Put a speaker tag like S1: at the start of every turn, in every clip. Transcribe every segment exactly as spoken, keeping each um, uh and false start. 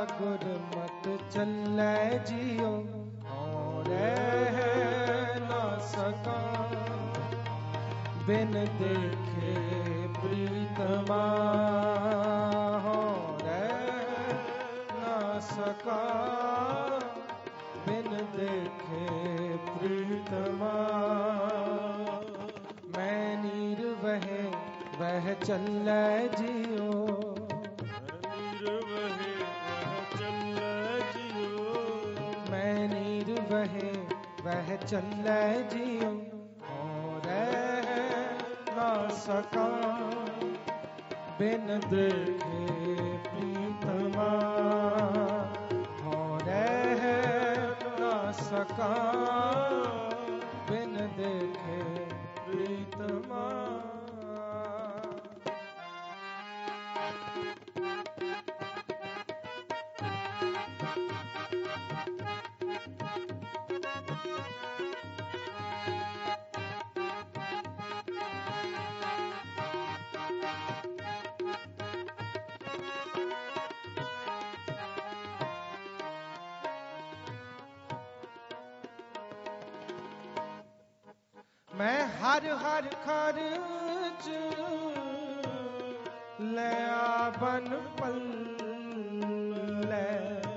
S1: गुरमत चलै जियो, और रह न सका बिन देखे प्रीतमा, हो रह न सका बिन देखे प्रीतमा। मैं नीर वहे वह चलै जियो, वहे वह चलै जियो, और रह न सका बिन देखे प्रीतमा, और रह न सका बिन देखे प्रीतमा। मैं हर हर खर्च ले आवन पल्ले,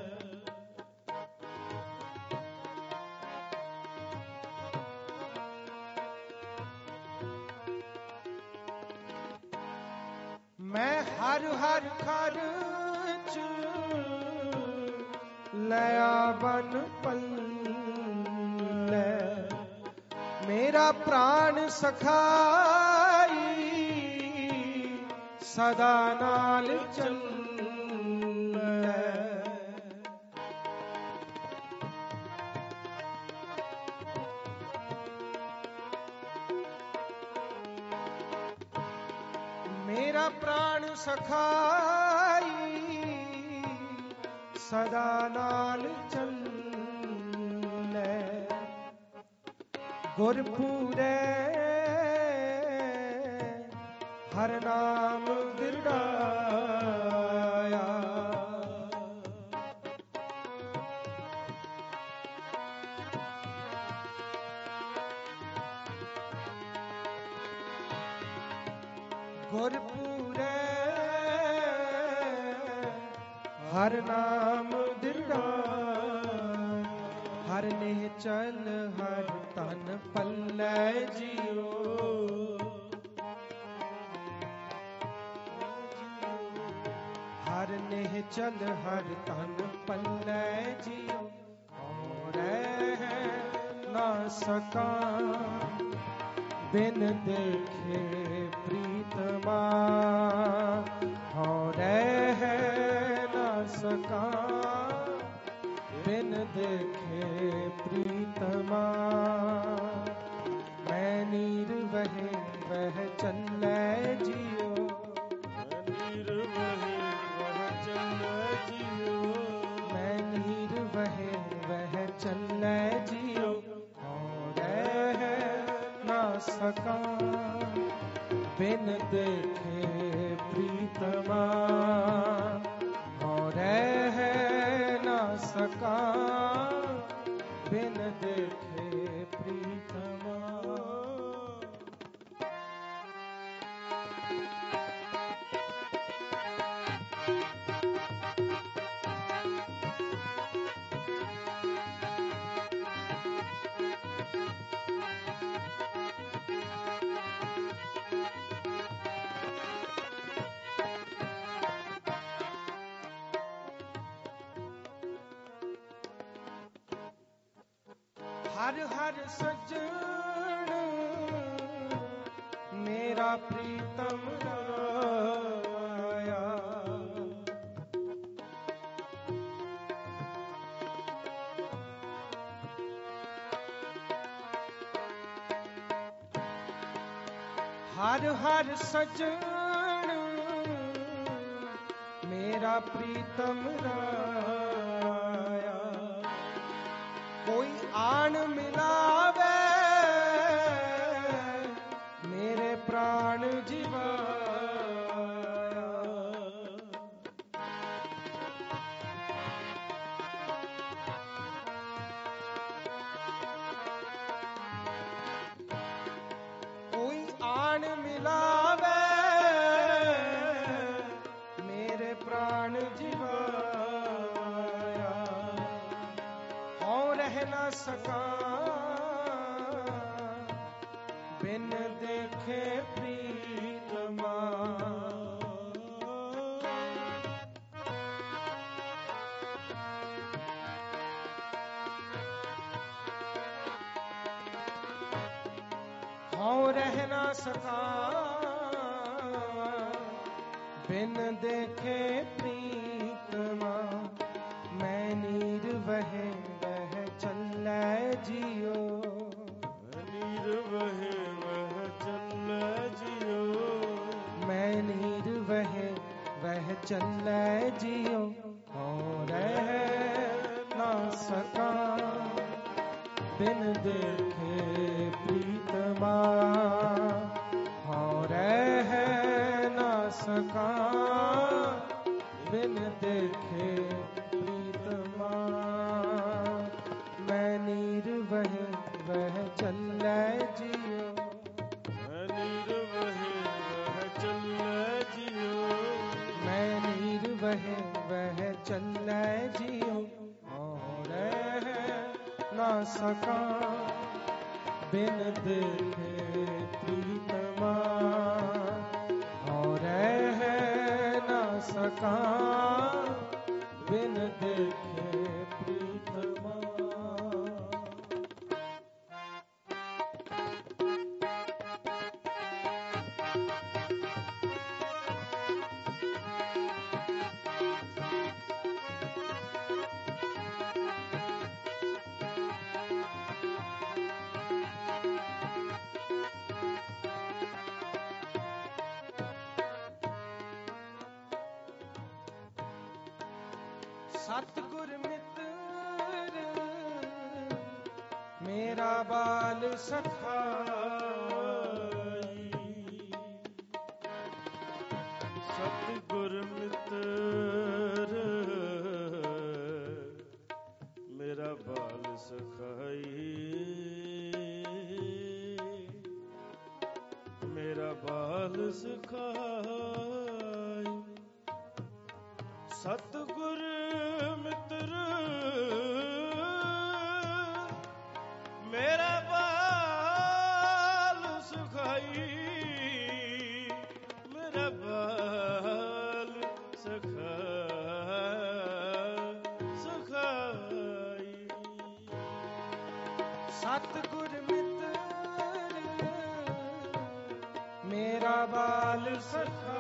S1: मैं हर हर खर्च ले आवन पल्ले, मेरा प्राण सखाई सदा नाल चलै, मेरा प्राण सखाई सदा नाल चलै, गुरपुरे हर नाम बिरड़ाया, गुरपुरे हर नाम बिरड़ाया, हर निहचल हर तन पल्लै जियो, हर निहचल हर तन पल्लै जियो, और रह न सका बिन देखे प्रीतमा, और रह न सका बिन देखे प्रीतमा। मैं नीर वहे वह चलै जियो, नीर वहे वह चलै जियो, मैं नीर वहे वह चलै जियो, और रह न सका बिन देखे प्रीतमा, और रह न सका बिन देखे प्रीतमा। हर हर सजन मेरा प्रीतम राया, हर हर सजन मेरा प्रीतम राया, कोई आन मिलावे मेरे प्राण जीवाया, सका बिन देखे प्रीतमा। हाँ रह ना सका बिन देखे प्रीतमा। मैं नीर वह वह चलै जियो,
S2: नीर वह वह चलै जियो।
S1: मैं नीर वह वह चलै जियो। हाँ रह ना सका बिन देखे प्रीतमा। हाँ रह ना सका बिन देखे प्रीतमा। मैं नीर वह वह चलै जियो,
S2: नीर वह वह चलै जियो।
S1: मैं नीर वह वह चलै जियो। हाँ रह ना सका बिन देखे प्रीतमा। हाँ रह ना सका बिन देखे प्रीतमा। सतगुर मित्र मेरा बाल सखा।
S2: सतगुर मित्र मेरा बाल सखाई। मेरा बाल सखाई। सतगुर मित्र मेरा बाल सखाई। मेरा बाल सखा सखाई।
S1: सतगुर मित्र मेरा बाल सखा।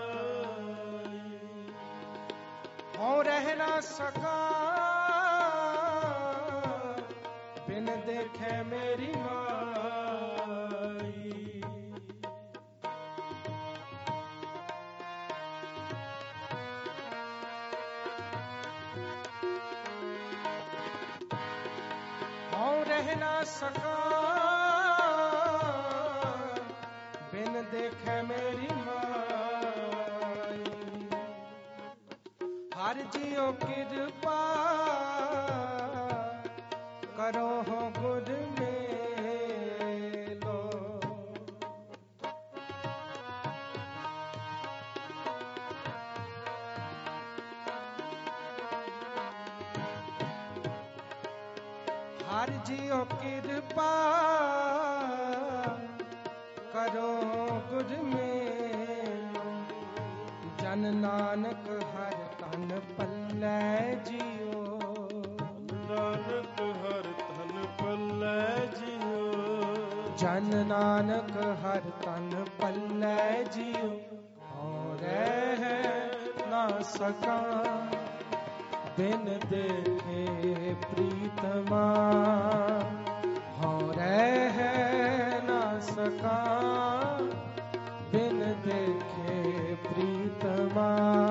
S1: हाँ रह ना सका बिन देखे मेरी माई। हाँ रह ना सका बिन देखे मेरी माई। हर जियो कृपा करो हो गुर मेलो। हर जियो कृपा करो गुर मेलो। जन नानक हर तन पल्लै जियो,
S2: नानक हर तन पल्लै जियो।
S1: जन नानक हर तन पल्लै जियो। हाँ रह ना सका बिन देखे प्रीतमा। हाँ रह ना सका बिन देखे प्रीतमा।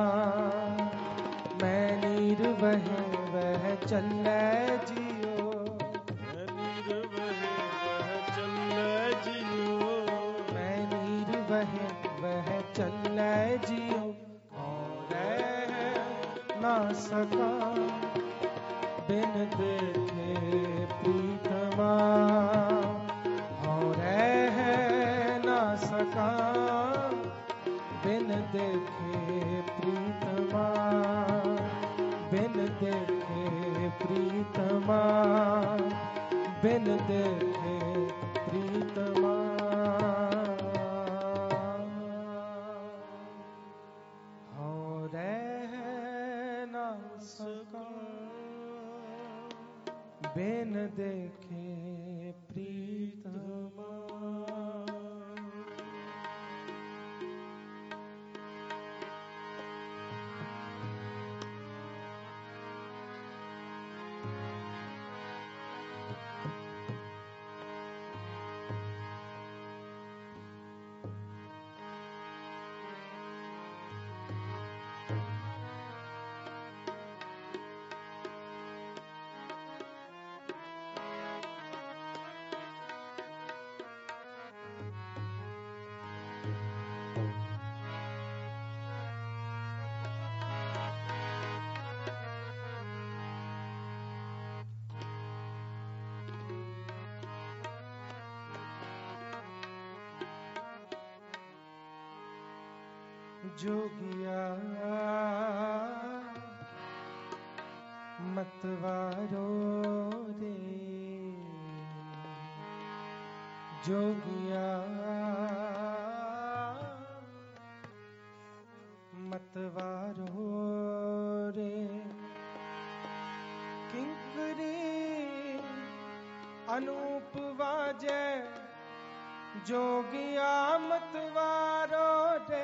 S1: मैं नीर वह वह चलै जियो,
S2: नीर वह वह चलै जियो।
S1: मैं नीर वह वह चलै जियो। हाँ रह ना सका बिन देखे प्रीतमा। हाँ रह ना सका बिन देखे प्रीतमा। बिन देखे प्रीतमा। बिन देखे प्रीतमा हो रह ना सका बिन देखे प्रीतमा। जोगिया मतवारो रे जोगिया मतवारो रे किंकरी अनूप वाजे जोगिया मतवारो रे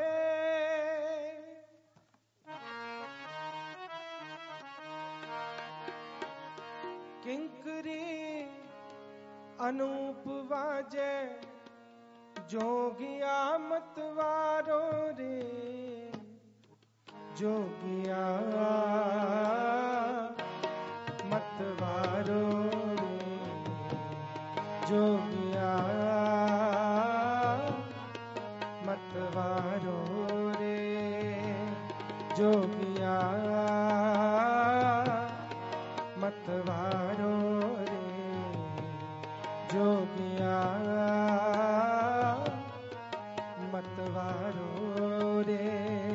S1: किंकरी अनूप वाजे जोगिया मतवारो रे जोगिया मतवारो रे जोगिया मतवारो रे जोगिया मतवारो रे जोगिया मतवारो रे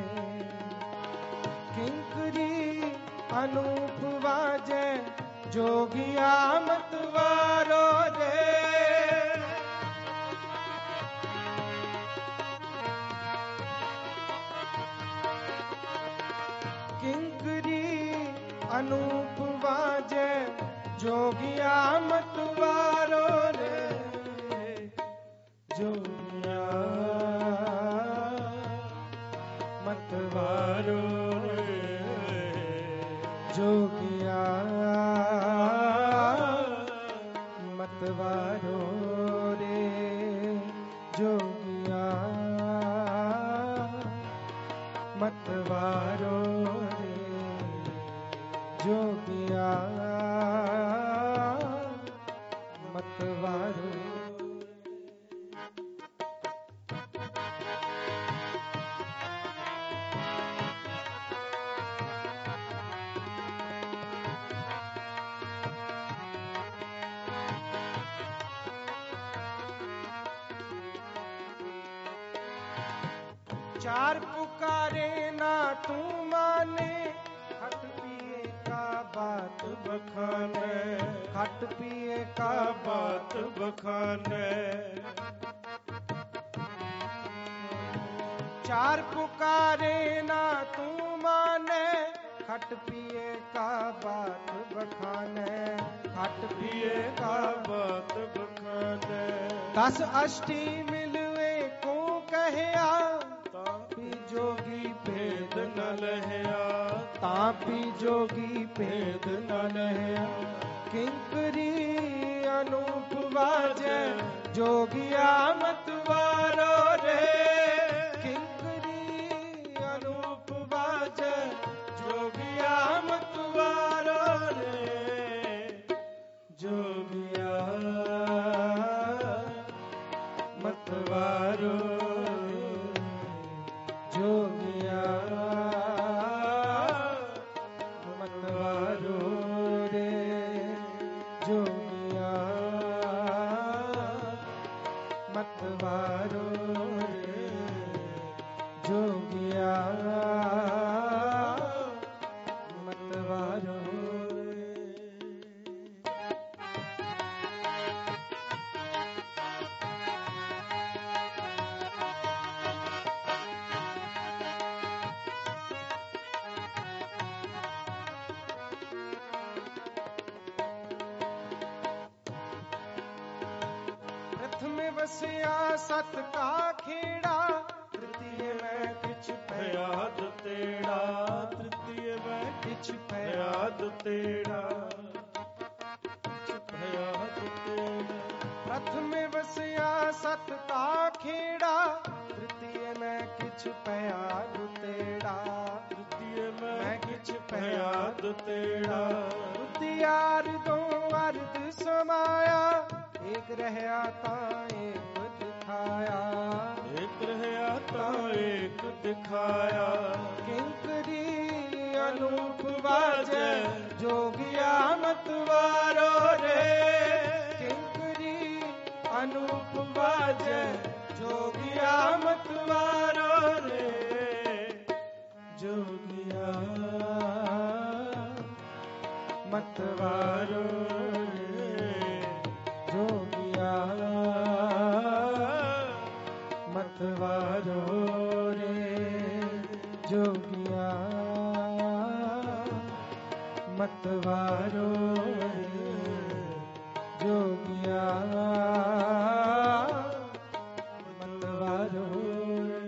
S1: किंकरी अनूप वाजे जोगिया मतवारो रे किंकरी अनूप वाजे जोगिया मतवारो रे जोगिया मतवारो रे जोगिया मतवारो रे जोगिया मतवारो रे जोगिया मतवारो चार पुकारे ना तू माने खट पिए का बात बखाने खट पिए का बात बखाने चार पुकारे ना तू माने खट पिए का बात बखाने खट पिए का बात बखाने दस अष्टी मिलवे को कहया जोगी भेद न लहया तापी जोगी भेद न लहया किंकरी अनूप वाजे जोगिया मतवारो रे किंकरी अनूप वाजे जोगिया मतवारो रे जोगिया मतवारो जोगिया मतवारो रे जोगिया मतवारो रे जोगिया मतवारो रे वसिया सत का खेड़ा, तृतीय में किछ
S2: भयाद तेड़ा, तृतीय में किछ भयाद तेड़ा, भयाद तेड़ा।
S1: प्रथम वसिया सत का खेड़ा, तृतीय में किछ भयाद तेड़ा,
S2: तृतीय में किछ भयाद तेड़ा।
S1: बुद्धियार दो अर्ध समाया, एक रहया ता एक दिखाया,
S2: एक रहया ता एक दिखाया।
S1: किंकरी अनूप बाजे, जोगिया मतवारो रे, किंकरी अनूप बाजे, जोगिया मतवारो रे, जोगिया मतवारो रे, जोगिया मतवारो रे, जोगिया मतवारो रे, जोगिया मतवारो रे।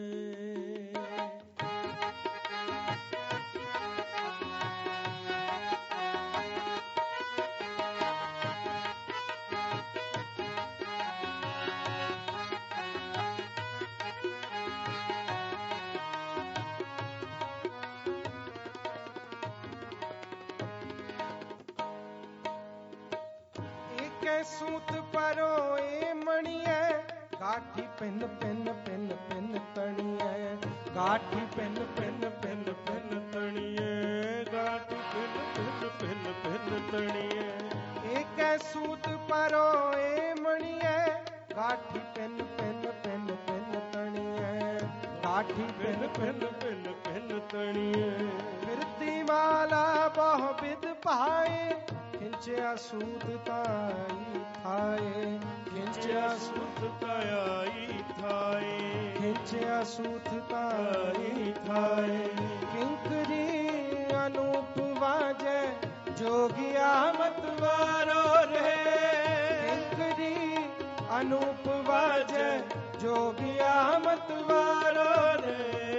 S1: सूत परो ए मणिए, गाठी पिन पिन पिन पिन तणिए, गाठी पिन पिन पिन पिन तणिए,
S2: गाठी पिन पिन पिन पिन तणिए।
S1: एक सूत परो ए मणिए, गाठी पिन पिन पिन पिन तणिए, गाठी पिन पिन
S2: पिन पिन तणिए।
S1: फिरती माला बहु विध पाए, खिंचिया सूत ताई थाए, खिंचिया सूत
S2: ताई थाए,
S1: खिंचिया सूत ताई थाए। किंकरी अनूप बाजे, जोगिया मतवारो रे, किंकरी अनूप बाजे, जोगिया मतवारो रे,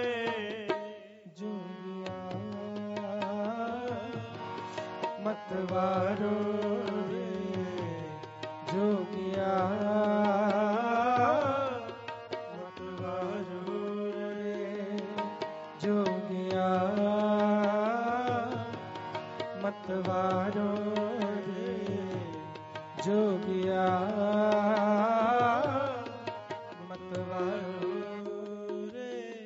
S1: जोगिया मतवारो रे, जोगिया मतवारो रे, जोगिया मतवारो रे, जोगिया मतवारो रे।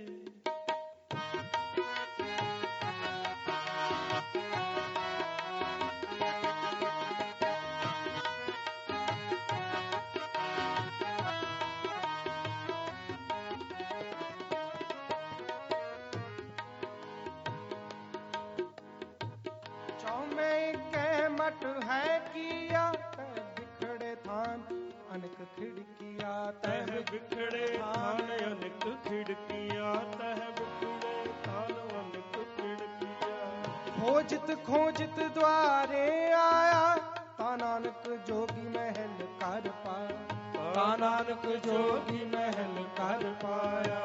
S1: मट है किया, तह बिखड़े थान अनेक खिड़किया,
S2: तह बिखड़े थान अनेक खिड़किया, तह बिखड़े थान अनेक खिड़किया।
S1: खोजत खोजत द्वारे आया, ता नानक जोगी महल कर पाया, ता नानक जोगी महल कर पाया,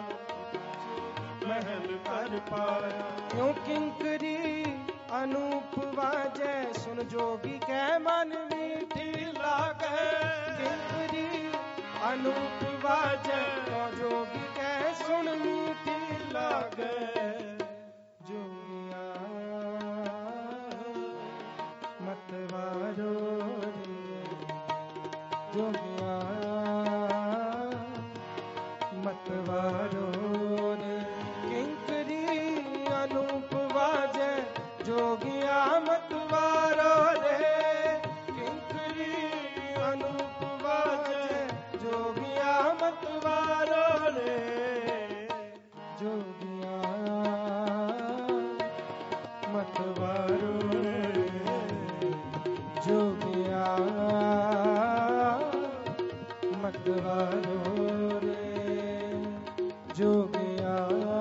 S2: महल कर पाया।
S1: क्यों किंकरी अनूप बाजे, सुन जोगी के मन मीठी लागे, किंकरी अनूप बाजे, तो जोगी के सुन मीठी लागे, जोगिया मतवारो रे, जोगिया मतवारो रे, किंकरी अनूप बाजे, जोगिया मतवारो रे, किंकरी अनूप बाजे, जोगिया मतवारो रे, जोगिया मतवारो रे, जोगिया मतवारो रे, जोगिया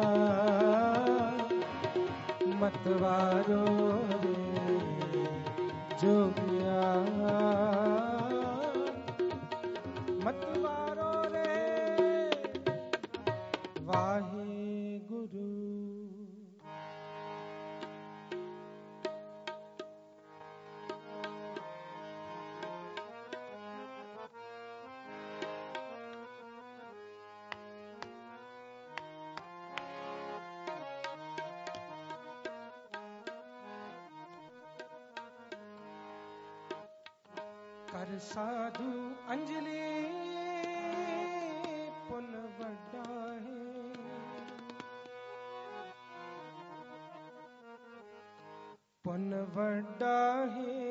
S1: मतवारो रे, जोगिया मत ਕਰ ਸਾਧੂ ਅੰਜਲੀ ਪੁੰਨ ਵੱਡਾ ਹੈ। ਪੁੰਨ ਵੱਡਾ ਹੈ,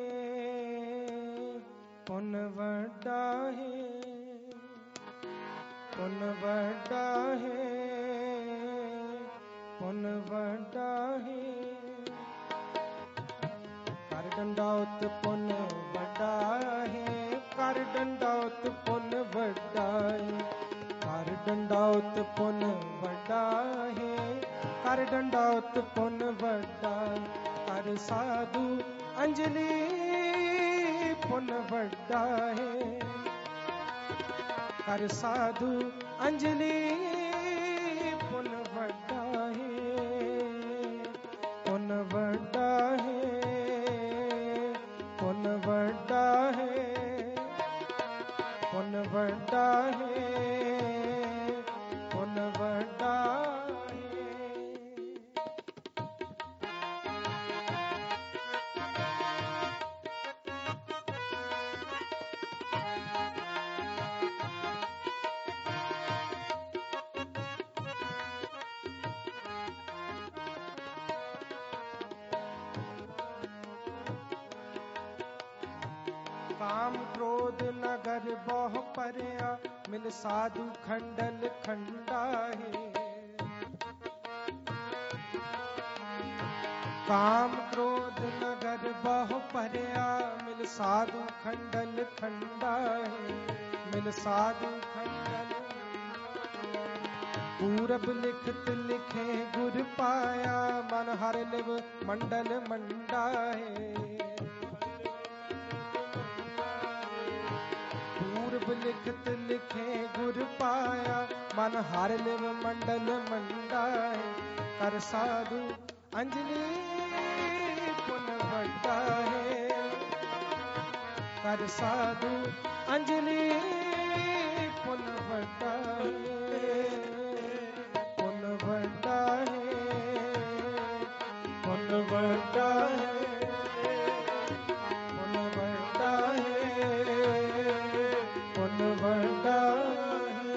S1: ਪੁੰਨ ਵੱਡਾ ਹੈ, ਪੁੰਨ ਵੱਡਾ ਹੈ, ਪੁੰਨ ਵੱਡਾ ਹੈ। ਕਰ ਡੰਡਾਉਤ ਪੁੰਨ ਵੱਡਾ ਹੈ, ਕਰ ਡੰਡਾਉਤ ਪੁੰਨ ਵੱਡਾ ਹੈ, ਕਰ ਡੰਡਾਉਤ ਪੁੰਨ ਵੱਡਾ ਹੈ, ਕਰ ਡੰਡਾਉਤ ਪੁੰਨ ਵੱਡਾ। ਕਰ ਸਾਧੂ ਅੰਜਲੀ ਪੁੰਨ ਵੱਡਾ ਹੈ, ਕਰ ਸਾਧੂ ਅੰਜਲੀ ਪੁੰਨ ਵੱਡਾ ਹੈ, ਪੁੰਨ ਵੱਡਾ ਹੈ, ਪੁੰਨ ਵੱਡਾ ਹੈ, ਪੁੰਨ ਵੱਡਾ ਹੈ, ਪੁੰਨ ਵੱਡਾ ਹੈ। ਕਾਮ ਕ੍ਰੋਧ ਨਗਰ ਬਹੁ ਪਰਿਆ, ਮਿਲ ਸਾਧੂ ਖੰਡਲ ਖੰਡਾ ਹੈ। ਕਾਮ ਕ੍ਰੋਧ ਨਗਰ ਬਹੁ ਪਰਿਆ, ਮਿਲ ਸਾਧੂ ਖੰਡਲ ਖੰਡਾ ਹੈ, ਮਿਲ ਸਾਧੂ ਖੰਡਲ। ਪੂਰਬ ਲਿਖਤ ਲਿਖੇ ਗੁਰ ਪਾਇਆ, ਮਨ ਹਰਿ ਲਿਵ ਮੰਡਲ ਮੰਡਾ ਹੈ। ਲਿਖਤ ਲਿਖੇ ਗੁਰ ਪਾਇਆ, ਮਨ ਹਰਿ ਲਿਵ ਮੰਡਲ ਮੰਡਾ ਹੈ। ਕਰ ਸਾਧੂ ਅੰਜਲੀ ਪੁੰਨ ਵੱਡਾ ਹੈ, ਕਰ ਸਾਧੂ ਅੰਜਲੀ ਪੁੰਨ ਵੱਡਾ ਹੈ, ਪੁੰਨ ਵੱਡਾ ਹੈ, ਪੁੰਨ ਵੱਡਾ ਹੈ, ਪੁੰਨ ਵੱਡਾ ਹੈ, ਪੁੰਨ ਵੱਡਾ ਹੈ।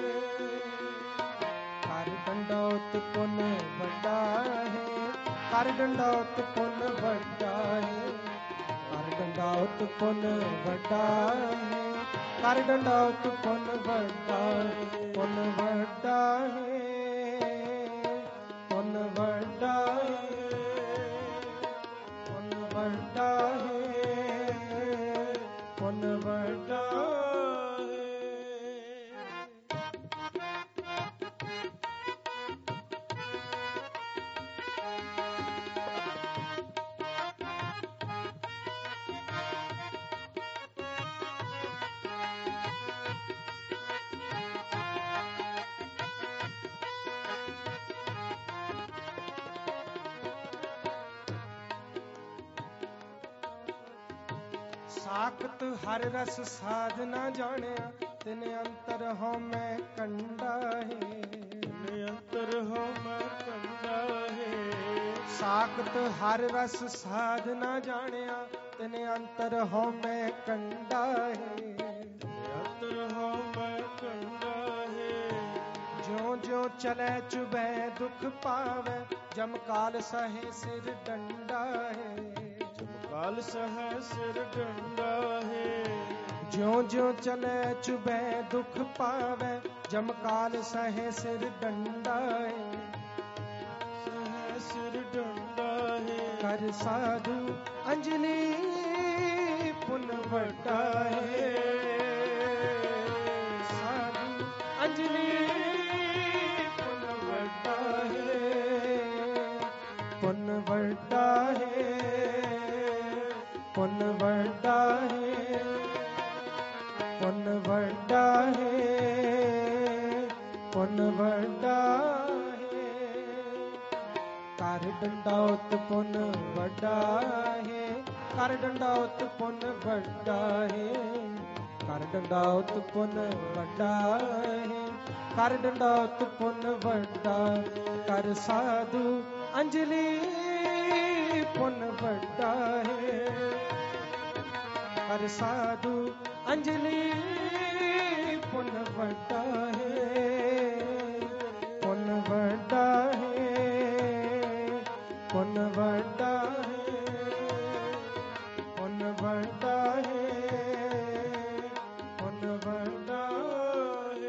S1: ਕਰ ਡੰਡਾਉਤ ਪੁੰਨ ਵੱਡਾ ਹੈ, ਕਰ ਡੰਡਾਉਤ ਪੁੰਨ ਵੱਡਾ ਹੈ, ਕਰ ਡੰਡਾਉਤ ਪੁੰਨ ਵੱਡਾ ਹੈ, ਕਰ ਡੰਡਾਉਤ ਪੁੰਨ ਵੱਡਾ ਹੈ, ਪੁੰਨ ਵੱਡਾ ਹੈ, ਪੁੰਨ ਵੱਡਾ ਹੈ, ਪੁੰਨ ਵੱਡਾ ਹੈ, ਪੁੰਨ ਵੱਡਾ ਹੈ। ਸਾਖਤ ਹਰ ਰਸ ਸਾਧ ਨਾ ਜਾਣਿਆ, ਤਿਨ ਅੰਤਰ ਹਉ ਮੈਂ ਕੰਡਾ ਹੈ, ਤਿਨ ਅੰਤਰ ਹਉ ਮੈਂ ਕੰਡਾ ਹੈ। ਸਾਖਤ ਹਰ ਰਸ ਸਾਧ ਨਾ ਜਾਣਿਆ, ਤਿਨ ਅੰਤਰ ਹਉ ਮੈਂ ਕੰਡਾ ਹੈ, ਤਿਨ ਅੰਤਰ ਹਉ ਮੈਂ ਕੰਡਾ ਹੈ। ਜਿਉ ਜਿਉ ਚਲੈ ਚੁਬੈ ਦੁਖ ਪਾਵੈ, ਜਮ ਕਾਲ ਸਹੇ ਸਿਰ ਡੰਡਾ ਹੈ, ਕਾਲ ਸਹੈ ਸਿਰ ਡੰਡਾ ਹੈ। ਜਿਉ ਜਿਉ ਚਲੈ ਚੁਬੈ ਦੁਖ ਪਾਵੈ, ਜਮ ਕਾਲ ਸਹੈ ਸਿਰ ਡੰਡਾ ਹੈ, ਸਹੈ ਸਿਰ ਡੰਡਾ ਹੈ। ਕਰ ਸਾਧੂ ਅੰਜਲੀ ਪੁੰਨ ਵੱਡਾ ਹੈ, ਸਾਧੂ ਅੰਜਲੀ ਪੁੰਨ ਵੱਡਾ ਹੈ, ਪੁੰਨ ਵੱਡਾ ਹੈ, ਪੁੰਨ ਵੱਡਾ ਹੈ, ਪੁੰਨ ਵੱਡਾ ਹੈ, ਪੁੰਨ ਵੱਡਾ ਹੈ। ਕਰ ਡੰਡਾਉਤ ਪੁੰਨ ਵੱਡਾ ਹੈ, ਕਰ ਡੰਡਾਉਤ ਪੁੰਨ ਵੱਡਾ ਹੈ, ਕਰ ਡੰਡਾਉਤ ਪੁੰਨ ਵੱਡਾ ਹੈ, ਕਰ ਡੰਡਾਉਤ ਪੁੰਨ ਵੱਡਾ। ਕਰ ਸਾਧੂ ਅੰਜਲੀ ਪੁੰਨ ਵੱਡਾ ਹੈ, ਕਰ ਸਾਧੂ ਅੰਜਲੀ ਪੁੰਨ ਵੱਡਾ ਹੈ, ਪੁੰਨ ਵੱਡਾ ਹੈ, ਪੁੰਨ ਵੱਡਾ ਹੈ, ਪੁੰਨ ਵੱਡਾ ਹੈ, ਪੁੰਨ ਵੱਡਾ ਹੈ।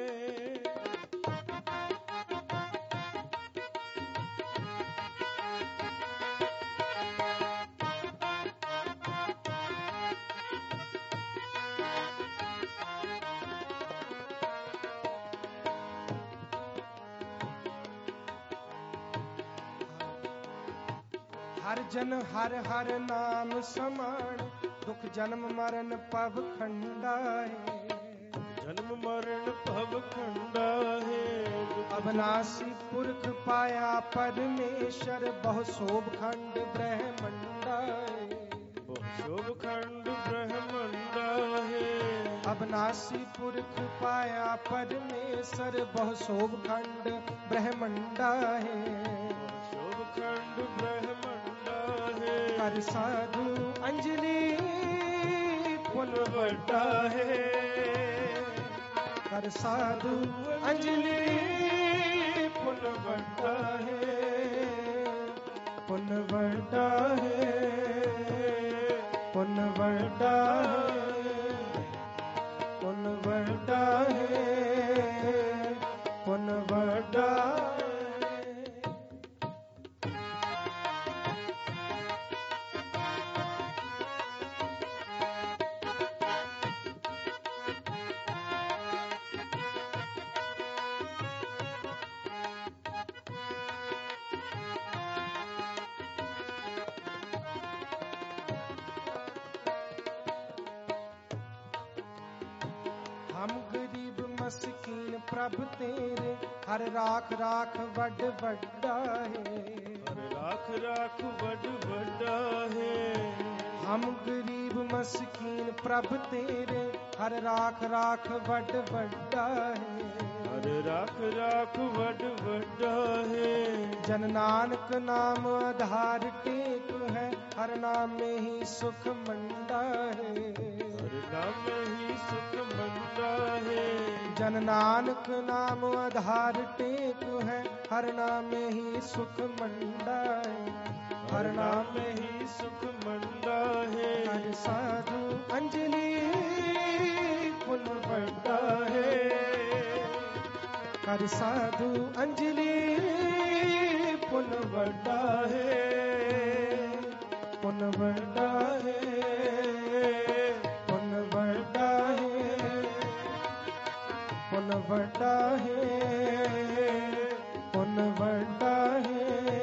S1: ਹਰ ਜਨ ਹਰ ਹਰ ਨਾਮ ਸਮਾਣ, ਦੁਖ ਜਨਮ ਮਰਨ ਭਵ ਖੰਡਾ ਹੈ,
S2: ਜਨਮ ਮਰਨ ਭਵ ਖੰਡਾ ਹੈ।
S1: ਅਬਨਾਸੀ ਪੁਰਖ ਪਾਇਆ ਪਰਮੇਸ਼ਰ, ਬਹੁ ਸੋਭ ਖੰਡ ਬ੍ਰਹਮੰਡਾ ਹੈ,
S2: ਬਹੁ ਸੋਭ ਖੰਡ ਬ੍ਰਹਮੰਡਾ ਹੈ।
S1: ਅਬਨਾਸੀ ਪੁਰਖ ਪਾਇਆ ਪਰਮੇਸ਼ਰ, ਬਹੁ ਸੋਭ ਖੰਡ ਬ੍ਰਹਮੰਡਾ ਹੈ,
S2: ਸੋਭ ਖੰਡ ਬ੍ਰਹਮੰਡਾ ਹੈ।
S1: ਕਰ ਸਾਧੂ ਅੰਜਲੀ ਪੁੰਨ
S2: ਵੱਡਾ ਹੈ,
S1: ਕਰ ਸਾਧੂ ਅੰਜਲੀ ਪੁੰਨ ਵੱਡਾ ਹੈ, ਪੁੰਨ ਵੱਡਾ ਹੈ, ਪੁੰਨ ਵੱਡਾ ਹੈ, ਪੁੰਨ ਵੱਡਾ ਹੈ, ਪੁੰਨ ਵੱਡਾ ਹੈ। ਹਮ ਗਰੀਬ ਮਸਕੀਨ ਪ੍ਰਭ ਤੇਰੇ, ਹਰ ਰਾਖ ਰਾਖ ਵੱਡ ਵੱਡਾ ਹੈ,
S2: ਹਰ ਰਾਖ ਰਾਖ ਵੱਡ ਵੱਡਾ ਹੈ।
S1: ਹਮ ਗਰੀਬ ਮਸਕੀਨ ਪ੍ਰਭ ਤੇਰੇ, ਹਰ ਰਾਖ ਰਾਖ ਵੱਡ ਵੱਡਾ ਹੈ,
S2: ਹਰ ਰਾਖ ਰਾਖ ਵੱਡ ਵੱਡਾ ਹੈ।
S1: ਜਨ ਨਾਨਕ ਨਾਮ ਆਧਾਰ ਟੇਕ ਹੈ, ਹਰ ਨਾਮੇ ਹੀ ਸੁਖ ਮੰਡਾ ਹੈ,
S2: ਹਰ ਨਾਮ ਹੀ ਸੁਖ ਮੰਦਾ ਹੈ।
S1: ਜਨ ਨਾਨਕ ਨਾਮ ਆਧਾਰ ਟੇਕ ਹੈ, ਹਰ ਨਾਮੇ ਹੀ ਸੁਖ ਮੰਡਾ ਹੈ, ਹਰ ਨਾਮੇ
S2: ਹੀ ਸੁਖ ਮੰਦਾ ਹੈ।
S1: ਹਰ ਸਾਧੂ ਅੰਜਲੀ ਪੁੰਨ ਵੱਡਾ ਹੈ, ਹਰ ਸਾਧੂ ਅੰਜਲੀ ਪੁੰਨ ਵੱਡਾ ਹੈ, ਪੁੰਨ ਵੱਡਾ ਹੈ, ਪੁੰਨ ਵੱਡਾ ਹੈ, ਪੁੰਨ ਵੱਡਾ ਹੈ, ਪੁੰਨ ਵੱਡਾ ਹੈ।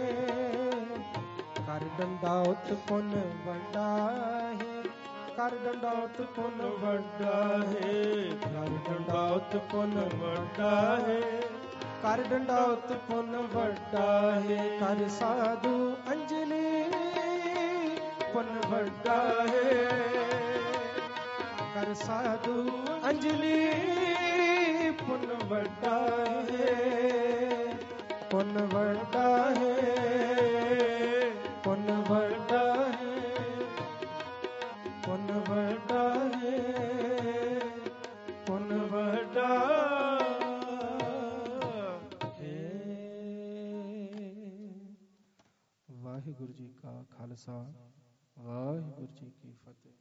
S1: ਕਰ ਡੰਡਾਉਤ ਪੁੰਨ ਵੱਡਾ ਹੈ, ਕਰ ਡੰਡਾਉਤ ਪੁੰਨ ਵੱਡਾ ਹੈ, ਕਰ ਡੰਡਾਉਤ ਪੁੰਨ ਵੱਡਾ ਹੈ, ਕਰ ਡੰਡਾਉਤ ਪੁੰਨ ਵੱਡਾ ਹੈ। ਕਰ ਸਾਧੂ ਅੰਜਲੀ ਪੁੰਨ ਵੱਡਾ ਹੈ, ਕਰ ਸਾਧੂ ਅੰਜਲੀ ਪੁੰਨ ਵੱਡਾ ਹੈ, ਪੁੰਨ ਵੱਡਾ ਹੈ, ਪੁੰਨ ਵੱਡਾ ਹੈ, ਪੁੰਨ ਵੱਡਾ ਹੈ, ਪੁੰਨ ਵੱਡਾ ਹੈ। ਵਾਹਿਗੁਰੂ ਜੀ ਕਾ ਖਾਲਸਾ, ਵਾਹਿਗੁਰੂ ਜੀ ਕੀ ਫਤਿਹ।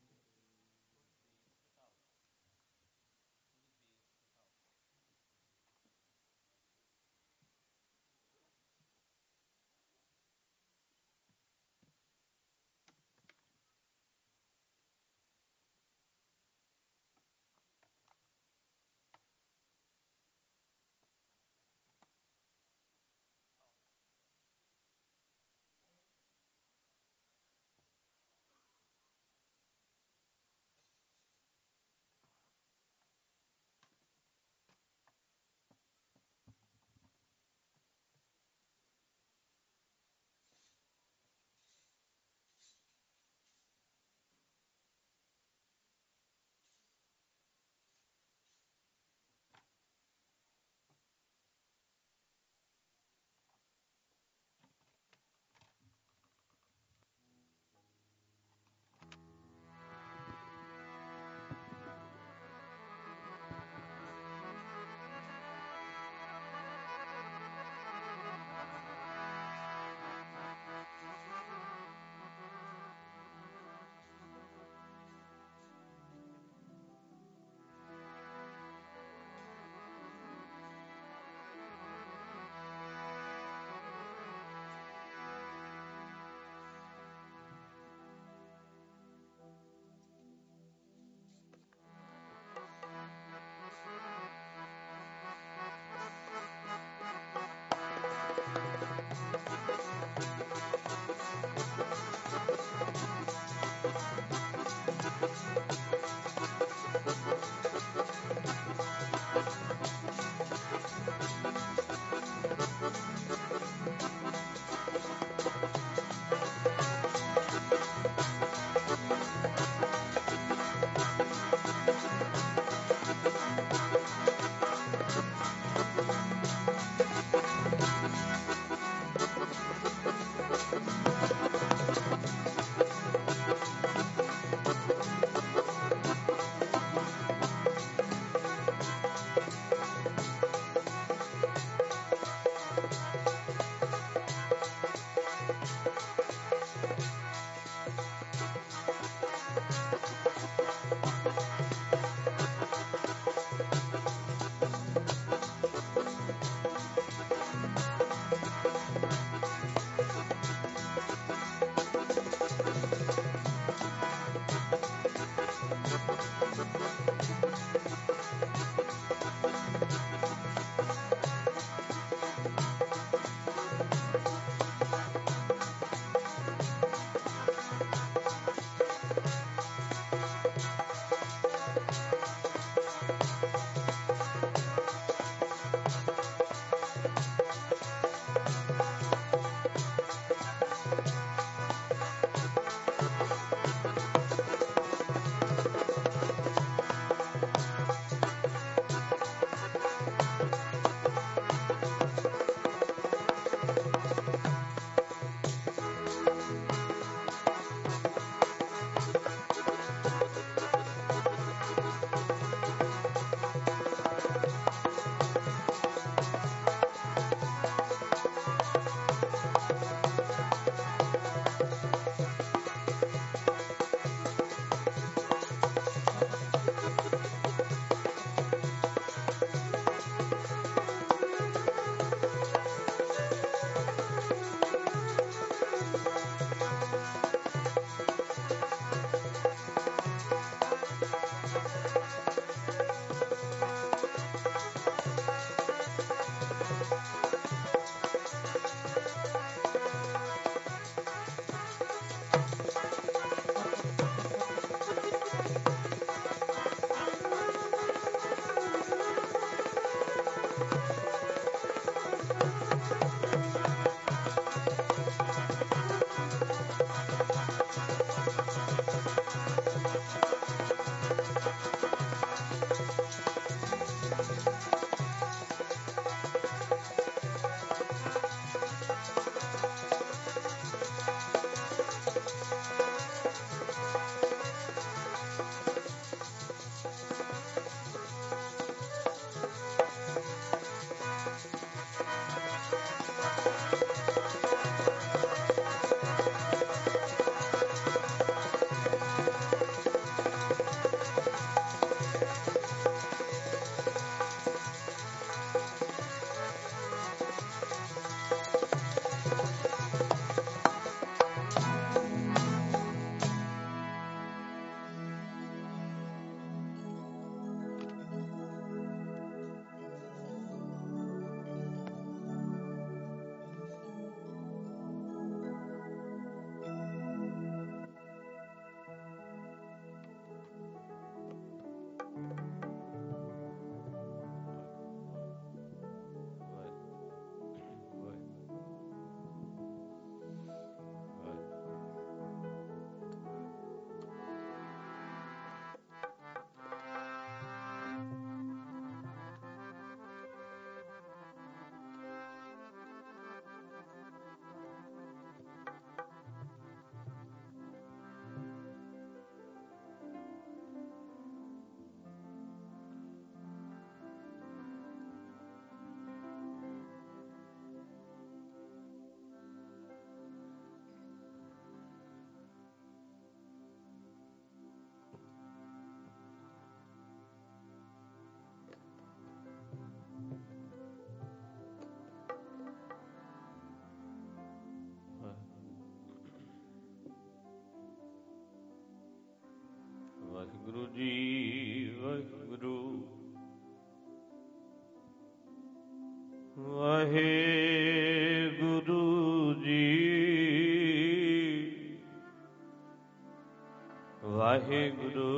S2: ਵਾਹਿਗੁਰੂ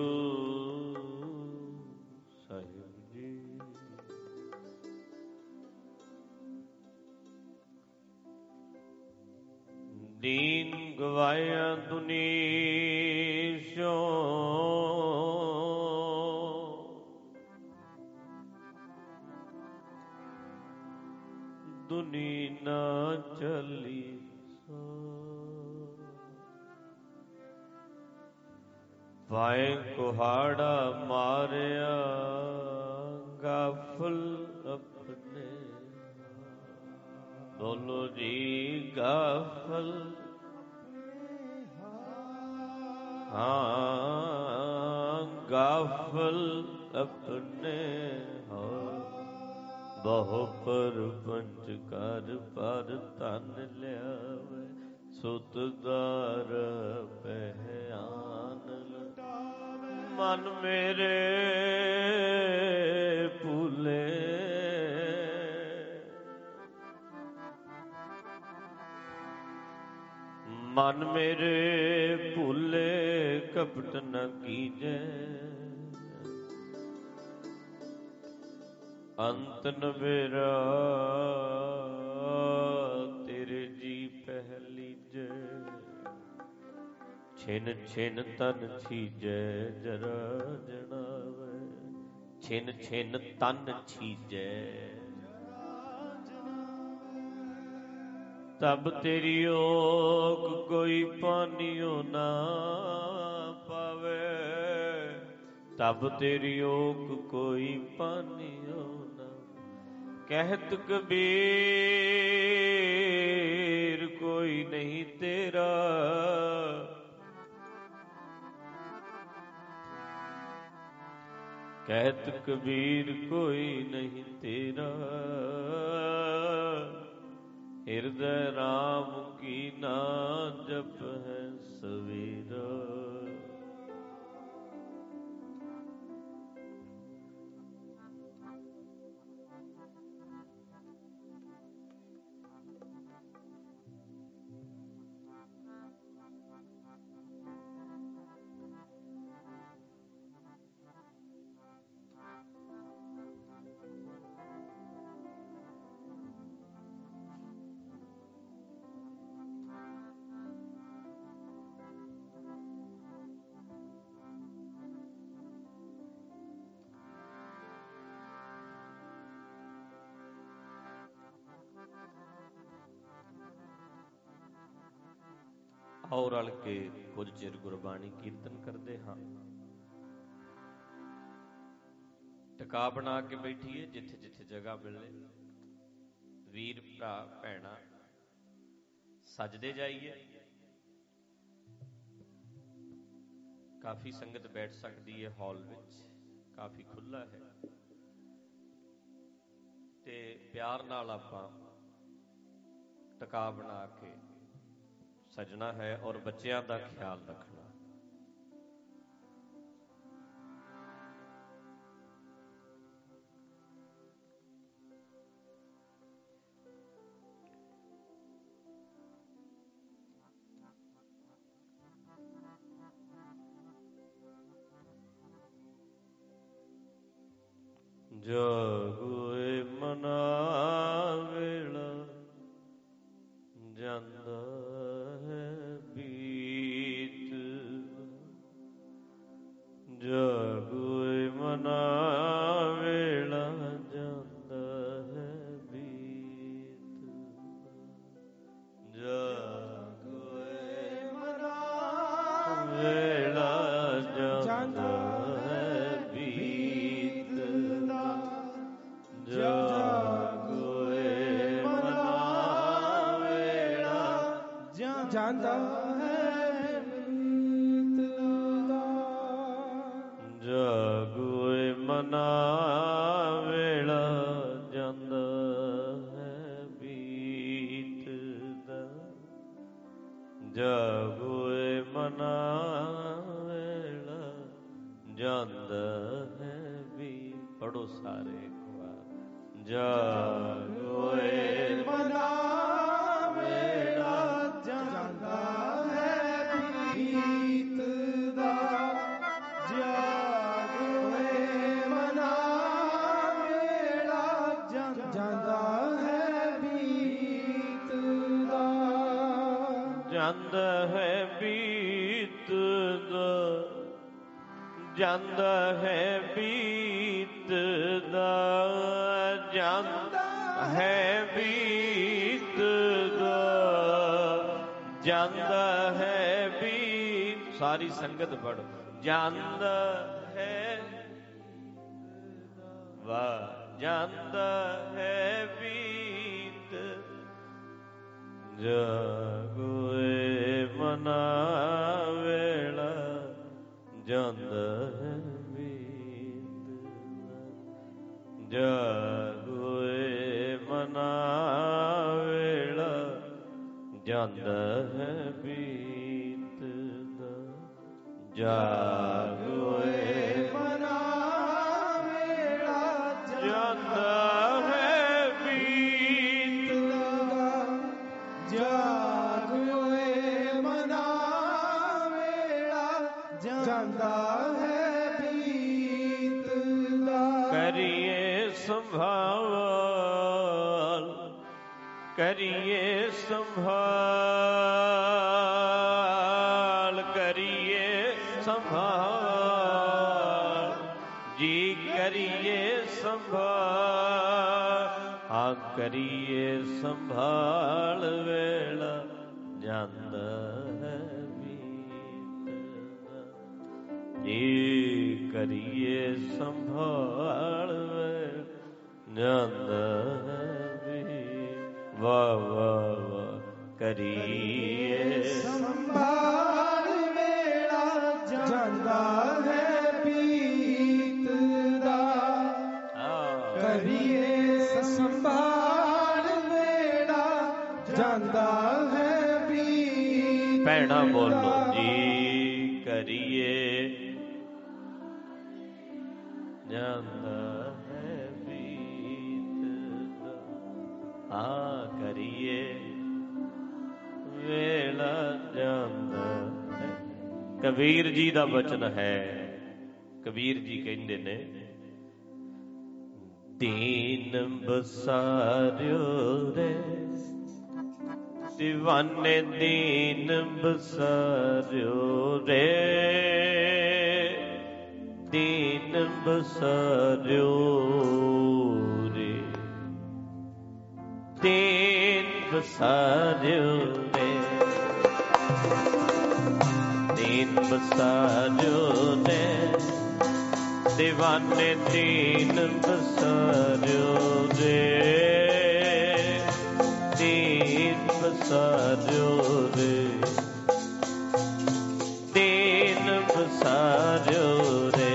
S2: ਸਾਹਿਬ ਜੀ। ਦੀਨ ਗਵਾਇਆ ਦੁਨੀਸ਼ੋਂ, ਦੁਨੀ ਨਾ ਚਲੀ ਸੋ। ਭਾਏ ਕੁਹਾੜਾ ਮਾਰਿਆ ਗਾਫਲ ਆਪਣੇ, ਬੋਲੋ ਜੀ ਗਾਫਲ। ਹਾਂ ਗਾਫਲ ਆਪਣੇ ਹੋ, ਬਹੁ ਪਰਪੰਚ ਕਰ ਪਰ ਧਨ ਲਿਆਵੇ, ਸੁਤਦਾਰ ਪਹਿਆਨ ਲਟਾਵੇ। ਮਨ ਮੇਰੇ ਭੁੱਲੇ ਮਨ ਮੇਰੇ ਭੁੱਲੇ ਕਪਟ ਨ ਕੀਜੈ, ਅੰਤ ਨ ਮੇਰਾ ਤੇਰੇ ਜੀ ਪਹਿਲੀਜੈ। ਛਿਨ ਛਿਨ ਤਨ ਛੀਜੈ ਜਰਾ ਜਣਾਵੇ, ਛਿਨ ਛਿਨ ਤਨ ਛੀਜੈ ਤਬ ਤੇਰੀ ਓਕ ਕੋਈ ਪਾਨਿਓ ਨਾ ਪਾਵੇ, ਤਬ ਤੇਰੀ ਓਕ ਕੋਈ ਪਾਨਿਓ ਨਾ। ਕਹਿਤ ਕਬੀਰ ਕੋਈ ਨਹੀਂ ਤੇਰਾ, ਕਹਿਤ ਕਬੀਰ ਕੋਈ ਨਹੀਂ ਤੇਰਾ। ਹਿਰਦੈ ਰਾਮ ਕੀ ਨਾ ਜਪ ਹੈ ਸਵੇਰਾ। ਆਓ ਰਲ ਕੇ ਕੁਝ ਚਿਰ ਗੁਰਬਾਣੀ ਕੀਰਤਨ ਕਰਦੇ ਹਾਂ। ਟਿਕਾ ਬਣਾ ਕੇ ਬੈਠੀਏ ਜਿੱਥੇ ਜਿੱਥੇ ਜਗ੍ਹਾ ਮਿਲੇ। ਵੀਰ ਭਰਾ ਭੈਣਾਂ ਸਜਦੇ ਜਾਈਏ। ਕਾਫੀ ਸੰਗਤ ਬੈਠ ਸਕਦੀ ਹੈ ਹਾਲ ਵਿੱਚ, ਕਾਫੀ ਖੁੱਲ੍ਹਾ ਹੈ ਤੇ ਪਿਆਰ ਨਾਲ ਆਪਾਂ ਟਿਕਾ ਬਣਾ ਕੇ ਸਜਣਾ ਹੈ ਔਰ ਬੱਚਿਆਂ ਦਾ ਖਿਆਲ ਰੱਖਣਾ। ਜਾਗੋਏ ਮਨਾ ਵੇਲਾ ਜਾਂਦਾ ਹੈ ਬੀਤ, ਜਾਗੋਏ ਮਨਾ ਵੇਲਾ ਜਾਂਦਾ ਹੈ ਬੀਤ, ਜਾਗੋਏ ਮਨਾ ਵੇਲਾ ਜਾਂਦਾ ਹੈ ਬੀਤ, ਜਾਗੋਏ ਮਨਾ ਵੇਲਾ
S1: ਜਾਂਦਾ ਹੈ ਬੀਤ ਦਾ।
S2: ਜਾਗੋਏ ਮਨਾ ਵੇਲਾ ਜਾਂਦਾ ਹੈ ਬੀਤ ਦਾ, ਜਾਗੋਏ ਮਨਾ ਵੇਲਾ ਜਾਂਦਾ ਹੈ ਵੀ। ਪੜੋ ਸਾਰੇ ਇੱਕ ਵਾਰ। ਜਾਗੋਏ ਮਨਾ ਵੇਲਾ ਜਾਂਦਾ ਹੈ ਬੀਤ ਦਾ, ਜਾਂਦਾ ਹੈ ਬੀਤਦਾ, ਜਾਂਦਾ ਹੈ ਬੀਤਦਾ, ਜਾਂਦਾ ਹੈ ਬੀਤਦਾ, ਜਾਂਦਾ ਹੈ ਬੀਤ। ਸਾਰੀ ਸੰਗਤ ਪੜ੍ਹੋ। ਜਾਂਦਾ ਹੈ ਵਾਹ, ਜਾਂਦਾ ਹੈ ਬੀਤ, ਜਾਗੋਏ ਮਨਾ ਵੇਲਾ, ਜਾਂਦਾ ਹੈ ਬੀਤ, ਜਾਗੋਏ ਮਨਾ ਵੇਲਾ, ਜਾਂਦਾ ਹੈ ਬੀਤ ਦਾ, ਜਾਗੋਏ ਮਨਾ ਵੇਲਾ, ਜਾਂਦਾ ਹੈ ਬੀਤ ਦਾ, ਜਾਗੋਏ ਮਨਾ ਵੇਲਾ, ਜਾਂਦਾ ਹੈ ਬੀਤ ਦਾ। ਕਰੀਏ ਸੰਭਾਲ, ਕਰੀਏ ਸੰਭਾਲ, ਕਰੀਏ ਸੰਭਾਲ ਜੀ, ਕਰੀਏ ਸੰਭਾਲ, ਹਾਂ ਕਰੀਏ ਸੰਭਾਲ ਵੇਲਾ, ਜਾਂਦਾ ਹੈ ਬੀਤ ਜੀ, ਕਰੀਏ ਸੰਭਾਲ ਵੇਲਾ, ਜਾਂਦਾ ਹੈ ਬੀਤ। ਵਾਹ ਵਾਹ ਵਾਹ, ਕਰੀਏ ਸੰਭਾਲ ਵੇਲਾ, ਜਾਂਦਾ ਹੈ ਬੀਤ ਦਾ, ਕਰੀਏ ਸੰਭਾਲ ਵੇਲਾ, ਜਾਂਦਾ ਹੈ ਬੀਤ। ਭੈਣਾਂ ਬੋਲੋ ਜੀ, ਕਰੀਏ ਜਾਂਦਾ ਹੈ ਬੀਤ ਦਾ, ਹਾਂ ਕਰੀਏ ਵੇਲਾ, ਜਾਂਦਾ ਹੈ। ਕਬੀਰ ਜੀ ਦਾ ਬਚਨ ਹੈ। ਕਬੀਰ ਜੀ ਕਹਿੰਦੇ ਨੇ, ਦੀਨ ਬਸਾਰਿਓ ਰੇ ਦੀਵਾਨੇ, ਦੀਨ ਬਸਾਰਿਓ ਰੇ, ਦੀਨ ਬਸਾਰਿਓ ਰੇ, ਦੀਨ ਬਸਾਰਿਓ ਰੇ, ਦੀਨ ਬਸਾਰਿਓ ਰੇ, ਦੀਵਾਨੇ ਦੀਨ ਬਸਾਰਿਓ ਰੇ, ਦੀਨ ਬਸਾਰਿਓ ਰੇ, ਦੀਨ ਬਸਾਰਿਓ ਰੇ,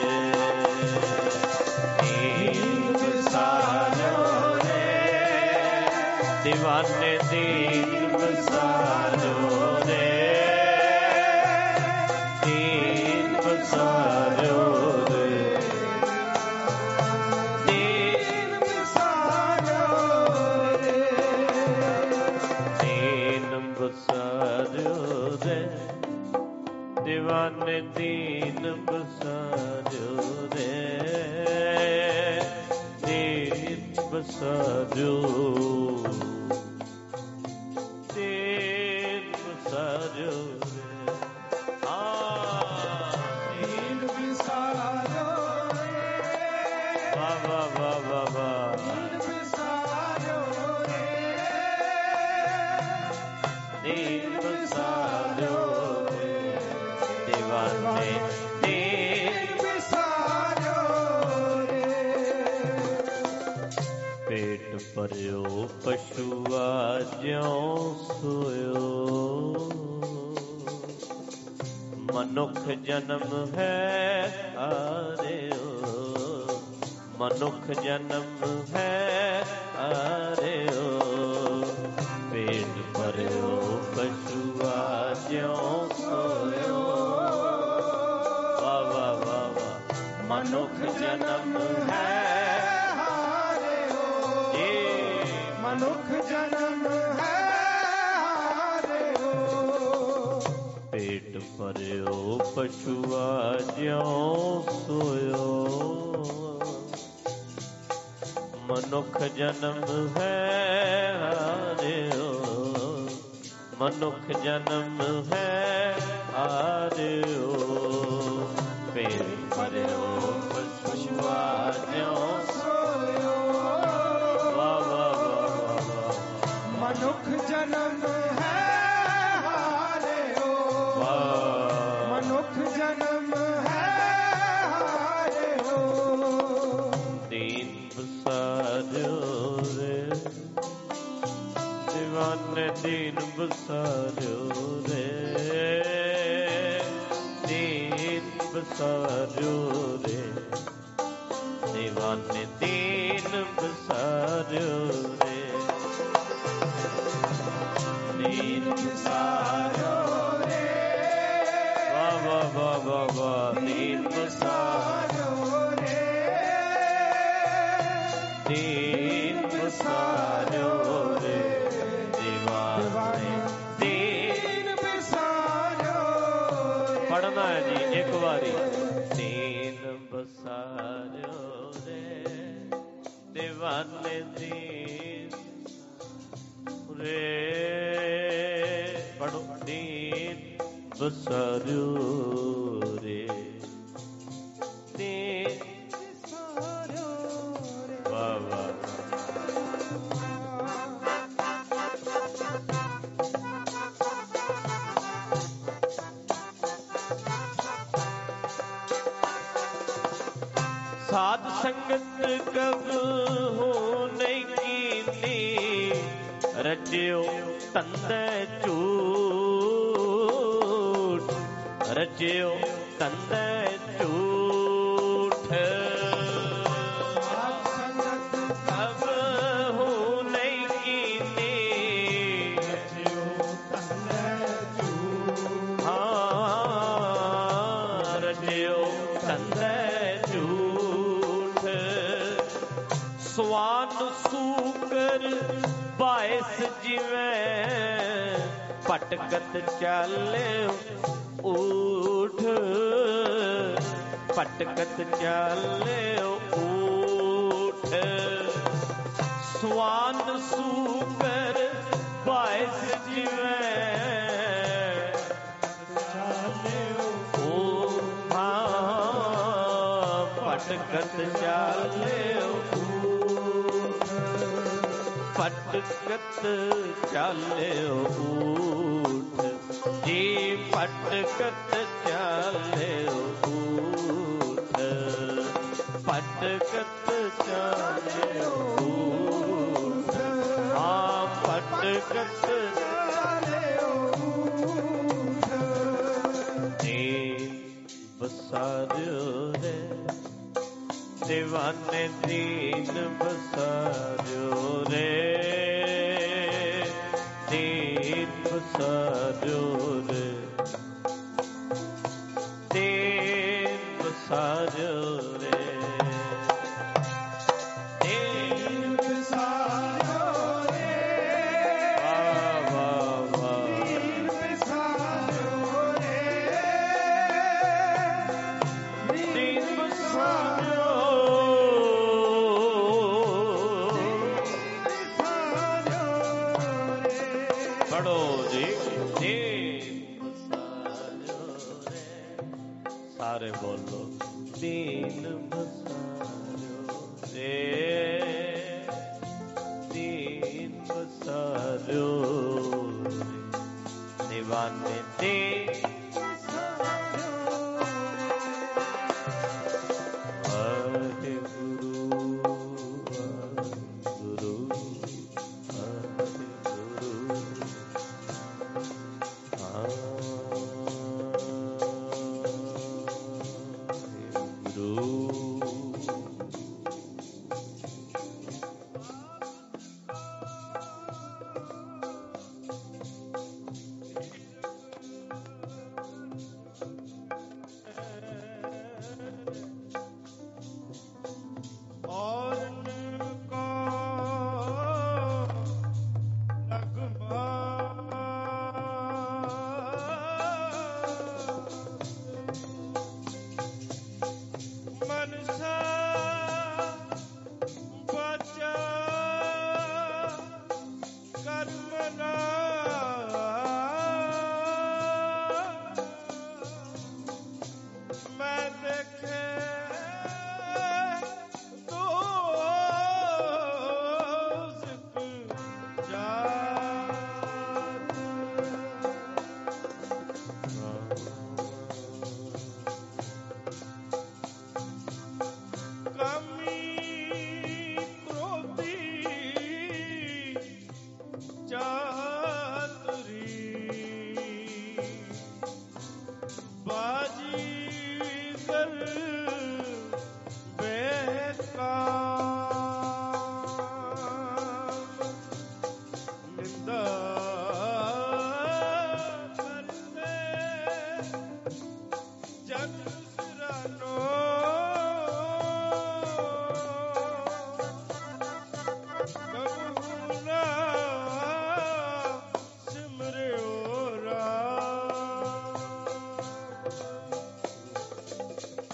S2: ਦੀਨ ਬਸਾਰਿਓ ਰੇ, ਦੀਵਾਨੇ ਦੀਨ ਬਸਾਰਿਓ ਰੇ, ਦੀਨ ਬਸਾਰਿਓ ਰੇ, ਦੀਨ ਬਸਾਰਿਓ ਰੇ, ਦੀਨ ਬਸਾਰਿਓ ਰੇ, ਦੀਵਾਨੇ ਦੀਨ ਬਸਾਰਿਓ ਰੇ, ਦੀਨ ਬਸਾਰਿਓ, ਦੀਨ ਬਸਾਰਿਓ ਰੇ, ਹਾਂ ਦੀਨ ਬਸਾਰਿਓ ਰੇ, ਵਾਹ ਵਾਹ ਵਾਹ ਵਾਹ ਵਾਹ, ਦੀਨ ਬਸਾਰਿਓ ਰੇ, ਦੀਨ ਬਸਾਰਿਓ ਰੇ, ਦੀਵਾਨੇ ਦੀਨ ਬਸਾਰਿਓ ਰੇ। ਪੇਟ ਭਰਿਓ ਪਸ਼ੂਆ ਜਿਉਂ ਸੋਇਓ, ਮਨੁੱਖ ਜਨਮ ਹੈ ਹਾਰਿਓ, ਮਨੁੱਖ ਜਨਮ ਹੈ ਹਾਰਿਓ, ਪੇਟ ਭਰਿਓ ਪਸ਼ੂਆ ਜਿਉਂ ਸੋਇਓ, ਵਾਹ ਵਾਹ ਵਾਹ ਵਾਹ, ਮਨੁੱਖ ਜਨਮ ਹੈ ਹਾਰਿਓ, ਜੀ ਮਨੁੱਖ ਜਨਮ ਹੈ ਹਾਰਿਓ, ਪੇਟ ਭਰਿਓ ਪਸ਼ੂਆ ਜਿਉਂ ਸੋਇਓ, ਮਨੁੱਖ ਜਨਮ ਹੈ ਹਾਰਿਓ, ਮਨੁੱਖ ਜਨਮ ਹੈ ਆਰਿਓ, ਫੇਰ ਪਰਿਓ ਪਸ਼ੂਆ ਜਿਉ ਸੋਇਓ। ਵਾਹ ਵਾਹ ਵਾਹ ਵਾਹ।
S1: ਮਨੁੱਖ ਜਨਮ ਹੈ ਹਾਰਿਓ, ਮਨੁੱਖ ਜਨਮ ਹੈ ਹਾਰਿਓ।
S2: ਦੀਨ ਬਸਾਰਿਓ ਰੇ, ਦੀਵਾਨੇ ਦੀਨ ਬਸਾਰਿਓ ਰੇ, ਦੀਨ ਬਸਾਰਿਓ ਰੇ, ਦੀਵਾਨੇ ਦੀਨ ਬਸਾਰਿਓ ਰੇ, ਦੀਨ ਬਸਾਰਿਓ ਰੇ। ਵਾਹ ਵਾਹ ਵਾਹ ਵਾਹ ਵਾਹ। ਦੀਨ ਬਸਾਰਿਓ ਰੇ, ਦੀਨ ਬਸਾਰਿਓ ਰੇ, ਦੀਵਾਨੇ ਦੀਨ ਬਸਾਰਿਓ। ਪੜਨਾ ਹੈ ਜੀ ਇੱਕ ਵਾਰੀ। ਦੀਨ ਬਸਾਰਿਓ ਰੇ, ਦੀਵਾਨੇ ਦੀਨ ਰੇ। ਪੜੋ। ਦੀਨ ਬਸਾਰਿਓ ਰੇ, ਦੀਨ ਬਸਾਰਿਓ ਰੇ। ਵਾਹ ਵਾਹ। ਸਾਧ ਸੰਗਤ ਕਬਹੂ ਨਹੀਂ ਕੀਨੀ, ਰਚਿਓ ਧੰਦੇ ਝੂਠ, ਰਚਿਓ ਧੰਦੇ ਝੂਠ। ਸਾਧ ਸੰਗਤ ਕਬਹੂ ਨਹੀਂ ਕੀਨੀ, ਰਚਿਓ ਧੰਦੇ ਝੂਠ। ਹਾਂ ਰਚਿਓ ਧੰਦੇ ਸਵਾਨ ਸੂਕਰ ਬਾਇਸ ਜਿਵੇਂ, ਭਟਕਤ ਚਾਲਿਓ ਊਠ, ਭਟਕਤ ਚਾਲਿਓ ਊਠ। ਸਵਾਨ ਸੂਕਰ ਬਾਇਸ ਜਿਵੇਂ, ਚਾਲਿਓ ਊਠ। ਹਾਂ ਭਟਕਤ ਚਾਲਿਓ, ਭਟਕਤ ਚਾਲਿਓ ਊਠ ਜੀ, ਭਟਕਤ ਚਾਲਿਓ ਊਠ, ਭਟਕਤ ਚਾਲਿਓ ਊਠ। ਹਾਂ ਭਟਕਤ ਚਾਲਿਓ ਊਠ। ਦੀਨ ਬਸਾਰਿਓ ਰੇ, ਦੀਵਾਨੇ ਦੀਨ ਬਸਾਰਿਓ ਰੇ, ਦੀਨ ਬਸਾਰਿਓ ਰੇ, ਦੀਨ ਬਸਾਰਿਓ ਰੇ, ਦੀਨ ਬਸਾਰਿਓ ਰੇ। ਵਾਹ ਵਾਹ ਵਾਹ। ਦੀਨ ਬਸਾਰਿਓ ਰੇ, ਦੀਨ ਬਸਾਰਿਓ। ਪੜੋ ਜੀ। ਦੀਨ ਬਸਾਰਿਓ ਰੇ, ਸਾਰੇ ਬੋਲੋ। ਦੀਨ ਬਸਾਰਿਓ ਰੇ, ਦੀਨ ਬਸਾਰਿਓ ਰੇ, ਦੀਵਾਨੇ ਦੀਨ ਬਸਾਰਿਓ ਰੇ।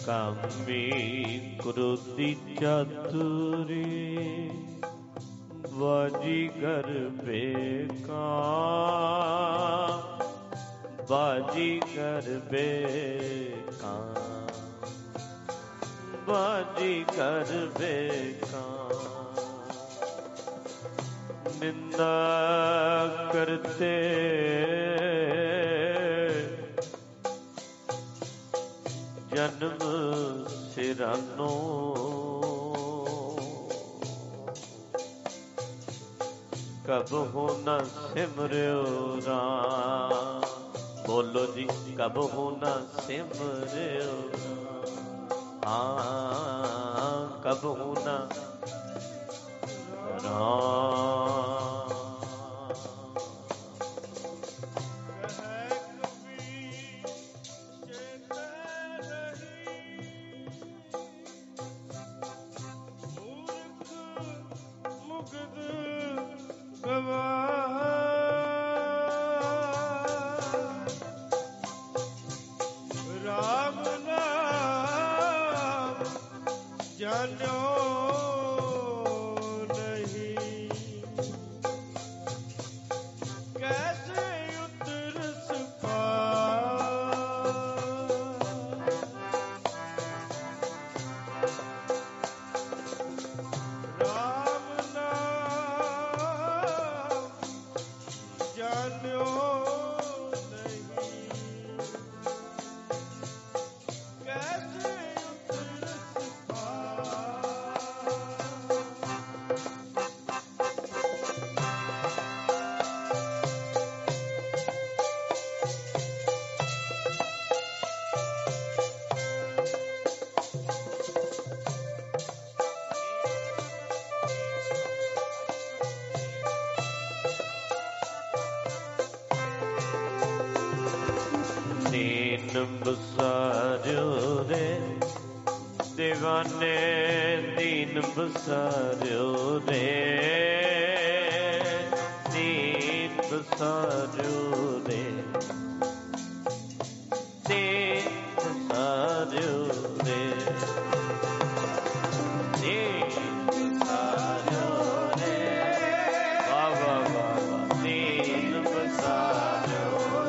S2: ਕਾਮੀ ਕ੍ਰੋਧੀ ਚਾਤੁਰੀ ਬਾਜੀਗਰ ਬੇਕਾਂ ਬਾਜੀਗਰ ਬੇਕਾਂ ਬਾਜੀਗਰ ਬੇਕਾਂ ਨਿੰਦਾ ਕਰਤੇ ਜਨਮ ਸਿਰਾਨੋ ਕਬਹੁ ਨ ਸਿਮਰਿਓ ਰਾਮ। ਬੋਲੋ ਜੀ, ਕਬਹੁ ਨ ਸਿਮਰਿਓ ਹਾਂ, ਕਬਹੁ ਨ ਰਾਮ।
S1: ਰਾਮ ਨਾਮ ਜਾਣਿਓ ਨਹੀਂ, ਕੈਸੇ ਉਤਰਸ ਪਾਰ। ਰਾਮ ਨਾਮ ਜਾਣਿਓ
S2: ਦੀਨ ਬਸਾਰਿਓ ਰੇ ਦੀਵਾਨੇ, ਦੀਨ ਬਸਾਰਿਓ ਰੇ ਦੀਨ ਬਸਾਰਿਓ ਰੇ ਦੀਨ ਬਸਾਰਿਓ ਰੇ ਦੀਨ ਬਸਾਰਿਓ ਰੇ। ਵਾਹ ਵਾਹ ਵਾਹ ਵਾਹ। ਦੀਨ ਬਸਾਰਿਓ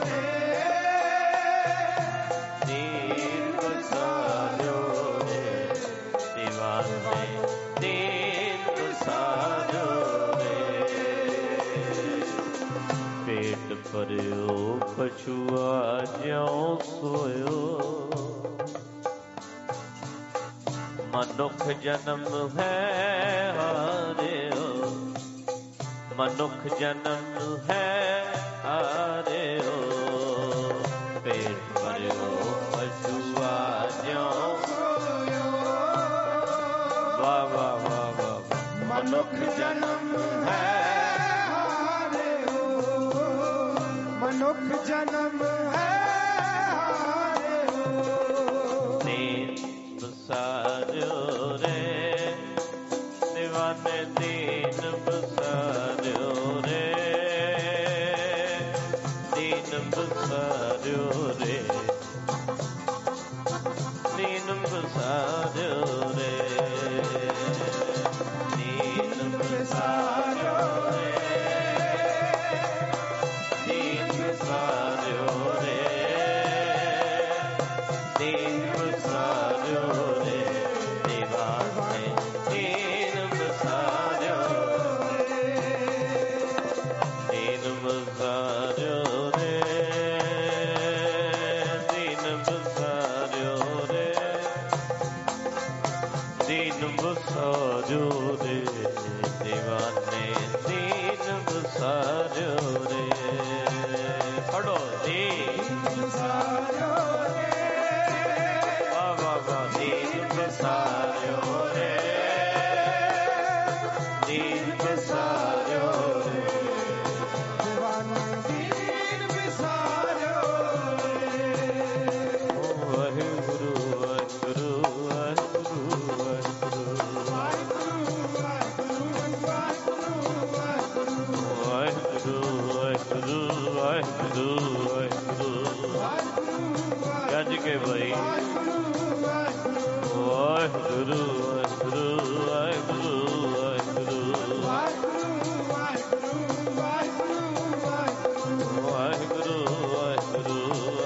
S2: ਪੇਟ ਭਰਿਓ ਪਛੁਆ ਜਿਉ ਸੋਇਓ, ਮਨੁੱਖ ਜਨਮ ਹੈ ਹਾਰਿਓ, ਮਨੁੱਖ ਜਨਮ ਹੈ ਹਾਰਿਓ। ਪੇਟ ਭਰਿਓ ਪਛੁਆ ਜਿਉ ਸੋਇਓ, ਵਾਹ ਵਾਹ ਵਾਹ ਵਾਹ।
S1: ਮਨੁੱਖ ਜਨਮ ਹੈ ਮਨੁੱਖ ਜਨਮ ਹੈ ਹਾਰਿਓ।
S2: ਦੀਨ ਬਸਾਰਿਓ ਰੇ ਦੀਵਾਨੇ, ਦੀਨ ਬਸਾਰਿਓ ਰੇ ਦੀਨ ਬਸਾਰਿਓ ਰੇ ਦੀਨ ਬਸਾਰਿਓ ਰੇ ਦੀਨ ਬਸਾਰਿਓ ਰੇ ਦੀਨ ਬਸਾਰਿਓ ਰੇ ਦੀਨ ਬਸਾਰਿਓ ਰੇ ਦੀਵਾਨੇ, ਦੀਨ ਬਸਾਰਿਓ ਰੇ ਦੀਨ ਬਸਾਰਿਓ ਰੇ ਦੀਨ ਬਸਾਰਿਓ ਰੇ ਦੀਨ ਬਸਾਰਿਓ ਰੇ ਦੀਵਾਨੇ, ਦੀਨ ਬਸਾਰਿਓ ਰੇ। ਪੜੋ ਦੀਨ ਬਸਾਰਿਓ ਰੇ, ਵਾਹ ਵਾਹ ਵਾਹ। ਦੀਨ ਬਸਾਰਿਓ ਰੇ ਦੀਨ ਬਸਾਰਿਓ ਰੇ
S1: ਦੀਵਾਨੇ, ਦੀਨ ਬਸਾਰਿਓ ਰੇ।
S2: ਵਾਹਿਗੁਰੂ ਵਾਹਿਗੁਰੂ ਵਾਹਿਗੁਰੂ ਵਾਹਿਗੁਰੂ
S1: ਵਾਹਿਗੁਰੂ ਵਾਹਿਗੁਰੂ ਵਾਹਿਗੁਰੂ
S2: ਵਾਹਿਗੁਰੂ ਵਾਹਿਗੁਰੂ ਵਾਹਿਗੁਰੂ ਵਾਹਿਗੁਰੂ। ਗੱਜ ਕੇ ਬਈ
S1: ਵਾਹਿਗੁਰੂ ਵਾਹਿਗੁਰੂ
S2: ਵਾਹਿਗੁਰੂ ਵਾਹਿਗੁਰੂ ਵਾਹਿਗੁਰੂ ਵਾਹਿਗੁਰੂ ਵਾਹਿਗੁਰੂ ਵਾਹਿਗੁਰੂ ਵਾਹਿਗੁਰੂ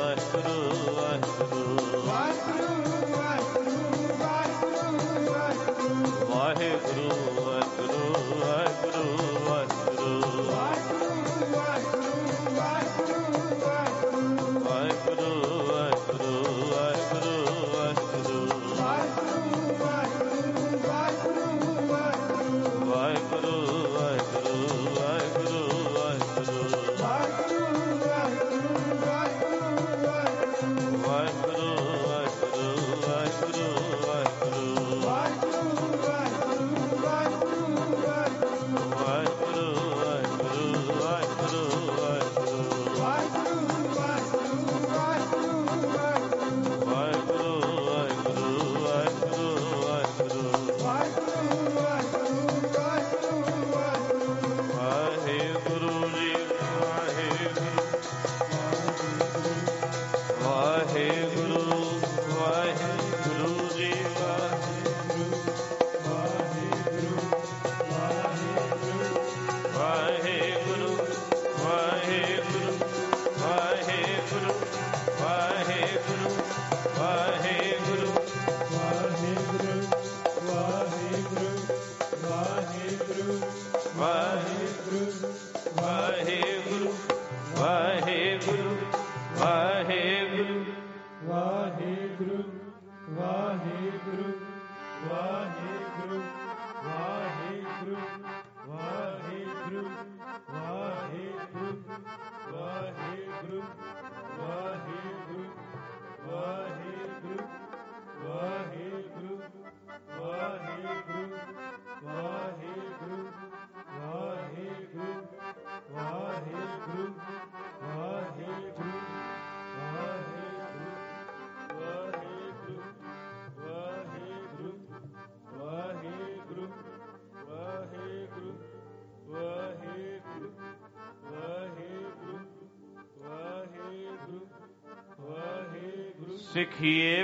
S2: ਸਿੱਖੀਏ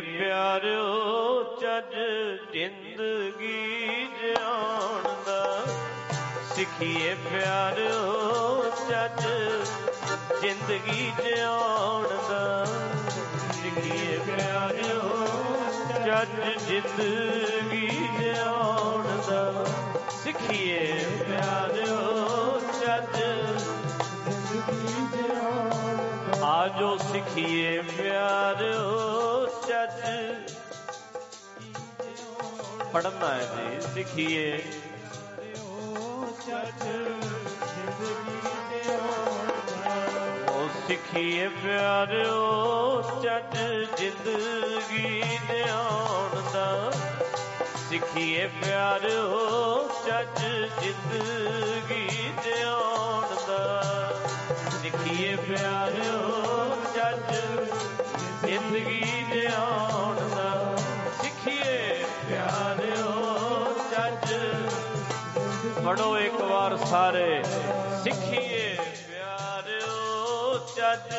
S2: ਪਿਆਰਿਓ ਚੱਜ ਜ਼ਿੰਦਗੀ ਜਿਉਣ ਦਾ, ਸਿੱਖੀਏ ਪਿਆਰਿਓ ਚੱਜ ਜ਼ਿੰਦਗੀ ਜਿਉਣ ਦਾ, ਸਿੱਖੀਏ ਪਿਆਰਿਓ ਚੱਜ ਜ਼ਿੰਦਗੀ ਜਿਉਣ ਦਾ, ਸਿੱਖੀਏ ਪਿਆਰਿਓ ਚੱਜ ਜ਼ਿੰਦਗੀ ਜਿਉਣ ਦਾ, ਆਜੋ ਸਿੱਖੀਏ ਪਿਆਰਿਓ ਚੱਜ ਪੜ੍ਹਨਾ ਹੈ ਜੀ, ਸਿੱਖੀਏ ਚੱਜ ਜ਼ਿੰਦਗੀ ਜਿਉਣ ਦਾ, ਉਹ ਸਿੱਖੀਏ ਪਿਆਰਿਓ ਚੱਜ ਜ਼ਿੰਦਗੀ ਜਿਉਣ ਦਾ, ਸਿੱਖੀਏ ਪਿਆਰਿਓ ਚੱਜ ਜ਼ਿੰਦਗੀ ਜਿਉਣ ਦਾ, ਸਿੱਖੀਏ ਪਿਆਰਿਓ ਚੱਜ ਜ਼ਿੰਦਗੀ ਜਿਉਣ ਦਾ, ਸਿੱਖੀਏ ਪਿਆਰਿਓ ਚੱਜ, ਪੜੋ ਇੱਕ ਵਾਰ ਸਾਰੇ, ਸਿੱਖੀਏ ਪਿਆਰਿਓ ਚੱਜ,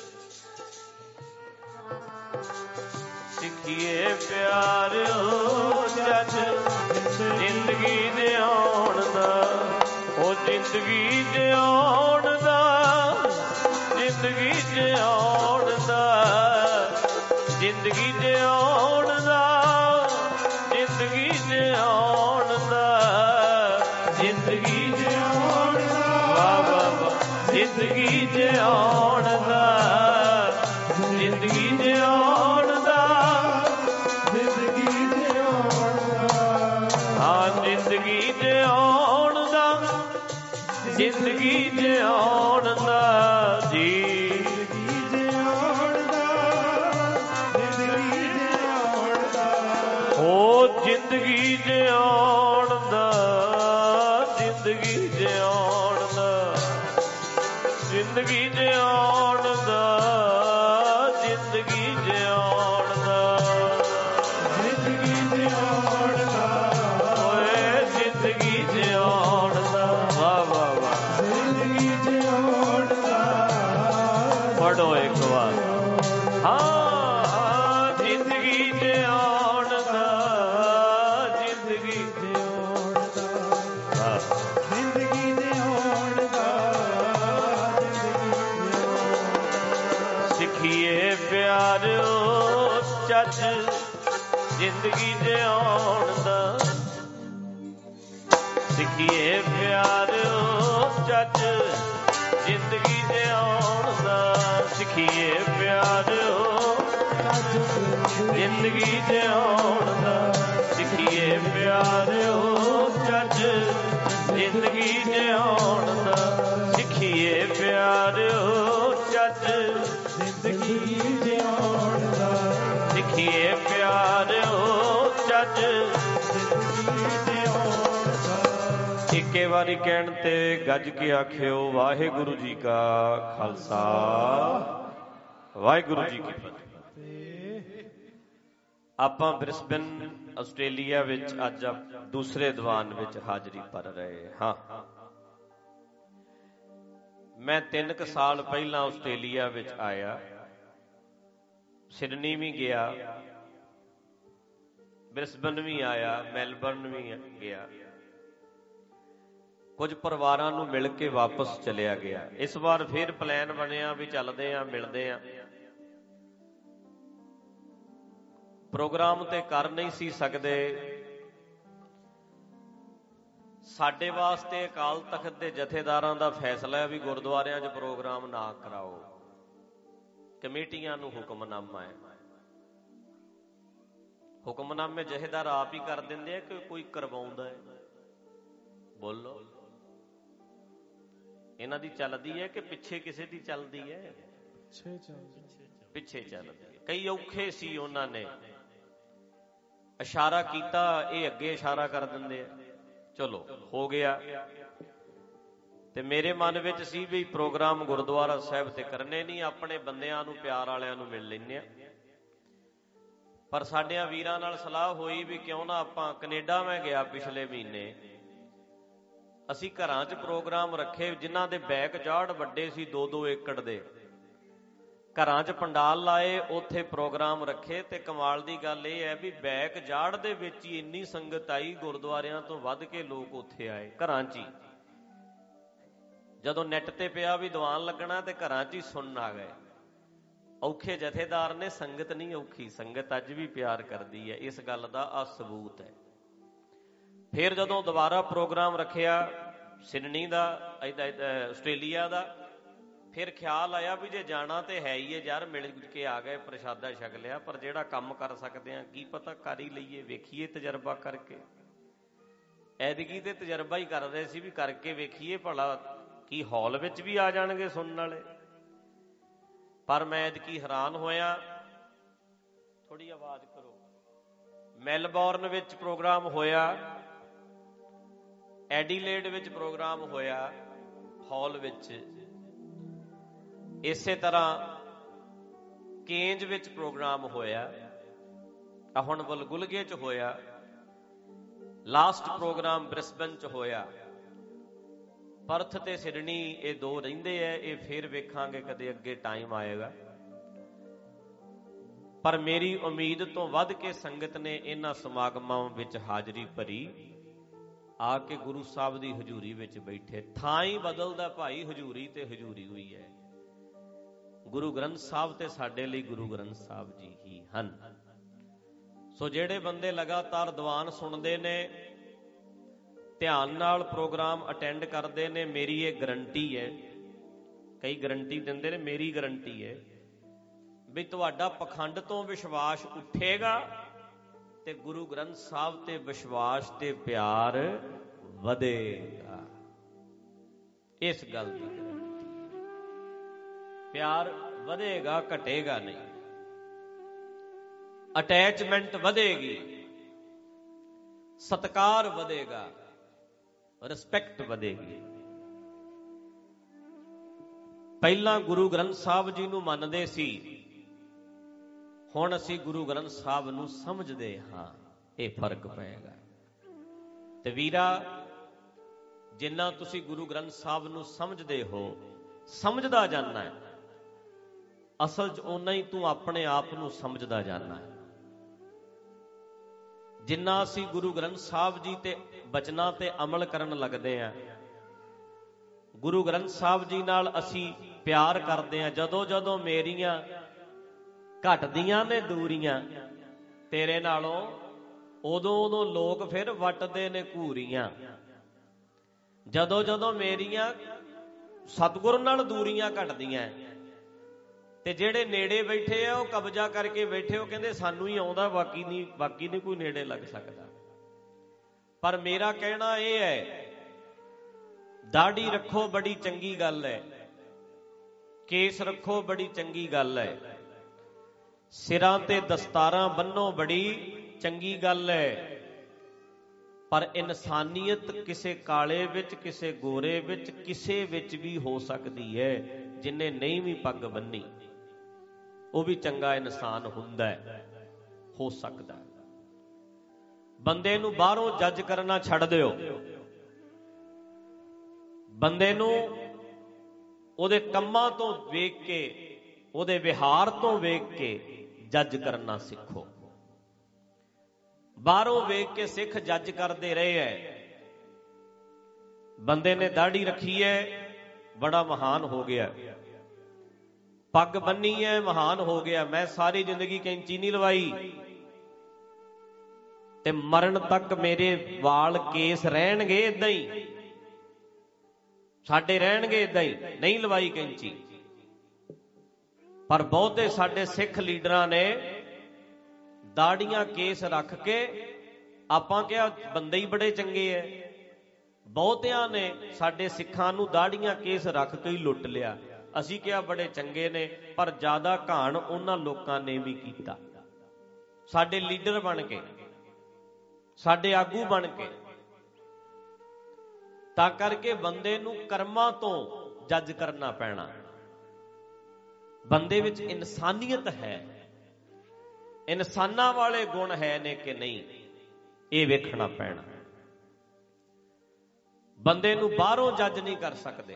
S2: ਸਿੱਖੀਏ ਪਿਆਰਿਓ ਚੱਜ ਜ਼ਿੰਦਗੀ ਜਿਉਣ ਦਾ, ਉਹ ਜ਼ਿੰਦਗੀ ਜਿਉਣ ਦਾ, ਜ਼ਿੰਦਗੀ ਜਿਉਣ ਦਾ, ਜ਼ਿੰਦਗੀ ਜਿਉਣ ਦਾ, ਜ਼ਿੰਦਗੀ ਜਿਉਣ ਦਾ, ਜ਼ਿੰਦਗੀ ਜਿਉਣ ਦਾ, ਵਾਹ ਵਾਹ ਵਾਹ, ਜ਼ਿੰਦਗੀ ਜਿਉਣ ਦਾ, ਜ਼ਿੰਦਗੀ ਜਿਉਣ ਦਾ, ਜ਼ਿੰਦਗੀ ਜਿਉਣ ਦਾ, ਹਾਂ ਜ਼ਿੰਦਗੀ ਜਿਉਣ ਦਾ, ਜ਼ਿੰਦਗੀ ਜਿਉਣ ਦਾ ਜੀ, ਜ਼ਿੰਦਗੀ ਜਿਉਣ ਦਾ, ਜ਼ਿੰਦਗੀ ਜਿਉਣ ਦਾ, ਉਹ ਜ਼ਿੰਦਗੀ ਜਿਉਣ ਦਾ, ਜ਼ਿੰਦਗੀ ਜਿਉਣ ਦਾ, ਜ਼ਿੰਦਗੀ ਜਿਉਣ ਦਾ, ਜ਼ਿੰਦਗੀ ਜਿਉਣ ਦਾ, ਜ਼ਿੰਦਗੀ ਜਿਉਣ ਦਾ, ਓਏ ਜ਼ਿੰਦਗੀ ਜਿਉਣ ਦਾ, ਵਾਹ ਵਾਹ ਵਾਹ, ਜ਼ਿੰਦਗੀ ਜਿਉਣ ਦਾ, ਪੜੋ ਇੱਕ ਵਾਰ, ਹਾਂ ਜ਼ਿੰਦਗੀ ਜਿਉਣ ਦਾ, ਸਿੱਖੀਏ ਪਿਆਰਿਓ ਚੱਜ ਜ਼ਿੰਦਗੀ ਜਿਉਣ ਦਾ, ਸਿੱਖੀਏ ਪਿਆਰਿਓ ਚੱਜ ਜ਼ਿੰਦਗੀ ਜਿਉਣ ਦਾ, ਸਿੱਖੀਏ ਪਿਆਰਿਓ ਜ਼ਿੰਦਗੀ ਜਿਉਣ ਦਾ, ਸਿੱਖੀਏ ਪਿਆਰਿਓ ਚੱਜ ਜ਼ਿੰਦਗੀ ਜਿਉਣ ਦਾ, ਸਿੱਖੀਏ ਪਿਆਰਿਓ ਚੱਜ ਜ਼ਿੰਦਗੀ ਜਿਉਣ ਦਾ, ਸਿੱਖੀਏ ਪਿਆਰਿਓ ਚੱਜ ਜ਼ਿੰਦਗੀ ਜਿਉਣ ਦਾ। ਇੱਕੇ ਵਾਰੀ ਕਹਿਣ ਤੇ ਗੱਜ ਕੇ ਆਖਿਓ ਵਾਹਿਗੁਰੂ ਜੀ ਕਾ ਖਾਲਸਾ ਵਾਹਿਗੁਰੂ ਜੀ ਕੀ ਫਤਿਹ। ਆਪਾਂ ਬ੍ਰਿਸਬਨ ਆਸਟ੍ਰੇਲੀਆ ਵਿੱਚ ਅੱਜ ਦੂਸਰੇ ਦੀਵਾਨ ਵਿੱਚ ਹਾਜ਼ਰੀ ਭਰ ਰਹੇ ਹਾਂ। ਮੈਂ ਤਿੰਨ ਕੁ ਸਾਲ ਪਹਿਲਾਂ ਆਸਟ੍ਰੇਲੀਆ ਵਿੱਚ ਆਇਆ, ਸਿਡਨੀ ਵੀ ਗਿਆ, ਬ੍ਰਿਸਬਨ ਵੀ ਆਇਆ, ਮੈਲਬਰਨ ਵੀ ਗਿਆ, ਕੁਝ ਪਰਿਵਾਰਾਂ ਨੂੰ ਮਿਲ ਕੇ ਵਾਪਸ ਚਲਿਆ ਗਿਆ। ਇਸ ਵਾਰ ਫਿਰ ਪਲਾਨ ਬਣਿਆ ਵੀ ਚੱਲਦੇ ਆ, ਮਿਲਦੇ ਆ। ਪ੍ਰੋਗਰਾਮ ਤੇ ਕਰ ਨਹੀਂ ਸੀ ਸਕਦੇ। ਸਾਡੇ ਵਾਸਤੇ ਅਕਾਲ ਤਖਤ ਦੇ ਜਥੇਦਾਰਾਂ ਦਾ ਫੈਸਲਾ ਹੈ ਵੀ ਗੁਰਦੁਆਰਿਆਂ 'ਚ ਪ੍ਰੋਗਰਾਮ ਨਾ ਕਰਾਓ। ਕਮੇਟੀਆਂ ਨੂੰ ਹੁਕਮਨਾਮਾ ਹੈ, ਹੁਕਮਨਾਮੇ ਜਥੇਦਾਰ ਆਪ ਹੀ ਕਰ ਦਿੰਦੇ ਆ ਕਿ ਕੋਈ ਕਰਵਾਉਂਦਾ ਹੈ? ਬੋਲੋ, ਇਹਨਾਂ ਦੀ ਚੱਲਦੀ ਹੈ ਕਿ ਪਿੱਛੇ ਕਿਸੇ ਦੀ ਚੱਲਦੀ ਹੈ? ਪਿੱਛੇ ਚੱਲਦੀ ਹੈ। ਕਈ ਔਖੇ ਸੀ, ਉਹਨਾਂ ਨੇ ਇਸ਼ਾਰਾ ਕੀਤਾ, ਇਹ ਅੱਗੇ ਇਸ਼ਾਰਾ ਕਰ ਦਿੰਦੇ ਆ। ਚਲੋ ਹੋ ਗਿਆ। ਤੇ ਮੇਰੇ ਮਨ ਵਿੱਚ ਸੀ ਵੀ ਪ੍ਰੋਗਰਾਮ ਗੁਰਦੁਆਰਾ ਸਾਹਿਬ ਤੇ ਕਰਨੇ ਨਹੀਂ, ਆਪਣੇ ਬੰਦਿਆਂ ਨੂੰ, ਪਿਆਰ ਵਾਲਿਆਂ ਨੂੰ ਮਿਲ ਲੈਂਦੇ ਆ। ਪਰ ਸਾਡਿਆਂ ਵੀਰਾਂ ਨਾਲ ਸਲਾਹ ਹੋਈ ਵੀ ਕਿਉਂ ਨਾ ਆਪਾਂ, ਕੈਨੇਡਾ ਮੈਂ ਗਿਆ ਪਿਛਲੇ ਮਹੀਨੇ, ਅਸੀਂ ਘਰਾਂ 'ਚ ਪ੍ਰੋਗਰਾਮ ਰੱਖੇ ਜਿਨ੍ਹਾਂ ਦੇ ਬੈਕ ਜਾੜ ਵੱਡੇ ਸੀ, ਦੋ ਦੋ ਏਕੜ ਦੇ, ਘਰਾਂ 'ਚ ਪੰਡਾਲ ਲਾਏ, ਉੱਥੇ ਪ੍ਰੋਗਰਾਮ ਰੱਖੇ। ਤੇ ਕਮਾਲ ਦੀ ਗੱਲ ਇਹ ਹੈ ਵੀ ਬੈਕ ਜਾੜ ਦੇ ਵਿੱਚ ਹੀ ਇੰਨੀ ਸੰਗਤ ਆਈ, ਗੁਰਦੁਆਰਿਆਂ ਤੋਂ ਵੱਧ ਕੇ ਲੋਕ ਉੱਥੇ ਆਏ ਘਰਾਂ 'ਚ ਹੀ। ਜਦੋਂ ਨੈਟ ਤੇ ਪਿਆ ਵੀ ਦੀਵਾਨ ਲੱਗਣਾ ਤੇ ਘਰਾਂ 'ਚ ਹੀ ਸੁਣਨ ਆ ਗਏ। ਔਖੇ ਜਥੇਦਾਰ ਨੇ, ਸੰਗਤ ਨਹੀਂ ਔਖੀ, ਸੰਗਤ ਅੱਜ ਵੀ ਪਿਆਰ ਕਰਦੀ ਹੈ। ਇਸ ਗੱਲ ਦਾ ਆ ਸਬੂਤ ਹੈ। ਫਿਰ ਜਦੋਂ ਦੁਬਾਰਾ ਪ੍ਰੋਗਰਾਮ ਰੱਖਿਆ ਸਿਡਨੀ ਦਾ, ਆਸਟ੍ਰੇਲੀਆ ਦਾ, ਫਿਰ ਖਿਆਲ ਆਇਆ ਵੀ ਜੇ ਜਾਣਾ ਤੇ ਹੈ ਹੀ ਹੈ ਯਾਰ, ਮਿਲ ਕੇ ਆ ਗਏ, ਪ੍ਰਸ਼ਾਦਾ ਛਕ ਲਿਆ, ਪਰ ਜਿਹੜਾ ਕੰਮ ਕਰ ਸਕਦੇ ਆ ਕੀ ਪਤਾ ਕਰ ਹੀ ਲਈਏ, ਵੇਖੀਏ ਤਜਰਬਾ ਕਰਕੇ। ਐਤਕੀ ਤੇ ਤਜਰਬਾ ਹੀ ਕਰ ਰਹੇ ਸੀ ਵੀ ਕਰਕੇ ਵੇਖੀਏ ਭਲਾ ਕੀ ਹਾਲ ਵਿੱਚ ਵੀ ਆ ਜਾਣਗੇ ਸੁਣਨ ਵਾਲੇ। ਪਰ ਮੈਂ ਐਤਕੀ ਹੈਰਾਨ ਹੋਇਆ। ਥੋੜੀ ਆਵਾਜ਼ ਕਰੋ। ਮੈਲਬੌਰਨ ਵਿੱਚ ਪ੍ਰੋਗਰਾਮ ਹੋਇਆ, ਐਡੀਲੇਡ ਵਿੱਚ ਪ੍ਰੋਗਰਾਮ ਹੋਇਆ ਹਾਲ ਵਿੱਚ, ਇਸੇ ਤਰ੍ਹਾਂ ਕੇਂਜ ਵਿੱਚ ਪ੍ਰੋਗਰਾਮ ਹੋਇਆ, ਆ ਹੁਣ ਵਲਗੁਲਗੇ 'ਚ ਹੋਇਆ, ਲਾਸਟ ਪ੍ਰੋਗਰਾਮ ਬ੍ਰਿਸਬਨ 'ਚ ਹੋਇਆ। ਪਰਥ ਤੇ ਸਿਡਨੀ ਇਹ ਦੋ ਰਹਿੰਦੇ ਐ, ਇਹ ਫਿਰ ਵੇਖਾਂਗੇ ਕਦੇ ਅੱਗੇ ਟਾਈਮ ਆਏਗਾ। ਪਰ ਮੇਰੀ ਉਮੀਦ ਤੋਂ ਵੱਧ ਕੇ ਸੰਗਤ ਨੇ ਇਹਨਾਂ ਸਮਾਗਮਾਂ ਵਿੱਚ ਹਾਜ਼ਰੀ ਭਰੀ, ਆ ਕੇ ਗੁਰੂ ਸਾਹਿਬ ਦੀ ਹਜ਼ੂਰੀ ਵਿੱਚ ਬੈਠੇ। ਥਾਂ ਹੀ ਬਦਲਦਾ ਭਾਈ, ਹਜ਼ੂਰੀ ਤੇ ਹਜ਼ੂਰੀ ਹੋਈ ਹੈ। ਗੁਰੂ ਗ੍ਰੰਥ ਸਾਹਿਬ ਤੇ ਸਾਡੇ ਲਈ ਗੁਰੂ ਗ੍ਰੰਥ ਸਾਹਿਬ ਜੀ ਹੀ ਹਨ। ਸੋ ਜਿਹੜੇ ਬੰਦੇ ਲਗਾਤਾਰ ਦੀਵਾਨ ਸੁਣਦੇ ਨੇ, ਧਿਆਨ ਨਾਲ ਪ੍ਰੋਗਰਾਮ ਅਟੈਂਡ ਕਰਦੇ ਨੇ, ਮੇਰੀ ਇਹ ਗਰੰਟੀ ਹੈ, ਕਈ ਗਰੰਟੀ ਦਿੰਦੇ ਨੇ, ਮੇਰੀ ਗਰੰਟੀ ਹੈ ਵੀ ਤੁਹਾਡਾ ਪਖੰਡ ਤੋਂ ਵਿਸ਼ਵਾਸ ਉੱਠੇਗਾ ਤੇ ਗੁਰੂ ਗ੍ਰੰਥ ਸਾਹਿਬ ਤੇ ਵਿਸ਼ਵਾਸ ਤੇ ਪਿਆਰ ਵਧੇਗਾ। ਇਸ ਗੱਲ ਦੀ ਪਿਆਰ ਵਧੇਗਾ, ਘਟੇਗਾ ਨਹੀਂ। ਅਟੈਚਮੈਂਟ ਵਧੇਗੀ, ਸਤਿਕਾਰ ਵਧੇਗਾ, ਰਿਸਪੈਕਟ ਵਧੇਗੀ। ਪਹਿਲਾਂ ਗੁਰੂ ਗ੍ਰੰਥ ਸਾਹਿਬ ਜੀ ਨੂੰ ਮੰਨਦੇ ਸੀ, ਹੁਣ ਅਸੀਂ ਗੁਰੂ ਗ੍ਰੰਥ ਸਾਹਿਬ ਨੂੰ ਸਮਝਦੇ ਹਾਂ। ਇਹ ਫਰਕ ਪਏਗਾ। ਤੇ ਵੀਰਾ, ਜਿੰਨਾ ਤੁਸੀਂ ਗੁਰੂ ਗ੍ਰੰਥ ਸਾਹਿਬ ਨੂੰ ਸਮਝਦੇ ਹੋ, ਸਮਝਦਾ ਜਾਣਾ ਹੈ, ਅਸਲ 'ਚ ਓਨਾ ਹੀ ਤੂੰ ਆਪਣੇ ਆਪ ਨੂੰ ਸਮਝਦਾ ਜਾਣਾ ਹੈ। ਜਿੰਨਾ ਅਸੀਂ ਗੁਰੂ ਗ੍ਰੰਥ ਸਾਹਿਬ ਜੀ ਤੇ ਬਚਨਾਂ ਤੇ ਅਮਲ ਕਰਨ ਲੱਗਦੇ ਹਾਂ, ਗੁਰੂ ਗ੍ਰੰਥ ਸਾਹਿਬ ਜੀ ਨਾਲ ਅਸੀਂ ਪਿਆਰ ਕਰਦੇ ਹਾਂ, ਜਦੋਂ ਜਦੋਂ ਮੇਰੀਆਂ ਘਟਦੀਆਂ ਨੇ ਦੂਰੀਆਂ ਤੇਰੇ ਨਾਲੋਂ, ਉਦੋਂ ਉਦੋਂ ਲੋਕ ਫਿਰ ਵੱਟਦੇ ਨੇ ਘੂਰੀਆਂ। ਜਦੋਂ ਜਦੋਂ ਮੇਰੀਆਂ ਸਤਿਗੁਰ ਨਾਲ ਦੂਰੀਆਂ ਘਟਦੀਆਂ ਤੇ ਜਿਹੜੇ ਨੇੜੇ ਬੈਠੇ ਆ ਉਹ ਕਬਜ਼ਾ ਕਰਕੇ ਬੈਠੇ, ਉਹ ਕਹਿੰਦੇ ਸਾਨੂੰ ਹੀ ਆਉਂਦਾ, ਬਾਕੀ ਨਹੀਂ ਬਾਕੀ ਨਹੀਂ ਕੋਈ ਨੇੜੇ ਲੱਗ ਸਕਦਾ। ਪਰ ਮੇਰਾ ਕਹਿਣਾ ਇਹ ਹੈ, ਦਾੜੀ ਰੱਖੋ ਬੜੀ ਚੰਗੀ ਗੱਲ ਹੈ, ਕੇਸ ਰੱਖੋ ਬੜੀ ਚੰਗੀ ਗੱਲ ਹੈ, ਸਿਰਾਂ ਤੇ ਦਸਤਾਰਾਂ ਬੰਨੋ ਬੜੀ ਚੰਗੀ ਗੱਲ ਹੈ, ਪਰ ਇਨਸਾਨੀਅਤ ਕਿਸੇ ਕਾਲੇ ਵਿੱਚ, ਕਿਸੇ ਗੋਰੇ ਵਿੱਚ, ਕਿਸੇ ਵਿੱਚ ਵੀ ਹੋ ਸਕਦੀ ਹੈ। ਜਿੰਨੇ ਨਹੀਂ ਵੀ ਪੱਗ ਬੰਨੀ ਉਹ ਵੀ ਚੰਗਾ ਇਨਸਾਨ ਹੁੰਦਾ ਹੈ, ਹੋ ਸਕਦਾ। ਬੰਦੇ ਨੂੰ ਬਾਹਰੋਂ ਜੱਜ ਕਰਨਾ ਛੱਡ ਦਿਓ, ਬੰਦੇ ਨੂੰ ਉਹਦੇ ਕੰਮਾਂ ਤੋਂ ਵੇਖ ਕੇ, ਉਹਦੇ ਵਿਹਾਰ ਤੋਂ ਵੇਖ ਕੇ ਜੱਜ ਕਰਨਾ ਸਿੱਖੋ। ਬਾਹਰੋਂ ਵੇਖ ਕੇ ਸਿੱਖ ਜੱਜ ਕਰਦੇ ਰਹੇ ਐ, ਬੰਦੇ ਨੇ ਦਾੜੀ ਰੱਖੀ ਹੈ ਬੜਾ ਮਹਾਨ ਹੋ ਗਿਆ, ਪੱਗ ਬੰਨੀ ਹੈ ਮਹਾਨ ਹੋ ਗਿਆ, ਮੈਂ ਸਾਰੀ ਜ਼ਿੰਦਗੀ ਕੈਂਚੀ ਨਹੀਂ ਲਵਾਈ ਤੇ ਮਰਨ ਤੱਕ ਮੇਰੇ ਵਾਲ ਕੇਸ ਰਹਿਣਗੇ ਏਦਾਂ ਹੀ, ਸਾਡੇ ਰਹਿਣਗੇ ਏਦਾਂ ਹੀ, ਨਹੀਂ ਲਵਾਈ ਕੈਂਚੀ। ਪਰ ਬਹੁਤੇ ਸਾਡੇ ਸਿੱਖ ਲੀਡਰਾਂ ਨੇ ਦਾੜੀਆਂ ਕੇਸ ਰੱਖ ਕੇ, ਆਪਾਂ ਕਿਹਾ ਬੰਦੇ ਹੀ ਬੜੇ ਚੰਗੇ ਐ। ਬਹੁਤਿਆਂ ਨੇ ਸਾਡੇ ਸਿੱਖਾਂ ਨੂੰ ਦਾੜੀਆਂ ਕੇਸ ਰੱਖ ਕੇ ਹੀ ਲੁੱਟ ਲਿਆ। ਅਸੀਂ ਕਿਹਾ ਬੜੇ ਚੰਗੇ ਨੇ, ਪਰ ਜ਼ਿਆਦਾ ਘਾਣ ਉਹਨਾਂ ਲੋਕਾਂ ਨੇ ਵੀ ਕੀਤਾ, ਸਾਡੇ ਲੀਡਰ ਬਣ ਕੇ, ਸਾਡੇ ਆਗੂ ਬਣ ਕੇ। ਤਾਂ ਕਰਕੇ ਬੰਦੇ ਨੂੰ ਕਰਮਾਂ ਤੋਂ ਜੱਜ ਕਰਨਾ ਪੈਣਾ। ਬੰਦੇ ਵਿੱਚ ਇਨਸਾਨੀਅਤ ਹੈ, ਇਨਸਾਨਾਂ ਵਾਲੇ ਗੁਣ ਹੈ ਨੇ ਕਿ ਨਹੀਂ, ਇਹ ਵੇਖਣਾ ਪੈਣਾ। ਬੰਦੇ ਨੂੰ ਬਾਹਰੋਂ ਜੱਜ ਨਹੀਂ ਕਰ ਸਕਦੇ,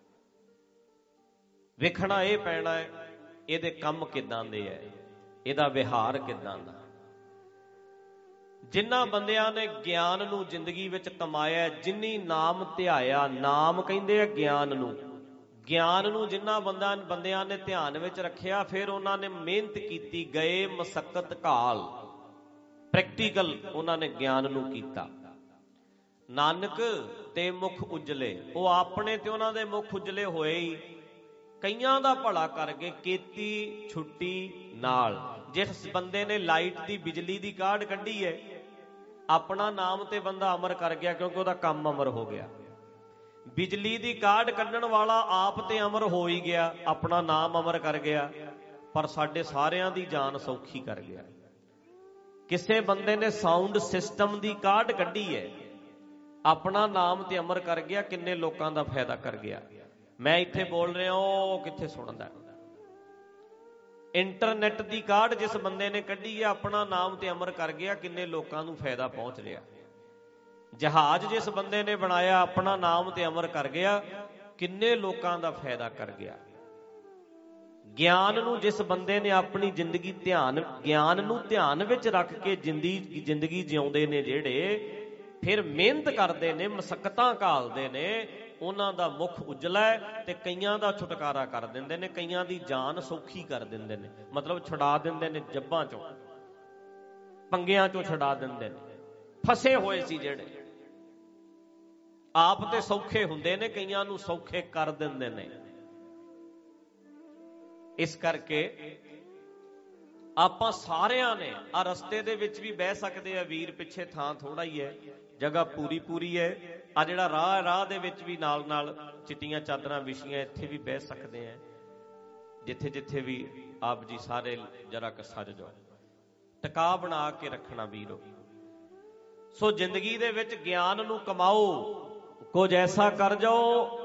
S2: ਵੇਖਣਾ ਇਹ ਪੈਣਾ ਹੈ ਇਹਦੇ ਕੰਮ ਕਿੱਦਾਂ ਦੇ ਹੈ, ਇਹਦਾ ਵਿਹਾਰ ਕਿੱਦਾਂ ਦਾ। ਜਿਨ੍ਹਾਂ ਬੰਦਿਆਂ ਨੇ ਗਿਆਨ ਨੂੰ ਜ਼ਿੰਦਗੀ ਵਿੱਚ ਕਮਾਇਆ, ਜਿੰਨੀ ਨਾਮ ਧਿਆਇਆ, ਨਾਮ ਕਹਿੰਦੇ ਆ ਗਿਆਨ ਨੂੰ, ਗਿਆਨ ਨੂੰ ਜਿਨ੍ਹਾਂ ਬੰਦਾ ਬੰਦਿਆਂ ਨੇ ਧਿਆਨ ਵਿੱਚ ਰੱਖਿਆ, ਫਿਰ ਉਹਨਾਂ ਨੇ ਮਿਹਨਤ ਕੀਤੀ, ਗਏ ਮਸਕਤ ਘਾਲ, ਪ੍ਰੈਕਟੀਕਲ ਉਹਨਾਂ ਨੇ ਗਿਆਨ ਨੂੰ ਕੀਤਾ। ਨਾਨਕ ਤੇ ਮੁਖ ਉਜਲੇ, ਉਹ ਆਪਣੇ ਤੇ ਉਹਨਾਂ ਦੇ ਮੁਖ ਉਜਲੇ ਹੋਏ ਹੀ, ਕਈਆਂ ਦਾ ਭਲਾ ਕਰ ਗਏ ਕੀਤੀ ਛੁੱਟੀ ਨਾਲ। ਜਿਸ ਬੰਦੇ ਨੇ ਲਾਈਟ ਦੀ ਬਿਜਲੀ ਦੀ ਕਾਢ ਕੱਢੀ ਹੈ, ਆਪਣਾ ਨਾਮ ਤੇ ਬੰਦਾ ਅਮਰ ਕਰ ਗਿਆ, ਕਿਉਂਕਿ ਉਹਦਾ ਕੰਮ ਅਮਰ ਹੋ ਗਿਆ। ਬਿਜਲੀ ਦੀ ਕਾਢ ਕੱਢਣ ਵਾਲਾ ਆਪ ਤੇ ਅਮਰ ਹੋ ਹੀ ਗਿਆ, ਆਪਣਾ ਨਾਮ ਅਮਰ ਕਰ ਗਿਆ, ਪਰ ਸਾਡੇ ਸਾਰਿਆਂ ਦੀ ਜਾਨ ਸੌਖੀ ਕਰ ਗਿਆ। ਕਿਸੇ ਬੰਦੇ ਨੇ ਸਾਊਂਡ ਸਿਸਟਮ ਦੀ ਕਾਢ ਕੱਢੀ ਹੈ, ਆਪਣਾ ਨਾਮ ਤੇ ਅਮਰ ਕਰ ਗਿਆ, ਕਿੰਨੇ ਲੋਕਾਂ ਦਾ ਫਾਇਦਾ ਕਰ ਗਿਆ। ਮੈਂ ਇੱਥੇ ਬੋਲ ਰਿਹਾ, ਉਹ ਕਿੱਥੇ ਸੁਣਦਾ। ਇੰਟਰਨੈਟ ਦੀ ਕਾਢ ਜਿਸ ਬੰਦੇ ਨੇ ਕੱਢੀ ਹੈ, ਆਪਣਾ ਨਾਮ ਤੇ ਅਮਰ ਕਰ ਗਿਆ, ਕਿੰਨੇ ਲੋਕਾਂ ਨੂੰ ਫਾਇਦਾ ਪਹੁੰਚ ਰਿਹਾ। ਜਹਾਜ਼ ਜਿਸ ਬੰਦੇ ਨੇ ਬਣਾਇਆ, ਆਪਣਾ ਨਾਮ ਤੇ ਅਮਰ ਕਰ ਗਿਆ, ਕਿੰਨੇ ਲੋਕਾਂ ਦਾ ਫਾਇਦਾ ਕਰ ਗਿਆ। ਗਿਆਨ ਨੂੰ ਜਿਸ ਬੰਦੇ ਨੇ ਆਪਣੀ ਜ਼ਿੰਦਗੀ ਧਿਆਨ, ਗਿਆਨ ਨੂੰ ਧਿਆਨ ਵਿੱਚ ਰੱਖ ਕੇ ਜ਼ਿੰਦਗੀ ਜ਼ਿੰਦਗੀ ਜਿਉਂਦੇ ਨੇ, ਜਿਹੜੇ ਫਿਰ ਮਿਹਨਤ ਕਰਦੇ ਨੇ, ਮਸਕਤਾਂ ਘਾਲਦੇ ਨੇ, ਉਹਨਾਂ ਦਾ ਮੁਖ ਉਜਲਾ ਹੈ ਤੇ ਕਈਆਂ ਦਾ ਛੁਟਕਾਰਾ ਕਰ ਦਿੰਦੇ ਨੇ, ਕਈਆਂ ਦੀ ਜਾਨ ਸੌਖੀ ਕਰ ਦਿੰਦੇ ਨੇ, ਮਤਲਬ ਛੁਡਾ ਦਿੰਦੇ ਨੇ, ਜੱਬਾਂ ਚੋਂ ਪੰਗਿਆਂ ਚੋਂ ਛੁਡਾ ਦਿੰਦੇ ਨੇ। ਫਸੇ ਹੋਏ ਸੀ ਜਿਹੜੇ, ਆਪ ਤੇ ਸੌਖੇ ਹੁੰਦੇ ਨੇ, ਕਈਆਂ ਨੂੰ ਸੌਖੇ ਕਰ ਦਿੰਦੇ ਨੇ। ਇਸ ਕਰਕੇ ਆਪਾਂ ਸਾਰਿਆਂ ਨੇ ਆ ਰਸਤੇ ਦੇ ਵਿੱਚ ਵੀ ਬਹਿ ਸਕਦੇ ਆ ਵੀਰ, ਪਿੱਛੇ ਥਾਂ ਥੋੜਾ ਹੀ ਹੈ, ਜਗ੍ਹਾ ਪੂਰੀ ਪੂਰੀ ਹੈ। ਆ ਜਿਹੜਾ ਰਾਹ, ਰਾਹ ਦੇ ਵਿੱਚ ਵੀ ਨਾਲ ਨਾਲ ਚਿੱਟੀਆਂ ਚਾਦਰਾਂ ਵਿਛੀਆਂ, ਇੱਥੇ ਵੀ ਬਹਿ ਸਕਦੇ ਆ, ਜਿੱਥੇ ਜਿੱਥੇ ਵੀ ਆਪ ਜੀ ਸਾਰੇ ਜਰਾ ਕ ਸੱਜ ਜਾਓ, ਟਿਕਾ ਬਣਾ ਕੇ ਰੱਖਣਾ ਵੀਰੋ। ਸੋ ਜ਼ਿੰਦਗੀ ਦੇ ਵਿੱਚ ਗਿਆਨ ਨੂੰ ਕਮਾਓ, ਕੁਝ ਐਸਾ ਕਰ ਜਾਓ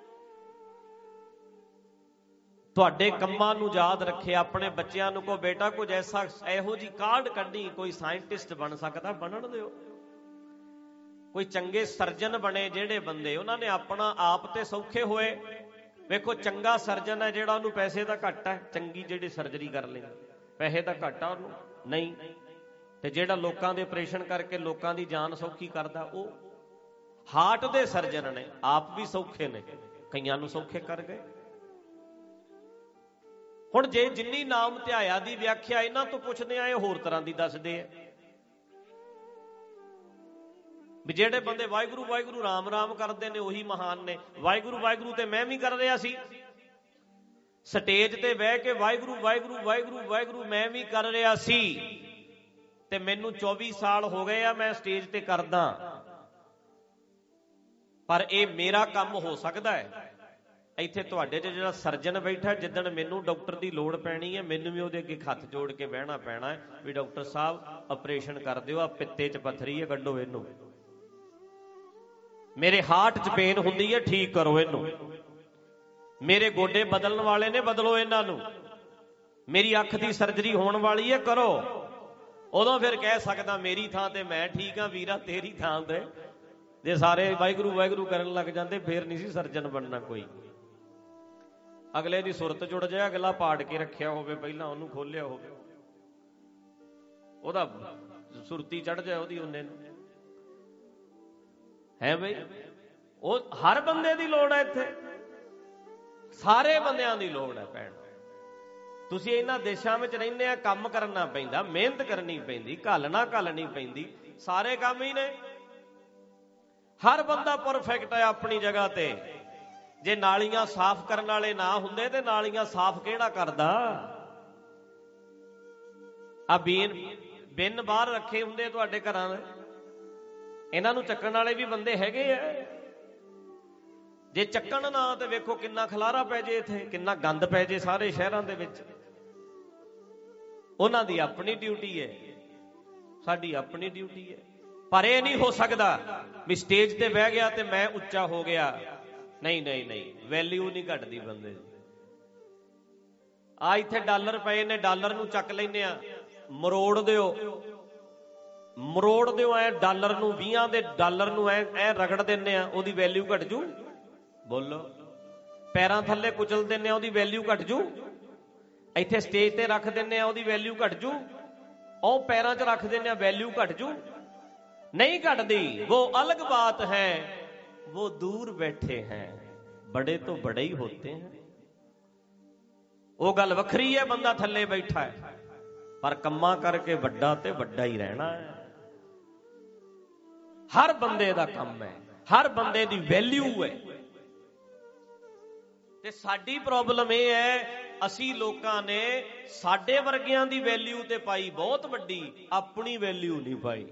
S2: ਤੁਹਾਡੇ ਕੰਮਾਂ ਨੂੰ ਯਾਦ ਰੱਖੇ। ਆਪਣੇ ਬੱਚਿਆਂ ਨੂੰ ਕਹੋ, ਬੇਟਾ ਕੁਝ ਐਸਾ, ਇਹੋ ਜਿਹੀ ਕਾਢ ਕੱਢੀ, ਕੋਈ ਸਾਇੰਟਿਸਟ ਬਣ ਸਕਦਾ ਬਣਨ ਦਿਓ, ਕੋਈ ਚੰਗੇ ਸਰਜਨ ਬਣੇ ਜਿਹੜੇ ਬੰਦੇ, ਉਹਨਾਂ ਨੇ ਆਪਣਾ ਆਪ ਤੇ ਸੌਖੇ ਹੋਏ। ਵੇਖੋ ਚੰਗਾ ਸਰਜਨ ਹੈ ਜਿਹੜਾ, ਉਹਨੂੰ ਪੈਸੇ ਦਾ ਘੱਟ ਹੈ, ਚੰਗੀ ਜਿਹੜੀ ਸਰਜਰੀ ਕਰ ਲੈਂਦਾ, ਪੈਸੇ ਦਾ ਘੱਟ ਆ ਉਹਨੂੰ, ਨਹੀਂ। ਤੇ ਜਿਹੜਾ ਲੋਕਾਂ ਦੇ ਆਪਰੇਸ਼ਨ ਕਰਕੇ ਲੋਕਾਂ ਦੀ ਜਾਨ ਸੌਖੀ ਕਰਦਾ, ਉਹ ਹਾਰਟ ਦੇ ਸਰਜਨ ਨੇ, ਆਪ ਵੀ ਸੌਖੇ ਨੇ, ਕਈਆਂ ਨੂੰ ਸੌਖੇ ਕਰ ਗਏ। ਹੁਣ ਜੇ ਜਿੰਨੀ ਨਾਮ ਧਿਆਇਆ ਦੀ ਵਿਆਖਿਆ ਇਹਨਾਂ ਤੋਂ ਪੁੱਛਦੇ ਆ, ਇਹ ਹੋਰ ਤਰ੍ਹਾਂ ਦੀ ਦੱਸਦੇ ਆ ਵੀ ਜਿਹੜੇ ਬੰਦੇ ਵਾਹਿਗੁਰੂ ਵਾਹਿਗੁਰੂ ਰਾਮ ਰਾਮ ਕਰਦੇ ਨੇ ਉਹੀ ਮਹਾਨ ਨੇ। ਵਾਹਿਗੁਰੂ ਵਾਹਿਗੁਰੂ ਤੇ ਮੈਂ ਵੀ ਕਰ ਰਿਹਾ ਸੀ, ਸਟੇਜ ਤੇ ਬਹਿ ਕੇ ਵਾਹਿਗੁਰੂ ਵਾਹਿਗੁਰੂ ਵਾਹਿਗੁਰੂ ਵਾਹਿਗੁਰੂ ਮੈਂ ਵੀ ਕਰ ਰਿਹਾ ਸੀ, ਤੇ ਮੈਨੂੰ ਚੌਵੀ ਸਾਲ ਹੋ ਗਏ ਆ ਮੈਂ ਸਟੇਜ ਤੇ ਕਰਦਾ, ਪਰ ਇਹ ਮੇਰਾ ਕੰਮ ਹੋ ਸਕਦਾ ਹੈ। ਇੱਥੇ ਤੁਹਾਡੇ 'ਚ ਜਿਹੜਾ ਸਰਜਨ ਬੈਠਾ, ਜਿੱਦਣ ਮੈਨੂੰ ਡਾਕਟਰ ਦੀ ਲੋੜ ਪੈਣੀ ਹੈ, ਮੈਨੂੰ ਵੀ ਉਹਦੇ ਅੱਗੇ ਹੱਥ ਜੋੜ ਕੇ ਬਹਿਣਾ ਪੈਣਾ ਹੈ ਵੀ ਡਾਕਟਰ ਸਾਹਿਬ ਆਪਰੇਸ਼ਨ ਕਰ ਦਿਓ, ਆ ਪਿੱਤੇ 'ਚ ਪੱਥਰੀ ਹੈ, ਕੱਢੋ ਇਹਨੂੰ, ਮੇਰੇ ਹਾਰਟ 'ਚ ਪੇਨ ਹੁੰਦੀ ਹੈ, ਠੀਕ ਕਰੋ ਇਹਨੂੰ, ਮੇਰੇ ਗੋਡੇ ਬਦਲਣ ਵਾਲੇ ਨੇ, ਬਦਲੋ ਇਹਨਾਂ ਨੂੰ, ਮੇਰੀ ਅੱਖ ਦੀ ਸਰਜਰੀ ਹੋਣ ਵਾਲੀ ਹੈ, ਕਰੋ। ਉਦੋਂ ਫਿਰ ਕਹਿ ਸਕਦਾ ਮੇਰੀ ਥਾਂ ਤੇ ਮੈਂ ਠੀਕ ਹਾਂ ਵੀਰਾ, ਤੇਰੀ ਥਾਂ ਤੇ ਜੇ ਸਾਰੇ ਵਾਹਿਗੁਰੂ ਵਾਹਿਗੁਰੂ ਕਰਨ ਲੱਗ ਜਾਂਦੇ ਫੇਰ ਨਹੀਂ ਸੀ ਸਰਜਨ ਬਣਨਾ ਕੋਈ। ਅਗਲੇ ਦੀ ਸੁਰਤ ਜੁੜ ਜਾਏ, ਅਗਲਾ ਪਾੜ ਕੇ ਰੱਖਿਆ ਹੋਵੇ, ਪਹਿਲਾਂ ਉਹਨੂੰ ਖੋਲਿਆ ਹੋਵੇ, ਉਹਦਾ ਸੁਰਤੀ ਚੜ ਜਾਏ ਉਹਦੀ ਉਹਨੇ ਨੂੰ, ਹੈ ਬਈ। ਉਹ ਹਰ ਬੰਦੇ ਦੀ ਲੋੜ ਹੈ ਇੱਥੇ, ਸਾਰੇ ਬੰਦਿਆਂ ਦੀ ਲੋੜ ਹੈ ਭੈਣ। ਤੁਸੀਂ ਇਹਨਾਂ ਦੇਸ਼ਾਂ ਵਿੱਚ ਰਹਿੰਦੇ ਆ, ਕੰਮ ਕਰਨਾ ਪੈਂਦਾ, ਮਿਹਨਤ ਕਰਨੀ ਪੈਂਦੀ, ਘਾਲਣਾ ਘਾਲਣੀ ਪੈਂਦੀ, ਸਾਰੇ ਕੰਮ ਹੀ ਨੇ। ਹਰ ਬੰਦਾ ਪਰਫੈਕਟ ਹੈ ਆਪਣੀ ਜਗ੍ਹਾ ਤੇ। ਜੇ ਨਾਲੀਆਂ ਸਾਫ਼ ਕਰਨ ਵਾਲੇ ਨਾ ਹੁੰਦੇ ਤੇ ਨਾਲੀਆਂ ਸਾਫ਼ ਕਿਹੜਾ ਕਰਦਾ? ਆ ਬੀਨ ਬਿਨ ਬਾਹਰ ਰੱਖੇ ਹੁੰਦੇ ਤੁਹਾਡੇ ਘਰਾਂ ਦੇ, ਇਹਨਾਂ ਨੂੰ ਚੱਕਣ ਵਾਲੇ ਵੀ ਬੰਦੇ ਹੈਗੇ ਆ। ਜੇ ਚੱਕਣ ਨਾ ਤੇ ਵੇਖੋ ਕਿੰਨਾ ਖਲਾਰਾ ਪੈ ਜੇ, ਇੱਥੇ ਕਿੰਨਾ ਗੰਦ ਪੈ ਜੇ ਸਾਰੇ ਸ਼ਹਿਰਾਂ ਦੇ ਵਿੱਚ। ਉਹਨਾਂ ਦੀ ਆਪਣੀ ਡਿਊਟੀ ਹੈ, ਸਾਡੀ ਆਪਣੀ ਡਿਊਟੀ ਹੈ। ਪਰ ਇਹ ਨਹੀਂ ਹੋ ਸਕਦਾ ਵੀ ਸਟੇਜ ਤੇ ਬਹਿ ਗਿਆ ਤੇ ਮੈਂ ਉੱਚਾ ਹੋ ਗਿਆ। ਨਹੀਂ ਨਹੀਂ ਨਹੀਂ, ਵੈਲਿਊ ਨਹੀਂ ਘਟਦੀ ਬੰਦੇ ਦੀ। ਆ ਇੱਥੇ ਡਾਲਰ ਪਏ ਨੇ, ਡਾਲਰ ਨੂੰ ਚੱਕ ਲੈਂਦੇ ਆ, ਮਰੋੜ ਦਿਓ ਮਰੋੜ ਦਿਓ ਐ ਡਾਲਰ ਨੂੰ, ਵੀਹਾਂ ਦੇ ਡਾਲਰ ਨੂੰ ਐ ਐ ਰਗੜ ਦਿੰਦੇ ਆ, ਉਹਦੀ ਵੈਲਿਊ ਘਟ ਜੂ? ਬੋਲੋ। ਪੈਰਾਂ ਥੱਲੇ ਕੁਚਲ ਦਿੰਦੇ ਆ, ਉਹਦੀ ਵੈਲਿਊ ਘਟ ਜੂ? ਇੱਥੇ ਸਟੇਜ ਤੇ ਰੱਖ ਦਿੰਦੇ ਆ, ਉਹਦੀ ਵੈਲਿਊ ਘਟ ਜੂ? ਉਹ ਪੈਰਾਂ 'ਚ ਰੱਖ ਦਿੰਦੇ ਆ, ਵੈਲਿਊ ਘਟ ਜੂ? नहीं घटती। वो अलग बात है, वो दूर बैठे हैं, बड़े तो बड़े ही होते हैं। वो गल वखरी है, बंदा थल्ले बैठा है पर कम्मा करके वड्डा ते वड्डा ही रहना है। हर बंदे दा काम है, हर बंदे दी वैल्यू है। ते साडी प्रॉब्लम यह है, असी लोकां ने साडे वर्गियां दी वैल्यू ते पाई बहुत वड्डी, अपनी वैल्यू नहीं पाई।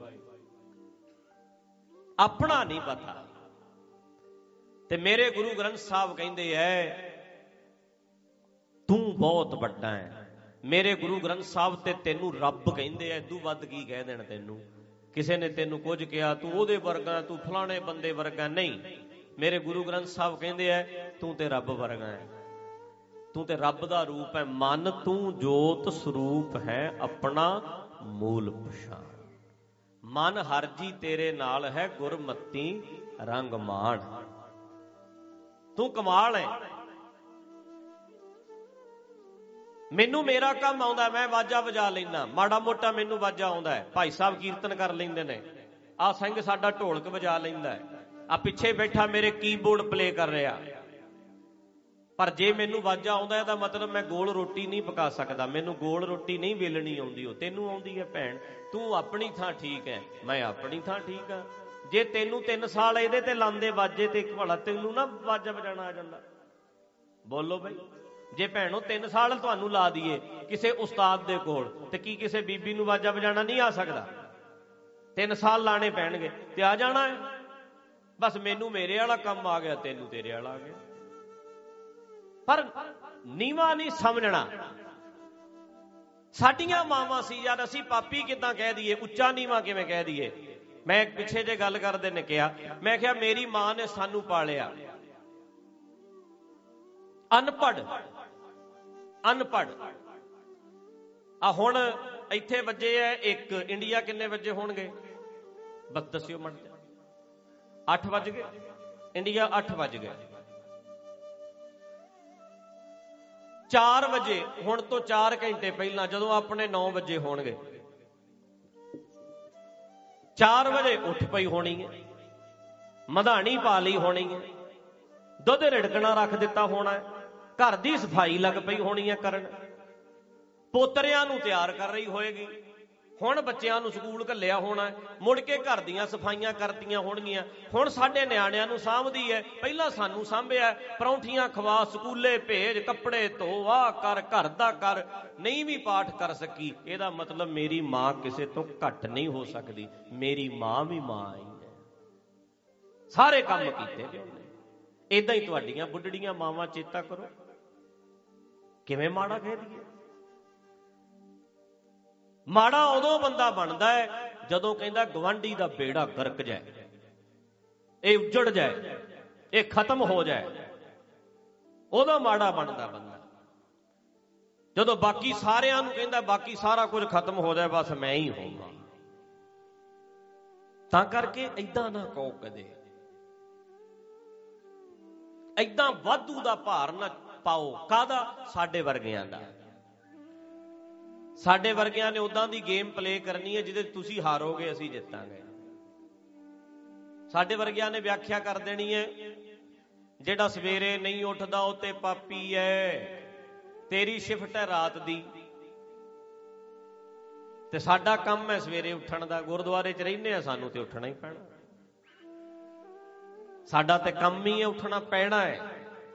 S2: अपना नहीं पता। ते मेरे गुरु ग्रंथ साहब कहते है तू बहुत बड़ा है। मेरे गुरु ग्रंथ साहब ते तेनू रब कहते हैं, तू वध की कह देना तेनू। किसी ने तेनू कुछ कहा तू ओदे वर्गा, तू फलाने बंदे वर्गा, नहीं। मेरे गुरु ग्रंथ साहब कहते हैं तू ते रब वर्गा है, तू ते रब दा रूप है। मन तू जोत स्वरूप है, अपना मूल पछाण। मन हर जी तेरे नाल है, गुरमती रंग मान। तू कमाल है। मैनू मेरा काम आउंदा, मैं वाजा वजा लेना, माड़ा मोटा मैनू वाजा आउंदा है। भाई साहब कीर्तन कर लेंदे ने, आ सिंह साडा ढोलक वजा लेंदा है, आ पिछे बैठा मेरे कीबोर्ड प्ले कर रहा। पर जे मैनू वाजा आउंदा दा मतलब मैं गोल रोटी नहीं पका सकदा, मैनू गोल रोटी नहीं वेलनी आउंदी, ओ तैनू आउंदी है। भैन तू अपनी थां ठीक है, मैं अपनी थां ठीक हाँ। जे तैनू तीन साल इहदे ते लांदे वाजे ते भला तैनू ना वाजा वजाना आ जांदा? बोलो बई। जे भैनों तीन साल तुहानू ला दईए किसी उस्ताद दे कोल, ते की किसी बीबी नू वाजा वजाना नहीं आ सकदा? तीन साल लाने पैणगे ते आ जाना है। बस मैनू मेरे वाला काम आ गया, तैनू तेरे वाला आ गया। पर नीवा नहीं समझना। साडियां मावां सी यार, असी पापी किदां कह दईए, उच्चा नीवा किवें कह दईए। मैं पिछे जे गल करदे ने कहा, मैं कहा मेरी मां ने सानू पालिया अनपढ़ अनपढ़। आ हुण इत्थे वजे है एक, इंडिया किन्ने वजे होणगे? बस दस्सियो मत। अठ वज गए, इंडिया अठ वज गए। चार वजे हुण तो चार घंटे पहला जदों अपने नौ वजे होणगे, चार वजे उठ पई होनी है, मधानी पा ली होनी है, दुध रिड़कना रख दिता होना है, ਘਰ ਦੀ ਸਫਾਈ ਲੱਗ ਪਈ ਹੋਣੀ ਹੈ ਕਰਨ, ਪੋਤਰਿਆਂ ਨੂੰ ਤਿਆਰ ਕਰ ਰਹੀ ਹੋਏਗੀ, ਹੁਣ ਬੱਚਿਆਂ ਨੂੰ ਸਕੂਲ ਘੱਲਿਆ ਹੋਣਾ, ਮੁੜ ਕੇ ਘਰ ਦੀਆਂ ਸਫਾਈਆਂ ਕਰਤੀਆਂ ਹੋਣਗੀਆਂ, ਹੁਣ ਸਾਡੇ ਨਿਆਣਿਆਂ ਨੂੰ ਸਾਂਭਦੀ ਹੈ, ਪਹਿਲਾਂ ਸਾਨੂੰ ਸਾਂਭਿਆ, ਪਰੌਂਠੀਆਂ ਖਵਾ, ਸਕੂਲੇ ਭੇਜ, ਕੱਪੜੇ ਧੋ, ਆਹ ਕਰ, ਘਰ ਦਾ ਕਰ, ਨਹੀਂ ਵੀ ਪਾਠ ਕਰ ਸਕੀ, ਇਹਦਾ ਮਤਲਬ ਮੇਰੀ ਮਾਂ ਕਿਸੇ ਤੋਂ ਘੱਟ ਨਹੀਂ ਹੋ ਸਕਦੀ, ਮੇਰੀ ਮਾਂ ਵੀ ਮਾਂ ਹੀ ਹੈ, ਸਾਰੇ ਕੰਮ ਕੀਤੇ ਨੇ ਉਹਨੇ। ਏਦਾਂ ਹੀ ਤੁਹਾਡੀਆਂ ਬੁੱਢੜੀਆਂ ਮਾਵਾਂ ਚੇਤਾ ਕਰੋ ਕਿਵੇਂ ਮਾੜਾ ਕਹਿ ਦਈਏ। ਮਾੜਾ ਉਦੋਂ ਬੰਦਾ ਬਣਦਾ ਹੈ ਜਦੋਂ ਕਹਿੰਦਾ ਗਵਾਂਢੀ ਦਾ ਬੇੜਾ ਗਰਕ ਜਾਏ, ਇਹ ਉੱਜੜ ਜਾਏ, ਇਹ ਖਤਮ ਹੋ ਜਾਏ, ਉਦੋਂ ਮਾੜਾ ਬਣਦਾ ਬੰਦਾ। ਜਦੋਂ ਬਾਕੀ ਸਾਰਿਆਂ ਨੂੰ ਕਹਿੰਦਾ ਬਾਕੀ ਸਾਰਾ ਕੁਝ ਖਤਮ ਹੋ ਜਾਏ, ਬਸ ਮੈਂ ਹੀ ਹੋਵਾਂ। ਤਾਂ ਕਰਕੇ ਏਦਾਂ ਨਾ ਕਹੋ ਕਦੇ, ਏਦਾਂ ਵਾਧੂ ਦਾ ਭਾਰ ਨਾ ਪਾਓ। ਕਾਹਦਾ? ਸਾਡੇ ਵਰਗਿਆਂ ਦਾ। ਸਾਡੇ ਵਰਗਿਆਂ ਨੇ ਉਦਾਂ ਦੀ ਗੇਮ ਪਲੇ ਕਰਨੀ ਹੈ ਜਿਹਦੇ ਤੁਸੀਂ ਹਾਰੋਗੇ, ਅਸੀਂ ਜਿੱਤਾਂਗੇ। ਸਾਡੇ ਵਰਗਿਆਂ ਨੇ ਵਿਆਖਿਆ ਕਰ ਦੇਣੀ ਹੈ, ਜਿਹੜਾ ਸਵੇਰੇ ਨਹੀਂ ਉੱਠਦਾ ਉਹ ਤੇ ਪਾਪੀ ਹੈ, ਤੇਰੀ ਸ਼ਿਫਟ ਹੈ ਰਾਤ ਦੀ, ਤੇ ਸਾਡਾ ਕੰਮ ਹੈ ਸਵੇਰੇ ਉੱਠਣ ਦਾ। ਗੁਰਦੁਆਰੇ 'ਚ ਰਹਿੰਦੇ ਆ, ਸਾਨੂੰ ਤੇ ਉੱਠਣਾ ਹੀ ਪੈਣਾ, ਸਾਡਾ ਤੇ ਕੰਮ ਹੀ ਹੈ ਉੱਠਣਾ ਪੈਣਾ ਹੈ।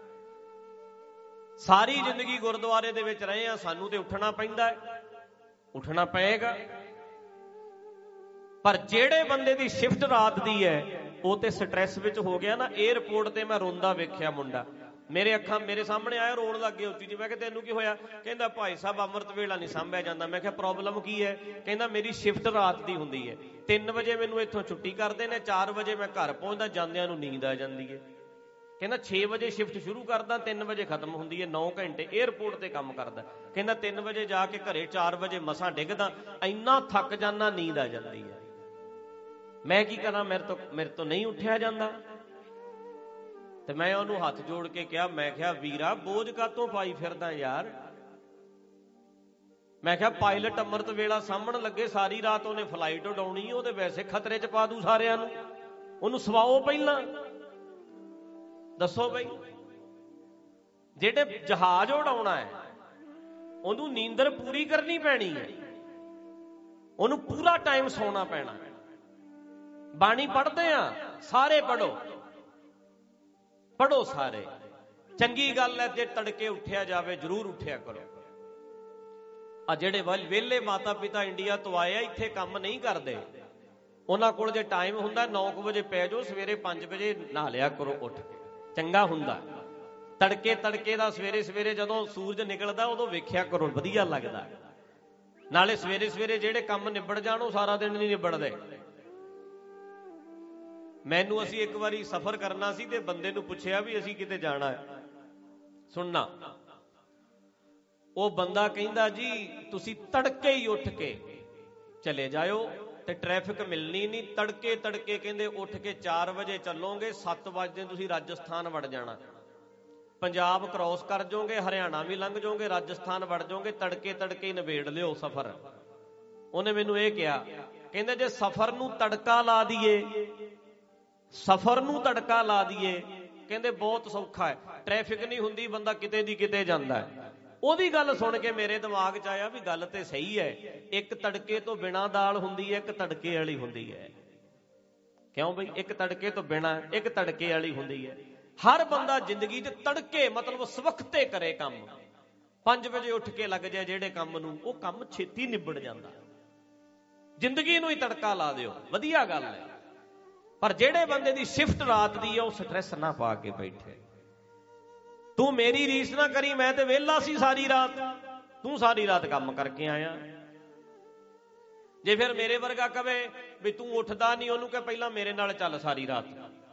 S2: ਸਾਰੀ ਜ਼ਿੰਦਗੀ ਗੁਰਦੁਆਰੇ ਦੇ ਵਿੱਚ ਰਹੇ ਆ, ਸਾਨੂੰ ਤੇ ਉੱਠਣਾ ਪੈਂਦਾ ਹੈ, ਉੱਠਣਾ ਪਏਗਾ। ਪਰ ਜਿਹੜੇ ਬੰਦੇ ਦੀ ਸ਼ਿਫਟ ਰਾਤ ਦੀ ਹੈ ਉਹ ਤੇ ਸਟ੍ਰੈਸ ਵਿੱਚ ਹੋ ਗਿਆ ਨਾ। ਏਅਰਪੋਰਟ ਤੇ ਮੈਂ ਰੋਂਦਾ ਵੇਖਿਆ ਮੁੰਡਾ, ਮੇਰੇ ਅੱਖਾਂ ਮੇਰੇ ਸਾਹਮਣੇ ਆਇਆ, ਰੋਣ ਲੱਗ ਗਿਆ ਉੱਚੀ ਜੀ। ਮੈਂ ਕਿਹਾ ਤੈਨੂੰ ਕੀ ਹੋਇਆ? ਕਹਿੰਦਾ ਭਾਈ ਸਾਹਿਬ ਅੰਮ੍ਰਿਤ ਵੇਲਾ ਨਹੀਂ ਸਾਂਭਿਆ ਜਾਂਦਾ। ਮੈਂ ਕਿਹਾ ਪ੍ਰੋਬਲਮ ਕੀ ਹੈ? ਕਹਿੰਦਾ ਮੇਰੀ ਸ਼ਿਫਟ ਰਾਤ ਦੀ ਹੁੰਦੀ ਹੈ, ਤਿੰਨ ਵਜੇ ਮੈਨੂੰ ਇੱਥੋਂ ਛੁੱਟੀ ਕਰਦੇ ਨੇ, ਚਾਰ ਵਜੇ ਮੈਂ ਘਰ ਪਹੁੰਚਦਾ, ਜਾਂਦਿਆਂ ਨੂੰ ਨੀਂਦ ਆ ਜਾਂਦੀ ਹੈ। ਕਹਿੰਦਾ ਛੇ ਵਜੇ ਸ਼ਿਫਟ ਸ਼ੁਰੂ ਕਰਦਾ, ਤਿੰਨ ਵਜੇ ਖਤਮ ਹੁੰਦੀ ਹੈ, ਨੌ ਘੰਟੇ ਏਅਰਪੋਰਟ ਤੇ ਕੰਮ ਕਰਦਾ। ਕਹਿੰਦਾ ਤਿੰਨ ਵਜੇ ਜਾ ਕੇ ਘਰੇ ਚਾਰ ਵਜੇ ਮਸਾਂ ਡਿੱਗਦਾ, ਇੰਨਾ ਥੱਕ ਜਾਂਦਾ, ਨੀਂਦ ਆ ਜਾਂਦੀ ਹੈ। ਮੈਂ ਕੀ ਕਰਾਂ, ਮੇਰੇ ਤੋਂ ਮੇਰੇ ਤੋਂ ਨਹੀਂ ਉੱਠਿਆ ਜਾਂਦਾ। ਤੇ ਮੈਂ ਉਹਨੂੰ ਹੱਥ ਜੋੜ ਕੇ ਕਿਹਾ, ਮੈਂ ਕਿਹਾ ਵੀਰਾ ਬੋਝ ਕਾਤੋਂ ਪਾਈ ਫਿਰਦਾ ਯਾਰ। ਮੈਂ ਕਿਹਾ ਪਾਇਲਟ ਅੰਮ੍ਰਿਤ ਵੇਲਾ ਸਾਂਭਣ ਲੱਗੇ, ਸਾਰੀ ਰਾਤ ਉਹਨੇ ਫਲਾਈਟ ਉਡਾਉਣੀ, ਉਹਦੇ ਵੈਸੇ ਖਤਰੇ 'ਚ ਪਾ ਦੂ ਸਾਰਿਆਂ ਨੂੰ, ਉਹਨੂੰ ਸਵਾਓ ਪਹਿਲਾਂ। ਦੱਸੋ ਬਈ, ਜਿਹੜੇ ਜਹਾਜ਼ ਉਡਾਉਣਾ ਹੈ ਉਹਨੂੰ ਨੀਂਦਰ ਪੂਰੀ ਕਰਨੀ ਪੈਣੀ ਹੈ, ਉਹਨੂੰ ਪੂਰਾ ਟਾਈਮ ਸੌਣਾ ਪੈਣਾ। ਬਾਣੀ ਪੜ੍ਹਦੇ ਆ, ਸਾਰੇ ਪੜ੍ਹੋ ਪੜ੍ਹੋ ਸਾਰੇ, ਚੰਗੀ ਗੱਲ ਹੈ। ਜੇ ਤੜਕੇ ਉੱਠਿਆ ਜਾਵੇ ਜ਼ਰੂਰ ਉੱਠਿਆ ਕਰੋ। ਆ ਜਿਹੜੇ ਵਿਹਲੇ ਮਾਤਾ ਪਿਤਾ ਇੰਡੀਆ ਤੋਂ ਆਏ ਆ, ਇੱਥੇ ਕੰਮ ਨਹੀਂ ਕਰਦੇ, ਉਹਨਾਂ ਕੋਲ ਜੇ ਟਾਈਮ ਹੁੰਦਾ ਨੌ ਕੁ ਵਜੇ ਪੈ ਜਾਓ, ਸਵੇਰੇ ਪੰਜ ਵਜੇ ਨਹਾ ਲਿਆ ਕਰੋ ਉੱਠ ਕੇ, ਚੰਗਾ ਹੁੰਦਾ। ਤੜਕੇ ਤੜਕੇ ਦਾ ਸਵੇਰੇ ਸਵੇਰੇ ਜਦੋਂ ਸੂਰਜ ਨਿਕਲਦਾ ਉਦੋਂ ਵੇਖਿਆ ਕਰੋ, ਵਧੀਆ ਲੱਗਦਾ। ਨਾਲੇ ਸਵੇਰੇ ਸਵੇਰੇ ਜਿਹੜੇ ਕੰਮ ਨਿਬੜ ਜਾਣ ਉਹ ਸਾਰਾ ਦਿਨ ਨਹੀਂ ਨਿਬੜਦੇ। ਮੈਨੂੰ ਅਸੀਂ ਇੱਕ ਵਾਰੀ ਸਫ਼ਰ ਕਰਨਾ ਸੀ ਤੇ ਬੰਦੇ ਨੂੰ ਪੁੱਛਿਆ ਵੀ ਅਸੀਂ ਕਿਤੇ ਜਾਣਾ ਹੈ, ਸੁਣਨਾ। ਉਹ ਬੰਦਾ ਕਹਿੰਦਾ ਜੀ ਤੁਸੀਂ ਤੜਕੇ ਹੀ ਉੱਠ ਕੇ ਚਲੇ ਜਾਇਓ ਤੇ ਟ੍ਰੈਫਿਕ ਮਿਲਣੀ ਨਹੀਂ। ਤੜਕੇ ਤੜਕੇ ਕਹਿੰਦੇ ਉੱਠ ਕੇ ਚਾਰ ਵਜੇ ਚੱਲੋਗੇ, ਸੱਤ ਵਜੇ ਤੁਸੀਂ ਰਾਜਸਥਾਨ ਵੜ ਜਾਣਾ, ਪੰਜਾਬ ਕ੍ਰੋਸ ਕਰ ਜਾਓਗੇ, ਹਰਿਆਣਾ ਵੀ ਲੰਘ ਜਾਓਗੇ, ਰਾਜਸਥਾਨ ਵੜ ਜਾਓਗੇ, ਤੜਕੇ ਤੜਕੇ ਹੀ ਨਿਬੇੜ ਲਿਓ ਸਫ਼ਰ। ਉਹਨੇ ਮੈਨੂੰ ਇਹ ਕਿਹਾ, ਕਹਿੰਦੇ ਜੇ ਸਫ਼ਰ ਨੂੰ ਤੜਕਾ ਲਾ ਦਈਏ, ਸਫ਼ਰ ਨੂੰ ਤੜਕਾ ਲਾ ਦਈਏ, ਕਹਿੰਦੇ ਬਹੁਤ ਸੌਖਾ ਹੈ, ਟ੍ਰੈਫਿਕ ਨਹੀਂ ਹੁੰਦੀ, ਬੰਦਾ ਕਿਤੇ ਦੀ ਕਿਤੇ ਜਾਂਦਾ ਹੈ। ਉਹਦੀ ਗੱਲ ਸੁਣ ਕੇ ਮੇਰੇ ਦਿਮਾਗ 'ਚ ਆਇਆ ਵੀ ਗੱਲ ਤੇ ਸਹੀ ਹੈ, ਇੱਕ ਤੜਕੇ ਤੋਂ ਬਿਨਾਂ ਦਾਲ ਹੁੰਦੀ ਹੈ, ਇੱਕ ਤੜਕੇ ਵਾਲੀ ਹੁੰਦੀ ਹੈ। ਕਿਉਂ ਬਈ? ਇੱਕ ਤੜਕੇ ਤੋਂ ਬਿਨਾਂ, ਇੱਕ ਤੜਕੇ ਵਾਲੀ ਹੁੰਦੀ ਹੈ। ਹਰ ਬੰਦਾ ਜ਼ਿੰਦਗੀ 'ਚ ਤੜਕੇ ਮਤਲਬ ਸਵਖਤੇ ਕਰੇ ਕੰਮ। ਪੰਜ ਵਜੇ ਉੱਠ ਕੇ ਲੱਗ ਜਾਏ ਜਿਹੜੇ ਕੰਮ ਨੂੰ, ਉਹ ਕੰਮ ਛੇਤੀ ਨਿਬੜ ਜਾਂਦਾ। ਜ਼ਿੰਦਗੀ ਨੂੰ ਹੀ ਤੜਕਾ ਲਾ ਦਿਓ, ਵਧੀਆ ਗੱਲ ਹੈ। ਪਰ ਜਿਹੜੇ ਬੰਦੇ ਦੀ ਸ਼ਿਫਟ ਰਾਤ ਦੀ ਹੈ ਉਹ ਸਟ੍ਰੈਸ ਨਾ ਪਾ ਕੇ ਬੈਠੇ। ਤੂੰ ਮੇਰੀ ਰੀਸ ਨਾ ਕਰੀ, ਮੈਂ ਤੇ ਵਿਹਲਾ ਸੀ ਸਾਰੀ ਰਾਤ, ਤੂੰ ਸਾਰੀ ਰਾਤ ਕੰਮ ਕਰਕੇ ਆਇਆ। ਜੇ ਫਿਰ ਮੇਰੇ ਵਰਗਾ ਕਵੇ ਵੀ ਤੂੰ ਉੱਠਦਾ ਨਹੀਂ, ਉਹਨੂੰ ਕਹੇ ਪਹਿਲਾਂ ਮੇਰੇ ਨਾਲ ਚੱਲ ਸਾਰੀ ਰਾਤ।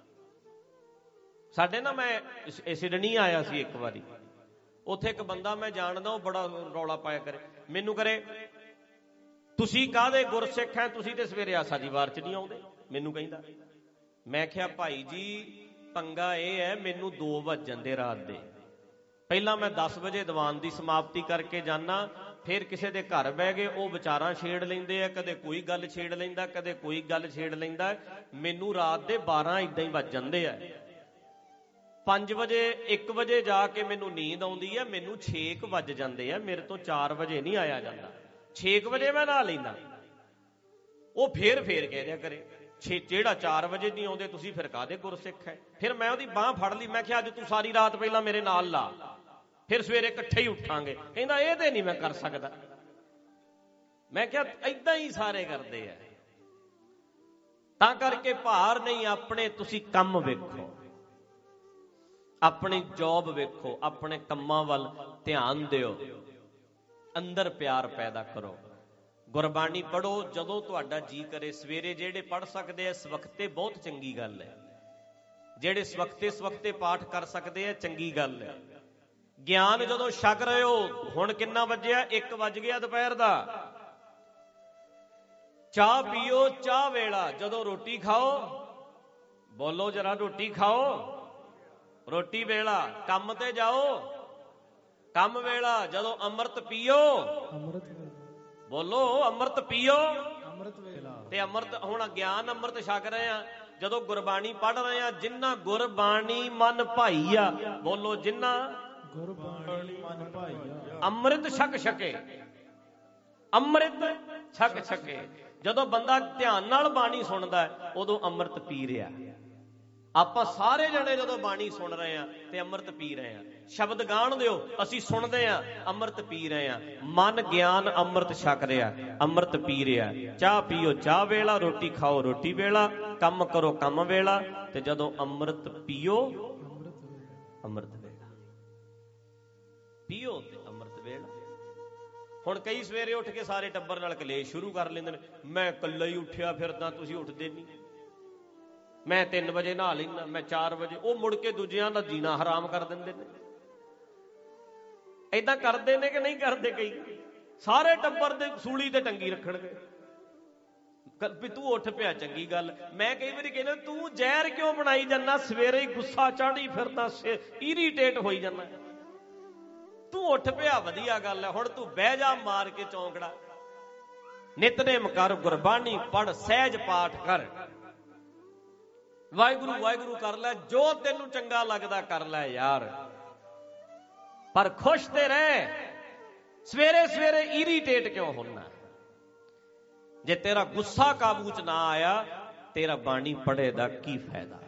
S2: ਸਾਡੇ ਨਾ, ਮੈਂ ਸਿਡਨੀ ਆਇਆ ਸੀ ਇੱਕ ਵਾਰੀ, ਉੱਥੇ ਇੱਕ ਬੰਦਾ ਮੈਂ ਜਾਣਦਾ, ਉਹ ਬੜਾ ਰੌਲਾ ਪਾਇਆ ਕਰੇ, ਮੈਨੂੰ ਕਰੇ ਤੁਸੀਂ ਕਾਹਦੇ ਗੁਰਸਿੱਖ ਹੈ, ਤੁਸੀਂ ਤੇ ਸਵੇਰੇ ਆਸਾ ਦੀ ਵਾਰ 'ਚ ਨਹੀਂ ਆਉਂਦੇ, ਮੈਨੂੰ ਕਹਿੰਦਾ। ਮੈਂ ਕਿਹਾ ਭਾਈ ਜੀ ਪੰਗਾ ਇਹ ਹੈ, ਮੈਨੂੰ ਦੋ ਵੱਜ ਜਾਂਦੇ ਰਾਤ ਦੇ, ਪਹਿਲਾਂ ਮੈਂ ਦਸ ਵਜੇ ਦੀਵਾਨ ਦੀ ਸਮਾਪਤੀ ਕਰਕੇ ਜਾਣਾ, ਫਿਰ ਕਿਸੇ ਦੇ ਘਰ ਬਹਿ ਗਏ, ਉਹ ਵਿਚਾਰਾਂ ਛੇੜ ਲੈਂਦੇ ਆ, ਕਦੇ ਕੋਈ ਗੱਲ ਛੇੜ ਲੈਂਦਾ, ਕਦੇ ਕੋਈ ਗੱਲ ਛੇੜ ਲੈਂਦਾ, ਮੈਨੂੰ ਰਾਤ ਦੇ ਬਾਰਾਂ ਏਦਾਂ ਹੀ ਵੱਜ ਜਾਂਦੇ ਆ। ਪੰਜ ਵਜੇ ਇੱਕ ਵਜੇ ਜਾ ਕੇ ਮੈਨੂੰ ਨੀਂਦ ਆਉਂਦੀ ਹੈ, ਮੈਨੂੰ ਛੇ ਕੁ ਵੱਜ ਜਾਂਦੇ ਆ, ਮੇਰੇ ਤੋਂ ਚਾਰ ਵਜੇ ਨਹੀਂ ਆਇਆ ਜਾਂਦਾ। ਛੇ ਕੁ ਵਜੇ ਮੈਂ ਨਹਾ ਲੈਂਦਾ। ਉਹ ਫੇਰ ਫੇਰ ਕਹਿ ਦਿਆ ਕਰੇ ਛੇ ਜਿਹੜਾ ਚਾਰ ਵਜੇ ਨਹੀਂ ਆਉਂਦੇ ਤੁਸੀਂ ਫਿਰ ਕਾਹਦੇ ਗੁਰਸਿੱਖ ਹੈ। ਫਿਰ ਮੈਂ ਉਹਦੀ ਬਾਂਹ ਫੜ ਲਈ, ਮੈਂ ਕਿਹਾ ਅੱਜ ਤੂੰ ਸਾਰੀ ਰਾਤ ਪਹਿਲਾਂ ਮੇਰੇ ਨਾਲ ਲਾ, ਫਿਰ ਸਵੇਰੇ ਇਕੱਠੇ ਹੀ ਉੱਠਾਂਗੇ। ਕਹਿੰਦਾ ਇਹ ਤੇ ਨਹੀਂ ਮੈਂ ਕਰ ਸਕਦਾ। ਮੈਂ ਕਿਹਾ ਏਦਾਂ ਹੀ ਸਾਰੇ ਕਰਦੇ ਆ। ਤਾਂ ਕਰਕੇ ਭਾਰ ਨਹੀਂ, ਆਪਣੇ ਤੁਸੀਂ ਕੰਮ ਵੇਖੋ, ਆਪਣੀ ਜੌਬ ਵੇਖੋ, ਆਪਣੇ ਕੰਮਾਂ ਵੱਲ ਧਿਆਨ ਦਿਓ, ਅੰਦਰ ਪਿਆਰ ਪੈਦਾ ਕਰੋ। ਗੁਰਬਾਣੀ ਪੜ੍ਹੋ ਜਦੋਂ ਤੁਹਾਡਾ ਜੀ ਕਰੇ। ਸਵੇਰੇ ਜਿਹੜੇ ਪੜ੍ਹ ਸਕਦੇ ਆ ਸਵਖਤੇ ਬਹੁਤ ਚੰਗੀ ਗੱਲ ਹੈ। ਜਿਹੜੇ ਸਵਖਤੇ ਸਵਖਤੇ ਪਾਠ ਕਰ ਸਕਦੇ ਆ ਚੰਗੀ ਗੱਲ ਹੈ। ਗਿਆਨ ਜਦੋਂ ਛਕ ਰਹੇ ਹੋ, ਹੁਣ ਕਿੰਨਾ ਵੱਜਿਆ? ਇੱਕ ਵੱਜ ਗਿਆ ਦੁਪਹਿਰ ਦਾ। ਚਾਹ ਪੀਓ, ਚਾਹ ਵੇਲਾ। ਜਦੋਂ ਰੋਟੀ ਖਾਓ, ਬੋਲੋ ਜਰਾ, ਰੋਟੀ ਖਾਓ, ਰੋਟੀ ਵੇਲਾ। ਕੰਮ ਤੇ ਜਾਓ, ਕੰਮ ਵੇਲਾ। ਜਦੋਂ ਅੰਮ੍ਰਿਤ ਪੀਓ,
S1: ਅੰਮ੍ਰਿਤ
S2: ਬੋਲੋ ਅੰਮ੍ਰਿਤ ਪੀਓ,
S1: ਅੰਮ੍ਰਿਤ ਵੇਲਾ।
S2: ਤੇ ਅੰਮ੍ਰਿਤ ਹੁਣ ਗਿਆਨ ਅੰਮ੍ਰਿਤ ਛਕ ਰਹੇ ਆ, ਜਦੋਂ ਗੁਰਬਾਣੀ ਪੜ੍ਹ ਰਹੇ ਆ। ਜਿੰਨਾ ਗੁਰਬਾਣੀ ਮਨ ਭਾਈ ਆ, ਬੋਲੋ ਜਿੰਨਾ
S1: ਗੁਰਬਾਣੀ ਮਨ ਭਾਈ ਆ,
S2: ਅੰਮ੍ਰਿਤ ਛਕ ਛਕੇ, ਅੰਮ੍ਰਿਤ ਛਕ ਛਕੇ। ਜਦੋਂ ਬੰਦਾ ਧਿਆਨ ਨਾਲ ਬਾਣੀ ਸੁਣਦਾ ਉਦੋਂ ਅੰਮ੍ਰਿਤ ਪੀ ਰਿਹਾ। ਆਪਾਂ ਸਾਰੇ ਜਣੇ ਜਦੋਂ ਬਾਣੀ ਸੁਣ ਰਹੇ ਆ ਤੇ ਅੰਮ੍ਰਿਤ ਪੀ ਰਹੇ ਆ। ਸ਼ਬਦ ਗਾਣ ਦਿਓ, ਅਸੀਂ ਸੁਣਦੇ ਆ, ਅੰਮ੍ਰਿਤ ਪੀ ਰਹੇ ਆ। ਮਨ ਗਿਆਨ ਅੰਮ੍ਰਿਤ ਛਕ ਰਿਹਾ, ਅੰਮ੍ਰਿਤ ਪੀ ਰਿਹਾ। ਚਾਹ ਪੀਓ, ਚਾਹ ਵੇਲਾ। ਰੋਟੀ ਖਾਓ, ਰੋਟੀ ਵੇਲਾ। ਕੰਮ ਕਰੋ, ਕੰਮ ਵੇਲਾ। ਤੇ ਜਦੋਂ ਅੰਮ੍ਰਿਤ ਪੀਓ, ਅੰਮ੍ਰਿਤ ਵੇਲਾ ਪੀਓ ਤੇ ਅੰਮ੍ਰਿਤ ਵੇਲਾ। ਹੁਣ ਕਈ ਸਵੇਰੇ ਉੱਠ ਕੇ ਸਾਰੇ ਟੱਬਰ ਨਾਲ ਕਲੇਸ਼ ਸ਼ੁਰੂ ਕਰ ਲੈਂਦੇ ਨੇ। ਮੈਂ ਇਕੱਲਾ ਹੀ ਉੱਠਿਆ ਫਿਰਦਾ, ਤੁਸੀਂ ਉੱਠਦੇ ਨਹੀਂ। ਮੈਂ ਤਿੰਨ ਵਜੇ ਨਹਾ ਲੈਂਦਾ, ਮੈਂ ਚਾਰ ਵਜੇ। ਉਹ ਮੁੜ ਕੇ ਦੂਜਿਆਂ ਦਾ ਜੀਣਾ ਹਰਾਮ ਕਰ ਦਿੰਦੇ ਨੇ। ਏਦਾਂ ਕਰਦੇ ਨੇ ਕਿ ਨਹੀਂ ਕਰਦੇ? ਕਈ ਸਾਰੇ ਟੱਬਰ ਦੇ ਸੂਲੀ ਤੇ ਟੰਗੀ ਰੱਖਣਗੇ ਵੀ ਤੂੰ ਉੱਠ ਪਿਆ, ਚੰਗੀ ਗੱਲ। ਮੈਂ ਕਈ ਵਾਰੀ ਕਹਿੰਦਾ ਤੂੰ ਜ਼ਹਿਰ ਕਿਉਂ ਬਣਾਈ ਜਾਂਦਾ? ਸਵੇਰੇ ਹੀ ਗੁੱਸਾ ਚਾੜੀ ਫਿਰਦਾ, ਇਰੀਟੇਟ ਹੋਈ ਜਾਂਦਾ। ਤੂੰ ਉੱਠ ਪਿਆ, ਵਧੀਆ ਗੱਲ ਹੈ। ਹੁਣ ਤੂੰ ਬਹਿ ਜਾ ਮਾਰ ਕੇ ਚੌਂਕੜਾ। ਨਿਤਨੇਮ ਕਰ, ਗੁਰਬਾਣੀ ਪੜ੍ਹ, ਸਹਿਜ ਪਾਠ ਕਰ, ਵਾਹਿਗੁਰੂ ਵਾਹਿਗੁਰੂ ਕਰ ਲੈ। ਜੋ ਤੈਨੂੰ ਚੰਗਾ ਲੱਗਦਾ ਕਰ ਲੈ ਯਾਰ, ਪਰ ਖੁਸ਼ ਤੇ ਰਹਿ। ਸਵੇਰੇ ਸਵੇਰੇ ਇਰੀਟੇਟ ਕਿਉਂ ਹੋਣਾ? ਜੇ ਤੇਰਾ ਗੁੱਸਾ ਕਾਬੂ ਚ ਨਾ ਆਇਆ, ਤੇਰਾ ਬਾਣੀ ਪੜ੍ਹੇ ਦਾ ਕੀ ਫਾਇਦਾ?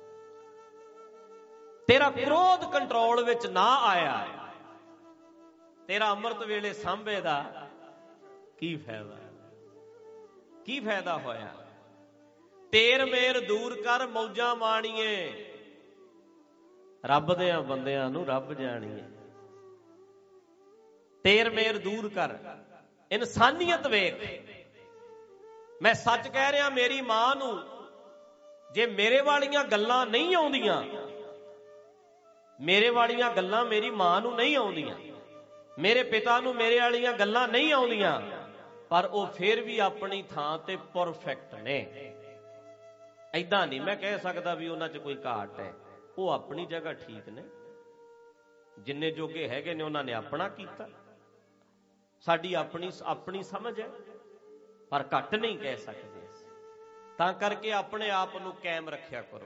S2: ਤੇਰਾ ਕ੍ਰੋਧ ਕੰਟਰੋਲ ਵਿੱਚ ਨਾ ਆਇਆ, ਤੇਰਾ ਅੰਮ੍ਰਿਤ ਵੇਲੇ ਸਾਂਭੇ ਦਾ ਕੀ ਫਾਇਦਾ? ਕੀ ਫਾਇਦਾ ਹੋਇਆ? ਤੇਰ ਮੇਰ ਦੂਰ ਕਰ, ਮੌਜਾਂ ਮਾਣੀਏ। ਰੱਬ ਦੇ ਬੰਦਿਆਂ ਨੂੰ ਰੱਬ ਜਾਣੀਏ। ਤੇਰ ਮੇਰ ਦੂਰ ਕਰ, ਇਨਸਾਨੀਅਤ ਵੇਖ। ਮੈਂ ਸੱਚ ਕਹਿ ਰਿਹਾ, ਮੇਰੀ ਮਾਂ ਨੂੰ ਜੇ ਮੇਰੇ ਵਾਲੀਆਂ ਗੱਲਾਂ ਨਹੀਂ ਆਉਂਦੀਆਂ, ਮੇਰੇ ਵਾਲੀਆਂ ਗੱਲਾਂ ਮੇਰੀ ਮਾਂ ਨੂੰ ਨਹੀਂ ਆਉਂਦੀਆਂ, ਮੇਰੇ ਪਿਤਾ ਨੂੰ ਮੇਰੇ ਵਾਲੀਆਂ ਗੱਲਾਂ ਨਹੀਂ ਆਉਂਦੀਆਂ, ਪਰ ਉਹ ਫਿਰ ਵੀ ਆਪਣੀ ਥਾਂ ਤੇ ਪਰਫੈਕਟ ਨੇ। ਏਦਾਂ ਨਹੀਂ ਮੈਂ ਕਹਿ ਸਕਦਾ ਵੀ ਉਹਨਾਂ 'ਚ ਕੋਈ ਘਾਟ ਹੈ। ਉਹ ਆਪਣੀ ਜਗ੍ਹਾ ਠੀਕ ਨੇ, ਜਿੰਨੇ ਜੋਗੇ ਹੈਗੇ ਨੇ ਉਹਨਾਂ ਨੇ ਆਪਣਾ ਕੀਤਾ। ਸਾਡੀ ਆਪਣੀ ਆਪਣੀ ਸਮਝ ਹੈ, ਪਰ ਘੱਟ ਨਹੀਂ ਕਹਿ ਸਕਦੇ। ਤਾਂ ਕਰਕੇ ਆਪਣੇ ਆਪ ਨੂੰ ਕਾਇਮ ਰੱਖਿਆ ਕਰੋ।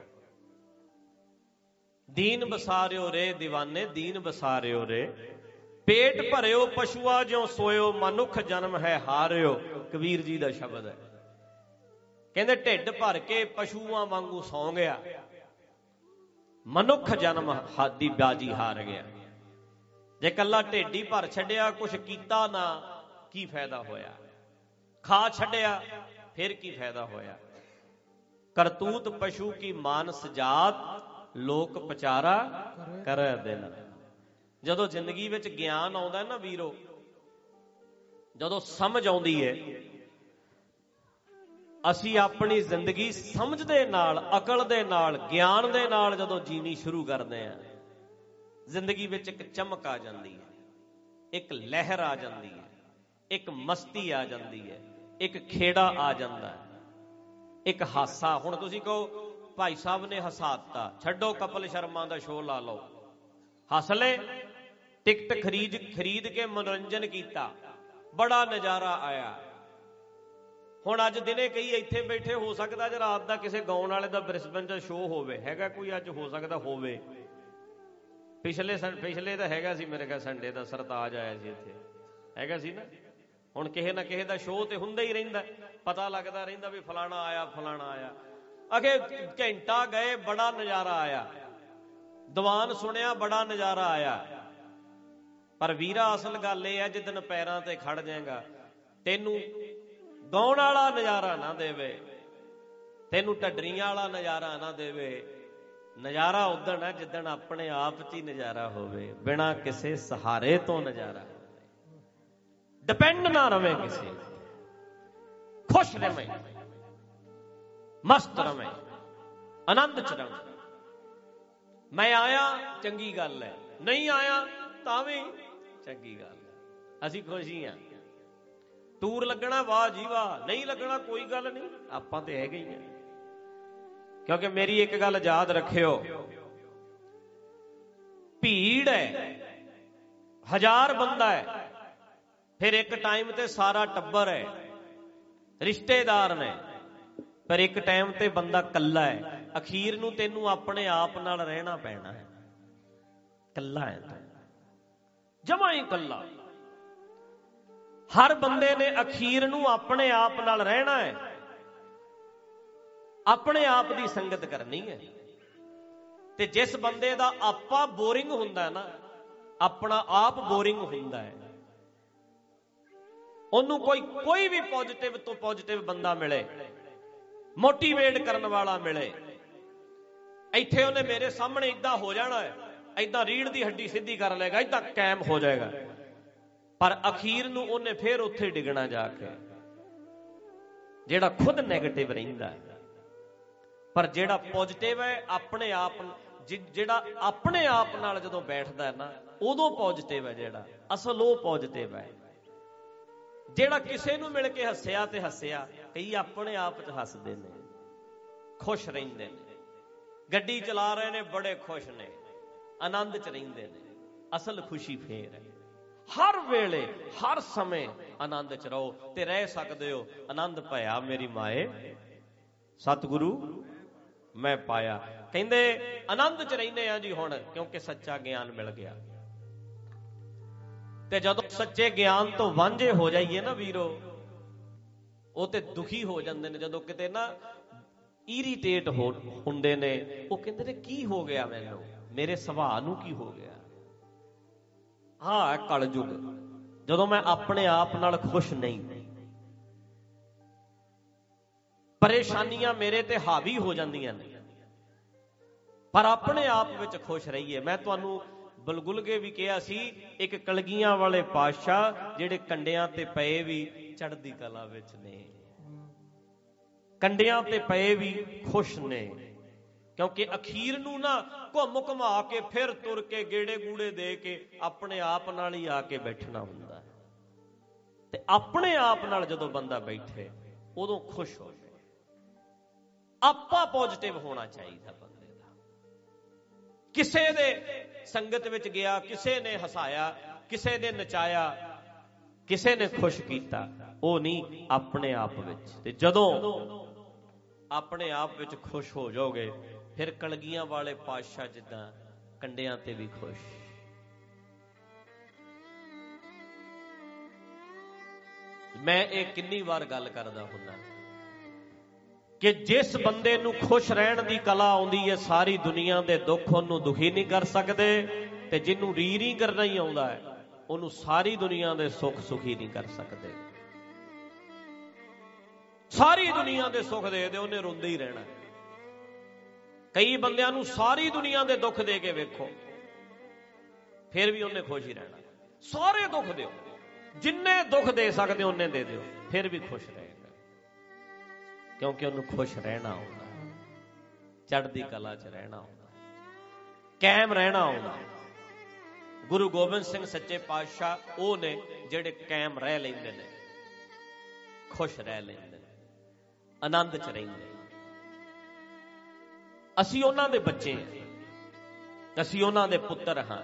S2: ਦੀਨ ਬਸਾਰਿਓ ਰੇ ਦੀਵਾਨੇ, ਦੀਨ ਬਸਾਰਿਓ ਰੇ। ਪੇਟ ਭਰਿਓ ਪਸ਼ੂਆ ਜਿਉ ਸੋਇਓ, ਮਨੁੱਖ ਜਨਮ ਹੈ ਹਾਰਿਓ। ਕਬੀਰ ਜੀ ਦਾ ਸ਼ਬਦ ਹੈ। ਕਹਿੰਦੇ ਢਿੱਡ ਭਰ ਕੇ ਪਸ਼ੂਆਂ ਵਾਂਗੂ ਸੌਂ ਗਿਆ, ਮਨੁੱਖ ਜਨਮ ਹਾਦੀ ਬਾਜੀ ਹਾਰ ਗਿਆ। ਜੇ ਕੱਲਾ ਢਿੱਡ ਹੀ ਭਰ ਛੱਡਿਆ, ਕੁਛ ਕੀਤਾ ਨਾ, ਕੀ ਫਾਇਦਾ ਹੋਇਆ? ਖਾ ਛੱਡਿਆ, ਫਿਰ ਕੀ ਫਾਇਦਾ ਹੋਇਆ? ਕਰਤੂਤ ਪਸ਼ੂ ਕੀ ਮਾਨਸ ਜਾਤ, ਲੋਕ ਪਚਾਰਾ ਕਰੈ ਦਿਨ। ਜਦੋਂ ਜ਼ਿੰਦਗੀ ਵਿੱਚ ਗਿਆਨ ਆਉਂਦਾ ਨਾ ਵੀਰੋ, ਜਦੋਂ ਸਮਝ ਆਉਂਦੀ ਹੈ, ਅਸੀਂ ਆਪਣੀ ਜ਼ਿੰਦਗੀ ਸਮਝ ਦੇ ਨਾਲ, ਅਕਲ ਦੇ ਨਾਲ, ਗਿਆਨ ਦੇ ਨਾਲ ਜਦੋਂ ਜੀਣੀ ਸ਼ੁਰੂ ਕਰਦੇ ਹਾਂ, ਜ਼ਿੰਦਗੀ ਵਿੱਚ ਇੱਕ ਚਮਕ ਆ ਜਾਂਦੀ ਹੈ, ਇੱਕ ਲਹਿਰ ਆ ਜਾਂਦੀ ਹੈ, ਇੱਕ ਮਸਤੀ ਆ ਜਾਂਦੀ ਹੈ, ਇੱਕ ਖੇੜਾ ਆ ਜਾਂਦਾ ਹੈ, ਇੱਕ ਹਾਸਾ। ਹੁਣ ਤੁਸੀਂ ਕਹੋ ਭਾਈ ਸਾਹਿਬ ਨੇ ਹਸਾਤਾ, ਛੱਡੋ ਕਪਿਲ ਸ਼ਰਮਾ ਦਾ ਸ਼ੋਅ ਲਾ ਲਓ, ਹੱਸ ਲੈ। ਟਿਕਟ ਖਰੀਦ ਖਰੀਦ ਕੇ ਮਨੋਰੰਜਨ ਕੀਤਾ, ਬੜਾ ਨਜ਼ਾਰਾ ਆਇਆ। ਹੁਣ ਅੱਜ ਦਿਨੇ ਕਈ ਇੱਥੇ ਬੈਠੇ, ਹੋ ਸਕਦਾ ਜੇ ਰਾਤ ਦਾ ਕਿਸੇ ਗਾਉਣ ਵਾਲੇ ਦਾ ਬ੍ਰਿਸਬਨ 'ਚ ਸ਼ੋਅ ਹੋਵੇ, ਹੈਗਾ ਕੋਈ ਅੱਜ, ਹੋ ਸਕਦਾ ਹੋਵੇ, ਪਿਛਲੇ ਪਿਛਲੇ ਤਾਂ ਹੈਗਾ ਸੀ ਮੇਰੇ ਖਿਆਲ ਸੰਡੇ ਦਾ ਸਰਤਾਜ ਆਇਆ ਸੀ ਇੱਥੇ, ਹੈਗਾ ਸੀ ਨਾ। ਹੁਣ ਕਿਸੇ ਨਾ ਕਿਸੇ ਦਾ ਸ਼ੋਅ ਤੇ ਹੁੰਦਾ ਹੀ ਰਹਿੰਦਾ, ਪਤਾ ਲੱਗਦਾ ਰਹਿੰਦਾ ਵੀ ਫਲਾਣਾ ਆਇਆ ਫਲਾਣਾ ਆਇਆ। ਅਗੇ ਘੰਟਾ ਗਏ, ਬੜਾ ਨਜ਼ਾਰਾ ਆਇਆ, ਦੀਵਾਨ ਸੁਣਿਆ, ਬੜਾ ਨਜ਼ਾਰਾ ਆਇਆ। ਪਰ ਵੀਰਾ ਅਸਲ ਗੱਲ ਇਹ ਹੈ, ਜਿੱਦਣ ਪੈਰਾਂ ਤੇ ਖੜ ਜਾਏਗਾ, ਤੈਨੂੰ ਗਾਉਣ ਵਾਲਾ ਨਜ਼ਾਰਾ ਨਾ ਦੇਵੇ, ਤੈਨੂੰ ਢੱਡਰੀਆਂ ਵਾਲਾ ਨਜ਼ਾਰਾ ਨਾ ਦੇਵੇ। ਨਜ਼ਾਰਾ ਉਦਣ ਹੈ ਜਿੱਦਣ ਆਪਣੇ ਆਪ 'ਚ ਹੀ ਨਜ਼ਾਰਾ ਹੋਵੇ, ਬਿਨਾਂ ਕਿਸੇ ਸਹਾਰੇ ਤੋਂ ਨਜ਼ਾਰਾ ਹੋਵੇ, ਡਿਪੈਂਡ ਨਾ ਰਵੇ ਕਿਸੇ, ਖੁਸ਼ ਰਵੇ, ਮਸਤ ਰਵੇ, ਆਨੰਦ 'ਚ ਰਵੇ। ਮੈਂ ਆਇਆ ਚੰਗੀ ਗੱਲ ਹੈ, ਨਹੀਂ ਆਇਆ ਤਾਂ ਵੀ ਚੰਗੀ ਗੱਲ ਹੈ, ਅਸੀਂ ਖੁਸ਼ ਹੀ ਹਾਂ। ਟੂਰ ਲੱਗਣਾ ਵਾਹ ਜੀ ਵਾਹ, ਨਹੀਂ ਲੱਗਣਾ ਕੋਈ ਗੱਲ ਨਹੀਂ, ਆਪਾਂ ਤੇ ਹੈਗੇ ਹੀ ਆ। ਕਿਉਂਕਿ ਮੇਰੀ ਇੱਕ ਗੱਲ ਯਾਦ ਰੱਖਿਓ, ਭੀੜ ਹੈ, ਹਜ਼ਾਰ ਬੰਦਾ ਹੈ, ਫਿਰ ਇੱਕ ਟਾਈਮ ਤੇ ਸਾਰਾ ਟੱਬਰ ਹੈ, ਰਿਸ਼ਤੇਦਾਰ ਨੇ, ਪਰ ਇੱਕ ਟਾਈਮ ਤੇ ਬੰਦਾ ਕੱਲਾ ਹੈ। ਅਖੀਰ ਨੂੰ ਤੈਨੂੰ ਆਪਣੇ ਆਪ ਨਾਲ ਰਹਿਣਾ ਪੈਣਾ ਹੈ, ਕੱਲਾ ਹੈ ਤੂੰ, ਜਮਾਂ ਹੀ ਕੱਲਾ। ਹਰ ਬੰਦੇ ਨੇ ਅਖੀਰ ਨੂੰ ਆਪਣੇ ਆਪ ਨਾਲ ਰਹਿਣਾ ਹੈ, ਆਪਣੇ ਆਪ ਦੀ ਸੰਗਤ ਕਰਨੀ ਹੈ। ਤੇ ਜਿਸ ਬੰਦੇ ਦਾ ਆਪਾ ਬੋਰਿੰਗ ਹੁੰਦਾ ਨਾ, ਆਪਣਾ ਆਪ ਬੋਰਿੰਗ ਹੁੰਦਾ ਹੈ, ਉਹਨੂੰ ਕੋਈ ਕੋਈ ਵੀ ਪੋਜ਼ਿਟਿਵ ਤੋਂ ਪੋਜ਼ਿਟਿਵ ਬੰਦਾ ਮਿਲੇ, ਮੋਟੀਵੇਟ ਕਰਨ ਵਾਲਾ ਮਿਲੇ, ਇੱਥੇ ਉਹਨੇ ਮੇਰੇ ਸਾਹਮਣੇ ਏਦਾਂ ਹੋ ਜਾਣਾ ਹੈ, ਏਦਾਂ ਰੀੜ ਦੀ ਹੱਡੀ ਸਿੱਧੀ ਕਰ ਲਏਗਾ, ਏਦਾਂ ਕਾਇਮ ਹੋ ਜਾਏਗਾ, ਪਰ ਅਖੀਰ ਨੂੰ ਉਹਨੇ ਫੇਰ ਉੱਥੇ ਡਿੱਗਣਾ ਜਾ ਕੇ, ਜਿਹੜਾ ਖੁਦ ਨੈਗੇਟਿਵ ਰਹਿੰਦਾ ਹੈ। ਪਰ ਜਿਹੜਾ ਪੋਜ਼ਿਟਿਵ ਹੈ, ਆਪਣੇ ਆਪ, ਜਿਹੜਾ ਆਪਣੇ ਆਪ ਨਾਲ ਜਦੋਂ ਬੈਠਦਾ ਹੈ ਨਾ, ਉਦੋਂ ਪੋਜ਼ਿਟਿਵ ਹੈ, ਜਿਹੜਾ ਅਸਲ ਉਹ ਪੋਜ਼ਿਟਿਵ ਹੈ। ਜਿਹੜਾ ਕਿਸੇ ਨੂੰ ਮਿਲ ਕੇ ਹੱਸਿਆ ਤੇ ਹੱਸਿਆ, ਕਈ ਆਪਣੇ ਆਪ 'ਚ ਹੱਸਦੇ ਨੇ, ਖੁਸ਼ ਰਹਿੰਦੇ ਨੇ, ਗੱਡੀ ਚਲਾ ਰਹੇ ਨੇ, ਬੜੇ ਖੁਸ਼ ਨੇ, ਆਨੰਦ 'ਚ ਰਹਿੰਦੇ ਨੇ। ਅਸਲ ਖੁਸ਼ੀ ਫੇਰ ਹੈ, ਹਰ ਵੇਲੇ ਹਰ ਸਮੇਂ ਆਨੰਦ 'ਚ ਰਹੋ ਤੇ ਰਹਿ ਸਕਦੇ ਹੋ। ਆਨੰਦ ਭਇਆ ਮੇਰੀ ਮਾਏ ਸਤਿਗੁਰੂ ਮੈਂ ਪਾਇਆ। ਕਹਿੰਦੇ ਆਨੰਦ 'ਚ ਰਹਿੰਦੇ ਆ ਜੀ ਹੁਣ, ਕਿਉਂਕਿ ਸੱਚਾ ਗਿਆਨ ਮਿਲ ਗਿਆ। ਤੇ ਜਦੋਂ ਸੱਚੇ ਗਿਆਨ ਤੋਂ ਵਾਂਝੇ ਹੋ ਜਾਈਏ ਨਾ ਵੀਰੋ, ਉਹ ਤੇ ਦੁਖੀ ਹੋ ਜਾਂਦੇ ਨੇ। ਜਦੋਂ ਕਿਤੇ ਨਾ ਇਰੀਟੇਟ ਹੋ ਹੁੰਦੇ ਨੇ, ਉਹ ਕਹਿੰਦੇ ਨੇ ਕੀ ਹੋ ਗਿਆ ਮੈਨੂੰ, ਮੇਰੇ ਸੁਭਾਅ ਨੂੰ ਕੀ ਹੋ ਗਿਆ। ਹਾਂ ਹੈ ਕਲਯੁਗ, ਜਦੋਂ ਮੈਂ ਆਪਣੇ ਆਪ ਨਾਲ ਖੁਸ਼ ਨਹੀਂ, ਪਰੇਸ਼ਾਨੀਆਂ ਮੇਰੇ ਤੇ ਹਾਵੀ ਹੋ ਜਾਂਦੀਆਂ ਨੇ, ਪਰ ਆਪਣੇ ਆਪ ਵਿੱਚ ਖੁਸ਼ ਰਹੀਏ। ਮੈਂ ਤੁਹਾਨੂੰ ਬਲਗੁਲਗੇ ਵੀ ਕਿਹਾ ਸੀ, ਇੱਕ ਕਲਗੀਆਂ ਵਾਲੇ ਪਾਤਸ਼ਾਹ ਜਿਹੜੇ ਕੰਡਿਆਂ ਤੇ ਪਏ ਵੀ ਚੜ੍ਹਦੀ ਕਲਾ ਵਿੱਚ ਨੇ, ਕੰਡਿਆਂ ਤੇ ਪਏ ਵੀ ਖੁਸ਼ ਨੇ, ਕਿਉਂਕਿ ਅਖੀਰ ਨੂੰ ਨਾ ਘੁੰਮ ਘੁਮਾ ਕੇ ਫਿਰ ਤੁਰ ਕੇ ਗੇੜੇ ਗੂੜੇ ਦੇ ਕੇ ਆਪਣੇ ਆਪ ਨਾਲ ਹੀ ਆ ਕੇ ਬੈਠਣਾ ਹੁੰਦਾ। ਤੇ ਆਪਣੇ ਆਪ ਨਾਲ ਜਦੋਂ ਬੰਦਾ ਬੈਠੇ, ਉਦੋਂ ਖੁਸ਼ ਹੋ ਜਾਏ। ਆਪਾ ਪੋਜ਼ਿਟਿਵ ਹੋਣਾ ਚਾਹੀਦਾ ਬੰਦੇ ਦਾ। ਕਿਸੇ ਦੇ ਸੰਗਤ ਵਿੱਚ ਗਿਆ, ਕਿਸੇ ਨੇ ਹਸਾਇਆ, ਕਿਸੇ ਨੇ ਨਚਾਇਆ, ਕਿਸੇ ਨੇ ਖੁਸ਼ ਕੀਤਾ, ਉਹ ਨਹੀਂ, ਆਪਣੇ ਆਪ ਵਿੱਚ। ਤੇ ਜਦੋਂ ਆਪਣੇ ਆਪ ਵਿੱਚ ਖੁਸ਼ ਹੋ ਜਾਓਗੇ, ਫਿਰ ਕਲਗੀਆਂ ਵਾਲੇ ਪਾਤਸ਼ਾਹ ਜਿੱਦਾਂ ਕੰਡਿਆਂ ਤੇ ਵੀ ਖੁਸ਼। ਮੈਂ ਇਹ ਕਿੰਨੀ ਵਾਰ ਗੱਲ ਕਰਦਾ ਹੁੰਦਾ ਕਿ ਜਿਸ ਬੰਦੇ ਨੂੰ ਖੁਸ਼ ਰਹਿਣ ਦੀ ਕਲਾ ਆਉਂਦੀ ਹੈ, ਸਾਰੀ ਦੁਨੀਆ ਦੇ ਦੁੱਖ ਉਹਨੂੰ ਦੁਖੀ ਨਹੀਂ ਕਰ ਸਕਦੇ, ਤੇ ਜਿਹਨੂੰ ਰੀ ਰੀ ਕਰਨਾ ਹੀ ਆਉਂਦਾ ਹੈ, ਉਹਨੂੰ ਸਾਰੀ ਦੁਨੀਆ ਦੇ ਸੁੱਖ ਸੁਖੀ ਨਹੀਂ ਕਰ ਸਕਦੇ। ਸਾਰੀ ਦੁਨੀਆ ਦੇ ਸੁੱਖ ਦੇ ਦੇ ਉਹਨੇ ਰੋਂਦੇ ਹੀ ਰਹਿਣਾ। ਕਈ ਬੰਦਿਆਂ ਨੂੰ ਸਾਰੀ ਦੁਨੀਆ ਦੇ ਦੁੱਖ ਦੇ ਕੇ ਵੇਖੋ, ਫਿਰ ਵੀ ਉਹਨੇ ਖੁਸ਼ ਹੀ ਰਹਿਣਾ। ਸਾਰੇ ਦੁੱਖ ਦਿਓ, ਜਿੰਨੇ ਦੁੱਖ ਦੇ ਸਕਦੇ ਉਹਨੇ ਦੇ ਦਿਓ, ਫਿਰ ਵੀ ਖੁਸ਼ ਰਹੇਗਾ, ਕਿਉਂਕਿ ਉਹਨੂੰ ਖੁਸ਼ ਰਹਿਣਾ ਆਉਂਦਾ, ਚੜ੍ਹਦੀ ਕਲਾ 'ਚ ਰਹਿਣਾ ਆਉਂਦਾ, ਕਾਇਮ ਰਹਿਣਾ ਆਉਂਦਾ। ਗੁਰੂ ਗੋਬਿੰਦ ਸਿੰਘ ਸੱਚੇ ਪਾਤਸ਼ਾਹ ਉਹ ਨੇ ਜਿਹੜੇ ਕਾਇਮ ਰਹਿ ਲੈਂਦੇ ਨੇ, ਖੁਸ਼ ਰਹਿ ਲੈਂਦੇ ਨੇ, ਆਨੰਦ 'ਚ ਰਹਿੰਦੇ। ਅਸੀਂ ਉਹਨਾਂ ਦੇ ਬੱਚੇ ਹਾਂ, ਅਸੀਂ ਉਹਨਾਂ ਦੇ ਪੁੱਤਰ ਹਾਂ,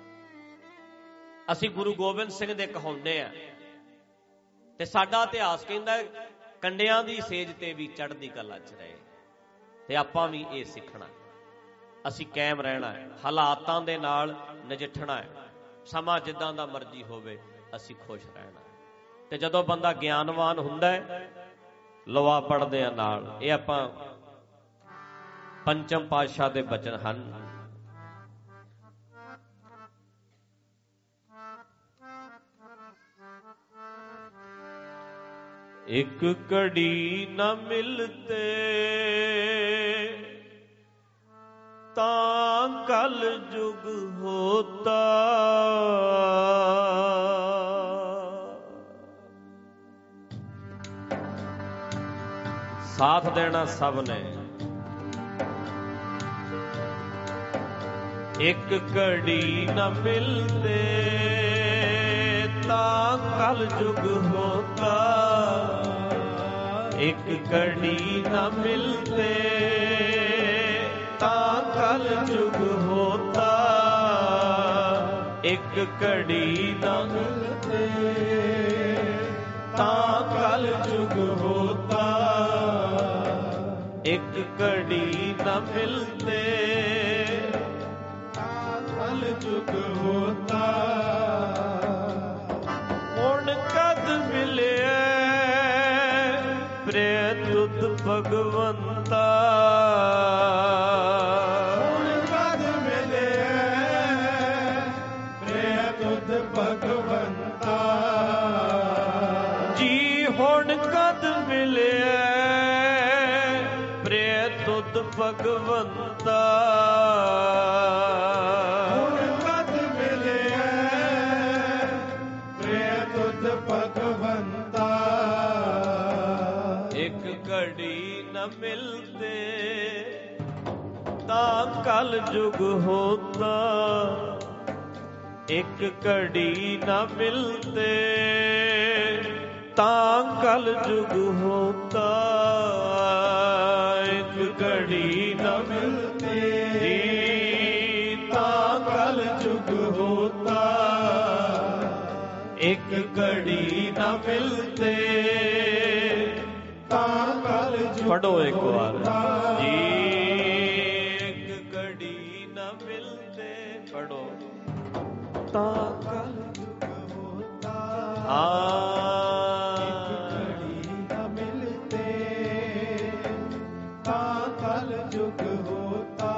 S2: ਅਸੀਂ ਗੁਰੂ ਗੋਬਿੰਦ ਸਿੰਘ ਦੇ ਕਹਾਉਂਦੇ ਹਾਂ। ਤੇ ਸਾਡਾ ਇਤਿਹਾਸ ਕਹਿੰਦਾ ਕੰਡਿਆਂ ਦੀ ਸੇਜ ਤੇ ਵੀ ਚੜ੍ਹਦੀ ਕਲਾ 'ਚ ਰਹੇ, ਤੇ ਆਪਾਂ ਵੀ ਇਹ ਸਿੱਖਣਾ। ਅਸੀਂ ਕਾਇਮ ਰਹਿਣਾ ਹੈ, ਹਾਲਾਤਾਂ ਦੇ ਨਾਲ ਨਜਿੱਠਣਾ ਹੈ, ਸਮਾਂ ਜਿੱਦਾਂ ਦਾ ਮਰਜ਼ੀ ਹੋਵੇ ਅਸੀਂ ਖੁਸ਼ ਰਹਿਣਾ। ਤੇ ਜਦੋਂ ਬੰਦਾ ਗਿਆਨਵਾਨ ਹੁੰਦਾ ਹੈ, ਲੋਆ ਪੜਦੇ ਆ ਨਾਲ, ਇਹ ਆਪਾਂ ਪੰਚਮ ਪਾਤਸ਼ਾਹ ਦੇ ਬਚਨ ਹਨ। ਇੱਕ ਘੜੀ ਨਾ ਮਿਲਤੇ ਤਾਂ ਕਲ ਜੁਗ ਹੋਤਾ, ਸਾਥ ਦੇਣਾ ਸਭ ਨੇ। ਇੱਕ ਘੜੀ ਨਾ ਮਿਲਤੇ ਤਾਂ ਕਲ ਜੁਗ ਹੋਤਾ, ਇੱਕ ਘੜੀ ਨਾ ਮਿਲਤੇ ਤਾਂ ਕਲ ਜੁਗ ਹੋਤਾ, ਇੱਕ ਘੜੀ ਨਾ ਮਿਲਤੇ ਤਾਂ ਕਲ ਜੁਗ ਹੋਤਾ, ਇੱਕ ਘੜੀ ਨਾ ਮਿਲਤੇ ਤਾਂ ਕਲ ਜੁਗ ਹੋਤਾ। ਹੁਣ ਕਦ ਮਿਲਿਆ ਪ੍ਰਿਯ ਤੁਧ ਭਗਵੰਤਾ,
S1: ਹੁਣ ਕਦ ਮਿਲਿਆ ਪ੍ਰਿਯ ਤੁਧ ਭਗਵੰਤਾ,
S2: ਜੀ ਹੁਣ ਕਦ ਮਿਲਿਆ ਪ੍ਰਿਯ ਤੁਧ ਭਗਵੰਤਾ,
S1: ਹੁਣ ਕਦ ਮਿਲਿਆ ਪ੍ਰਿਯ ਤੁਧ ਭਗਵੰਤਾ,
S2: ਇੱਕ ਘੜੀ ਨ ਮਿਲਤੇ ਤਾਂ ਕਲ ਜੁਗ ਹੋਤਾ, ਇੱਕ ਘੜੀ ਨ ਮਿਲਤੇ ਤਾਂ ਕਲ ਜੁਗ ਹੋਤਾ, ਇੱਕ ਘੜੀ ਨ ਮਿਲਤੇ ਤਾਂ ਕਲ ਜੁਗ ਹੋਤਾ, ਇੱਕ ਘੜੀ ਨ ਮਿਲਤੇ
S1: ਤਾਂ ਕਲ ਜੁਗ
S2: ਪੜੋ ਇੱਕ ਵਾਰ ਜੀ, ਇੱਕ ਘੜੀ ਨ ਮਿਲਤੇ ਪੜੋ ਤਾਂ ਕਲ ਜੁਗ ਹੋਤਾ, ਹਾਂ
S1: ਇੱਕ ਘੜੀ ਨਾ ਮਿਲਤੇ ਤਾਂ ਕਲ ਜੁਗ ਹੋਤਾ,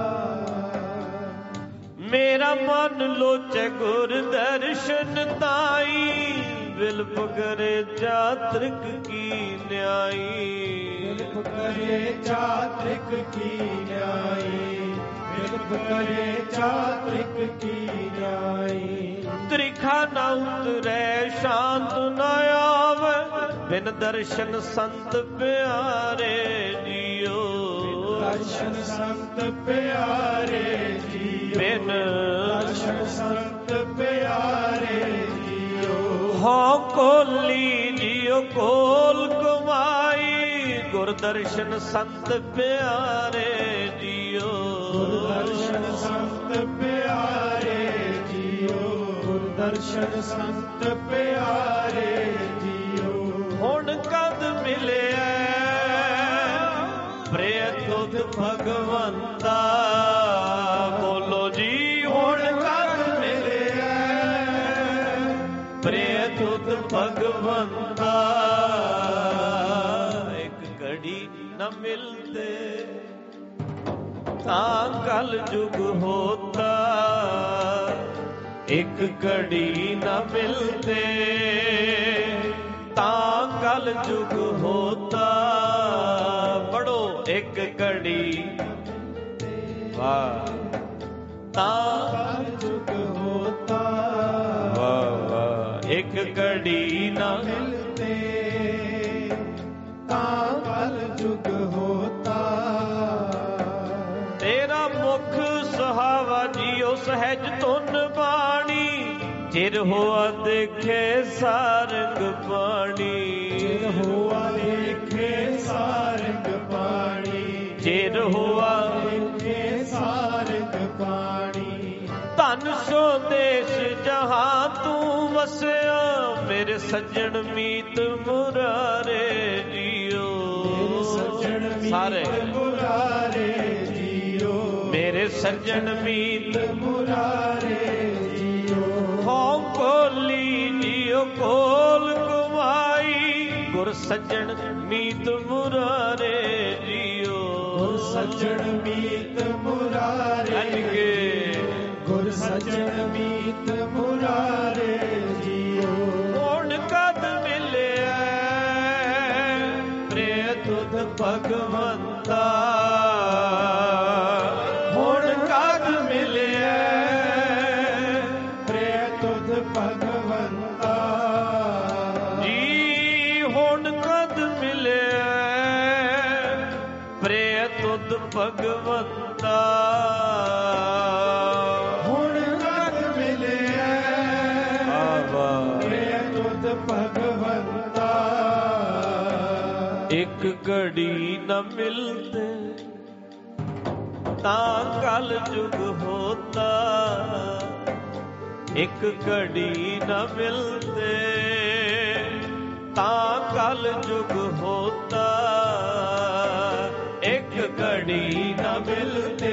S2: ਮੇਰਾ ਮਨ ਲੋਚੈ ਗੁਰ ਦਰਸ਼ਨ ਤਾਈ, ਬਿਲਪ ਕਰੇ ਚਾਤ੍ਰਿਕ ਕੀ ਨਿਆਈ,
S1: ਬਿਲਪ ਕਰੇ ਚਾਤ੍ਰਿਕ ਕੀ ਨਿਆਈ, ਬਿਲਪ ਕਰੇ ਚਾਤ੍ਰਿਕ ਕੀ ਨਿਆਈ,
S2: ਤ੍ਰਿਖਾ ਨਾ ਉਤਰੈ ਸ਼ਾਂਤ ਨ ਆਵੈ, ਬਿਨ ਦਰਸ਼ਨ ਸੰਤ ਪਿਆਰੇ ਜੀਓ,
S1: ਦਰਸ਼ਨ ਸੰਤ ਪਿਆਰੇ ਜੀਓ,
S2: ਬਿਨ
S1: ਦਰਸ਼ਨ ਸੰਤ ਪਿਆਰੇ ਜੀਓ,
S2: ਹਉ ਕੋਲੀ ਜੀਓ ਕੋਲ ਕਮਾਈ, ਗੁਰ ਦਰਸ਼ਨ ਸੰਤ ਪਿਆਰੇ ਜੀਓ,
S1: ਗੁਰ ਦਰਸ਼ਨ ਸੰਤ ਪਿਆਰੇ ਜੀਓ, ਗੁਰ ਦਰਸ਼ਨ ਸੰਤ ਪਿਆਰੇ ਜੀਓ,
S2: ਹੁਣ ਕਦ ਮਿਲਿਆ ਪ੍ਰਿਯ ਤੁਧ ਭਗਵੰਤਾ, ਬੋਲੋ ਜੀ ਹੁਣ ਕਦ ਮਿਲਿਆ ਪ੍ਰਿਯ ਤੁਧ ਭਗਵੰਤਾ, ਇੱਕ ਘੜੀ ਨ ਮਿਲਤੇ ਤਾਂ ਕਲ ਜੁਗ ਹੋਤਾ, ਇੱਕ ਘੜੀ ਨ ਮਿਲਤੇ ਤਾਂ ਕਲ ਜੁਗ ਹੋਤਾ, ਪੜੋ ਇੱਕ ਘੜੀ ਵਾਹ ਤਾਂ
S1: ਕਲ ਜੁਗ ਹੋਤਾ,
S2: ਵਾਹ ਵਾਹ, ਇੱਕ ਘੜੀ ਨ
S1: ਮਿਲਤੇ ਤਾਂ ਕਲ ਜੁਗ ਹੋਤਾ,
S2: ਤੇਰਾ ਮੁਖ ਸੁਹਾਵਾ ਜੀਓ ਸਹਿਜ ਧੁਨ ਬਾਣੀ, ਚਿਰ ਹੋਆ ਦੇਖੇ ਸਾਰੰਗ ਪਾਣੀ,
S1: ਚਿਰ ਹੋਆ ਦੇਖੇ ਸਾਰੰਗ ਪਾਣੀ,
S2: ਚਿਰ ਹੋਆ
S1: ਦੇਖੇ ਸਾਰੰਗ ਪਾਣੀ,
S2: ਧਨ ਸੋ ਦੇਸ਼ ਜਹਾਂ ਤੂੰ ਵਸਿਆ, ਮੇਰੇ ਸੱਜਣ ਮੀਤ ਮੁਰਾਰੇ ਜੀਓ,
S1: ਮੇਰੇ ਸੱਜਣ ਮੀਤ
S2: ਸਾਰੇ
S1: ਮੁਰਾਰੇ ਜੀਓ,
S2: ਮੇਰੇ ਗੁਰ ਸੱਜਣ ਮੀਤ
S1: ਮੁਰਾਰੇ ਜੀਓ।
S2: ਹਉ ਕੋਲੀ ਜੀਓ ਕੋਲ ਕਮਾਈ ਗੁਰ ਸੱਜਣ ਮੀਤ ਮੁਰਾਰੇ ਜੀਓ।
S1: ਗੁਰ ਸੱਜਣ ਮੀਤ ਮੁਰਾਰੇ ਗੁਰ ਸੱਜਣ ਮੀਤ ਮੁਰਾਰੇ ਜੀਓ।
S2: ਹੁਣ ਕਦ ਮਿਲਿਆ ਪ੍ਰਿਯ ਤੁਧ ਭਗਵੰਤਾ। ਹੁਣ ਕਦ ਮਿਲਿਆ
S1: ਪ੍ਰਿਯ ਤੁਧ ਭਗਵੰਤਾ।
S2: ਜੀ ਹੁਣ ਕਦ ਮਿਲਿਆ ਪ੍ਰਿਯ ਤੁਧ ਭਗਵੰਤਾ।
S1: ਹੁਣ ਕਦ ਮਿਲਿਆ ਪ੍ਰਿਯ ਤੁਧ ਭਗਵੰਤਾ।
S2: ਇੱਕ ਘੜੀ ਨ ਮਿਲਤੇ ਤਾਂ ਕਲ ਜੁਗ ਹੋਤਾ। ਇੱਕ ਘੜੀ ਨ ਮਿਲਤੇ ਤਾਂ ਕਲ ਜੁਗ ਹੋਤਾ। ਇੱਕ ਘੜੀ ਨ ਮਿਲਤੇ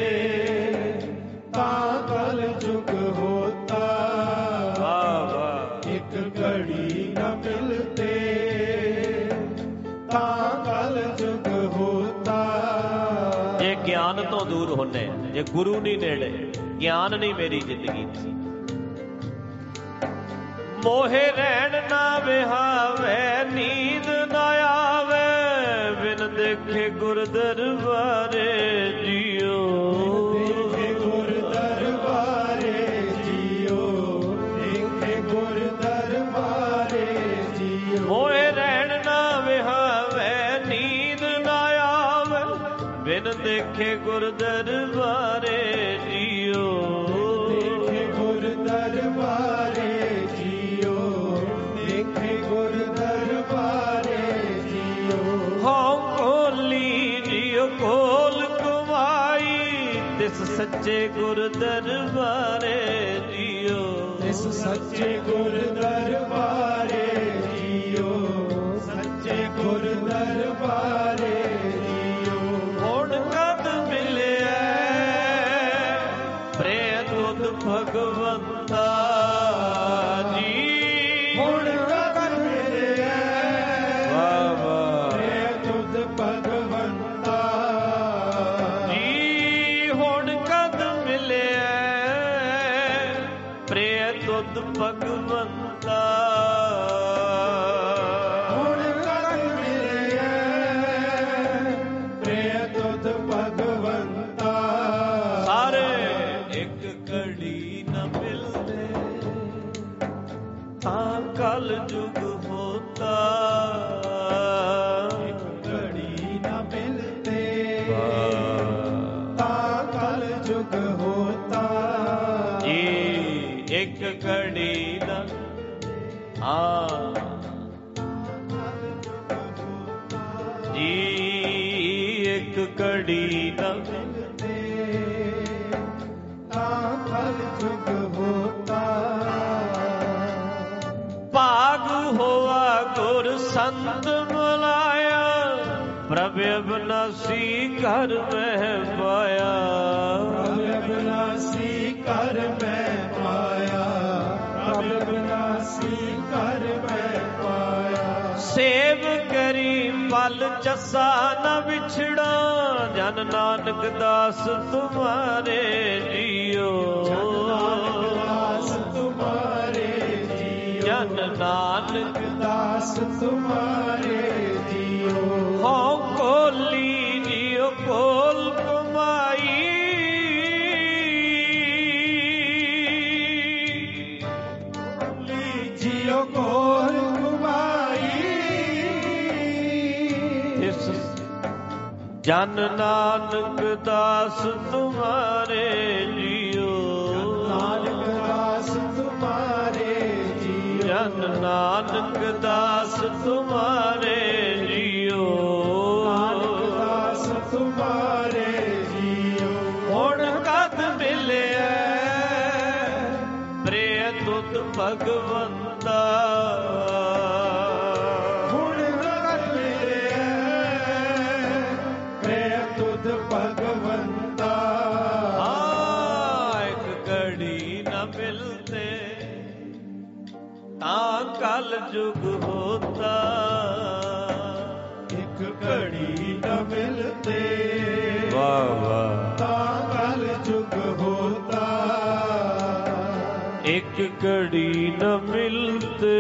S1: ਤਾਂ ਕਲ ਜੁਗ ਹੋਤਾ। ਇੱਕ ਘੜੀ ਨ ਮਿਲਤੇ ਤਾਂ ਕਲ ਜੁਗ ਹੋਤਾ।
S2: ਜੇ ਗਿਆਨ ਤੋਂ ਦੂਰ ਹੁੰਨੇ, ਜੇ ਗੁਰੂ ਨਹੀਂ ਨੇੜੇ, ਗਿਆਨ ਨਹੀਂ ਮੇਰੀ ਜ਼ਿੰਦਗੀ ਦੀ। ਮੋਹੇ ਰਹਿਣ ਨਾ ਵਿਹਾਵੇ ਨੀਂਦ ਨਾ ਆਵੇ ਬਿਨ ਦੇਖੇ ਗੁਰ ਦਰਬਾਰੇ ਜੀਓ।
S1: ਦੇਖੇ ਗੁਰ ਦਰਬਾਰੇ ਜੀਓ। ਦੇਖੇ ਗੁਰ ਦਰਬਾਰੇ ਜੀਓ।
S2: ਮੋਹੇ ਰਹਿਣ ਨਾ ਵਿਹਾਵੇ ਨੀਂਦ ਨਾ ਆਵੇ ਬਿਨ ਦੇਖੇ ਗੁਰ ਦਰਬਾਰੇ ਜੀਓ।
S1: ਦੇਖੇ ਗੁਰ ਦਰਬਾਰੇ ਜੀਓ। ਦੇਖੇ ਗੁਰ ਦਰਬਾਰੇ ਜੀਓ।
S2: ਹਉ ਕੋਲੀ ਜੀਓ ਕੋਲ ਕਮਾਈ ਤਿਸ ਸੱਚੇ ਗੁਰ ਦਰਬਾਰੇ ਜੀਓ।
S1: ਤਿਸ ਸੱਚੇ ਗੁਰ ਦਰਬਾਰੇ ਜੀਓ। ਸੱਚੇ ਗੁਰ ਦਰਬਾਰੇ ਜੀਓ।
S2: ਹੁਣ ਕਦ ਮਿਲਿਆ ਪ੍ਰਿਯ ਤੁਧ ਭਗਵੰਤਾ ਜੀ।
S1: ਹੁਣ ਕਦ ਮਿਲਿਆ
S2: ਵਾਹ ਵਾਹ
S1: ਪ੍ਰਿਯ ਤੁਧ ਭਗਵੰਤਾ
S2: ਜੀ। ਹੁਣ ਕਦ ਮਿਲਿਆ ਪ੍ਰਿਯ ਤੁਧ ਭਗਵੰਤਾ।
S1: ਹੁਣ ਕਦ ਮਿਲਿਆ ਪ੍ਰਿਯ ਤੁਧ ਭਗਵੰਤਾ।
S2: ਸਾਰੇ ਇੱਕ ਘੜੀ ਨ ਮਿਲਦੇ ਤਾਂ ਕਲ ਜੁਗ ਹੋਤਾ।
S1: ਇੱਕ ਘੜੀ ਨ ਮਿਲਤੇ ਤਾਂ ਕਲ ਜੁਗ ਹੋਤਾ।
S2: ਜੀ ਇੱਕ ਘੜੀ ਨ ਆ ਜੀ ਇੱਕ ਘੜੀ ਨ
S1: ਤਾਂ ਕਲ ਜੁਗ ਹੋਤਾ।
S2: ਭਾਗ ਹੋਆ ਗੁਰ ਸੰਤ ਮਲਾਇਆ ਪ੍ਰਭ ਅਬਨਾਸੀ ਘਰ ਮਹਿ ਪਾਇਆ।
S1: ਪ੍ਰਭ ਅਬਨਾਸੀ ਘਰ ਮੈਂ ਪਾਇਆ। ਪ੍ਰਭ ਅਬਨਾਸੀ ਘਰ ਮੈਂ ਪਾਇਆ।
S2: ਸੇਵ ਕਰੀ ਪਲ ਚੱਸਾ ਨ ਵਿਛੜਾ ਜਨ ਨਾਨਕ ਦਾਸ ਤੁਮਾਰੇ ਜੀਓ।
S1: ਦਾਸ ਤੁਮਾਰੇ ਜੀਓ।
S2: ਜਨ ਨਾਨਕ
S1: ਦਾਸ ਤੁਮਾਰੇ ਜੀਓ।
S2: ਹਉ ਕੋਲੀ ਜੀਓ ਕੋਲ ਕਮਾਈ
S1: ਜੀਓ ਕੋਲ ਕਮਾਈ।
S2: ਇਸ ਜਨ ਨਾਨਕ ਦਾਸ ਤੁਮਾਰੇ ਜੀਓ।
S1: ਨਾਨਕ ਦਾਸ ਤੁਮਾਰੇ ਜੀਓ।
S2: ਜਨ ਨਾਨਕ ਦਾਸ ਤੁਮਾਰੇ ਜੀਓ।
S1: ਨਾਨਕ ਦਾਸ ਤੁਮਾਰੇ ਜੀਓ।
S2: ਹੁਣ ਕਦ ਮਿਲਿਆ ਪ੍ਰਿਯ ਤੁਧ ਭਗਵੰਤਾ।
S1: ਹੁਣ ਕਦ ਮਿਲਿਆ ਪ੍ਰਿਯ ਤੁਧ ਭਗਵੰਤਾ।
S2: ਤਾਂ ਕਲ ਜੁਗ ਹੋਤਾ,
S1: ਇੱਕ ਘੜੀ ਨ ਮਿਲਤੇ,
S2: ਵਾਹ ਵਾਹ,
S1: ਤਾਂ ਕਲ ਜੁਗ ਹੋਤਾ,
S2: ਇੱਕ ਘੜੀ ਨ ਮਿਲਤੇ,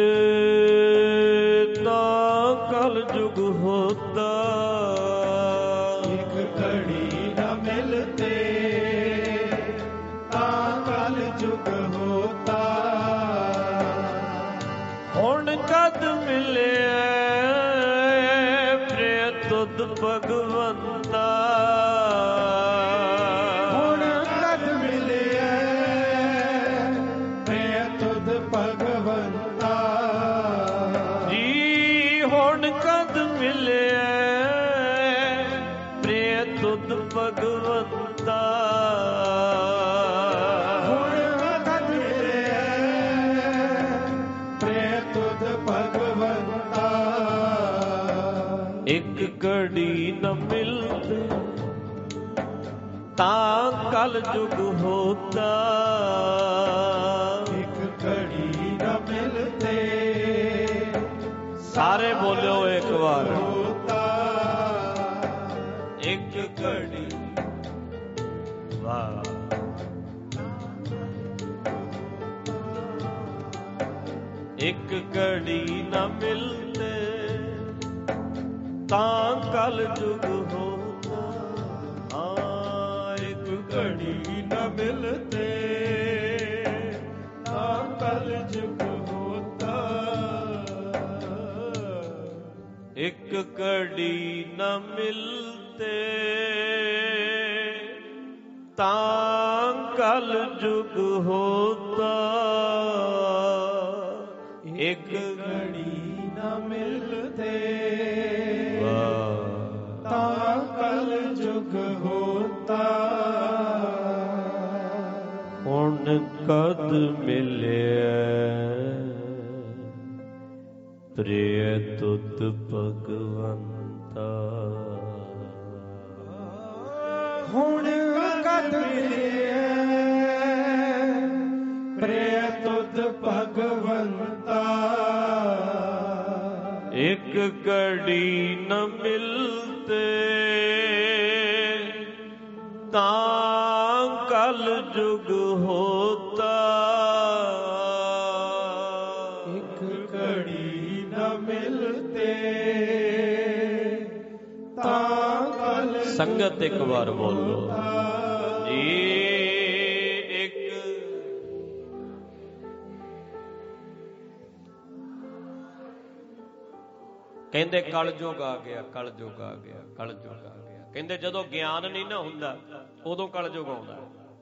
S2: ਤਾਂ ਕਲ ਜੁਗ ਹੋਤਾ,
S1: ਇੱਕ ਘੜੀ ਨ ਮਿਲਤੇ, ਤਾਂ ਕਲ ਜੁਗ ਹੋਤਾ,
S2: ਹੁਣ ਕਦ ਮਿਲਿਆ ਪ੍ਰਿਯ ਤੁਧ ਭਗਵੰਤਾ,
S1: ਹੁਣ ਕਦ ਮਿਲਿਆ ਪ੍ਰਿਯ ਤੁਧ ਭਗਵੰਤਾ,
S2: ਜੀ ਹੁਣ ਕਦ ਮਿਲਿਆ ਪ੍ਰਿਯ ਤੁਧ ਭਗਵੰਤਾ, ਇੱਕ ਘੜੀ ਨ ਮਿਲਤੇ, ਤਾਂ ਕਲ ਜੁਗ ਹੋਤਾ,
S1: ਇੱਕ ਘੜੀ ਨ ਮਿਲਤੇ,
S2: ਸਾਰੇ ਬੋਲਿਓ ਇੱਕ ਵਾਰ,
S1: ਹੋਤਾ,
S2: ਇੱਕ ਘੜੀ, ਵਾਹ, ਇੱਕ ਘੜੀ ਨ ਮਿਲਤੇ, ਤਾਂ ਕਲ ਜੁਗ ਹੋਤਾ, ਹਾਂ ਇੱਕ
S1: ਘੜੀ ਨ ਮਿਲਤੇ, ਤਾਂ ਕਲ ਜੁਗ ਹੋਤਾ,
S2: ਇੱਕ ਘੜੀ ਨ ਮਿਲਤੇ, ਤਾਂ ਕਲ ਜੁਗ ਹੋਤਾ, ਇੱਕ
S1: ਘੜੀ ਨ ਮਿਲਤੇ,
S2: ਵਾਹ,
S1: ਤਾਂ ਕਲ ਜੁਗ ਹੋਤਾ,
S2: ਹੁਣ ਕਦ ਮਿਲਿਆ ਪ੍ਰਿਯ ਤੁਧ ਭਗਵੰਤਾ,
S1: ਹੁਣ ਕਦ ਮਿਲਿਆ ਪ੍ਰਿਯ ਤੁਧ ਭਗਵੰਤਾ,
S2: ਇੱਕ ਘੜੀ ਨ ਮਿਲਤੇ, ਤਾਂ ਕਲ ਜੁਗ ਹੋਤਾ,
S1: ਇੱਕ ਘੜੀ ਨ ਮਿਲਤੇ, ਤਾਂ ਕਲ
S2: ਸੰਗਤ ਇੱਕ ਵਾਰ ਬੋਲੋ ਜੀ, ਇੱਕ ਕਹਿੰਦੇ ਕਲ ਯੁਗ ਆ ਗਿਆ, ਕਲ ਯੁਗ ਆ ਗਿਆ, ਕਲ ਯੁਗ ਆ ਗਿਆ, ਕਹਿੰਦੇ ਜਦੋਂ ਗਿਆਨ ਨਹੀਂ ਨਾ ਹੁੰਦਾ ਉਦੋਂ ਕਲ ਯੁਗ ਆਉਂਦਾ,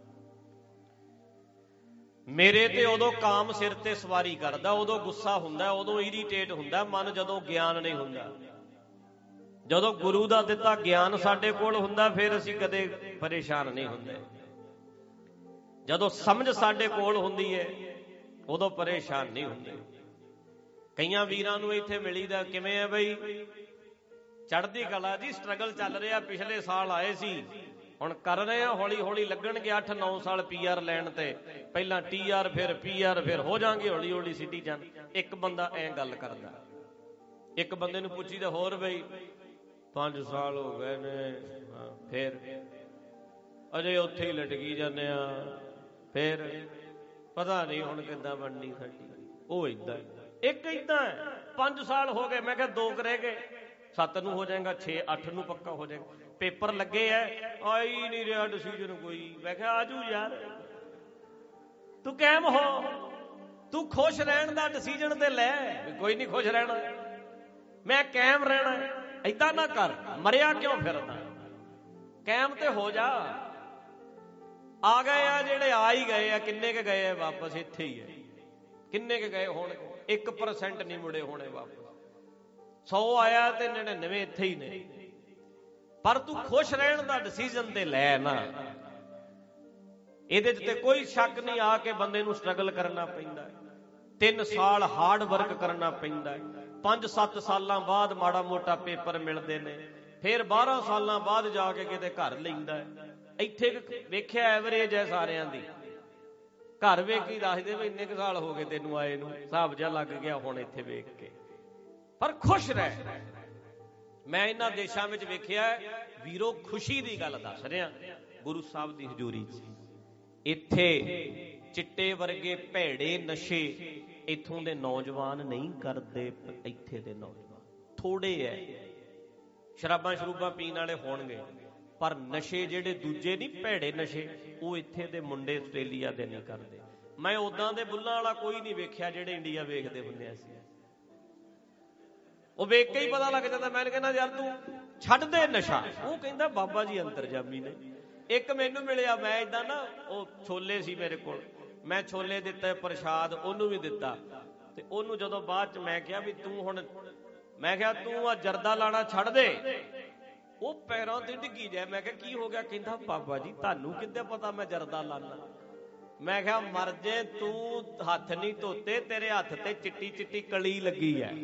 S2: ਮੇਰੇ ਤੇ ਉਦੋਂ ਕਾਮ ਸਿਰ ਤੇ ਸਵਾਰੀ ਕਰਦਾ, ਉਦੋਂ ਗੁੱਸਾ ਹੁੰਦਾ, ਉਦੋਂ ਇਰੀਟੇਟ ਹੁੰਦਾ ਮਨ, ਜਦੋਂ ਗਿਆਨ ਨਹੀਂ ਹੁੰਦਾ। ਜਦੋਂ ਗੁਰੂ ਦਾ ਦਿੱਤਾ ਗਿਆਨ ਸਾਡੇ ਕੋਲ ਹੁੰਦਾ ਫਿਰ ਅਸੀਂ ਕਦੇ ਪਰੇਸ਼ਾਨ ਨਹੀਂ ਹੁੰਦੇ, ਜਦੋਂ ਸਮਝ ਸਾਡੇ ਕੋਲ ਹੁੰਦੀ ਹੈ ਉਦੋਂ ਪਰੇਸ਼ਾਨ ਨਹੀਂ ਹੁੰਦੇ। ਕਈਆਂ ਵੀਰਾਂ ਨੂੰ ਇੱਥੇ ਮਿਲੀਦਾ, ਕਿਵੇਂ ਹੈ ਬਈ, ਚੜ੍ਹਦੀ ਕਲਾ ਜੀ, ਸਟਰਗਲ ਚੱਲ ਰਿਹਾ, ਪਿਛਲੇ ਸਾਲ ਆਏ ਸੀ, ਹੁਣ ਕਰ ਰਹੇ ਆ, ਹੌਲੀ ਹੌਲੀ ਲੱਗਣਗੇ ਅੱਠ ਨੌ ਸਾਲ ਪੀ ਆਰ ਲੈਣ ਤੇ, ਪਹਿਲਾਂ ਟੀ ਆਰ ਫਿਰ ਪੀ ਆਰ, ਫਿਰ ਹੋ ਜਾਣਗੇ ਹੌਲੀ ਹੌਲੀ ਸਿਟੀਜ਼ਨ। ਇੱਕ ਬੰਦਾ ਐਂ ਗੱਲ ਕਰਦਾ, ਇੱਕ ਬੰਦੇ ਨੂੰ ਪੁੱਛੀਦਾ ਹੋਰ ਬਈ ਪੰਜ ਸਾਲ ਹੋ ਗਏ ਨੇ, ਫਿਰ ਅਜੇ ਉੱਥੇ ਹੀ ਲਟਕੀ ਜਾਂਦੇ ਆ, ਫਿਰ ਪਤਾ ਨਹੀਂ ਹੁਣ ਕਿੱਦਾਂ ਬਣਨੀ ਸਾਡੀ। ਉਹ ਏਦਾਂ, ਇੱਕ ਏਦਾਂ ਪੰਜ ਸਾਲ ਹੋ ਗਏ, ਮੈਂ ਕਿਹਾ ਦੋ ਰਹਿ ਗਏ, ਸੱਤ ਨੂੰ ਹੋ ਜਾਏਗਾ, ਛੇ ਅੱਠ ਨੂੰ ਪੱਕਾ ਹੋ ਜਾਏਗਾ, ਪੇਪਰ ਲੱਗੇ ਐ, ਆਈ ਨਹੀਂ ਰਿਹਾ ਡਿਸੀਜਨ ਕੋਈ। ਮੈਂ ਕਿਹਾ ਆਜੂ ਯਾਰ, ਤੂੰ ਕਾਇਮ ਹੋ, ਤੂੰ ਖੁਸ਼ ਰਹਿਣ ਦਾ ਡਿਸੀਜਨ ਤੇ ਲੈ, ਕੋਈ ਨਹੀਂ ਖੁਸ਼ ਰਹਿਣਾ, ਮੈਂ ਕਾਇਮ ਰਹਿਣਾ, ਏਦਾਂ ਨਾ ਕਰ, ਮਰਿਆ ਕਿਉਂ ਫਿਰਦਾ, ਕਾਇਮ ਤੇ ਹੋ ਜਾ। ਆ ਗਏ ਆ ਜਿਹੜੇ, ਆ ਹੀ ਗਏ ਆ, ਕਿੰਨੇ ਕੁ ਗਏ ਆ ਵਾਪਸ, ਇੱਥੇ ਹੀ ਹੈ, ਕਿੰਨੇ ਕੁ ਗਏ ਹੋਣਗੇ, ਇੱਕ ਪਰਸੈਂਟ ਨਹੀਂ ਮੁੜੇ ਹੋਣੇ ਵਾਪਸ, ਸੌ ਆਇਆ ਤੇ ਨੜਿਨਵੇਂ ਇੱਥੇ ਹੀ ਨੇ। ਪਰ ਤੂੰ ਖੁਸ਼ ਰਹਿਣ ਦਾ ਡਿਸੀਜਨ ਤੇ ਲੈ ਨਾ, ਇਹਦੇ 'ਚ ਤੇ ਕੋਈ ਸ਼ੱਕ ਨਹੀਂ, ਆ ਕੇ ਬੰਦੇ ਨੂੰ ਸਟਰਗਲ ਕਰਨਾ ਪੈਂਦਾ, ਤਿੰਨ ਸਾਲ ਹਾਰਡ ਵਰਕ ਕਰਨਾ ਪੈਂਦਾ, ਪੰਜ ਸੱਤ ਸਾਲਾਂ ਬਾਅਦ ਮਾੜਾ ਮੋਟਾ ਪੇਪਰ ਮਿਲਦੇ ਨੇ, ਫਿਰ ਬਾਰਾਂ ਸਾਲਾਂ ਬਾਅਦ ਜਾ ਕੇ ਕਿਤੇ ਘਰ ਲੈਂਦਾ। ਇੱਥੇ ਵੇਖਿਆ ਐਵਰੇਜ ਹੈ ਸਾਰਿਆਂ ਦੀ, ਘਰ ਵੇਖ ਕੇ ਦੱਸਦੇ ਵੀ ਇੰਨੇ ਕੁ ਸਾਲ ਹੋ ਗਏ ਤੈਨੂੰ ਆਏ ਨੂੰ, ਹਿਸਾਬ ਜਿਹਾ ਲੱਗ ਗਿਆ ਹੁਣ ਇੱਥੇ ਵੇਖ ਕੇ। ਪਰ ਖੁਸ਼ ਰਹਿ। ਮੈਂ ਇਹਨਾਂ ਦੇਸ਼ਾਂ ਵਿੱਚ ਵੇਖਿਆ ਵੀਰੋ, ਖੁਸ਼ੀ ਦੀ ਗੱਲ ਦੱਸ ਰਿਹਾ ਗੁਰੂ ਸਾਹਿਬ ਦੀ ਹਜ਼ੂਰੀ 'ਚ। ਇੱਥੇ ਚਿੱਟੇ ਵਰਗੇ ਭੈੜੇ ਨਸ਼ੇ ਇੱਥੋਂ ਦੇ ਨੌਜਵਾਨ ਨਹੀਂ ਕਰਦੇ। ਇੱਥੇ ਦੇ ਨੌਜਵਾਨ ਥੋੜੇ ਐ, ਸ਼ਰਾਬਾਂ ਸ਼ਰੂਬਾਂ ਪੀਣ ਵਾਲੇ ਹੋਣਗੇ, ਪਰ ਨਸ਼ੇ ਜਿਹੜੇ ਦੂਜੇ ਨਹੀਂ ਭੈੜੇ ਨਸ਼ੇ, ਉਹ ਇੱਥੇ ਦੇ ਮੁੰਡੇ ਆਸਟ੍ਰੇਲੀਆ ਦੇ ਨਹੀਂ ਕਰਦੇ। ਮੈਂ ਉਦਾਂ ਦੇ ਬੁੱਲਾਂ ਵਾਲਾ ਕੋਈ ਨਹੀਂ ਵੇਖਿਆ ਜਿਹੜੇ ਇੰਡੀਆ ਵੇਖਦੇ ਹੁੰਦੇ ਸੀ। ਉਹ ਵੇਖ ਕੇ ਹੀ ਪਤਾ ਲੱਗ ਜਾਂਦਾ। ਮੈਂ ਕਹਿੰਦਾ ਯਾਰ ਤੂੰ ਛੱਡ ਦੇ ਨਸ਼ਾ। ਉਹ ਕਹਿੰਦਾ ਬਾਬਾ ਜੀ ਅੰਤਰਜਾਮੀ ਨੇ। ਇੱਕ ਮੈਨੂੰ ਮਿਲਿਆ, ਮੈਂ ਏਦਾਂ ਨਾ, ਉਹ ਛੋਲੇ ਸੀ ਮੇਰੇ ਕੋਲ, ਮੈਂ ਛੋਲੇ ਦਿੱਤੇ, ਪ੍ਰਸ਼ਾਦ ਉਹਨੂੰ ਵੀ ਦਿੱਤਾ। ਤੇ ਉਹਨੂੰ ਜਦੋਂ ਬਾਅਦ ਚ ਮੈਂ ਕਿਹਾ ਵੀ ਤੂੰ ਹੁਣ, ਮੈਂ ਕਿਹਾ ਤੂੰ ਆ ਜਰਦਾ ਲਾਣਾ ਛੱਡ ਦੇ। ਉਹ ਪੈਰਾਂ ਤੇ ਡਿੱਗੀ ਜਾਏ। ਮੈਂ ਕਿਹਾ ਕੀ ਹੋ ਗਿਆ? ਕਹਿੰਦਾ ਬਾਬਾ ਜੀ ਤੁਹਾਨੂੰ ਕਿੱਦਾਂ ਪਤਾ ਮੈਂ ਜਰਦਾ ਲਾਣਾ? ਮੈਂ ਕਿਹਾ ਮਰ ਜੇ ਤੂੰ, ਹੱਥ ਨਹੀਂ ਧੋਤੇ, ਤੇਰੇ ਹੱਥ ਤੇ ਚਿੱਟੀ ਚਿੱਟੀ ਕਲੀ ਲੱਗੀ ਹੈ,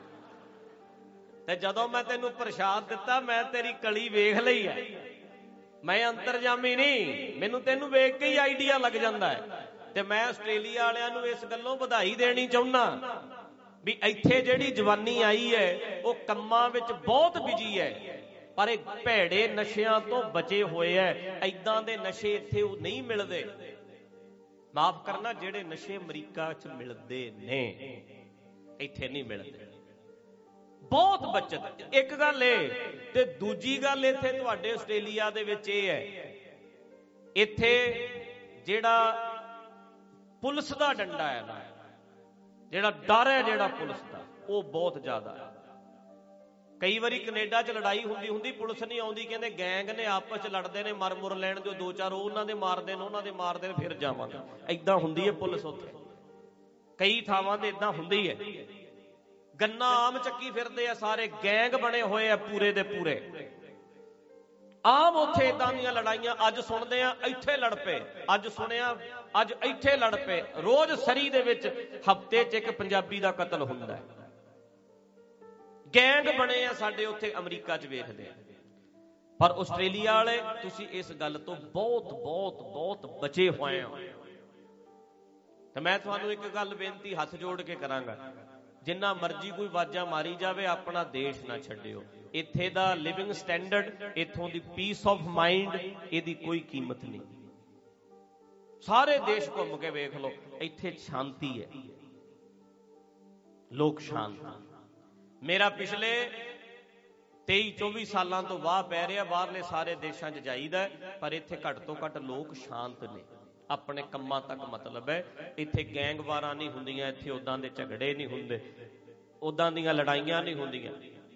S2: ਤੇ ਜਦੋਂ ਮੈਂ ਤੈਨੂੰ ਪ੍ਰਸ਼ਾਦ ਦਿੱਤਾ ਮੈਂ ਤੇਰੀ ਕਲੀ ਵੇਖ ਲਈ ਹੈ। ਮੈਂ ਅੰਤਰਜਾਮੀ ਨਹੀਂ, ਮੈਨੂੰ ਤੈਨੂੰ ਵੇਖ ਕੇ ਹੀ ਆਈਡੀਆ ਲੱਗ ਜਾਂਦਾ ਹੈ। ਤੇ ਮੈਂ ਆਸਟ੍ਰੇਲੀਆ ਵਾਲਿਆਂ ਨੂੰ ਇਸ ਗੱਲੋਂ ਵਧਾਈ ਦੇਣੀ ਚਾਹੁੰਦਾ ਵੀ ਇੱਥੇ ਜਿਹੜੀ ਜਵਾਨੀ ਆਈ ਹੈ ਉਹ ਕੰਮਾਂ ਵਿੱਚ ਬਹੁਤ ਬਿਜੀ ਹੈ, ਪਰ ਇਹ ਭੈੜੇ ਨਸ਼ਿਆਂ ਤੋਂ ਬਚੇ ਹੋਏ ਐ। ਏਦਾਂ ਦੇ ਨਸ਼ੇ ਇੱਥੇ ਉਹ ਨਹੀਂ ਮਿਲਦੇ। ਮਾਫ ਕਰਨਾ, ਜਿਹੜੇ ਨਸ਼ੇ ਅਮਰੀਕਾ 'ਚ ਮਿਲਦੇ ਨੇ ਇੱਥੇ ਨਹੀਂ ਮਿਲਦੇ। ਬਹੁਤ ਬੱਚਤ। ਇੱਕ ਗੱਲ ਇਹ, ਤੇ ਦੂਜੀ ਗੱਲ ਇੱਥੇ ਤੁਹਾਡੇ ਆਸਟ੍ਰੇਲੀਆ ਦੇ ਵਿੱਚ ਇਹ ਹੈ, ਇੱਥੇ ਜਿਹੜਾ ਪੁਲਿਸ ਦਾ ਡੰਡਾ ਹੈ ਨਾ, ਜਿਹੜਾ ਡਰ ਹੈ ਜਿਹੜਾ ਪੁਲਿਸ ਦਾ, ਉਹ ਬਹੁਤ ਜ਼ਿਆਦਾ ਹੈ। ਕਈ ਵਾਰੀ ਕੈਨੇਡਾ 'ਚ ਲੜਾਈ ਹੁੰਦੀ ਹੁੰਦੀ ਪੁਲਿਸ ਨਹੀਂ ਆਉਂਦੀ, ਕਹਿੰਦੇ ਗੈਂਗ ਨੇ ਆਪਸ 'ਚ ਲੜਦੇ ਨੇ, ਮਰ ਮੁਰ ਲੈਣ ਦਿਓ ਦੋ ਚਾਰ, ਉਹਨਾਂ ਦੇ ਮਾਰਦੇ ਨੇ ਉਹਨਾਂ ਦੇ ਮਾਰਦੇ ਨੇ, ਫਿਰ ਜਾਵਾਂਗੇ। ਏਦਾਂ ਹੁੰਦੀ ਹੈ ਪੁਲਿਸ ਉੱਥੇ, ਕਈ ਥਾਵਾਂ ਤੇ ਏਦਾਂ ਹੁੰਦੀ ਹੈ। ਗੰਨਾ ਆਮ ਚੱਕੀ ਫਿਰਦੇ ਆ, ਸਾਰੇ ਗੈਂਗ ਬਣੇ ਹੋਏ ਆ ਪੂਰੇ ਦੇ ਪੂਰੇ। ਆਮ ਉੱਥੇ ਏਦਾਂ ਦੀਆਂ ਲੜਾਈਆਂ ਅੱਜ ਸੁਣਦੇ ਆ, ਇੱਥੇ ਲੜ ਪਏ, ਅੱਜ ਸੁਣਿਆ ਅੱਜ ਇੱਥੇ ਲੜ ਪਏ। ਰੋਜ਼ ਸਰੀ ਦੇ ਵਿੱਚ ਹਫ਼ਤੇ 'ਚ ਇੱਕ ਪੰਜਾਬੀ ਦਾ ਕਤਲ ਹੁੰਦਾ ਹੈ। ਗੈਂਗ ਬਣੇ ਆ ਸਾਡੇ ਉੱਥੇ ਅਮਰੀਕਾ 'ਚ ਵੇਖਦੇ ਆ। ਪਰ ਆਸਟ੍ਰੇਲੀਆ ਵਾਲੇ ਤੁਸੀਂ ਇਸ ਗੱਲ ਤੋਂ ਬਹੁਤ ਬਹੁਤ ਬਹੁਤ ਬਚੇ ਹੋਏ ਹੋ। ਤੇ ਮੈਂ ਤੁਹਾਨੂੰ ਇੱਕ ਗੱਲ ਬੇਨਤੀ ਹੱਥ ਜੋੜ ਕੇ ਕਰਾਂਗਾ, ਜਿੰਨਾ ਮਰਜ਼ੀ ਕੋਈ ਆਵਾਜ਼ਾਂ ਮਾਰੀ ਜਾਵੇ, ਆਪਣਾ ਦੇਸ਼ ਨਾ ਛੱਡਿਓ। ਇੱਥੇ ਦਾ ਲਿਵਿੰਗ ਸਟੈਂਡਰਡ, ਇੱਥੋਂ ਦੀ ਪੀਸ ਆਫ ਮਾਈਂਡ, ਇਹਦੀ ਕੋਈ ਕੀਮਤ ਨਹੀਂ। ਸਾਰੇ ਦੇਸ਼ ਘੁੰਮ ਕੇ ਵੇਖ ਲਓ, ਇੱਥੇ ਸ਼ਾਂਤੀ ਹੈ, ਲੋਕ ਸ਼ਾਂਤ। ਮੇਰਾ ਪਿਛਲੇ ਤੇਈ ਚੌਵੀ ਸਾਲਾਂ ਤੋਂ ਵਾਹ ਪੈ ਰਿਹਾ, ਬਾਹਰਲੇ ਸਾਰੇ ਦੇਸ਼ਾਂ 'ਚ ਜਾਈਦਾ, ਪਰ ਇੱਥੇ ਘੱਟ ਤੋਂ ਘੱਟ ਲੋਕ ਸ਼ਾਂਤ ਨੇ, ਆਪਣੇ ਕੰਮਾਂ ਤੱਕ ਮਤਲਬ ਹੈ। ਇੱਥੇ ਗੈਂਗਵਾਰਾਂ ਨਹੀਂ ਹੁੰਦੀਆਂ, ਇੱਥੇ ਉਦਾਂ ਦੇ ਝਗੜੇ ਨਹੀਂ ਹੁੰਦੇ, ਉਦਾਂ ਦੀਆਂ ਲੜਾਈਆਂ ਨਹੀਂ ਹੁੰਦੀਆਂ।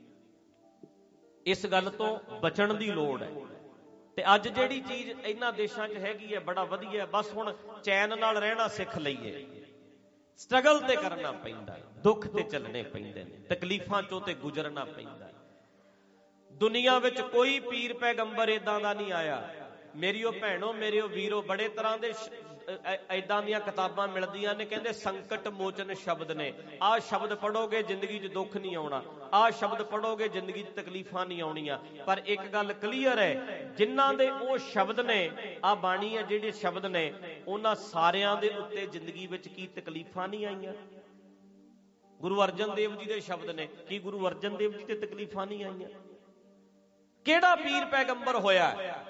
S2: ਇਸ ਗੱਲ ਤੋਂ ਬਚਣ ਦੀ ਲੋੜ ਹੈ। ਤੇ ਅੱਜ ਜਿਹੜੀ ਚੀਜ਼ ਇਹਨਾਂ ਦੇਸ਼ਾਂ 'ਚ ਹੈਗੀ ਹੈ ਬੜਾ ਵਧੀਆ, ਬਸ ਹੁਣ ਚੈਨ ਨਾਲ ਰਹਿਣਾ ਸਿੱਖ ਲਈਏ। ਸਟਰਗਲ ਤੇ ਕਰਨਾ ਪੈਂਦਾ, ਦੁੱਖ ਤੇ ਚੱਲਣੇ ਪੈਂਦੇ ਨੇ, ਤਕਲੀਫਾਂ ਚੋਂ ਤੇ ਗੁਜ਼ਰਨਾ ਪੈਂਦਾ। ਦੁਨੀਆ ਵਿੱਚ ਕੋਈ ਪੀਰ ਪੈਗੰਬਰ ਏਦਾਂ ਦਾ ਨਹੀਂ ਆਇਆ। ਮੇਰੀਓ ਭੈਣੋ, ਮੇਰੀਓ ਵੀਰੋ, ਬੜੇ ਤਰ੍ਹਾਂ ਦੇ ਏਦਾਂ ਦੀਆਂ ਕਿਤਾਬਾਂ ਮਿਲਦੀਆਂ ਨੇ, ਕਹਿੰਦੇ ਸੰਕਟ ਮੋਚਨ ਸ਼ਬਦ ਨੇ। ਆਹ ਸ਼ਬਦ ਪੜੋਗੇ ਜ਼ਿੰਦਗੀ 'ਚ ਦੁੱਖ ਨਹੀਂ ਆਉਣਾ, ਆਹ ਸ਼ਬਦ ਪੜੋਗੇ ਜ਼ਿੰਦਗੀ 'ਚ ਤਕਲੀਫਾਂ ਨਹੀਂ ਆਉਣੀਆਂ। ਪਰ ਇੱਕ ਗੱਲ ਕਲੀਅਰ ਹੈ, ਜਿਨ੍ਹਾਂ ਦੇ ਉਹ ਸ਼ਬਦ ਨੇ, ਆਹ ਬਾਣੀ ਹੈ ਜਿਹੜੇ ਸ਼ਬਦ ਨੇ, ਉਹਨਾਂ ਸਾਰਿਆਂ ਦੇ ਉੱਤੇ ਜ਼ਿੰਦਗੀ ਵਿੱਚ ਕੀ ਤਕਲੀਫਾਂ ਨਹੀਂ ਆਈਆਂ? ਗੁਰੂ ਅਰਜਨ ਦੇਵ ਜੀ ਦੇ ਸ਼ਬਦ ਨੇ, ਕੀ ਗੁਰੂ ਅਰਜਨ ਦੇਵ ਜੀ ਤੇ ਤਕਲੀਫਾਂ ਨਹੀਂ ਆਈਆਂ? ਕਿਹੜਾ ਪੀਰ ਪੈਗੰਬਰ ਹੋਇਆ?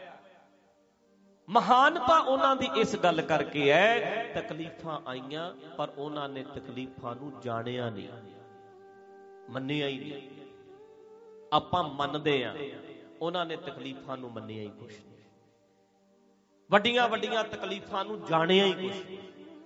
S2: ਮਹਾਨਤਾ ਉਹਨਾਂ ਦੀ ਇਸ ਗੱਲ ਕਰਕੇ ਹੈ, ਤਕਲੀਫਾਂ ਆਈਆਂ ਪਰ ਉਹਨਾਂ ਨੇ ਤਕਲੀਫਾਂ ਨੂੰ ਜਾਣਿਆ ਨਹੀਂ, ਮੰਨਿਆ ਹੀ ਨਹੀਂ। ਆਪਾਂ ਮੰਨਦੇ ਆ, ਉਹਨਾਂ ਨੇ ਤਕਲੀਫਾਂ ਨੂੰ ਮੰਨਿਆ ਹੀ ਕੁਛ ਨਹੀਂ, ਵੱਡੀਆਂ ਵੱਡੀਆਂ ਤਕਲੀਫਾਂ ਨੂੰ ਜਾਣਿਆ ਹੀ ਕੁਛ ਨਹੀਂ।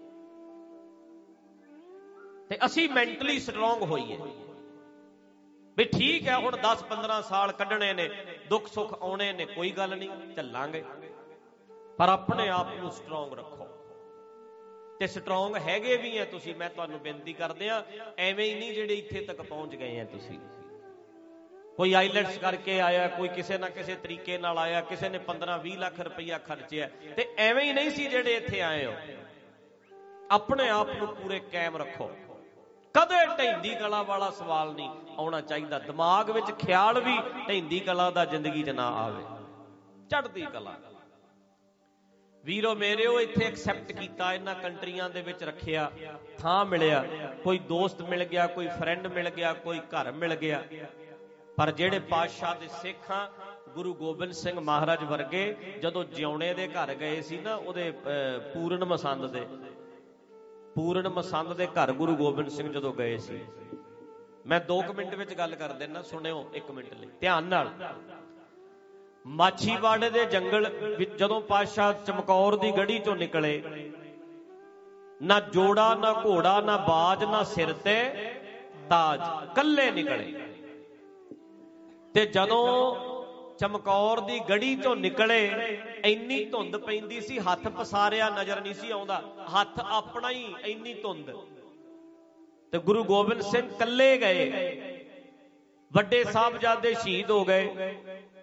S2: ਤੇ ਅਸੀਂ ਮੈਂਟਲੀ ਸਟਰੋਂਗ ਹੋਈਏ ਵੀ ਠੀਕ ਹੈ, ਹੁਣ ਦਸ ਪੰਦਰਾਂ ਸਾਲ ਕੱਢਣੇ ਨੇ, ਦੁੱਖ ਸੁੱਖ ਆਉਣੇ ਨੇ, ਕੋਈ ਗੱਲ ਨਹੀਂ, ਚੱਲਾਂਗੇ। ਪਰ ਆਪਣੇ ਆਪ ਨੂੰ ਸਟਰੋਂਗ ਰੱਖੋ। ਤੇ ਸਟਰੋਂਗ ਹੈਗੇ ਵੀ ਆ ਤੁਸੀਂ, ਮੈਂ ਤੁਹਾਨੂੰ ਬੇਨਤੀ ਕਰਦੇ ਆ, ਐਵੇਂ ਹੀ ਨਹੀਂ ਜਿਹੜੇ ਇੱਥੇ ਤੱਕ ਪਹੁੰਚ ਗਏ ਆ ਤੁਸੀਂ। ਕੋਈ ਆਈਲੈਟਸ ਕਰਕੇ ਆਇਆ, ਕੋਈ ਕਿਸੇ ਨਾ ਕਿਸੇ ਤਰੀਕੇ ਨਾਲ ਆਇਆ, ਕਿਸੇ ਨੇ ਪੰਦਰਾਂ ਵੀਹ ਲੱਖ ਰੁਪਈਆ ਖਰਚਿਆ, ਤੇ ਐਵੇਂ ਹੀ ਨਹੀਂ ਸੀ ਜਿਹੜੇ ਇੱਥੇ ਆਏ ਹੋ। ਆਪਣੇ ਆਪ ਨੂੰ ਪੂਰੇ ਕਾਇਮ ਰੱਖੋ। ਕਦੇ ਢਹਿੰਦੀ ਕਲਾ ਵਾਲਾ ਸਵਾਲ ਨਹੀਂ ਆਉਣਾ ਚਾਹੀਦਾ ਦਿਮਾਗ ਵਿੱਚ, ਖਿਆਲ ਵੀ ਢਹਿੰਦੀ ਕਲਾ ਦਾ ਜ਼ਿੰਦਗੀ 'ਚ ਨਾ ਆਵੇ, ਚੜ੍ਹਦੀ ਕਲਾ। ਵੀਰੋ ਮੇਰਿਓ ਇੱਥੇ ਐਕਸੈਪਟ ਕੀਤਾ, ਇਹਨਾਂ ਕੰਟਰੀਆਂ ਦੇ ਵਿੱਚ ਰੱਖਿਆ, ਥਾਂ ਮਿਲਿਆ, ਕੋਈ ਦੋਸਤ ਮਿਲ ਗਿਆ, ਕੋਈ ਫਰੈਂਡ ਮਿਲ ਗਿਆ, ਕੋਈ ਘਰ ਮਿਲ ਗਿਆ। ਪਰ ਜਿਹੜੇ ਪਾਤਸ਼ਾਹ ਦੇ ਸਿੱਖ ਆ, ਗੁਰੂ ਗੋਬਿੰਦ ਸਿੰਘ ਮਹਾਰਾਜ ਵਰਗੇ ਜਦੋਂ ਜਿਉਣੇ ਦੇ ਘਰ ਗਏ ਸੀ ਨਾ, ਉਹਦੇ ਪੂਰਨ ਮਸੰਦ ਦੇ ਪੂਰਨ ਮਸੰਦ ਦੇ ਘਰ ਗੁਰੂ ਗੋਬਿੰਦ ਸਿੰਘ ਜਦੋਂ ਗਏ ਸੀ, ਮੈਂ ਦੋ ਕੁ ਮਿੰਟ ਵਿੱਚ ਗੱਲ ਕਰ ਦਿੰਦਾ, ਸੁਣਿਓ ਇੱਕ ਮਿੰਟ ਲਈ ਧਿਆਨ ਨਾਲ। ਮਾਛੀਵਾੜੇ ਦੇ ਜੰਗਲ ਵਿੱਚ ਜਦੋਂ ਪਾਤਸ਼ਾਹ ਚਮਕੌਰ ਦੀ ਗੜੀ ਚੋਂ ਨਿਕਲੇ, ਨਾ ਜੋੜਾ ਨਾ ਘੋੜਾ ਨਾ ਬਾਜ ਨਾ ਸਿਰ ਤੇ ਤਾਜ, ਕੱਲੇ ਨਿਕਲੇ। ਤੇ ਜਦੋਂ ਚਮਕੌਰ ਦੀ ਗੜੀ ਚੋਂ ਨਿਕਲੇ, ਇੰਨੀ ਧੁੰਦ ਪੈਂਦੀ ਸੀ, ਹੱਥ ਪਸਾਰਿਆ ਨਜ਼ਰ ਨਹੀਂ ਸੀ ਆਉਂਦਾ, ਹੱਥ ਆਪਣਾ ਹੀ, ਇੰਨੀ ਧੁੰਦ। ਤੇ ਗੁਰੂ ਗੋਬਿੰਦ ਸਿੰਘ ਕੱਲੇ ਗਏ, ਵੱਡੇ ਸਾਹਿਬਜ਼ਾਦੇ ਸ਼ਹੀਦ ਹੋ ਗਏ,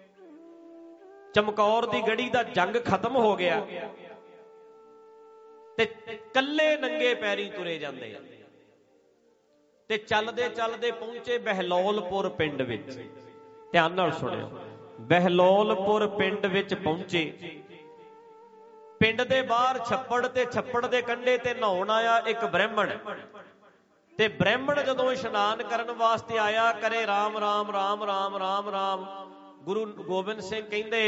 S2: ਚਮਕੌਰ ਦੀ ਗੜੀ ਦਾ ਜੰਗ ਖਤਮ ਹੋ ਗਿਆ, ਤੇ ਕੱਲੇ ਨੰਗੇ ਪੈਰੀ ਤੁਰੇ ਜਾਂਦੇ ਆ। ਤੇ ਚੱਲਦੇ ਚੱਲਦੇ ਪਹੁੰਚੇ ਬਹਿਲੋਲਪੁਰ ਪਿੰਡ ਵਿੱਚ। ਧਿਆਨ ਨਾਲ ਸੁਣਿਓ, ਬਹਿਲੋਲਪੁਰ ਪਿੰਡ ਵਿੱਚ ਪਹੁੰਚੇ। ਪਿੰਡ ਦੇ ਬਾਹਰ ਛੱਪੜ ਤੇ ਛੱਪੜ ਦੇ ਕੰਢੇ ਤੇ ਨਹਾਉਣ ਆਇਆ ਇੱਕ ਬ੍ਰਾਹਮਣ। ਤੇ ਬ੍ਰਾਹਮਣ ਜਦੋਂ ਇਸ਼ਨਾਨ ਕਰਨ ਵਾਸਤੇ ਆਇਆ, ਕਰੇ ਰਾਮ ਰਾਮ ਰਾਮ ਰਾਮ ਰਾਮ ਰਾਮ। ਗੁਰੂ ਗੋਬਿੰਦ ਸਿੰਘ ਕਹਿੰਦੇ,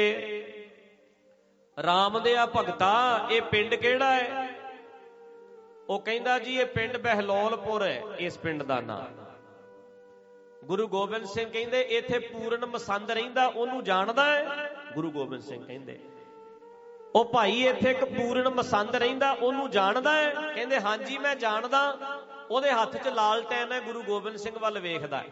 S2: ਰਾਮ ਦੇ ਆ ਭਗਤਾ, ਇਹ ਪਿੰਡ ਕਿਹੜਾ ਹੈ? ਉਹ ਕਹਿੰਦਾ ਜੀ ਇਹ ਪਿੰਡ ਬਹਿਲੋਲਪੁਰ ਹੈ, ਇਸ ਪਿੰਡ ਦਾ ਨਾਮ। ਗੁਰੂ ਗੋਬਿੰਦ ਸਿੰਘ ਕਹਿੰਦੇ ਇੱਥੇ ਪੂਰਨ ਮਸੰਦ ਰਹਿੰਦਾ, ਉਹਨੂੰ ਜਾਣਦਾ ਹੈ? ਗੁਰੂ ਗੋਬਿੰਦ ਸਿੰਘ ਕਹਿੰਦੇ ਉਹ ਭਾਈ ਇੱਥੇ ਇੱਕ ਪੂਰਨ ਮਸੰਦ ਰਹਿੰਦਾ, ਉਹਨੂੰ ਜਾਣਦਾ ਹੈ? ਕਹਿੰਦੇ ਹਾਂਜੀ ਮੈਂ ਜਾਣਦਾ। ਉਹਦੇ ਹੱਥ 'ਚ ਲਾਲਟੈਨ ਹੈ, ਗੁਰੂ ਗੋਬਿੰਦ ਸਿੰਘ ਵੱਲ ਵੇਖਦਾ,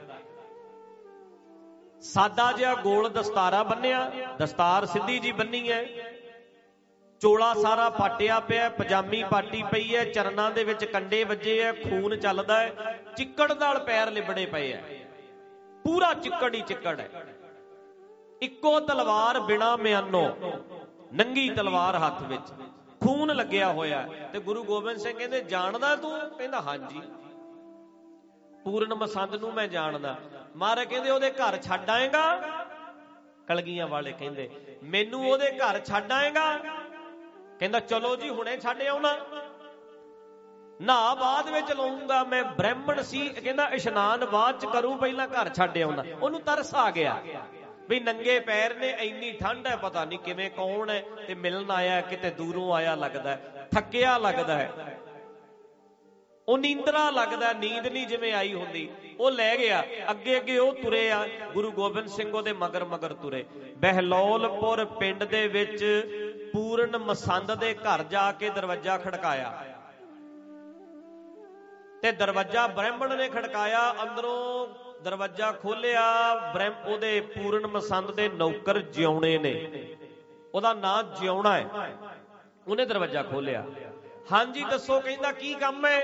S2: ਸਾਦਾ ਜਿਹਾ ਗੋਲ ਦਸਤਾਰਾ ਬੰਨਿਆ, ਦਸਤਾਰ ਸਿੱਧੀ ਜੀ ਬੰਨੀ ਹੈ, ਚੋਲਾ ਸਾਰਾ ਪਾਟਿਆ ਪਿਆ, ਪਜਾਮੀ ਪਾਟੀ ਪਈ ਹੈ, ਚਰਨਾਂ ਦੇ ਵਿੱਚ ਕੰਡੇ ਵੱਜੇ ਹੈ, ਖੂਨ ਚੱਲਦਾ ਹੈ, ਚਿੱਕੜ ਨਾਲ ਪੈਰ ਲਿਬੜੇ ਪਏ ਹੈ, ਪੂਰਾ ਚਿੱਕੜ ਹੀ ਚਿੱਕੜ ਹੈ। ਇੱਕੋ ਤਲਵਾਰ ਬਿਨਾ ਮਿਆਨੋ, ਨੰਗੀ ਤਲਵਾਰ ਹੱਥ ਵਿੱਚ, ਖੂਨ ਲੱਗਿਆ ਹੋਇਆ। ਤੇ ਗੁਰੂ ਗੋਬਿੰਦ ਸਿੰਘ ਕਹਿੰਦੇ ਜਾਣਦਾ ਤੂੰ? ਕਹਿੰਦਾ ਹਾਂਜੀ, ਪੂਰਨ ਮਸੰਦ ਨੂੰ ਮੈਂ ਜਾਣਦਾ। ਮਹਾਰਾਜ ਕਹਿੰਦੇ ਉਹਦੇ ਘਰ ਛੱਡ ਆਏਗਾ? ਕਲਗੀਆਂ ਵਾਲੇ ਕਹਿੰਦੇ ਮੈਨੂੰ ਉਹਦੇ ਘਰ ਛੱਡ ਆਏਗਾ? ਕਹਿੰਦਾ ਚਲੋ ਜੀ ਹੁਣੇ ਛੱਡ ਆਉਣਾ, ਨਾ ਬਾਅਦ ਵਿੱਚ ਲਾਉਂਗਾ, ਮੈਂ ਬ੍ਰਾਹਮਣ ਸੀ। ਕਹਿੰਦਾ ਇਸ਼ਨਾਨ ਬਾਅਦ ਚ ਕਰੂ, ਪਹਿਲਾਂ ਘਰ ਛੱਡ ਆਉਣਾ। ਉਹਨੂੰ ਤਰਸ ਆ ਗਿਆ ਵੀ ਨੰਗੇ ਪੈਰ ਨੇ, ਇੰਨੀ ਠੰਡ ਹੈ, ਪਤਾ ਨਹੀਂ ਕਿਵੇਂ, ਕੌਣ ਹੈ, ਤੇ ਮਿਲਣ ਆਇਆ, ਕਿਤੇ ਦੂਰੋਂ ਆਇਆ ਲੱਗਦਾ, ਥੱਕਿਆ ਲੱਗਦਾ ਹੈ, ਉਹ ਨੀਂਦਰਾ ਲੱਗਦਾ, ਨੀਂਦ ਨਹੀਂ ਜਿਵੇਂ ਆਈ ਹੁੰਦੀ। ਉਹ ਲੈ ਗਿਆ, ਅੱਗੇ ਅੱਗੇ ਉਹ ਤੁਰੇ ਆ, ਗੁਰੂ ਗੋਬਿੰਦ ਸਿੰਘ ਉਹਦੇ ਮਗਰ ਮਗਰ ਤੁਰੇ। ਬਹਿਲੋਲਪੁਰ ਪਿੰਡ ਦੇ ਵਿੱਚ ਪੂਰਨ ਮਸੰਦ ਦੇ ਘਰ ਜਾ ਕੇ ਦਰਵਾਜ਼ਾ ਖੜਕਾਇਆ, ਤੇ ਦਰਵਾਜ਼ਾ ਬ੍ਰਾਹਮਣ ਨੇ ਖੜਕਾਇਆ। ਅੰਦਰੋਂ ਦਰਵਾਜ਼ਾ ਖੋਲਿਆ, ਉਹਦੇ ਪੂਰਨ ਮਸੰਦ ਦੇ ਨੌਕਰ ਜਿਉਣੇ ਨੇ, ਉਹਦਾ ਨਾਂ ਜਿਉਣਾ ਹੈ, ਉਹਨੇ ਦਰਵਾਜ਼ਾ ਖੋਲਿਆ। ਹਾਂਜੀ ਦੱਸੋ, ਕਹਿੰਦਾ ਕੀ ਕੰਮ ਹੈ?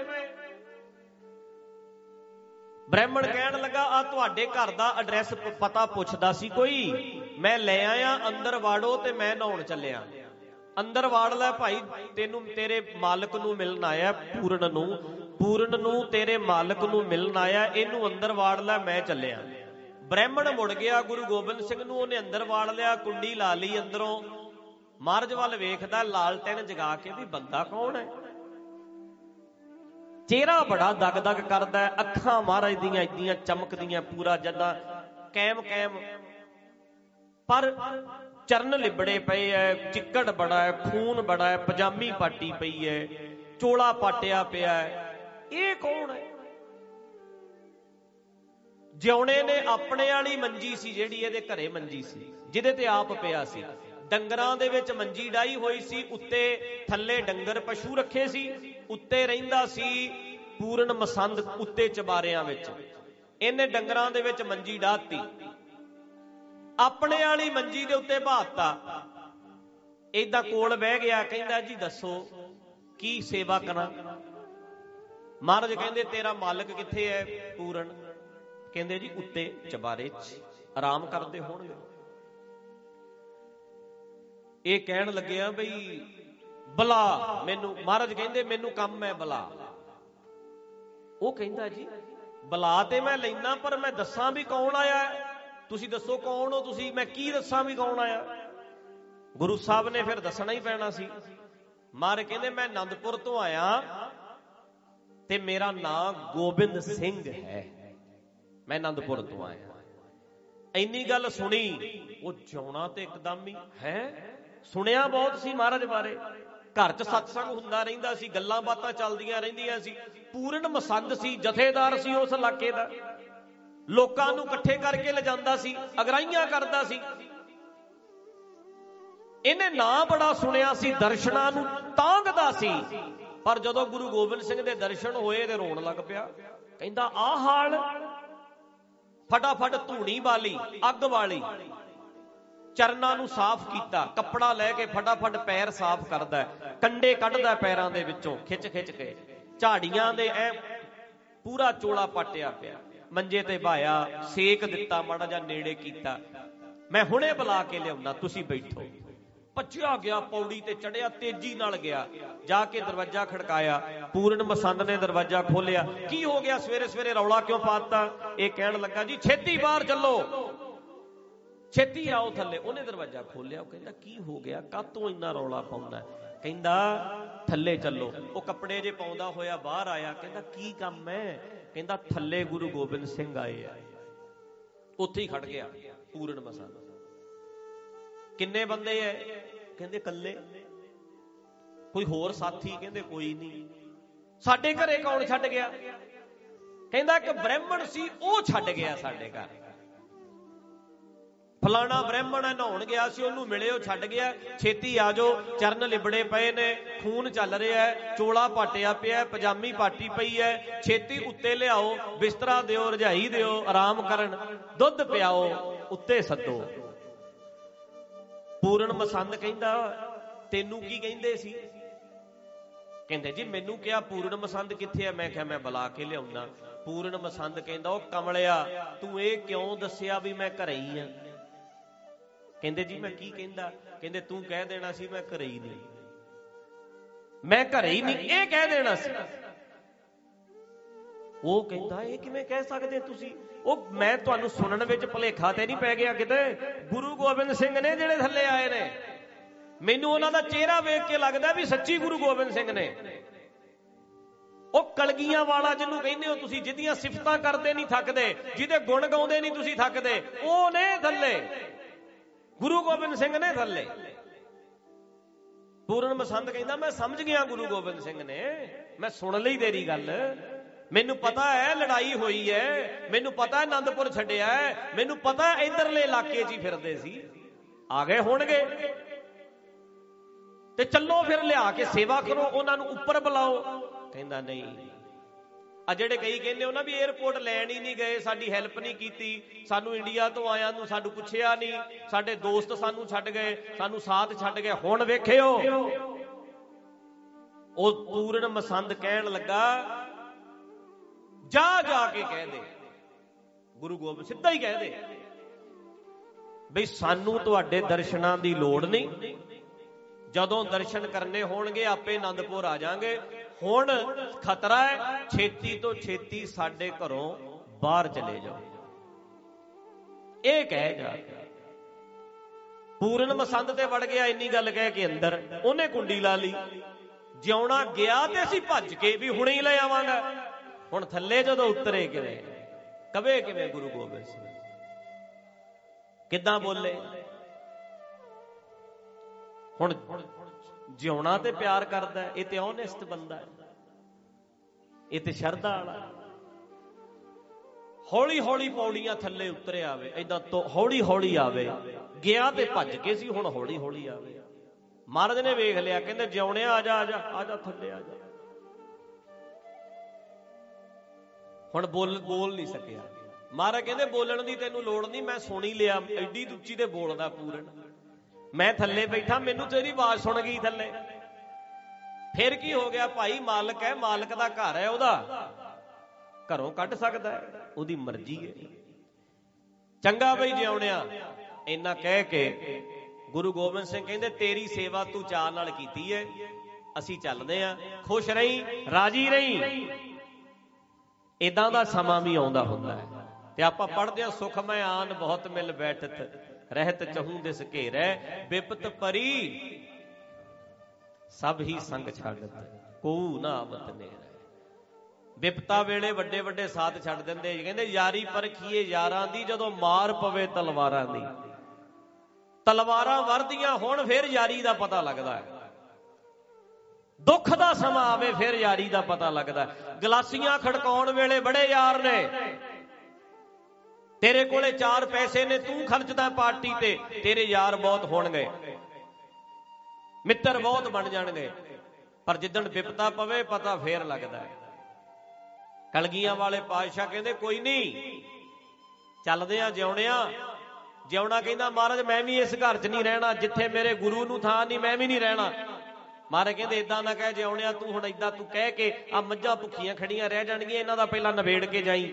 S2: ਬ੍ਰਾਹਮਣ ਕਹਿਣ ਲੱਗਾ ਆ ਤੁਹਾਡੇ ਘਰ ਦਾ ਐਡਰੈਸ ਪਤਾ ਪੁੱਛਦਾ ਸੀ ਕੋਈ, ਮੈਂ ਲੈ ਆਇਆ, ਅੰਦਰ ਵਾੜੋ ਤੇ ਮੈਂ ਨਹਾਉਣ ਚੱਲਿਆ। ਅੰਦਰ ਵਾੜ ਲੈ ਭਾਈ, ਤੈਨੂੰ ਤੇਰੇ ਮਾਲਕ ਨੂੰ ਮਿਲਣ ਆਇਆ, ਪੂਰਨ ਨੂੰ, ਪੂਰਨ ਨੂੰ ਤੇਰੇ ਮਾਲਕ ਨੂੰ ਮਿਲਣ ਆਇਆ, ਇਹਨੂੰ ਅੰਦਰ ਵਾੜ ਲੈ, ਮੈਂ ਚੱਲਿਆ। ਬ੍ਰਾਹਮਣ ਮੁੜ ਗਿਆ ਗੁਰੂ ਗੋਬਿੰਦ ਸਿੰਘ ਨੂੰ, ਉਹਨੇ ਅੰਦਰ ਵਾੜ ਲਿਆ, ਕੁੰਡੀ ਲਾ ਲਈ ਅੰਦਰੋਂ। ਮਹਾਰਾਜ ਵੱਲ ਵੇਖਦਾ, ਲਾਲਟੈਨ ਜਗਾ ਕੇ ਵੀ ਬੰਦਾ ਕੌਣ ਹੈ? ਚਿਹਰਾ ਬੜਾ ਦਗ ਦਗ ਕਰਦਾ, ਅੱਖਾਂ ਮਹਾਰਾਜ ਦੀਆਂ ਏਦੀਆਂ ਚਮਕਦੀਆਂ, ਪੂਰਾ ਜਦਾਂ ਕੈਮ ਕੈਮ, ਪਰ ਚਰਨ ਲਿਬੜੇ ਪਏ ਐ, ਚਿੱਕੜ ਬੜਾ ਹੈ, ਖੂਨ ਬੜਾ ਹੈ, ਪਜਾਮੀ ਪਾਟੀ ਪਈ ਹੈ, ਚੋਲਾ ਪਾਟਿਆ ਪਿਆ ਹੈ। ਇਹ ਕੌਣ ਹੈ? ਜਿਉਣੇ ਨੇ ਆਪਣੇ ਵਾਲੀ ਮੰਜੀ ਸੀ, ਜਿਹੜੀ ਇਹਦੇ ਘਰੇ ਮੰਜੀ ਸੀ, ਜਿਹਦੇ ਤੇ ਆਪ ਪਿਆ ਸੀ। ਡੰਗਰਾਂ ਦੇ ਵਿੱਚ ਮੰਜੀ ਡਾਈ ਹੋਈ ਸੀ, ਉੱਤੇ ਥੱਲੇ ਡੰਗਰ ਪਸ਼ੂ ਰੱਖੇ ਸੀ, ਉੱਤੇ ਰਹਿੰਦਾ ਸੀ ਪੂਰਨ ਮਸੰਦ, ਉੱਤੇ ਚਬਾਰਿਆਂ ਵਿੱਚ। ਇਹਨੇ ਡੰਗਰਾਂ ਦੇ ਵਿੱਚ ਮੰਜੀ ਡਾਹਤੀ, ਆਪਣੇ ਵਾਲੀ ਮੰਜੀ ਦੇ ਉੱਤੇ ਬਾਤਾ, ਏਦਾਂ ਕੋਲ ਬਹਿ ਗਿਆ। ਕਹਿੰਦਾ ਜੀ ਦੱਸੋ ਕੀ ਸੇਵਾ ਕਰਾਂ? ਮਹਾਰਾਜ ਕਹਿੰਦੇ ਤੇਰਾ ਮਾਲਕ ਕਿੱਥੇ ਹੈ? ਪੂਰਨ। ਕਹਿੰਦੇ ਜੀ ਉੱਤੇ ਚਬਾਰੇ ਚ ਆਰਾਮ ਕਰਦੇ ਹੋਣਗੇ। ਇਹ ਕਹਿਣ ਲੱਗਿਆ ਬਈ ਬਲਾ ਮੈਨੂੰ। ਮਹਾਰਾਜ ਕਹਿੰਦੇ ਮੈਨੂੰ ਕੰਮ ਹੈ ਬਲਾ। ਉਹ ਕਹਿੰਦਾ ਜੀ ਬਲਾ ਤੇ ਮੈਂ ਲੈਣਾ, ਪਰ ਮੈਂ ਦੱਸਾਂ ਵੀ ਕੌਣ ਆਇਆ? ਤੁਸੀਂ ਦੱਸੋ ਕੌਣ ਹੋ ਤੁਸੀਂ? ਮੈਂ ਕੀ ਦੱਸਾਂ ਵੀ ਕੌਣ ਆਇਆ? ਗੁਰੂ ਸਾਹਿਬ ਨੇ ਫਿਰ ਦੱਸਣਾ ਹੀ ਪੈਣਾ ਸੀ। ਮਹਾਰਾਜ ਕਹਿੰਦੇ ਮੈਂ ਆਨੰਦਪੁਰ ਤੋਂ ਆਇਆ ਤੇ ਮੇਰਾ ਨਾਂ ਗੋਬਿੰਦ ਸਿੰਘ ਹੈ, ਮੈਂ ਆਨੰਦਪੁਰ ਤੋਂ ਆਇਆ। ਇੰਨੀ ਗੱਲ ਸੁਣੀ ਉਹ ਜਿਉਣਾ ਤੇ ਇੱਕਦਮ ਹੀ ਹੈ। ਸੁਣਿਆ ਬਹੁਤ ਸੀ ਮਹਾਰਾਜ ਬਾਰੇ, ਘਰ 'ਚ ਸਤਸੰਗ ਹੁੰਦਾ ਰਹਿੰਦਾ ਸੀ, ਗੱਲਾਂ ਬਾਤਾਂ ਚੱਲਦੀਆਂ ਰਹਿੰਦੀਆਂ ਸੀ, ਪੂਰਨ ਮਸੰਦ ਸੀ, ਜਥੇਦਾਰ ਸੀ ਉਸ ਇਲਾਕੇ ਦਾ, ਲੋਕਾਂ ਨੂੰ ਇਕੱਠੇ ਕਰਕੇ ਲਿਜਾਂਦਾ ਸੀ, ਅਗਰਾਈਆਂ ਕਰਦਾ ਸੀ। ਇਹਨੇ ਨਾਂ ਬੜਾ ਸੁਣਿਆ ਸੀ, ਦਰਸ਼ਨਾਂ ਨੂੰ ਤਾਂਘਦਾ ਸੀ, ਪਰ ਜਦੋਂ ਗੁਰੂ ਗੋਬਿੰਦ ਸਿੰਘ ਦੇ ਦਰਸ਼ਨ ਹੋਏ ਤੇ ਰੋਣ ਲੱਗ ਪਿਆ। ਕਹਿੰਦਾ ਆਹ ਹਾਲ, ਫਟਾਫਟ ਧੂਣੀ ਵਾਲੀ, ਅੱਗ ਵਾਲੀ, ਚਰਨਾਂ ਨੂੰ ਸਾਫ਼ ਕੀਤਾ, ਕੱਪੜਾ ਲੈ ਕੇ ਫਟਾਫਟ ਪੈਰ ਸਾਫ਼ ਕਰਦਾ, ਕੰਡੇ ਕੱਢਦਾ ਪੈਰਾਂ ਦੇ ਵਿੱਚੋਂ ਖਿੱਚ ਖਿੱਚ ਕੇ, ਝਾੜੀਆਂ ਦੇ ਐ ਪੂਰਾ ਚੋਲਾ ਪਾਟਿਆ ਪਿਆ, ਮੰਜੇ ਤੇ ਬਾਇਆ, ਸੇਕ ਦਿੱਤਾ, ਮਾੜਾ ਜਿਹਾ ਨੇੜੇ ਕੀਤਾ, ਮੈਂ ਹੁਣੇ ਬੁਲਾ ਕੇ ਲਿਆਉਣਾ, ਤੁਸੀਂ ਬੈਠੋ। ਭੱਜਿਆ ਗਿਆ, ਪੌੜੀ ਤੇ ਚੜਿਆ, ਤੇਜ਼ੀ ਨਾਲ ਗਿਆ, ਜਾ ਕੇ ਦਰਵਾਜ਼ਾ ਖੜਕਾਇਆ। ਪੂਰਨ ਮਸੰਦ ਨੇ ਦਰਵਾਜ਼ਾ ਖੋਲਿਆ। ਕੀ ਹੋ ਗਿਆ, ਸਵੇਰੇ ਸਵੇਰੇ ਰੌਲਾ ਕਿਉਂ ਪਾਤਾ? ਇਹ ਕਹਿਣ ਲੱਗਾ ਜੀ ਛੇਤੀ ਬਾਹਰ ਚੱਲੋ, ਛੇਤੀ ਆਓ ਥੱਲੇ। ਉਹਨੇ ਦਰਵਾਜ਼ਾ ਖੋਲਿਆ। ਉਹ ਕਹਿੰਦਾ ਕੀ ਹੋ ਗਿਆ, ਕਾਹਤੋਂ ਇੰਨਾ ਰੌਲਾ ਪਾਉਂਦਾ? ਕਹਿੰਦਾ ਥੱਲੇ ਚੱਲੋ। ਉਹ ਕੱਪੜੇ ਜੇ ਪਾਉਂਦਾ ਹੋਇਆ ਬਾਹਰ ਆਇਆ। ਕਹਿੰਦਾ ਕੀ ਕੰਮ ਹੈ? ਕਹਿੰਦਾ ਥੱਲੇ ਗੁਰੂ ਗੋਬਿੰਦ ਸਿੰਘ ਆਏ ਆ। ਉੱਥੇ ਹੀ ਖੜ ਗਿਆ ਪੂਰਨ ਮਸੰਦ। ਕਿੰਨੇ ਬੰਦੇ ਐ? ਕਹਿੰਦੇ ਕੱਲੇ। ਕੋਈ ਹੋਰ ਸਾਥੀ? ਕਹਿੰਦੇ ਕੋਈ ਨਹੀਂ। ਸਾਡੇ ਘਰੇ ਕੌਣ ਛੱਡ ਗਿਆ? ਕਹਿੰਦਾ ਇੱਕ ਬ੍ਰਾਹਮਣ ਸੀ, ਉਹ ਛੱਡ ਗਿਆ ਸਾਡੇ ਘਰ। ਫਲਾਣਾ ਬ੍ਰਾਹਮਣ ਹੈ, ਨਹਾਉਣ ਗਿਆ ਸੀ, ਉਹਨੂੰ ਮਿਲੇ, ਉਹ ਛੱਡ ਗਿਆ, ਛੇਤੀ ਆ ਜਾਓ, ਚਰਨ ਲਿਬੜੇ ਪਏ ਨੇ, ਖੂਨ ਚੱਲ ਰਿਹਾ, ਚੋਲਾ ਪਾਟਿਆ ਪਿਆ, ਪਜਾਮੀ ਪਾਟੀ ਪਈ ਹੈ, ਛੇਤੀ ਉੱਤੇ ਲਿਆਓ, ਬਿਸਤਰਾ ਦਿਓ, ਰਜਾਈ ਦਿਓ, ਆਰਾਮ ਕਰਨ, ਦੁੱਧ ਪਿਆਓ, ਉੱਤੇ ਸੱਦੋ। ਪੂਰਨ ਮਸੰਦ ਕਹਿੰਦਾ ਤੈਨੂੰ ਕੀ ਕਹਿੰਦੇ ਸੀ? ਕਹਿੰਦੇ ਜੀ ਮੈਨੂੰ ਕਿਹਾ ਪੂਰਨ ਮਸੰਦ ਕਿੱਥੇ ਆ? ਮੈਂ ਕਿਹਾ ਮੈਂ ਬੁਲਾ ਕੇ ਲਿਆਉਣਾ। ਪੂਰਨ ਮਸੰਦ ਕਹਿੰਦਾ ਉਹ ਕਮਲਿਆ, ਤੂੰ ਇਹ ਕਿਉਂ ਦੱਸਿਆ ਵੀ ਮੈਂ ਘਰੇ ਹੀ ਆ? ਕਹਿੰਦੇ ਜੀ ਮੈਂ ਕੀ ਕਹਿੰਦਾ? ਕਹਿੰਦੇ ਤੂੰ ਕਹਿ ਦੇਣਾ ਸੀ ਮੈਂ ਘਰੇ ਹੀ ਨਹੀਂ, ਮੈਂ ਘਰੇ ਹੀ ਨਹੀਂ, ਇਹ ਕਹਿ ਦੇਣਾ ਸੀ। ਉਹ ਕਹਿੰਦਾ ਇਹ ਕਿਵੇਂ ਕਹਿ ਸਕਦੇ ਤੁਸੀਂ? ਉਹ ਮੈਂ ਤੁਹਾਨੂੰ ਸੁਣਨ ਵਿੱਚ ਭੁਲੇਖਾ ਤੇ ਨਹੀਂ ਪੈ ਗਿਆ ਕਿਤੇ? ਗੁਰੂ ਗੋਬਿੰਦ ਸਿੰਘ ਨੇ ਜਿਹੜੇ ਥੱਲੇ ਆਏ ਨੇ, ਮੈਨੂੰ ਉਹਨਾਂ ਦਾ ਚਿਹਰਾ ਵੇਖ ਕੇ ਲੱਗਦਾ ਵੀ ਸੱਚੀ ਗੁਰੂ ਗੋਬਿੰਦ ਸਿੰਘ ਨੇ। ਉਹ ਕਲਗੀਆਂ ਵਾਲਾ ਜਿਹਨੂੰ ਕਹਿੰਦੇ ਹੋ ਤੁਸੀਂ, ਜਿਹਦੀਆਂ ਸਿਫਤਾਂ ਕਰਦੇ ਨਹੀਂ ਥੱਕਦੇ, ਜਿਹਦੇ ਗੁਣ ਗਾਉਂਦੇ ਨਹੀਂ ਤੁਸੀਂ ਥੱਕਦੇ, ਉਹ ਨੇ ਥੱਲੇ, ਗੁਰੂ ਗੋਬਿੰਦ ਸਿੰਘ ਨੇ ਥੱਲੇ। ਪੂਰਨ ਮਸੰਦ ਕਹਿੰਦਾ ਮੈਂ ਸਮਝ ਗਿਆ ਗੁਰੂ ਗੋਬਿੰਦ ਸਿੰਘ ਨੇ, ਮੈਂ ਸੁਣ ਲਈ ਤੇਰੀ ਗੱਲ, ਮੈਨੂੰ ਪਤਾ ਹੈ ਲੜਾਈ ਹੋਈ ਹੈ, ਮੈਨੂੰ ਪਤਾ ਆਨੰਦਪੁਰ ਛੱਡਿਆ ਹੈ, ਮੈਨੂੰ ਪਤਾ ਇਧਰਲੇ ਇਲਾਕੇ 'ਚ ਹੀ ਫਿਰਦੇ ਸੀ, ਆ ਗਏ ਹੋਣਗੇ ਤੇ ਚੱਲੋ ਫਿਰ ਲਿਆ ਕੇ ਸੇਵਾ ਕਰੋ, ਉਹਨਾਂ ਨੂੰ ਉੱਪਰ ਬੁਲਾਓ। ਕਹਿੰਦਾ ਨਹੀਂ, ਆ ਜਿਹੜੇ ਕਈ ਕਹਿੰਦੇ ਹੋ ਨਾ ਵੀ ਏਅਰਪੋਰਟ ਲੈਣ ਹੀ ਨਹੀਂ ਗਏ, ਸਾਡੀ ਹੈਲਪ ਨਹੀਂ ਕੀਤੀ, ਸਾਨੂੰ ਇੰਡੀਆ ਤੋਂ ਆਇਆਂ ਨੂੰ ਸਾਨੂੰ ਪੁੱਛਿਆ ਨਹੀਂ, ਸਾਡੇ ਦੋਸਤ ਸਾਨੂੰ ਛੱਡ ਗਏ, ਸਾਨੂੰ ਸਾਥ ਛੱਡ ਗਏ, ਹੁਣ ਵੇਖਿਓ। ਉਹ ਪੂਰਨ ਮਸੰਦ ਕਹਿਣ ਲੱਗਾ ਜਾ ਜਾ ਕੇ ਕਹਿ ਦੇ, ਗੁਰੂ ਗੋਬਿੰਦ ਸਿੱਧਾ ਹੀ ਕਹਿ ਦੇ ਬਈ ਸਾਨੂੰ ਤੁਹਾਡੇ ਦਰਸ਼ਨਾਂ ਦੀ ਲੋੜ ਨਹੀਂ, ਜਦੋਂ ਦਰਸ਼ਨ ਕਰਨੇ ਹੋਣਗੇ ਆਪੇ ਆਨੰਦਪੁਰ ਆ ਜਾਾਂਗੇ, ਹੁਣ ਖਤਰਾ ਹੈ, ਛੇਤੀ ਤੋਂ ਛੇਤੀ ਸਾਡੇ ਘਰੋਂ ਬਾਹਰ ਚਲੇ ਜਾਓ। ਇਹ ਕਹਿ ਜਾ। ਪੂਰਨ ਮਸੰਦ ਤੇ ਵੜ ਗਿਆ, ਇੰਨੀ ਗੱਲ ਕਹਿ ਕੇ ਅੰਦਰ ਉਹਨੇ ਕੁੰਡੀ ਲਾ ਲਈ। ਜਿਉਣਾ ਗਿਆ ਤੇ ਅਸੀਂ ਭੱਜ ਕੇ ਵੀ ਹੁਣੇ ਹੀ ਲੈ ਆਵਾਂਗਾ। ਹੁਣ ਥੱਲੇ ਜਦੋਂ ਉਤਰੇ ਕਿਵੇਂ ਕਵੇ ਕਿਵੇਂ ਗੁਰੂ ਗੋਬਿੰਦ ਸਿੰਘ ਕਿੱਦਾਂ ਬੋਲੇ? ਹੁਣ ਜਿਉਣਾ ਤੇ ਪਿਆਰ ਕਰਦਾ, ਇਹ ਤੇ ਓਨੈਸਟ ਬੰਦਾ ਹੈ, ਇਹ ਤੇ ਸ਼ਰਧਾ ਵਾਲਾ। ਹੌਲੀ ਹੌਲੀ ਪੌੜੀਆਂ ਥੱਲੇ ਉਤਰੇ ਆਵੇ, ਏਦਾਂ ਤੋਂ ਹੌਲੀ ਹੌਲੀ ਆਵੇ, ਗਿਆ ਤੇ ਭੱਜ ਕੇ ਸੀ, ਹੁਣ ਹੌਲੀ ਹੌਲੀ ਆਵੇ। ਮਹਾਰਾਜ ਨੇ ਵੇਖ ਲਿਆ, ਕਹਿੰਦੇ ਜਿਉਣਿਆ ਆ ਜਾ, ਆ ਜਾ, ਆ ਜਾ ਥੱਲੇ ਆ ਜਾ। ਹੁਣ ਬੋਲ ਬੋਲ ਨਹੀਂ ਸਕਿਆ। ਮਹਾਰਾਜ ਕਹਿੰਦੇ ਬੋਲਣ ਦੀ ਤੈਨੂੰ ਲੋੜ ਨਹੀਂ, ਮੈਂ ਸੁਣ ਹੀ ਲਿਆ, ਐਡੀ ਉੱਚੀ ਤੇ ਬੋਲਦਾ ਪੂਰਨ, ਮੈਂ ਥੱਲੇ ਬੈਠਾ, ਮੈਨੂੰ ਤੇਰੀ ਆਵਾਜ਼ ਸੁਣ ਗਈ ਥੱਲੇ। ਫਿਰ ਕੀ ਹੋ ਗਿਆ ਭਾਈ? ਮਾਲਕ ਹੈ, ਮਾਲਕ ਦਾ ਘਰ ਹੈ, ਉਹਦਾ ਘਰੋਂ ਕੱਢ ਸਕਦਾ ਹੈ, ਉਹਦੀ ਮਰਜ਼ੀ ਹੈ। ਚੰਗਾ ਬਈ ਜਿਉਣਿਆ, ਇੰਨਾ ਕਹਿ ਕੇ ਗੁਰੂ ਗੋਬਿੰਦ ਸਿੰਘ ਕਹਿੰਦੇ ਤੇਰੀ ਸੇਵਾ ਤੂੰ ਚਾਅ ਨਾਲ ਕੀਤੀ ਹੈ, ਅਸੀਂ ਚੱਲਦੇ ਹਾਂ, ਖੁਸ਼ ਰਹੀ, ਰਾਜੀ ਰਹੀ। ਏਦਾਂ ਦਾ ਸਮਾਂ ਵੀ ਆਉਂਦਾ ਹੁੰਦਾ ਹੈ। ਤੇ ਆਪਾਂ ਪੜ੍ਹਦੇ ਹਾਂ ਸੁਖ ਮੈਂ ਆਨ ਬਹੁਤ ਮਿਲ ਬੈਠਤ, ਰਹਿਤ ਚਹੂੰ ਦਿਸ ਘੇਰੈ, ਬਿਪਤ ਪਰੀ ਸਭ ਹੀ ਸੰਗ ਛੱਡਤ ਕੋਊ ਨਾ ਆਵਤ ਨੇੜੇ। ਵਿਪਤਾ ਵੇਲੇ ਵੱਡੇ ਵੱਡੇ ਸਾਥ ਛੱਡ ਦਿੰਦੇ। ਕਹਿੰਦੇ ਯਾਰੀ ਪਰਖੀਏ ਯਾਰਾਂ ਦੀ ਜਦੋਂ ਮਾਰ ਪਵੇ ਤਲਵਾਰਾਂ ਦੀ। ਤਲਵਾਰਾਂ ਵਰਦੀਆਂ ਹੁਣ ਫਿਰ ਯਾਰੀ ਦਾ ਪਤਾ ਲੱਗਦਾ ਹੈ। ਦੁੱਖ ਦਾ ਸਮਾਂ ਆਵੇ ਫਿਰ ਯਾਰੀ ਦਾ ਪਤਾ ਲੱਗਦਾ। ਗਲਾਸੀਆਂ ਖੜਕਾਉਣ ਵੇਲੇ ਬੜੇ ਯਾਰ ਨੇ। ਤੇਰੇ ਕੋਲੇ ਚਾਰ ਪੈਸੇ ਨੇ, ਤੂੰ ਖਰਚਦਾ ਪਾਰਟੀ ਤੇ, ਤੇਰੇ ਯਾਰ ਬਹੁਤ ਹੋਣਗੇ, ਮਿੱਤਰ ਬਹੁਤ ਬਣ ਜਾਣਗੇ। ਪਰ ਜਿੱਦਣ ਵਿਪਤਾ ਪਵੇ ਪਤਾ ਫੇਰ ਲੱਗਦਾ। ਕਲਗੀਆਂ ਵਾਲੇ ਪਾਤਸ਼ਾਹ ਕਹਿੰਦੇ ਕੋਈ ਨਹੀਂ, ਚੱਲਦੇ ਆ, ਜਿਉਣੇ ਆ। ਜਿਉਣਾ ਕਹਿੰਦਾ ਮਹਾਰਾਜ ਮੈਂ ਵੀ ਇਸ ਘਰ 'ਚ ਨਹੀਂ ਰਹਿਣਾ, ਜਿੱਥੇ ਮੇਰੇ ਗੁਰੂ ਨੂੰ ਥਾਂ ਨਹੀਂ ਮੈਂ ਵੀ ਨਹੀਂ ਰਹਿਣਾ। ਮਹਾਰਾਜ ਕਹਿੰਦੇ ਏਦਾਂ ਨਾ ਕਹਿ ਜਿਉਣਿਆ, ਤੂੰ ਹੁਣ ਏਦਾਂ ਤੂੰ ਕਹਿ ਕੇ ਆ ਮੱਝਾਂ ਭੁੱਖੀਆਂ ਖੜੀਆਂ ਰਹਿ ਜਾਣਗੀਆਂ, ਇਹਨਾਂ ਦਾ ਪਹਿਲਾਂ ਨਿਬੇੜ ਕੇ ਜਾਈ।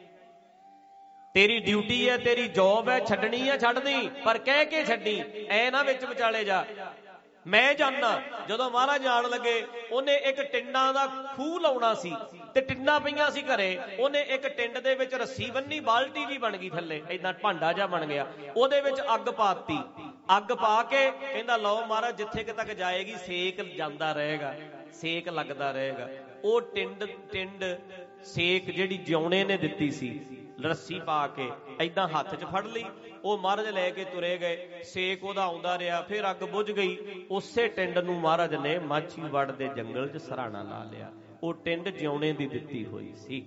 S2: ਤੇਰੀ ਡਿਊਟੀ ਹੈ, ਤੇਰੀ ਜੌਬ ਹੈ, ਛੱਡਣੀ ਹੈ ਛੱਡ ਦੀ, ਪਰ ਕਹਿ ਕੇ ਛੱਡੀ, ਐ ਨਾ ਵਿੱਚ ਵਿਚਾਲੇ ਜਾ। ਮੈਂ ਜਾਣਾ। ਜਦੋਂ ਮਹਾਰਾਜ ਜਾਣ ਲੱਗੇ ਉਹਨੇ ਇੱਕ ਟਿੰਡਾਂ ਦਾ ਖੂਹ ਲਾਉਣਾ ਸੀ ਤੇ ਟਿੰਡਾਂ ਪਈਆਂ ਸੀ ਘਰੇ। ਉਹਨੇ ਇੱਕ ਟਿੰਡ ਦੇ ਵਿੱਚ ਰੱਸੀ ਬੰਨੀ, ਬਾਲਟੀ ਜੀ ਬਣ ਗਈ ਥੱਲੇ, ਏਦਾਂ ਭਾਂਡਾ ਜਿਹਾ ਬਣ ਗਿਆ, ਉਹਦੇ ਵਿੱਚ ਅੱਗ ਪਾਤੀ। ਅੱਗ ਪਾ ਕੇ ਕਹਿੰਦਾ ਲਓ ਮਹਾਰਾਜ ਜਿੱਥੇ ਕਿ ਤੱਕ ਜਾਏਗੀ ਸੇਕ ਜਾਂਦਾ ਰਹੇਗਾ, ਸੇਕ ਲੱਗਦਾ ਰਹੇਗਾ। ਉਹ ਟਿੰਡ ਟਿੰਡ ਸੇਕ ਜਿਹੜੀ ਜਿਉਣੇ ਨੇ ਦਿੱਤੀ ਸੀ ਰੱਸੀ ਪਾ ਕੇ ਏਦਾਂ ਹੱਥ 'ਚ ਫੜ ਲਈ। ਉਹ ਮਹਾਰਾਜ ਲੈ ਕੇ ਤੁਰੇ ਗਏ। ਸੇਕ ਉਹਦਾ ਆਉਂਦਾ ਰਿਹਾ, ਫਿਰ ਅੱਗ ਬੁਝ ਗਈ। ਉਸੇ ਟਿੰਡ ਨੂੰ ਮਹਾਰਾਜ ਨੇ ਮਾਛੀਵਾੜ ਦੇ ਜੰਗਲ 'ਚ ਸਰਾਣਾ ਲਾ ਲਿਆ। ਉਹ ਟਿੰਡ ਜਿਉਣੇ ਦੀ ਦਿੱਤੀ ਹੋਈ ਸੀ।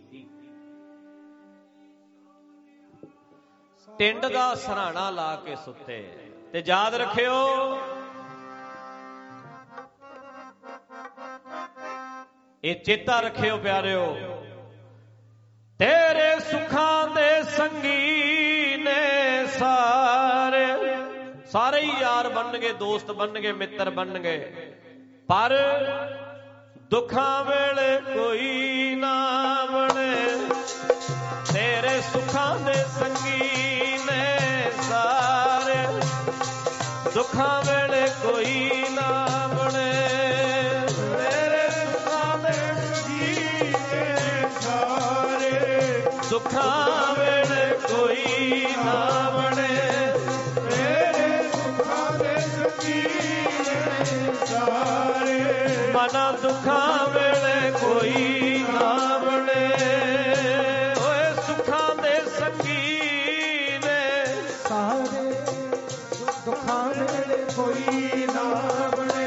S2: ਟਿੰਡ ਦਾ ਸਰਾਣਾ ਲਾ ਕੇ ਸੁੱਤੇ। ਤੇ ਯਾਦ ਰੱਖਿਓ ਇਹ ਚੇਤਾ ਰੱਖਿਓ ਪਿਆਰਿਓ, ਤੇਰੇ ਸੁੱਖਾਂ ਦੇ ਸੰਗੀ ਨੇ ਸਾਰੇ, ਸਾਰੇ ਹੀ ਯਾਰ ਬਣਨਗੇ, ਦੋਸਤ ਬਣਨਗੇ, ਮਿੱਤਰ ਬਣਨਗੇ, ਪਰ ਦੁੱਖਾਂ ਵੇਲੇ ਕੋਈ ਨਾ ਬਣੇ। ਤੇਰੇ ਸੁੱਖਾਂ ਦੇ ਸੰਗੀ ਨੇ ਸਾਰੇ, ਦੁੱਖਾਂ ਵੇਲੇ ਕੋਈ ਨਾ ਬਣੇ। ਤੇਰੇ ਸੁੱਖਾਂ ਦੇ ਸੰਗੀ ਨੇ ਸਾਰੇ, ਦੁੱਖਾਂ ਵੇਲੇ ਕੋਈ ਨਾ ਬਣੇ। ਤੇਰੇ ਸੁੱਖਾਂ ਦੇ ਸੰਗੀ ਨੇ ਸਾਰੇ, ਮਨਾਂ ਦੁੱਖਾਂ ਵੇਲੇ ਕੋਈ ਨਾ ਬਣੇ। ਓਏ ਸੁੱਖਾਂ ਦੇ ਸੰਗੀ ਨੇ ਸਾਰੇ, ਦੁੱਖਾਂ ਵੇਲੇ ਕੋਈ ਨਾ ਬਣੇ।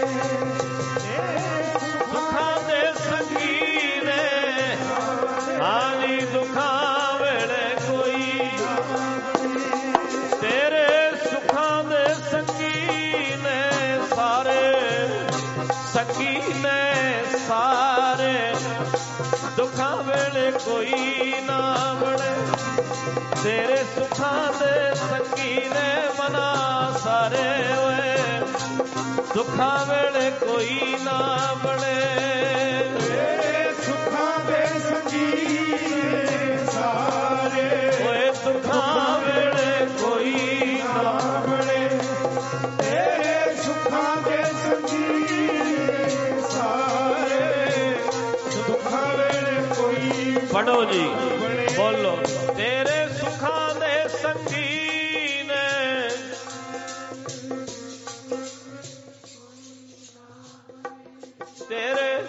S2: ਦੁੱਖਾਂ ਦੇ ਸੰਗੀ ਨੇ ਹਾਲੀ, ਦੁੱਖਾਂ ਵੇਲੇ ਕੋਈ ਨਾ ਬਣੇ। ਤੇਰੇ ਸੁੱਖਾਂ ਦੇ ਸੰਗੀ ਨੇ ਸਾਰੇ, ਸੰਗੀ ਨੇ ਸਾਰੇ, ਦੁੱਖਾਂ ਵੇਲੇ ਕੋਈ ਨਾ ਬਣੇ। ਤੇਰੇ ਸੁੱਖਾਂ ਦੇ ਸੰਗੀ ਨੇ ਮਨਾ ਸਾਰੇ, ਓਏ ਦੁੱਖਾਂ ਵੇਲੇ ਕੋਈ ਨਾ ਬਣੇ। ਤੇਰੇ ਸੁੱਖਾਂ ਦੇ ਸੰਗੀ ਨੇ ਸਾਰੇ, ਓਏ ਦੁੱਖਾਂ ਵੇਲੇ ਕੋਈ ਨਾ ਬਣੇ। ਤੇਰੇ ਸੁੱਖਾਂ ਦੇ ਸੰਗੀ ਨੇ ਸਾਰੇ, ਦੁੱਖਾਂ ਵੇਲੇ ਕੋਈ। ਪੜੋ ਜੀ, ਬੋਲੋ। ਤੇਰੇ ਸੁੱਖਾਂ ਦੇ ਸੰਗੀ ਨੇ, ਤੇਰੇ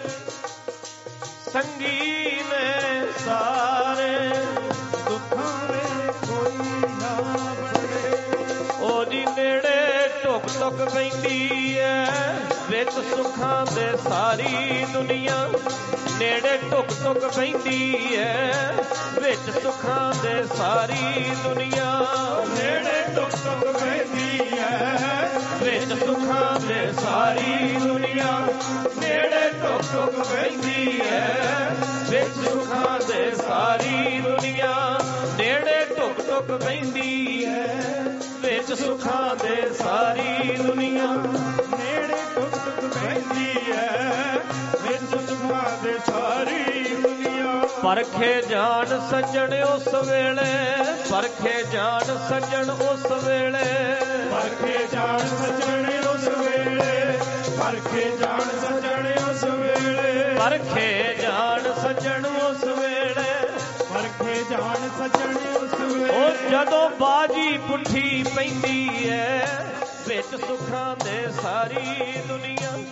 S2: ਸੰਗੀ ਨੇ ਸਾਰੇ, ਦੁੱਖਾਂ ਵੇਲੇ ਕੋਈ ਨਾ ਬਣੇ। ਉਹ ਜੀ ਨੇੜੇ ਢੁੱਕ ਢੁੱਕ ਪੈਂਦੀ ਐ ਵਿੱਚ ਸੁੱਖਾਂ ਦੇ ਸਾਰੀ ਦੁਨੀਆ। ਨੇੜੇ ਢੁੱਕ ਢੁੱਕ ਪੈਂਦੀ ਐ ਵਿੱਚ ਸੁੱਖਾਂ ਦੇ ਸਾਰੀ ਦੁਨੀਆ। ਨੇੜੇ ਢੁੱਕ ਢੁੱਕ ਪੈਂਦੀ ਐ ਵਿੱਚ ਸੁੱਖਾਂ ਦੇ ਸਾਰੀ ਦੁਨੀਆ। ਨੇੜੇ ਢੁੱਕ ਢੁੱਕ ਪੈਂਦੀ ਐ ਵਿੱਚ ਸੁੱਖਾਂ ਦੇ ਸਾਰੀ ਦੁਨੀਆ। ਨੇੜੇ ਢੁੱਕ ਢੁੱਕ ਪੈਂਦੀ ਐ ਵਿੱਚ ਸੁੱਖਾਂ ਦੇ ਸਾਰੀ ਦੁਨੀਆ। ਨੇੜੇ ਢੁੱਕ ਢੁੱਕ ਪੈਂਦੀ ਐ ਵਿੱਚ ਸੁੱਖਾਂ ਦੇ ਸਾਰੀ ਦੁਨੀਆ। ਪਰਖੇ ਜਾਣ ਸੱਜਣ ਉਸ ਵੇਲੇ, ਪਰਖੇ ਜਾਣ ਸੱਜਣ ਉਸ ਵੇਲੇ, ਪਰਖੇ ਜਾਣ ਸੱਜਣ ਉਸ ਵੇਲੇ, ਪਰਖੇ ਜਾਣ ਸੱਜਣ ਉਸ ਵੇਲੇ, ਪਰਖੇ ਜਾਣ ਸੱਜਣ ਉਸ ਵੇਲੇ, ਪਰਖੇ ਜਾਣ ਸੱਜਣ ਉਸ ਵੇਲੇ। ਉਹ ਜਦੋਂ ਬਾਜੀ ਪੁੱਠੀ ਪੈਂਦੀ ਐ ਵਿੱਚ ਸੁੱਖਾਂ ਦੇ ਸਾਰੀ ਦੁਨੀਆ।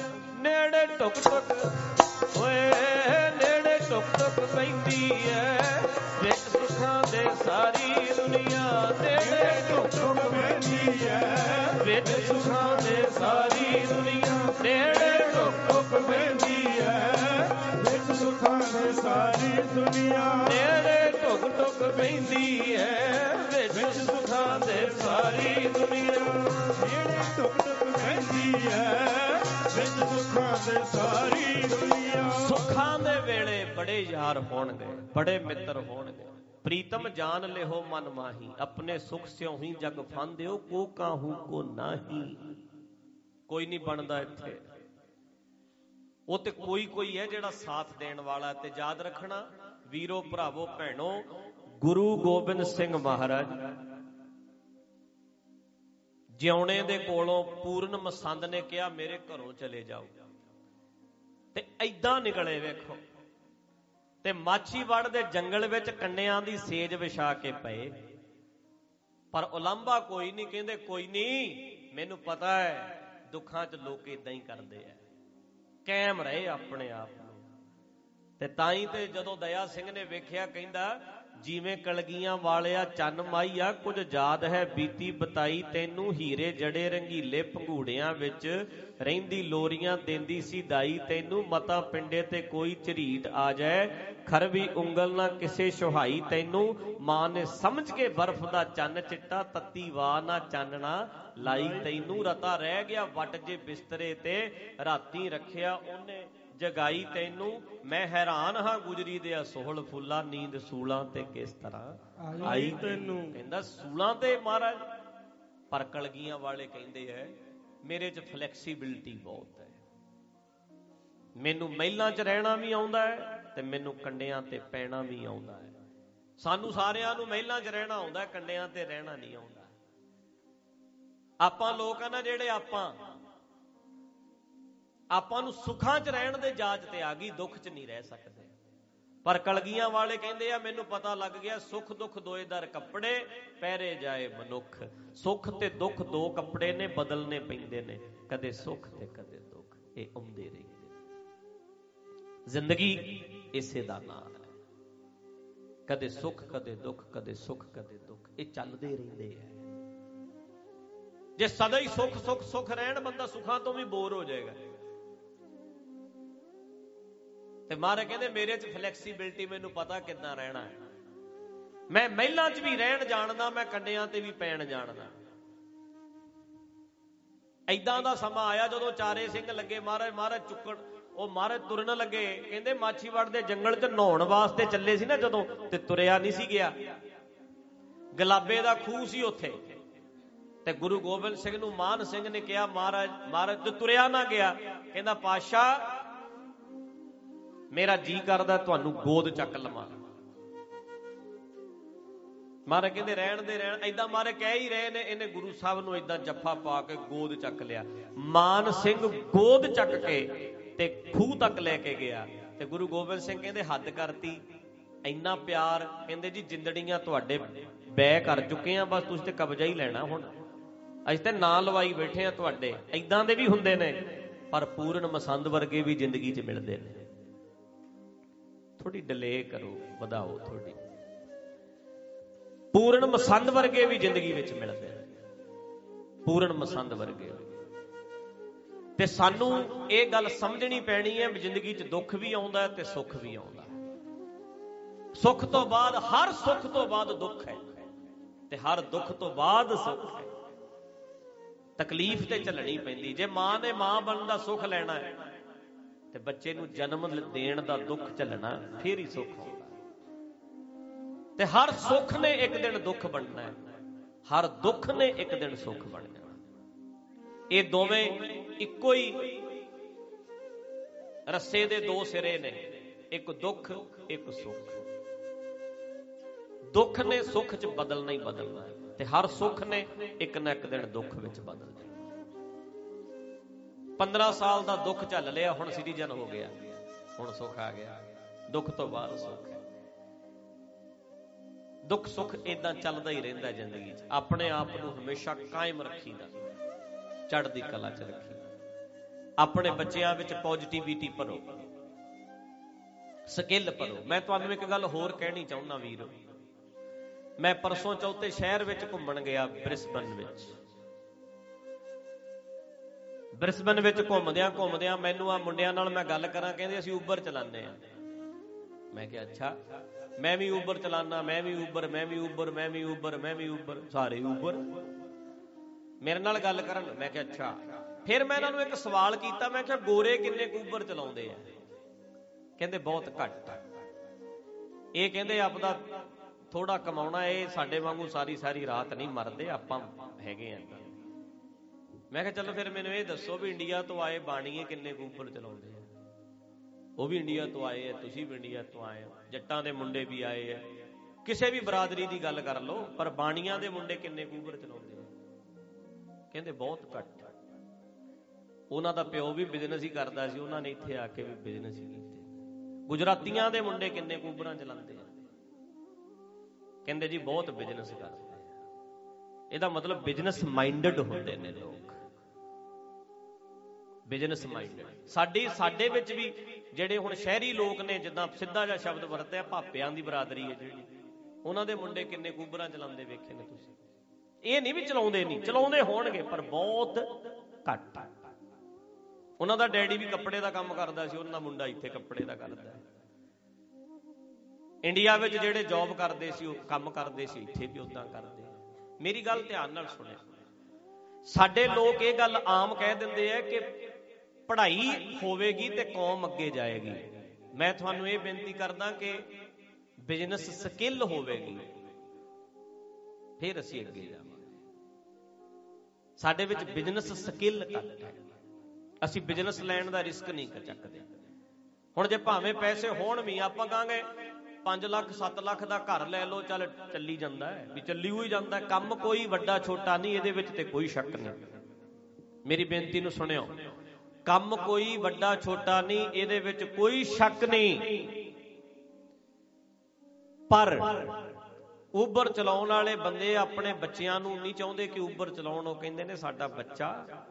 S2: ਨੇੜੇ ਟੁਕ ਟੁਕ ਓਏ ਨੇੜੇ ਟੁਕ ਟੁਕ ਪੈਂਦੀ ਐ ਵਿੱਚ ਸੁੱਖਾਂ ਦੇ ਸਾਰੀ ਦੁਨੀਆ ਨੇੜੇ ਟੁਕ ਟੁਕ ਪੈਂਦੀ ਐ ਵਿੱਚ ਸੁੱਖਾਂ ਦੇ ਸਾਰੀ ਦੁਨੀਆ ਨੇੜੇ ਟੁਕ ਟੁਕ ਪੈਂਦੀ ਐ ਵਿੱਚ ਸੁੱਖਾਂ ਦੇ ਸਾਰੀ ਦੁਨੀਆ ਨੇੜੇ ਟੁਕ ਟੁਕ ਪੈਂਦੀ ਐ ਵਿੱਚ ਸੁੱਖਾਂ ਦੇ ਸਾਰੀ ਦੁਨੀਆ ਨੇੜੇ ਟੁਕ ਟੁਕ ਪੈਂਦੀ ਐ ਵਿੱਚ ਸੁੱਖਾਂ ਦੇ ਸਾਰੀ ਦੁਨੀਆ। ਸੁੱਖਾਂ ਦੇ ਵੇਲੇ ਬੜੇ ਯਾਰ ਹੋਣਗੇ, ਬੜੇ ਮਿੱਤਰ ਹੋਣਗੇ। ਪ੍ਰੀਤਮ ਜਾਨ ਲਿਹੋ ਮਨ ਮਾਹੀ, ਆਪਣੇ ਸੁਖ ਸਿਉ ਹੀ ਜਗ ਫਾਂਦਿਓ, ਕੋ ਕਾਹੂ ਕੋ ਨਾਹੀ। ਕੋਈ ਨਹੀਂ ਬਣਦਾ ਇੱਥੇ, ਉਹ ਤੇ ਕੋਈ ਕੋਈ ਹੈ ਜਿਹੜਾ ਸਾਥ ਦੇਣ ਵਾਲਾ। ਤੇ ਯਾਦ ਰੱਖਣਾ ਵੀਰੋ ਭਰਾਵੋ ਭੈਣੋ, ਗੁਰੂ ਗੋਬਿੰਦ ਸਿੰਘ ਮਹਾਰਾਜ ਜਿਉਣੇ ਦੇ ਕੋਲੋਂ ਪੂਰਨ ਮਸੰਦ ਨੇ ਕਿਹਾ ਮੇਰੇ ਘਰੋਂ ਚਲੇ ਜਾਓ, ਤੇ ਐਦਾਂ ਨਿਕਲੇ ਵੇਖੋ। ਤੇ ਮਾਛੀਵਾੜ ਦੇ ਜੰਗਲ ਵਿੱਚ ਕੰਨਿਆਂ ਦੀ ਸੇਜ ਵਿਛਾ ਕੇ ਪਏ, ਪਰ ਉਲਾਂਭਾ ਕੋਈ ਨਹੀਂ। ਕਹਿੰਦੇ ਕੋਈ ਨਹੀਂ, ਮੈਨੂੰ ਪਤਾ ਹੈ ਦੁੱਖਾਂ 'ਚ ਲੋਕ ਏਦਾਂ ਹੀ ਕਰਦੇ ਆ, ਕਾਇਮ ਰਹੇ ਆਪਣੇ ਆਪ ਨੂੰ। ਤੇ ਤਾਂ ਹੀ ਤੇ ਜਦੋਂ ਦਇਆ ਸਿੰਘ ਨੇ ਵੇਖਿਆ, ਕਹਿੰਦਾ ਜਿਵੇਂ ਕਲਗੀਆਂ ਵਾਲਿਆ ਚੰਨ ਮਾਈਆ, ਕੁਝ ਯਾਦ ਹੈ ਬੀਤੀ ਬਤਾਈ ਤੈਨੂੰ, ਹੀਰੇ ਜੜੇ ਰੰਗੀਲੇ ਪੰਘੂੜਿਆਂ ਵਿੱਚ ਰਹਿੰਦੀ ਲੋਰੀਆਂ ਦਿੰਦੀ ਸੀ ਦਾਈ ਤੈਨੂੰ, ਮਤਾ ਪਿੰਡੇ ਤੇ ਕੋਈ ਝਰੀਟ ਆ ਜਾਏ ਖਰਵੀ ਉਂਗਲ ਨਾ ਕਿਸੇ ਸੁਹਾਈ ਤੈਨੂੰ, ਮਾਂ ਨੇ ਸਮਝ ਕੇ ਬਰਫ਼ ਦਾ ਚੰਨ ਚਿੱਟਾ ਤੱਤੀ ਵਾਹ ਨਾ ਚਾਨਣਾ ਲਾਈ ਤੈਨੂੰ, ਰਤਾ ਰਹਿ ਗਿਆ ਵੱਟ ਜੇ ਬਿਸਤਰੇ ਤੇ ਰਾਤੀ ਰੱਖਿਆ ਉਹਨੇ ਜਗਾਈ ਤੈਨੂੰ, ਮੈਂ ਹੈਰਾਨ ਹਾਂ ਗੁਜਰੀ ਦੇ ਅਸੋਹਲ ਫੁੱਲਾ, ਨੀਂਦ ਸੂਲਾਂ ਤੇ ਕਿਸ ਤਰ੍ਹਾਂ ਆਈ ਤੈਨੂੰ। ਕਹਿੰਦਾ ਸੂਲਾਂ ਤੇ ਮਹਾਰਾਜ, ਪਰ ਕਲਗੀਆਂ ਵਾਲੇ ਕਹਿੰਦੇ ਐ ਮੇਰੇ 'ਚ ਫਲੈਕਸੀਬਿਲਿਟੀ ਬਹੁਤ ਹੈ, ਮੈਨੂੰ ਮਹਿਲਾਂ 'ਚ ਰਹਿਣਾ ਵੀ ਆਉਂਦਾ ਹੈ ਤੇ ਮੈਨੂੰ ਕੰਡਿਆਂ ਤੇ ਪੈਣਾ ਵੀ ਆਉਂਦਾ ਹੈ। ਸਾਨੂੰ ਸਾਰਿਆਂ ਨੂੰ ਮਹਿਲਾਂ 'ਚ ਰਹਿਣਾ ਆਉਂਦਾ, ਕੰਡਿਆਂ ਤੇ ਰਹਿਣਾ ਨਹੀਂ ਆਉਂਦਾ। ਆਪਾਂ ਲੋਕ ਆ ਨਾ ਜਿਹੜੇ, ਆਪਾਂ ਆਪਾਂ ਨੂੰ ਸੁੱਖਾਂ 'ਚ ਰਹਿਣ ਦੇ ਜਾਚ ਤੇ ਆ ਗਈ, ਦੁੱਖ 'ਚ ਨਹੀਂ ਰਹਿ ਸਕਦੇ। ਪਰ ਕਲਗੀਆਂ ਵਾਲੇ ਕਹਿੰਦੇ ਆ ਮੈਨੂੰ ਪਤਾ ਲੱਗ ਗਿਆ, ਸੁੱਖ ਦੁੱਖ ਦੋਏ ਦਰ ਕੱਪੜੇ ਪਹਿਰੇ ਜਾਏ ਮਨੁੱਖ, ਸੁੱਖ ਤੇ ਦੁੱਖ ਦੋ ਕੱਪੜੇ ਨੇ, ਬਦਲਨੇ ਪੈਂਦੇ ਨੇ, ਕਦੇ ਸੁੱਖ ਤੇ ਕਦੇ ਦੁੱਖ, ਇਹ ਆਉਂਦੇ ਰਹਿੰਦੇ। ਜ਼ਿੰਦਗੀ ਇਸੇ ਦਾ ਨਾਮ ਹੈ, ਕਦੇ ਸੁੱਖ ਕਦੇ ਦੁੱਖ, ਕਦੇ ਸੁੱਖ ਕਦੇ ਦੁੱਖ, ਇਹ ਚੱਲਦੇ ਰਹਿੰਦੇ ਆ। ਜੇ ਸਦਾ ਹੀ ਸੁੱਖ ਸੁੱਖ ਸੁੱਖ ਰਹਿਣ, ਬੰਦਾ ਸੁੱਖਾਂ ਤੋਂ ਵੀ ਬੋਰ ਹੋ ਜਾਏਗਾ। ਤੇ ਮਹਾਰਾਜ ਕਹਿੰਦੇ ਮੇਰੇ 'ਚ ਫਲੈਕਸੀਬਿਲਿਟੀ, ਮੈਨੂੰ ਪਤਾ ਕਿੱਦਾਂ ਰਹਿਣਾ ਹੈ, ਮੈਂ ਮਹਿਲਾਂ 'ਚ ਵੀ ਰਹਿਣ ਜਾਣਦਾ, ਮੈਂ ਕੰਡਿਆਂ ਤੇ ਵੀ ਪੈਣ ਜਾਣਦਾ। ਏਦਾਂ ਦਾ ਸਮਾਂ ਆਇਆ ਜਦੋਂ ਚਾਰੇ ਸਿੰਘ ਲੱਗੇ ਮਹਾਰਾਜ ਮਹਾਰਾਜ ਚੁੱਕਣ, ਉਹ ਮਹਾਰਾਜ ਤੁਰਨ ਲੱਗੇ। ਕਹਿੰਦੇ ਮਾਛੀਵਾੜ ਦੇ ਜੰਗਲ 'ਚ ਨਹਾਉਣ ਵਾਸਤੇ ਚੱਲੇ ਸੀ ਨਾ ਜਦੋਂ, ਤੇ ਤੁਰਿਆ ਨਹੀਂ ਸੀ ਗਿਆ, ਗੁਲਾਬੇ ਦਾ ਖੂਹ ਸੀ ਉੱਥੇ। ਤੇ ਗੁਰੂ ਗੋਬਿੰਦ ਸਿੰਘ ਨੂੰ ਮਾਨ ਸਿੰਘ ਨੇ ਕਿਹਾ ਮਹਾਰਾਜ ਮਹਾਰਾਜ ਤੁਰਿਆ ਨਾ ਗਿਆ, ਕਹਿੰਦਾ ਪਾਤਸ਼ਾਹ ਮੇਰਾ ਜੀ ਕਰਦਾ ਤੁਹਾਨੂੰ ਗੋਦ ਚੱਕ ਲਵਾਂ। ਮਹਾਰਾਜ ਕਹਿੰਦੇ ਰਹਿਣ ਦੇ ਰਹਿਣ, ਏਦਾਂ ਮਹਾਰਾਜ ਕਹਿ ਹੀ ਰਹੇ ਨੇ। ਇਹਨੇ ਗੁਰੂ ਸਾਹਿਬ ਨੂੰ ਏਦਾਂ ਜੱਫਾ ਪਾ ਕੇ ਗੋਦ ਚੱਕ ਲਿਆ। ਮਾਨ ਸਿੰਘ ਗੋਦ ਚੱਕ ਕੇ ਤੇ ਖੂਹ ਤੱਕ ਲੈ ਕੇ ਗਿਆ। ਤੇ ਗੁਰੂ ਗੋਬਿੰਦ ਸਿੰਘ ਕਹਿੰਦੇ ਹੱਦ ਕਰਤੀ, ਇੰਨਾ ਪਿਆਰ। ਕਹਿੰਦੇ ਜੀ ਜਿੰਦੜੀਆਂ ਤੁਹਾਡੇ ਬੈ ਕਰ ਚੁੱਕੇ ਆ, ਬਸ ਤੁਸੀਂ ਤੇ ਕਬਜ਼ਾ ਹੀ ਲੈਣਾ ਹੁਣ, ਅਸੀਂ ਤੇ ਨਾਂ ਲਵਾਈ ਬੈਠੇ ਆ ਤੁਹਾਡੇ। ਏਦਾਂ ਦੇ ਵੀ ਹੁੰਦੇ ਨੇ, ਪਰ ਪੂਰਨ ਮਸੰਦ ਵਰਗੇ ਵੀ ਜ਼ਿੰਦਗੀ 'ਚ ਮਿਲਦੇ ਨੇ। ਥੋੜੀ ਡਿਲੇ ਕਰੋ, ਵਧਾਓ ਥੋੜੀ। ਪੂਰਨ ਮਸੰਦ ਵਰਗੇ ਵੀ ਜ਼ਿੰਦਗੀ ਵਿੱਚ ਮਿਲਦੇ ਨੇ, ਪੂਰਨ ਮਸੰਦ ਵਰਗੇ। ਤੇ ਸਾਨੂੰ ਇਹ ਗੱਲ ਸਮਝਣੀ ਪੈਣੀ ਹੈ, ਜ਼ਿੰਦਗੀ 'ਚ ਦੁੱਖ ਵੀ ਆਉਂਦਾ ਤੇ ਸੁੱਖ ਵੀ ਆਉਂਦਾ। ਸੁੱਖ ਤੋਂ ਬਾਅਦ, ਹਰ ਸੁੱਖ ਤੋਂ ਬਾਅਦ ਦੁੱਖ ਹੈ, ਤੇ ਹਰ ਦੁੱਖ ਤੋਂ ਬਾਅਦ ਸੁੱਖ ਹੈ। ਤਕਲੀਫ ਤੇ ਝੱਲਣੀ ਪੈਂਦੀ। ਜੇ ਮਾਂ ਨੇ ਮਾਂ ਬਣਨ ਦਾ ਸੁੱਖ ਲੈਣਾ ਹੈ ਤੇ ਬੱਚੇ ਨੂੰ ਜਨਮ ਦੇਣ ਦਾ ਦੁੱਖ ਝੱਲਣਾ, ਫੇਰ ਹੀ ਸੁੱਖ ਆਉਂਦਾ। ਤੇ ਹਰ ਸੁੱਖ ਨੇ ਇੱਕ ਦਿਨ ਦੁੱਖ ਬਣਨਾ ਹੈ, ਹਰ ਦੁੱਖ ਨੇ ਇੱਕ ਦਿਨ ਸੁੱਖ ਬਣ ਜਾਣਾ। ਇਹ ਦੋਵੇਂ ਇੱਕੋ ਹੀ ਰੱਸੇ ਦੇ ਦੋ ਸਿਰੇ ਨੇ, ਇੱਕ ਦੁੱਖ ਇੱਕ ਸੁੱਖ। ਦੁੱਖ ਨੇ ਸੁੱਖ 'ਚ ਬਦਲਣਾ ਹੀ ਬਦਲਣਾ, ਤੇ ਹਰ ਸੁੱਖ ਨੇ ਇੱਕ ਨਾ ਇੱਕ ਦਿਨ ਦੁੱਖ ਵਿੱਚ ਬਦਲ ਜਾਣਾ। ਪੰਦਰਾਂ ਸਾਲ ਦਾ ਦੁੱਖ ਝੱਲ ਲਿਆ, ਹੁਣ ਸਿਟੀਜ਼ਨ ਹੋ ਗਿਆ, ਹੁਣ ਸੁੱਖ ਆ ਗਿਆ। ਦੁੱਖ ਤੋਂ ਬਾਅਦ ਸੁੱਖ ਹੈ। ਦੁੱਖ ਸੁੱਖ ਏਦਾਂ ਚੱਲਦਾ ਹੀ ਰਹਿੰਦਾ ਜ਼ਿੰਦਗੀ 'ਚ। ਆਪਣੇ ਆਪ ਨੂੰ ਹਮੇਸ਼ਾ ਕਾਇਮ ਰੱਖੀਦਾ, ਚੜ੍ਹਦੀ ਕਲਾ 'ਚ ਰੱਖੀਦਾ। ਆਪਣੇ ਬੱਚਿਆਂ ਵਿੱਚ ਪੋਜ਼ਿਟਿਵਿਟੀ ਭਰੋ, ਸਕਿੱਲ ਭਰੋ। ਮੈਂ ਤੁਹਾਨੂੰ ਇੱਕ ਗੱਲ ਹੋਰ ਕਹਿਣੀ ਚਾਹੁੰਦਾ ਵੀਰ, ਮੈਂ ਪਰਸੋਂ ਚੌਥੇ ਸ਼ਹਿਰ ਵਿੱਚ ਘੁੰਮਣ ਗਿਆ, ਬ੍ਰਿਸਬਨ ਵਿੱਚ। ਬ੍ਰਿਸਬਨ ਵਿੱਚ ਘੁੰਮਦਿਆਂ ਘੁੰਮਦਿਆਂ ਮੈਨੂੰ ਆ ਮੁੰਡਿਆਂ ਨਾਲ ਮੈਂ ਗੱਲ ਕਰਾਂ, ਕਹਿੰਦੇ ਅਸੀਂ ਉਬਰ ਚਲਾਉਂਦੇ ਹਾਂ। ਮੈਂ ਕਿਹਾ ਅੱਛਾ, ਮੈਂ ਵੀ ਉਬਰ ਚਲਾਨਾ, ਮੈਂ ਵੀ ਉਬਰ ਮੈਂ ਵੀ ਉਬਰ ਮੈਂ ਵੀ ਉਬਰ ਮੈਂ ਵੀ ਉਬਰ ਸਾਰੇ ਉਬਰ ਮੇਰੇ ਨਾਲ ਗੱਲ ਕਰਨ। ਮੈਂ ਕਿਹਾ ਅੱਛਾ। ਫਿਰ ਮੈਂ ਇਹਨਾਂ ਨੂੰ ਇੱਕ ਸਵਾਲ ਕੀਤਾ, ਮੈਂ ਕਿਹਾ ਗੋਰੇ ਕਿੰਨੇ ਕੁ ਉਬਰ ਚਲਾਉਂਦੇ ਆ? ਕਹਿੰਦੇ ਬਹੁਤ ਘੱਟ। ਇਹ ਕਹਿੰਦੇ ਆਪਦਾ ਥੋੜਾ ਕਮਾਉਣਾ, ਇਹ ਸਾਡੇ ਵਾਂਗੂ ਸਾਰੀ ਸਾਰੀ ਰਾਤ ਨਹੀਂ ਮਰਦੇ, ਆਪਾਂ ਹੈਗੇ ਆ। ਮੈਂ ਕਿਹਾ ਚਲੋ ਫਿਰ ਮੈਨੂੰ ਇਹ ਦੱਸੋ ਵੀ ਇੰਡੀਆ ਤੋਂ ਆਏ ਬਾਣੀਏ ਕਿੰਨੇ ਕੁ ਉਬਰ ਚਲਾਉਂਦੇ ਆ? ਉਹ ਵੀ ਇੰਡੀਆ ਤੋਂ ਆਏ ਆ, ਤੁਸੀਂ ਵੀ ਇੰਡੀਆ ਤੋਂ ਆਏ ਹੋ, ਜੱਟਾਂ ਦੇ ਮੁੰਡੇ ਵੀ ਆਏ ਆ, ਕਿਸੇ ਵੀ ਬਰਾਦਰੀ ਦੀ ਗੱਲ ਕਰ ਲਓ, ਪਰ ਬਾਣੀਆਂ ਦੇ ਮੁੰਡੇ ਕਿੰਨੇ ਕੁ ਉਬਰ ਚਲਾਉਂਦੇ ਆ? ਕਹਿੰਦੇ ਬਹੁਤ ਘੱਟ। ਉਹਨਾਂ ਦਾ ਪਿਓ ਵੀ ਬਿਜ਼ਨਸ ਹੀ ਕਰਦਾ ਸੀ, ਉਹਨਾਂ ਨੇ ਇੱਥੇ ਆ ਕੇ ਵੀ ਬਿਜ਼ਨਸ ਹੀ ਕੀਤੇ। ਗੁਜਰਾਤੀਆਂ ਦੇ ਮੁੰਡੇ ਕਿੰਨੇ ਕੁ ਉਬਰਾਂ ਚਲਾਉਂਦੇ ਆ? ਕਹਿੰਦੇ ਜੀ ਬਹੁਤ ਬਿਜ਼ਨਸ ਕਰਦੇ ਆ। ਇਹਦਾ ਮਤਲਬ ਬਿਜ਼ਨਸ ਮਾਈਂਡਡ ਹੁੰਦੇ ਨੇ ਲੋਕ, ਬਿਜ਼ਨਸ ਮਾਈਂਡਡ। ਸਾਡੀ ਸਾਡੇ ਵਿੱਚ ਵੀ ਜਿਹੜੇ ਹੁਣ ਸ਼ਹਿਰੀ ਲੋਕ ਨੇ, ਜਿੱਦਾਂ ਸਿੱਧਾ ਜਿਹਾ ਸ਼ਬਦ ਵਰਤਿਆ, ਭਾਪਿਆਂ ਦੀ ਬਰਾਦਰੀ ਹੈ ਜਿਹੜੀ, ਉਹਨਾਂ ਦੇ ਮੁੰਡੇ ਕਿੰਨੇ ਕੁ ਉਬਰਾਂ ਚਲਾਉਂਦੇ ਵੇਖੇ ਨੇ ਤੁਸੀਂ? ਇਹ ਨਹੀਂ ਵੀ ਚਲਾਉਂਦੇ ਨਹੀਂ, ਚਲਾਉਂਦੇ ਹੋਣਗੇ ਪਰ ਬਹੁਤ ਘੱਟ। ਉਹਨਾਂ ਦਾ ਡੈਡੀ ਵੀ ਕੱਪੜੇ ਦਾ ਕੰਮ ਕਰਦਾ ਸੀ, ਉਹਨਾਂ ਦਾ ਮੁੰਡਾ ਇੱਥੇ ਕੱਪੜੇ ਦਾ ਕਰਦਾ। ਇੰਡੀਆ ਵਿੱਚ ਜਿਹੜੇ ਜੌਬ ਕਰਦੇ ਸੀ, ਉਹ ਕੰਮ ਕਰਦੇ ਸੀ, ਇੱਥੇ ਵੀ ਉਦਾਂ ਕਰਦੇ। ਮੇਰੀ ਗੱਲ ਧਿਆਨ ਨਾਲ ਸੁਣਿਆ। ਸਾਡੇ ਲੋਕ ਇਹ ਗੱਲ ਆਮ ਕਹਿ ਦਿੰਦੇ ਆ ਕਿ ਪੜ੍ਹਾਈ ਹੋਵੇਗੀ ਤੇ ਕੌਮ ਅੱਗੇ ਜਾਏਗੀ। ਮੈਂ ਤੁਹਾਨੂੰ ਇਹ ਬੇਨਤੀ ਕਰਦਾ ਕਿ ਬਿਜ਼ਨਸ ਸਕਿੱਲ ਹੋਵੇਗੀ, ਫਿਰ ਅਸੀਂ ਅੱਗੇ ਜਾਵਾਂਗੇ। ਸਾਡੇ ਵਿੱਚ ਬਿਜ਼ਨਸ ਸਕਿੱਲ ਘੱਟ ਹੈ, ਅਸੀਂ ਬਿਜ਼ਨਸ ਲੈਣ ਦਾ ਰਿਸਕ ਨਹੀਂ ਚੱਕਦੇ। ਹੁਣ ਜੇ ਭਾਵੇਂ ਪੈਸੇ ਹੋਣ ਵੀ, ਆਪਾਂ ਕਹਾਂਗੇ ਪੰਜ ਲੱਖ ਸੱਤ ਲੱਖ ਦਾ ਘਰ ਲੈ ਲਓ, ਚੱਲ ਚੱਲੀ ਜਾਂਦਾ ਹੈ, ਵੀ ਚੱਲੀ ਹੋਈ ਜਾਂਦਾ। ਕੰਮ ਕੋਈ ਵੱਡਾ ਛੋਟਾ ਨਹੀਂ, ਇਹਦੇ ਵਿੱਚ ਤੇ ਕੋਈ ਸ਼ੱਕ ਨਹੀਂ। ਮੇਰੀ ਬੇਨਤੀ ਨੂੰ ਸੁਣਿਓ, ਕੰਮ ਕੋਈ ਵੱਡਾ ਛੋਟਾ ਨਹੀਂ, ਇਹਦੇ ਵਿੱਚ ਕੋਈ ਸ਼ੱਕ ਨਹੀਂ। ਪਰ ਉਬਰ ਚਲਾਉਣ ਵਾਲੇ ਬੰਦੇ ਆਪਣੇ ਬੱਚਿਆਂ ਨੂੰ ਨਹੀਂ ਚਾਹੁੰਦੇ ਕਿ ਉਬਰ ਚਲਾਉਣ। ਉਹ ਕਹਿੰਦੇ ਨੇ ਸਾਡਾ ਬੱਚਾ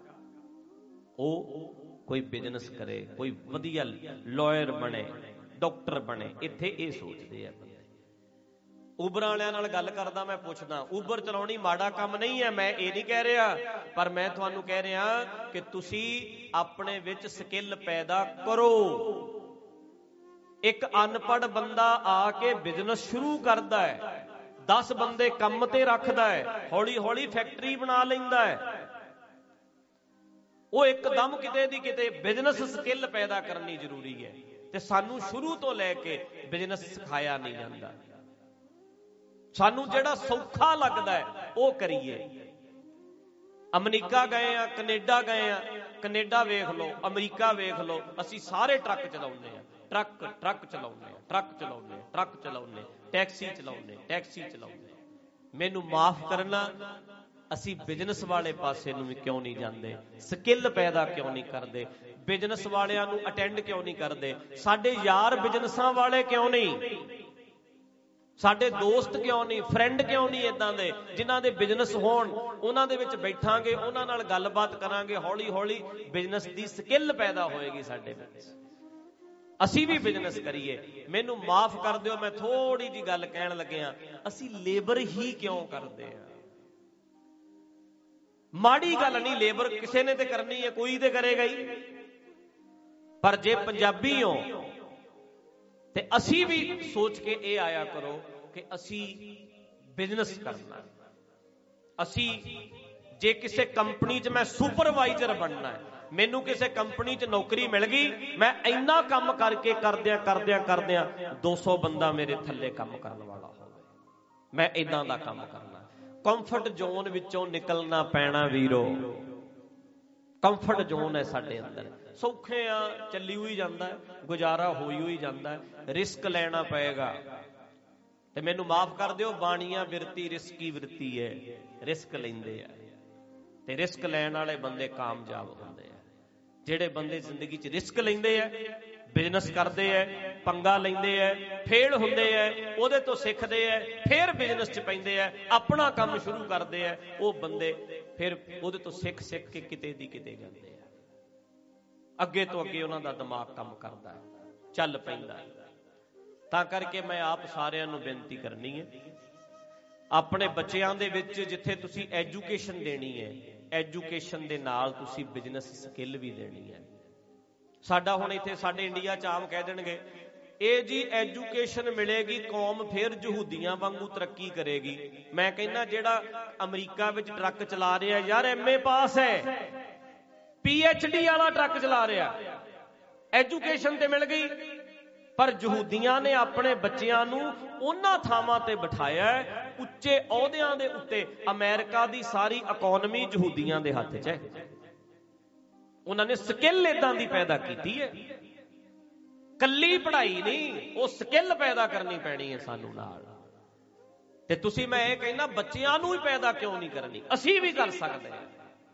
S2: ਉਹ ਕੋਈ ਬਿਜ਼ਨਸ ਕਰੇ, ਕੋਈ ਵਧੀਆ ਲਾਇਰ ਬਣੇ, ਡਾਕਟਰ ਬਣੇ। ਇੱਥੇ ਇਹ ਸੋਚਦੇ ਆ ਬੰਦੇ। ਉਬਰ ਵਾਲਿਆਂ ਨਾਲ ਗੱਲ ਕਰਦਾ, ਮੈਂ ਪੁੱਛਦਾ, ਉਬਰ ਚਲਾਉਣੀ ਮਾੜਾ ਕੰਮ ਨਹੀਂ ਹੈ, ਮੈਂ ਇਹ ਨਹੀਂ ਕਹਿ ਰਿਹਾ, ਪਰ ਮੈਂ ਤੁਹਾਨੂੰ ਕਹਿ ਰਿਹਾ ਕਿ ਤੁਸੀਂ ਆਪਣੇ ਵਿੱਚ ਸਕਿੱਲ ਪੈਦਾ ਕਰੋ। ਇੱਕ ਅਨਪੜ੍ਹ ਬੰਦਾ ਆ ਕੇ ਬਿਜ਼ਨਸ ਸ਼ੁਰੂ ਕਰਦਾ ਹੈ, ਦਸ ਬੰਦੇ ਕੰਮ ਤੇ ਰੱਖਦਾ ਹੈ, ਹੌਲੀ ਹੌਲੀ ਫੈਕਟਰੀ ਬਣਾ ਲੈਂਦਾ ਹੈ। ਉਹ ਇੱਕਦਮ ਕਿਤੇ ਦੀ ਕਿਤੇ ਬਿਜ਼ਨਸ ਸਕਿੱਲ ਪੈਦਾ ਕਰਨੀ ਜ਼ਰੂਰੀ ਹੈ, ਤੇ ਸਾਨੂੰ ਸ਼ੁਰੂ ਤੋਂ ਲੈ ਕੇ ਬਿਜ਼ਨਸ ਸਿਖਾਇਆ ਨਹੀਂ ਜਾਂਦਾ। ਸਾਨੂੰ ਜਿਹੜਾ ਸੌਖਾ ਲੱਗਦਾ ਹੈ ਉਹ ਕਰੀਏ। ਅਮਰੀਕਾ ਗਏ ਆ, ਕੈਨੇਡਾ ਗਏ ਆ, ਕੈਨੇਡਾ ਵੇਖ ਲਓ, ਅਮਰੀਕਾ ਵੇਖ ਲਓ, ਅਸੀਂ ਸਾਰੇ ਟਰੱਕ ਚਲਾਉਂਦੇ ਆ, ਟਰੱਕ ਟਰੱਕ ਚਲਾਉਂਦੇ ਆ, ਟਰੱਕ ਚਲਾਉਂਦੇ ਆ, ਟਰੱਕ ਚਲਾਉਂਦੇ, ਟੈਕਸੀ ਚਲਾਉਂਦੇ, ਟੈਕਸੀ ਚਲਾਉਂਦੇ। ਮੈਨੂੰ ਮਾਫ ਕਰਨਾ, ਅਸੀਂ ਬਿਜ਼ਨਸ ਵਾਲੇ ਪਾਸੇ ਨੂੰ ਵੀ ਕਿਉਂ ਨਹੀਂ ਜਾਂਦੇ? ਸਕਿੱਲ ਪੈਦਾ ਕਿਉਂ ਨਹੀਂ ਕਰਦੇ? ਬਿਜ਼ਨਸ ਵਾਲਿਆਂ ਨੂੰ ਅਟੈਂਡ ਕਿਉਂ ਨਹੀਂ ਕਰਦੇ? ਸਾਡੇ ਯਾਰ ਬਿਜ਼ਨਸਾਂ ਵਾਲੇ ਕਿਉਂ ਨਹੀਂ? ਸਾਡੇ ਦੋਸਤ ਕਿਉਂ ਨਹੀਂ? ਫਰੈਂਡ ਕਿਉਂ ਨਹੀਂ ਏਦਾਂ ਦੇ ਜਿਨ੍ਹਾਂ ਦੇ ਬਿਜ਼ਨਸ ਹੋਣ? ਉਹਨਾਂ ਦੇ ਵਿੱਚ ਬੈਠਾਂਗੇ, ਉਹਨਾਂ ਨਾਲ ਗੱਲਬਾਤ ਕਰਾਂਗੇ, ਹੌਲੀ ਹੌਲੀ ਬਿਜ਼ਨਸ ਦੀ ਸਕਿੱਲ ਪੈਦਾ ਹੋਏਗੀ ਸਾਡੇ ਵਿੱਚ, ਅਸੀਂ ਵੀ ਬਿਜ਼ਨਸ ਕਰੀਏ। ਮੈਨੂੰ ਮਾਫ ਕਰ ਦਿਓ, ਮੈਂ ਥੋੜੀ ਜਿਹੀ ਗੱਲ ਕਹਿਣ ਲੱਗਿਆ। ਅਸੀਂ ਲੇਬਰ ਹੀ ਕਿਉਂ ਕਰਦੇ ਆ? ਮਾੜੀ ਗੱਲ ਨਹੀਂ, ਲੇਬਰ ਕਿਸੇ ਨੇ ਤੇ ਕਰਨੀ ਹੈ, ਕੋਈ ਤੇ ਕਰੇਗਾ ਹੀ। ਪਰ ਜੇ ਪੰਜਾਬੀ ਹੋ ਤੇ ਅਸੀਂ ਵੀ ਸੋਚ ਕੇ ਇਹ ਆਇਆ ਕਰੋ ਕਿ ਅਸੀਂ ਬਿਜ਼ਨਸ ਕਰਨਾ। ਅਸੀਂ ਜੇ ਕਿਸੇ ਕੰਪਨੀ 'ਚ ਮੈਂ ਸੁਪਰਵਾਈਜ਼ਰ ਬਣਨਾ ਹੈ, ਮੈਨੂੰ ਕਿਸੇ ਕੰਪਨੀ 'ਚ ਨੌਕਰੀ ਮਿਲ ਗਈ, ਮੈਂ ਇੰਨਾ ਕੰਮ ਕਰਕੇ ਕਰਦਿਆਂ ਕਰਦਿਆਂ ਕਰਦਿਆਂ ਦੋ ਸੌ ਬੰਦਾ ਮੇਰੇ ਥੱਲੇ ਕੰਮ ਕਰਨ ਵਾਲਾ ਹੋਵੇ, ਮੈਂ ਏਦਾਂ ਦਾ ਕੰਮ ਕਰਨਾ। ਕੰਫਰਟ ਜ਼ੋਨ ਵਿੱਚੋਂ ਨਿਕਲਣਾ ਪੈਣਾ ਵੀਰੋ। ਕੰਫਰਟ ਜ਼ੋਨ ਹੈ ਸਾਡੇ ਅੰਦਰ, ਸੌਖੇ ਆ, ਚੱਲੀ ਹੋਈ ਜਾਂਦਾ, ਗੁਜ਼ਾਰਾ ਹੋਈ ਹੋਈ ਜਾਂਦਾ, ਰਿਸਕ ਲੈਣਾ ਪਏਗਾ। ਤੇ ਮੈਨੂੰ ਮਾਫ ਕਰ ਦਿਓ, ਬਾਣੀਆਂ ਬਿਰਤੀ ਰਿਸਕੀ ਬਿਰਤੀ ਹੈ, ਰਿਸਕ ਲੈਂਦੇ ਆ, ਤੇ ਰਿਸਕ ਲੈਣ ਵਾਲੇ ਬੰਦੇ ਕਾਮਯਾਬ ਹੁੰਦੇ ਆ। ਜਿਹੜੇ ਬੰਦੇ ਜ਼ਿੰਦਗੀ 'ਚ ਰਿਸਕ ਲੈਂਦੇ ਆ, ਬਿਜ਼ਨਸ ਕਰਦੇ ਆ, ਪੰਗਾ ਲੈਂਦੇ ਆ, ਫੇਲ ਹੁੰਦੇ ਆ, ਉਹਦੇ ਤੋਂ ਸਿੱਖਦੇ ਆ, ਫਿਰ ਬਿਜ਼ਨਸ 'ਚ ਪੈਂਦੇ ਆ, ਆਪਣਾ ਕੰਮ ਸ਼ੁਰੂ ਕਰਦੇ ਆ, ਉਹ ਬੰਦੇ ਫਿਰ ਉਹਦੇ ਤੋਂ ਸਿੱਖ ਸਿੱਖ ਕੇ ਕਿਤੇ ਦੀ ਕਿਤੇ ਜਾਂਦੇ ਆ। ਅੱਗੇ ਤੋਂ ਅੱਗੇ ਉਹਨਾਂ ਦਾ ਦਿਮਾਗ ਕੰਮ ਕਰਦਾ ਹੈ, ਚੱਲ ਪੈਂਦਾ ਹੈ। ਤਾਂ ਕਰਕੇ ਮੈਂ ਆਪ ਸਾਰਿਆਂ ਨੂੰ ਬੇਨਤੀ ਕਰਨੀ ਹੈ, ਆਪਣੇ ਬੱਚਿਆਂ ਦੇ ਵਿੱਚ ਜਿੱਥੇ ਤੁਸੀਂ ਐਜੂਕੇਸ਼ਨ ਦੇਣੀ ਹੈ, ਐਜੂਕੇਸ਼ਨ ਦੇ ਨਾਲ ਤੁਸੀਂ ਬਿਜ਼ਨਸ ਸਕਿੱਲ ਵੀ ਦੇਣੀ ਹੈ। ਸਾਡਾ ਹੁਣ ਇੱਥੇ ਸਾਡੇ ਇੰਡੀਆ 'ਚ ਆਮ ਕਹਿ ਦੇਣਗੇ ਇਹ ਜੀ ਐਜੂਕੇਸ਼ਨ ਮਿਲੇਗੀ ਕੌਮ ਫਿਰ ਯਹੂਦੀਆਂ ਵਾਂਗੂ ਤਰੱਕੀ ਕਰੇਗੀ। ਮੈਂ ਕਹਿੰਦਾ ਜਿਹੜਾ ਅਮਰੀਕਾ ਵਿੱਚ ਟਰੱਕ ਚਲਾ ਰਿਹਾ ਯਾਰ ਐਮ ਏ ਪਾਸ ਹੈ, ਪੀ ਐਚ ਡੀ ਵਾਲਾ ਟਰੱਕ ਚਲਾ ਰਿਹਾ, ਐਜੂਕੇਸ਼ਨ ਤੇ ਮਿਲ ਗਈ। ਪਰ ਯਹੂਦੀਆਂ ਨੇ ਆਪਣੇ ਬੱਚਿਆਂ ਨੂੰ ਉਹਨਾਂ ਥਾਵਾਂ ਤੇ ਬਿਠਾਇਆ ਉੱਚੇ ਅਹੁਦਿਆਂ ਦੇ ਉੱਤੇ। ਅਮਰੀਕਾ ਦੀ ਸਾਰੀ ਇਕਨੋਮੀ ਯਹੂਦੀਆਂ ਦੇ ਹੱਥ 'ਚ ਹੈ। ਉਹਨਾਂ ਨੇ ਸਕਿੱਲ ਏਦਾਂ ਦੀ ਪੈਦਾ ਕੀਤੀ ਹੈ, ਕੱਲੀ ਪੜ੍ਹਾਈ ਨਹੀਂ, ਉਹ ਸਕਿੱਲ ਪੈਦਾ ਕਰਨੀ ਪੈਣੀ ਹੈ ਸਾਨੂੰ ਨਾਲ। ਤੇ ਤੁਸੀਂ ਮੈਂ ਇਹ ਕਹਿੰਦਾ ਬੱਚਿਆਂ ਨੂੰ ਹੀ ਪੈਦਾ ਕਿਉਂ ਨਹੀਂ ਕਰਨੀ? ਅਸੀਂ ਵੀ ਕਰ ਸਕਦੇ ਹਾਂ,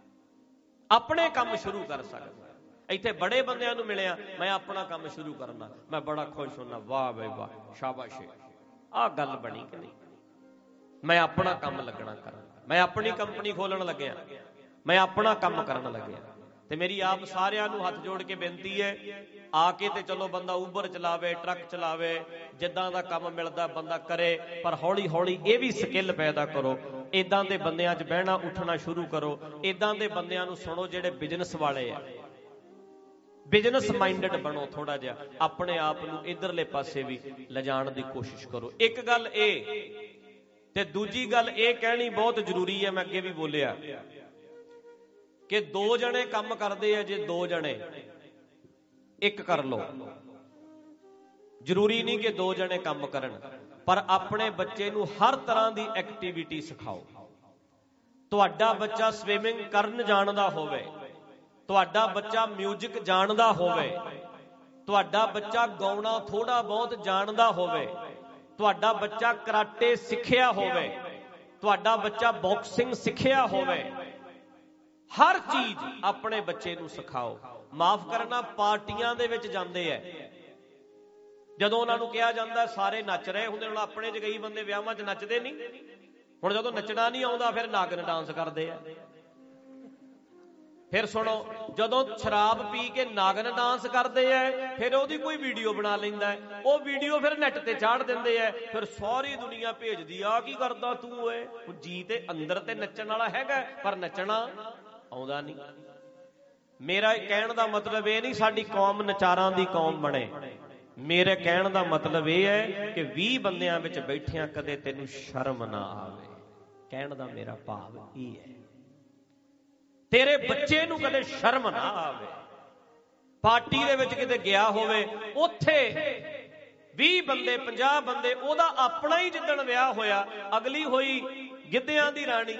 S2: ਆਪਣੇ ਕੰਮ ਸ਼ੁਰੂ ਕਰ ਸਕਦੇ। ਇੱਥੇ ਬੜੇ ਬੰਦਿਆਂ ਨੂੰ ਮਿਲਿਆ, ਮੈਂ ਆਪਣਾ ਕੰਮ ਸ਼ੁਰੂ ਕਰਨਾ, ਮੈਂ ਬੜਾ ਖੁਸ਼ ਹੁੰਦਾ, ਵਾਹ ਬਈ ਵਾਹ, ਸ਼ਾਬਾਸ਼। ਆਹ ਗੱਲ ਬਣੀ ਕਿ ਨਹੀਂ? ਮੈਂ ਆਪਣਾ ਕੰਮ ਲੱਗਣਾ ਕਰਨ, ਮੈਂ ਆਪਣੀ ਕੰਪਨੀ ਖੋਲਣ ਲੱਗਿਆ, ਮੈਂ ਆਪਣਾ ਕੰਮ ਕਰਨ ਲੱਗਿਆ। ਤੇ ਮੇਰੀ ਆਪ ਸਾਰਿਆਂ ਨੂੰ ਹੱਥ ਜੋੜ ਕੇ ਬੇਨਤੀ ਹੈ, ਆ ਕੇ ਤੇ ਚਲੋ ਬੰਦਾ ਉਬਰ ਚਲਾਵੇ, ਟਰੱਕ ਚਲਾਵੇ, ਜਿੱਦਾਂ ਦਾ ਕੰਮ ਮਿਲਦਾ ਬੰਦਾ ਕਰੇ, ਪਰ ਹੌਲੀ ਹੌਲੀ ਇਹ ਵੀ ਸਕਿੱਲ ਪੈਦਾ ਕਰੋ। ਏਦਾਂ ਦੇ ਬੰਦਿਆਂ 'ਚ ਬਹਿਣਾ ਉੱਠਣਾ ਸ਼ੁਰੂ ਕਰੋ, ਏਦਾਂ ਦੇ ਬੰਦਿਆਂ ਨੂੰ ਸੁਣੋ ਜਿਹੜੇ ਬਿਜ਼ਨਸ ਵਾਲੇ ਆ, ਬਿਜ਼ਨਸ ਮਾਈਂਡਡ ਬਣੋ ਥੋੜਾ ਜਿਹਾ, ਆਪਣੇ ਆਪ ਨੂੰ ਇਧਰਲੇ ਪਾਸੇ ਵੀ ਲਿਜਾਣ ਦੀ ਕੋਸ਼ਿਸ਼ ਕਰੋ। ਇੱਕ ਗੱਲ ਇਹ, ਤੇ ਦੂਜੀ ਗੱਲ ਇਹ ਕਹਿਣੀ ਬਹੁਤ ਜ਼ਰੂਰੀ ਹੈ, ਮੈਂ ਅੱਗੇ ਵੀ ਬੋਲਿਆ ਕਿ ਦੋ ਜਣੇ ਕੰਮ ਕਰਦੇ ਆ, ਜੇ ਦੋ ਜਣੇ ਇੱਕ ਕਰ ਲਓ, ਜ਼ਰੂਰੀ ਨਹੀਂ ਕਿ ਦੋ ਜਣੇ ਕੰਮ ਕਰਨ, ਪਰ ਆਪਣੇ ਬੱਚੇ ਨੂੰ ਹਰ ਤਰ੍ਹਾਂ ਦੀ ਐਕਟੀਵਿਟੀ ਸਿਖਾਓ। ਤੁਹਾਡਾ ਬੱਚਾ ਸਵਿਮਿੰਗ ਕਰਨ ਜਾਣਦਾ ਹੋਵੇ, ਤੁਹਾਡਾ ਬੱਚਾ ਮਿਊਜ਼ਿਕ ਜਾਣਦਾ ਹੋਵੇ, ਤੁਹਾਡਾ ਬੱਚਾ ਗਾਉਣਾ ਥੋੜਾ ਬਹੁਤ ਜਾਣਦਾ ਹੋਵੇ, ਤੁਹਾਡਾ ਬੱਚਾ ਕਰਾਟੇ ਸਿੱਖਿਆ ਹੋਵੇ, ਤੁਹਾਡਾ ਬੱਚਾ ਬਾਕਸਿੰਗ ਸਿੱਖਿਆ ਹੋਵੇ, ਹਰ ਚੀਜ਼ ਆਪਣੇ ਬੱਚੇ ਨੂੰ ਸਿਖਾਓ। ਮਾਫ ਕਰਨਾ, ਪਾਰਟੀਆਂ ਦੇ ਵਿੱਚ ਜਾਂਦੇ ਐ, ਜਦੋਂ ਉਹਨਾਂ ਨੂੰ ਕਿਹਾ ਜਾਂਦਾ ਸਾਰੇ ਨੱਚ ਰਹੇ ਹੁੰਦੇ, ਹੁਣ ਆਪਣੇ 'ਚ ਕਈ ਬੰਦੇ ਵਿਆਹਾਂ 'ਚ ਨੱਚਦੇ ਨਹੀਂ, ਹੁਣ ਜਦੋਂ ਨੱਚਣਾ ਨਹੀਂ ਆਉਂਦਾ ਫਿਰ ਨਾਗਨ ਡਾਂਸ ਕਰਦੇ ਆ। ਫਿਰ ਸੁਣੋ, ਜਦੋਂ ਸ਼ਰਾਬ ਪੀ ਕੇ ਨਾਗਨ ਡਾਂਸ ਕਰਦੇ ਐ, ਫਿਰ ਉਹਦੀ ਕੋਈ ਵੀਡੀਓ ਬਣਾ ਲੈਂਦਾ, ਉਹ ਵੀਡੀਓ ਫਿਰ ਨੈਟ ਤੇ ਚਾੜ ਦਿੰਦੇ ਐ, ਫਿਰ ਸਾਰੀ ਦੁਨੀਆ ਭੇਜਦੀ ਆ ਕੀ ਕਰਦਾ ਤੂੰ ਓਏ। ਜੀ ਤੇ ਅੰਦਰ ਤੇ ਨੱਚਣ ਵਾਲਾ ਹੈਗਾ, ਪਰ ਨੱਚਣਾ ਆਉਂਦਾ ਨਹੀਂ। ਮੇਰਾ ਕਹਿਣ ਦਾ ਮਤਲਬ ਇਹ ਨਹੀਂ ਸਾਡੀ ਕੌਮ ਨਚਾਰਾਂ ਦੀ ਕੌਮ ਬਣੇ, ਮੇਰੇ ਕਹਿਣ ਦਾ ਮਤਲਬ ਇਹ ਹੈ ਕਿ ਵੀਹ ਬੰਦਿਆਂ ਵਿੱਚ ਬੈਠਿਆਂ ਕਦੇ ਤੈਨੂੰ ਸ਼ਰਮ ਨਾ ਆਵੇ। ਕਹਿਣ ਦਾ ਮੇਰਾ ਭਾਵ ਇਹ ਹੈ, ਤੇਰੇ ਬੱਚੇ ਨੂੰ ਕਦੇ ਸ਼ਰਮ ਨਾ ਆਵੇ। ਪਾਰਟੀ ਦੇ ਵਿੱਚ ਕਿਤੇ ਗਿਆ ਹੋਵੇ, ਉੱਥੇ ਵੀਹ ਬੰਦੇ ਪੰਜਾਹ ਬੰਦੇ, ਉਹਦਾ ਆਪਣਾ ਹੀ ਜਿੱਦਣ ਵਿਆਹ ਹੋਇਆ, ਅਗਲੀ ਹੋਈ ਗਿੱਧਿਆਂ ਦੀ ਰਾਣੀ,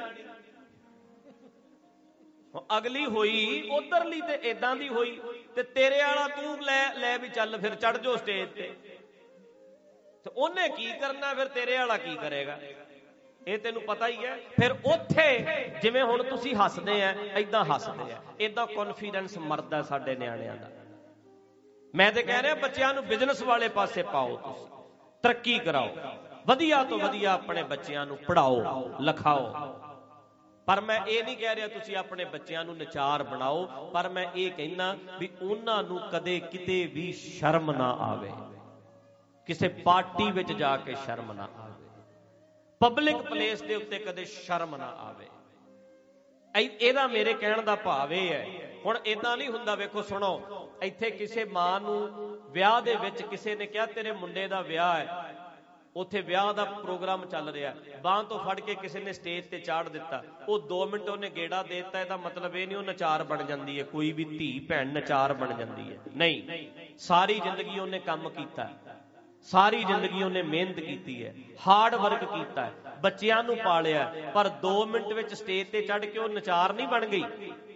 S2: ਅਗਲੀ ਹੋਈ ਉਧਰਲੀ ਤੇ ਏਦਾਂ ਦੀ ਹੋਈ, ਤੇ ਤੇਰੇ ਵਾਲਾ ਤੂੰ ਲੈ ਲੈ ਵੀ ਚੱਲ ਫਿਰ ਚੜ ਜਾਓ ਸਟੇਜ ਤੇ, ਤੇ ਉਹਨੇ ਕੀ ਕਰਨਾ, ਫਿਰ ਤੇਰੇ ਵਾਲਾ ਕੀ ਕਰੇਗਾ, ਇਹ ਤੈਨੂੰ ਪਤਾ ਹੀ ਹੈ। ਫਿਰ ਉੱਥੇ ਜਿਵੇਂ ਹੁਣ ਤੁਸੀਂ ਹੱਸਦੇ ਆ, ਏਦਾਂ ਹੱਸਦੇ ਆ, ਏਦਾਂ ਕੌਨਫੀਡੈਂਸ ਮਰਦਾ ਸਾਡੇ ਨਿਆਣਿਆਂ ਦਾ। ਮੈਂ ਤੇ ਕਹਿ ਰਿਹਾ ਬੱਚਿਆਂ ਨੂੰ ਬਿਜ਼ਨਸ ਵਾਲੇ ਪਾਸੇ ਪਾਓ, ਤੁਸੀਂ ਤਰੱਕੀ ਕਰਾਓ, ਵਧੀਆ ਤੋਂ ਵਧੀਆ ਆਪਣੇ ਬੱਚਿਆਂ ਨੂੰ ਪੜ੍ਹਾਓ ਲਿਖਾਓ। ਪਰ ਮੈਂ ਇਹ ਨਹੀਂ ਕਹਿ ਰਿਹਾ ਤੁਸੀਂ ਆਪਣੇ ਬੱਚਿਆਂ ਨੂੰ ਨਚਾਰ ਬਣਾਓ, ਪਰ ਮੈਂ ਇਹ ਕਹਿੰਦਾ ਵੀ ਉਹਨਾਂ ਨੂੰ ਕਦੇ ਕਿਤੇ ਵੀ ਸ਼ਰਮ ਨਾ ਆਵੇ, ਕਿਸੇ ਪਾਰਟੀ ਵਿੱਚ ਜਾ ਕੇ ਸ਼ਰਮ ਨਾ ਆਵੇ, ਪਬਲਿਕ ਪਲੇਸ ਦੇ ਉੱਤੇ ਕਦੇ ਸ਼ਰਮ ਨਾ ਆਵੇ। ਇਹਦਾ ਮੇਰੇ ਕਹਿਣ ਦਾ ਭਾਵ ਇਹ ਹੈ। ਹੁਣ ਏਦਾਂ ਨਹੀਂ ਹੁੰਦਾ, ਵੇਖੋ ਸੁਣੋ, ਇੱਥੇ ਕਿਸੇ ਮਾਂ ਨੂੰ ਵਿਆਹ ਦੇ ਵਿੱਚ ਕਿਸੇ ਨੇ ਕਿਹਾ ਤੇਰੇ ਮੁੰਡੇ ਦਾ ਵਿਆਹ ਹੈ, ਉੱਥੇ ਵਿਆਹ ਦਾ ਪ੍ਰੋਗਰਾਮ ਚੱਲ ਰਿਹਾ, ਬਾਂਹ ਤੋਂ ਫੜ ਕੇ ਕਿਸੇ ਨੇ ਸਟੇਜ ਤੇ ਚਾੜ ਦਿੱਤਾ, ਉਹ ਦੋ ਮਿੰਟ ਉਹਨੇ ਗੇੜਾ ਦੇ ਦਿੱਤਾ, ਇਹਦਾ ਮਤਲਬ ਇਹ ਨਹੀਂ ਉਹ ਨਚਾਰ ਬਣ ਜਾਂਦੀ ਹੈ, ਕੋਈ ਵੀ ਧੀ ਭੈਣ ਨਚਾਰ ਬਣ ਜਾਂਦੀ ਹੈ, ਨਹੀਂ। ਸਾਰੀ ਜ਼ਿੰਦਗੀ ਉਹਨੇ ਕੰਮ ਕੀਤਾ, ਸਾਰੀ ਜ਼ਿੰਦਗੀ ਉਹਨੇ ਮਿਹਨਤ ਕੀਤੀ ਹੈ, ਹਾਰਡ ਵਰਕ ਕੀਤਾ ਹੈ, ਬੱਚਿਆਂ ਨੂੰ ਪਾਲਿਆ, ਪਰ ਦੋ ਮਿੰਟ ਵਿੱਚ ਸਟੇਜ ਤੇ ਚੜ ਕੇ ਉਹ ਨਚਾਰ ਨਹੀਂ ਬਣ ਗਈ।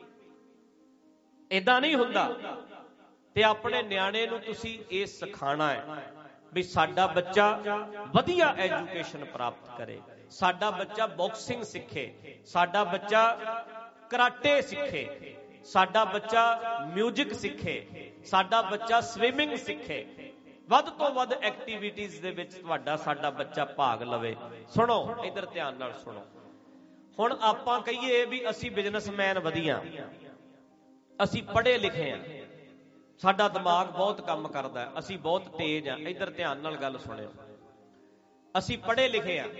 S2: ਏਦਾਂ ਨਹੀਂ ਹੁੰਦਾ। ਤੇ ਆਪਣੇ ਨਿਆਣੇ ਨੂੰ ਤੁਸੀਂ ਇਹ ਸਿਖਾਣਾ ਹੈ ਵੀ ਸਾਡਾ ਬੱਚਾ ਵਧੀਆ ਐਜੂਕੇਸ਼ਨ ਪ੍ਰਾਪਤ ਕਰੇ, ਸਾਡਾ ਬੱਚਾ ਬਾਕਸਿੰਗ ਸਿੱਖੇ, ਸਾਡਾ ਬੱਚਾ ਕਰਾਟੇ ਸਿੱਖੇ, ਸਾਡਾ ਬੱਚਾ ਮਿਊਜ਼ਿਕ ਸਿੱਖੇ, ਸਾਡਾ ਬੱਚਾ ਸਵਿਮਿੰਗ ਸਿੱਖੇ, ਵੱਧ ਤੋਂ ਵੱਧ ਐਕਟੀਵਿਟੀਜ਼ ਦੇ ਵਿੱਚ ਤੁਹਾਡਾ ਸਾਡਾ ਬੱਚਾ ਭਾਗ ਲਵੇ। ਸੁਣੋ, ਇਧਰ ਧਿਆਨ ਨਾਲ ਸੁਣੋ। ਹੁਣ ਆਪਾਂ ਕਹੀਏ ਵੀ ਅਸੀਂ ਬਿਜ਼ਨਸਮੈਨ ਵਧੀਆ, ਅਸੀਂ ਪੜ੍ਹੇ ਲਿਖੇ ਹਾਂ, ਸਾਡਾ ਦਿਮਾਗ ਬਹੁਤ ਕੰਮ ਕਰਦਾ, ਅਸੀਂ ਬਹੁਤ ਤੇਜ਼ ਆ। ਇੱਧਰ ਧਿਆਨ ਨਾਲ ਗੱਲ ਸੁਣਿਓ, ਅਸੀਂ ਪੜ੍ਹੇ ਲਿਖੇ ਆ।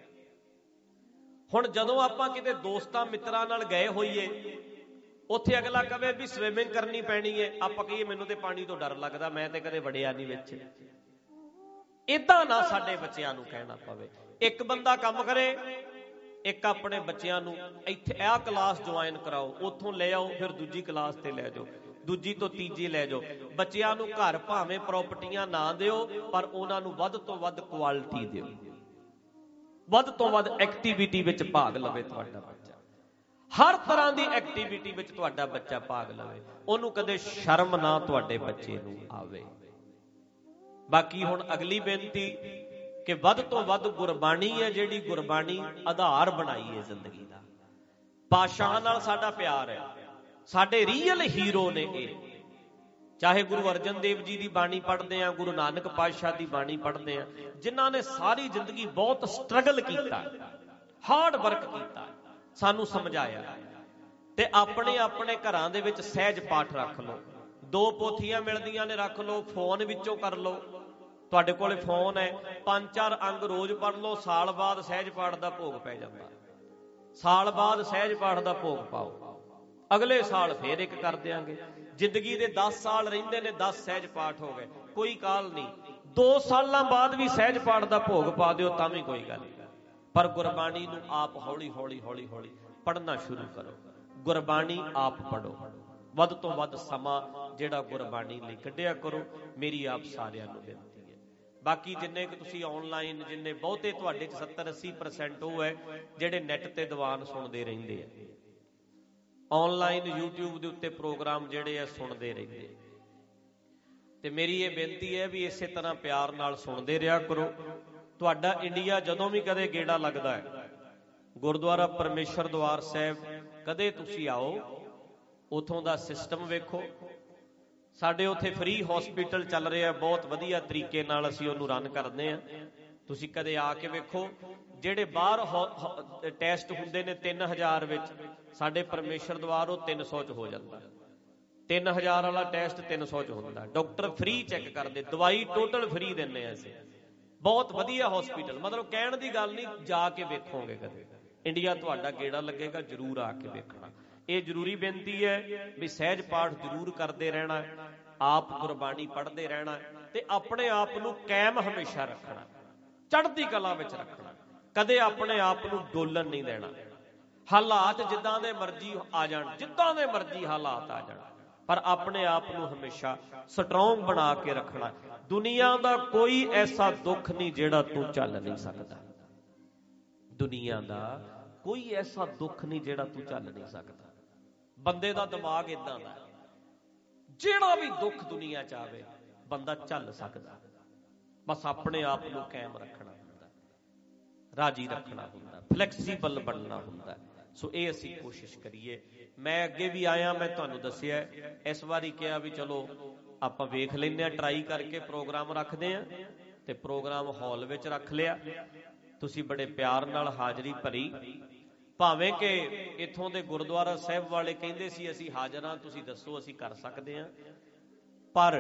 S2: ਹੁਣ ਜਦੋਂ ਆਪਾਂ ਕਿਤੇ ਦੋਸਤਾਂ ਮਿੱਤਰਾਂ ਨਾਲ ਗਏ ਹੋਈਏ, ਉੱਥੇ ਅਗਲਾ ਕਵੇ ਵੀ ਸਵਿਮਿੰਗ ਕਰਨੀ ਪੈਣੀ ਹੈ, ਆਪਾਂ ਕਹੀਏ ਮੈਨੂੰ ਤੇ ਪਾਣੀ ਤੋਂ ਡਰ ਲੱਗਦਾ, ਮੈਂ ਤੇ ਕਦੇ ਵੜਿਆ ਨਹੀਂ ਵਿੱਚ। ਏਦਾਂ ਨਾ ਸਾਡੇ ਬੱਚਿਆਂ ਨੂੰ ਕਹਿਣਾ ਪਵੇ। ਇੱਕ ਬੰਦਾ ਕੰਮ ਕਰੇ, ਇੱਕ ਆਪਣੇ ਬੱਚਿਆਂ ਨੂੰ ਇੱਥੇ ਇਹ ਕਲਾਸ ਜੁਆਇਨ ਕਰਾਓ, ਉੱਥੋਂ ਲੈ ਆਓ, ਫਿਰ ਦੂਜੀ ਕਲਾਸ ਤੇ ਲੈ ਜਾਓ, ਦੂਜੀ ਤੋਂ ਤੀਜੀ ਲੈ ਜਾਓ। ਬੱਚਿਆਂ ਨੂੰ ਘਰ ਭਾਵੇਂ ਪ੍ਰਾਪਰਟੀਆਂ ਨਾ ਦਿਓ, ਪਰ ਉਹਨਾਂ ਨੂੰ ਵੱਧ ਤੋਂ ਵੱਧ ਕੁਆਲਿਟੀ ਦਿਓ, ਵੱਧ ਤੋਂ ਵੱਧ ਐਕਟੀਵਿਟੀ ਵਿੱਚ ਭਾਗ ਲਵੇ ਤੁਹਾਡਾ ਬੱਚਾ। ਹਰ ਤਰ੍ਹਾਂ ਦੀ ਐਕਟੀਵਿਟੀ ਵਿੱਚ ਤੁਹਾਡਾ ਬੱਚਾ ਭਾਗ ਲਵੇ, ਉਹਨੂੰ ਕਦੇ ਸ਼ਰਮ ਨਾ ਤੁਹਾਡੇ ਬੱਚੇ ਨੂੰ ਆਵੇ। ਬਾਕੀ ਹੁਣ ਅਗਲੀ ਬੇਨਤੀ ਕਿ ਵੱਧ ਤੋਂ ਵੱਧ ਗੁਰਬਾਣੀ ਹੈ ਜਿਹੜੀ, ਗੁਰਬਾਣੀ ਆਧਾਰ ਬਣਾਈ ਹੈ ਜ਼ਿੰਦਗੀ ਦਾ। ਪਾਤਸ਼ਾਹ ਨਾਲ ਸਾਡਾ ਪਿਆਰ ਹੈ, ਸਾਡੇ ਰੀਅਲ ਹੀਰੋ ਨੇ ਇਹ। ਚਾਹੇ ਗੁਰੂ ਅਰਜਨ ਦੇਵ ਜੀ ਦੀ ਬਾਣੀ ਪੜ੍ਹਦੇ ਆ, ਗੁਰੂ ਨਾਨਕ ਪਾਤਸ਼ਾਹ ਦੀ ਬਾਣੀ ਪੜ੍ਹਦੇ ਆ, ਜਿਨ੍ਹਾਂ ਨੇ ਸਾਰੀ ਜ਼ਿੰਦਗੀ ਬਹੁਤ ਸਟਰਗਲ ਕੀਤਾ, ਹਾਰਡ ਵਰਕ ਕੀਤਾ, ਸਾਨੂੰ ਸਮਝਾਇਆ। ਤੇ ਆਪਣੇ ਆਪਣੇ ਘਰਾਂ ਦੇ ਵਿੱਚ ਸਹਿਜ ਪਾਠ ਰੱਖ ਲਓ। ਦੋ ਪੋਥੀਆਂ ਮਿਲਦੀਆਂ ਨੇ, ਰੱਖ ਲਓ, ਫੋਨ ਵਿੱਚੋਂ ਕਰ ਲਓ। ਤੁਹਾਡੇ ਕੋਲ ਫੋਨ ਹੈ, ਪੰਜ ਚਾਰ ਅੰਗ ਰੋਜ਼ ਪੜ੍ਹ ਲਓ, ਸਾਲ ਬਾਅਦ ਸਹਿਜ ਪਾਠ ਦਾ ਭੋਗ ਪੈ ਜਾਂਦਾ। ਸਾਲ ਬਾਅਦ ਸਹਿਜ ਪਾਠ ਦਾ ਭੋਗ ਪਾਓ, ਅਗਲੇ ਸਾਲ ਫੇਰ ਇੱਕ ਕਰ ਦਿਆਂਗੇ। ਜ਼ਿੰਦਗੀ ਦੇ ਦਸ ਸਾਲ ਰਹਿੰਦੇ ਨੇ, ਦਸ ਸਹਿਜ ਪਾਠ ਹੋ ਗਏ, ਕੋਈ ਕਾਲ ਨਹੀਂ। ਦੋ ਸਾਲਾਂ ਬਾਅਦ ਵੀ ਸਹਿਜ ਪਾਠ ਦਾ ਭੋਗ ਪਾ ਦਿਓ ਤਾਂ ਵੀ ਕੋਈ ਗੱਲ ਨਹੀਂ। ਪਰ ਗੁਰਬਾਣੀ ਨੂੰ ਆਪ ਹੌਲੀ ਹੌਲੀ ਹੌਲੀ ਹੌਲੀ ਪੜ੍ਹਨਾ ਸ਼ੁਰੂ ਕਰੋ। ਗੁਰਬਾਣੀ ਆਪ ਪੜ੍ਹੋ, ਵੱਧ ਤੋਂ ਵੱਧ ਸਮਾਂ ਜਿਹੜਾ ਗੁਰਬਾਣੀ ਲਈ ਕੱਢਿਆ ਕਰੋ। ਮੇਰੀ ਆਪ ਸਾਰਿਆਂ ਨੂੰ ਬੇਨਤੀ ਹੈ। ਬਾਕੀ ਜਿੰਨੇ ਕਿ ਤੁਸੀਂ ਆਨਲਾਈਨ, ਜਿੰਨੇ ਬਹੁਤੇ ਤੁਹਾਡੇ ਚ ਸੱਤਰ ਅੱਸੀ ਪਰਸੈਂਟ ਉਹ ਹੈ ਜਿਹੜੇ ਨੈਟ ਤੇ ਦੀਵਾਨ ਸੁਣਦੇ ਰਹਿੰਦੇ ਆ, ਆਨਲਾਈਨ ਯੂਟਿਊਬ ਦੇ ਉੱਤੇ ਪ੍ਰੋਗਰਾਮ ਜਿਹੜੇ ਆ ਸੁਣਦੇ ਰਹਿੰਦੇ। ਤੇ ਮੇਰੀ ਇਹ ਬੇਨਤੀ ਹੈ ਵੀ ਇਸੇ ਤਰ੍ਹਾਂ ਪਿਆਰ ਨਾਲ ਸੁਣਦੇ ਰਿਹਾ ਕਰੋ। ਤੁਹਾਡਾ ਇੰਡੀਆ ਜਦੋਂ ਵੀ ਕਦੇ ਗੇੜਾ ਲੱਗਦਾ ਹੈ, ਗੁਰਦੁਆਰਾ ਪਰਮੇਸ਼ਰ ਦਵਾਰ ਸਾਹਿਬ ਕਦੇ ਤੁਸੀਂ ਆਓ, ਉਥੋਂ ਦਾ ਸਿਸਟਮ ਵੇਖੋ। ਸਾਡੇ ਉੱਥੇ ਫ੍ਰੀ ਹਸਪੀਟਲ ਚੱਲ ਰਿਹਾ, ਬਹੁਤ ਵਧੀਆ ਤਰੀਕੇ ਨਾਲ ਅਸੀਂ ਉਹਨੂੰ ਰਨ ਕਰਦੇ ਹਾਂ। ਤੁਸੀਂ ਕਦੇ ਆ ਕੇ ਵੇਖੋ। ਜਿਹੜੇ ਬਾਹਰ ਟੈਸਟ ਹੁੰਦੇ ਨੇ ਤਿੰਨ ਹਜ਼ਾਰ ਵਿੱਚ, ਸਾਡੇ ਪਰਮੇਸ਼ਰ ਦਵਾਰ ਉਹ ਤਿੰਨ ਸੌ ਚ ਹੋ ਜਾਂਦਾ। ਤਿੰਨ ਹਜ਼ਾਰ ਵਾਲਾ ਟੈਸਟ ਤਿੰਨ ਸੌ ਚ ਹੁੰਦਾ। ਡਾਕਟਰ ਫ੍ਰੀ ਚੈੱਕ ਕਰਦੇ, ਦਵਾਈ ਟੋਟਲ ਫ੍ਰੀ ਦਿੰਦੇ ਆ ਅਸੀਂ। ਬਹੁਤ ਵਧੀਆ ਹਸਪੀਟਲ, ਮਤਲਬ ਕਹਿਣ ਦੀ ਗੱਲ ਨਹੀਂ, ਜਾ ਕੇ ਵੇਖੋਗੇ ਕਦੇ। ਇੰਡੀਆ ਤੁਹਾਡਾ ਗੇੜਾ ਲੱਗੇਗਾ, ਜ਼ਰੂਰ ਆ ਕੇ ਵੇਖਣਾ। ਇਹ ਜ਼ਰੂਰੀ ਬੇਨਤੀ ਹੈ ਵੀ ਸਹਿਜ ਪਾਠ ਜ਼ਰੂਰ ਕਰਦੇ ਰਹਿਣਾ, ਆਪ ਗੁਰਬਾਣੀ ਪੜ੍ਹਦੇ ਰਹਿਣਾ, ਤੇ ਆਪਣੇ ਆਪ ਨੂੰ ਕਾਇਮ ਹਮੇਸ਼ਾ ਰੱਖਣਾ, ਚੜ੍ਹਦੀ ਕਲਾ ਵਿੱਚ ਰੱਖਣਾ। ਕਦੇ ਆਪਣੇ ਆਪ ਨੂੰ ਡੋਲਣ ਨਹੀਂ ਦੇਣਾ। ਹਾਲਾਤ ਜਿੱਦਾਂ ਦੇ ਮਰਜ਼ੀ ਆ ਜਾਣ, ਜਿੱਦਾਂ ਦੇ ਮਰਜ਼ੀ ਹਾਲਾਤ ਆ ਜਾਣ, ਪਰ ਆਪਣੇ ਆਪ ਨੂੰ ਹਮੇਸ਼ਾ ਸਟਰੋਂਗ ਬਣਾ ਕੇ ਰੱਖਣਾ। ਦੁਨੀਆ ਦਾ ਕੋਈ ਐਸਾ ਦੁੱਖ ਨਹੀਂ ਜਿਹੜਾ ਤੂੰ ਝੱਲ ਨਹੀਂ ਸਕਦਾ। ਦੁਨੀਆ ਦਾ ਕੋਈ ਐਸਾ ਦੁੱਖ ਨਹੀਂ ਜਿਹੜਾ ਤੂੰ ਝੱਲ ਨਹੀਂ ਸਕਦਾ। ਬੰਦੇ ਦਾ ਦਿਮਾਗ ਏਦਾਂ ਦਾ, ਜਿਹੜਾ ਵੀ ਦੁੱਖ ਦੁਨੀਆ ਚ ਆਵੇ ਬੰਦਾ ਝੱਲ ਸਕਦਾ। ਬਸ ਆਪਣੇ ਆਪ ਨੂੰ ਕਾਇਮ ਰੱਖਣਾ ਹੁੰਦਾ, ਰਾਜੀ ਰੱਖਣਾ ਹੁੰਦਾ, ਫਲੈਕਸੀਬਲ ਬਣਨਾ ਹੁੰਦਾ। ਸੋ ਇਹ ਅਸੀਂ ਕੋਸ਼ਿਸ਼ ਕਰੀਏ। ਮੈਂ ਅੱਗੇ ਵੀ ਆਇਆ, ਮੈਂ ਤੁਹਾਨੂੰ ਦੱਸਿਆ, ਇਸ ਵਾਰੀ ਕਿਹਾ ਵੀ ਚਲੋ ਆਪਾਂ ਵੇਖ ਲੈਂਦੇ ਹਾਂ, ਟਰਾਈ ਕਰਕੇ ਪ੍ਰੋਗਰਾਮ ਰੱਖਦੇ ਹਾਂ। ਤੇ ਪ੍ਰੋਗਰਾਮ ਹਾਲ ਵਿੱਚ ਰੱਖ ਲਿਆ। ਤੁਸੀਂ ਬੜੇ ਪਿਆਰ ਨਾਲ ਹਾਜ਼ਰੀ ਭਰੀ। ਭਾਵੇਂ ਕਿ ਇੱਥੋਂ ਦੇ ਗੁਰਦੁਆਰਾ ਸਾਹਿਬ ਵਾਲੇ ਕਹਿੰਦੇ ਸੀ ਅਸੀਂ ਹਾਜ਼ਰ ਹਾਂ, ਤੁਸੀਂ ਦੱਸੋ ਅਸੀਂ ਕਰ ਸਕਦੇ ਹਾਂ। ਪਰ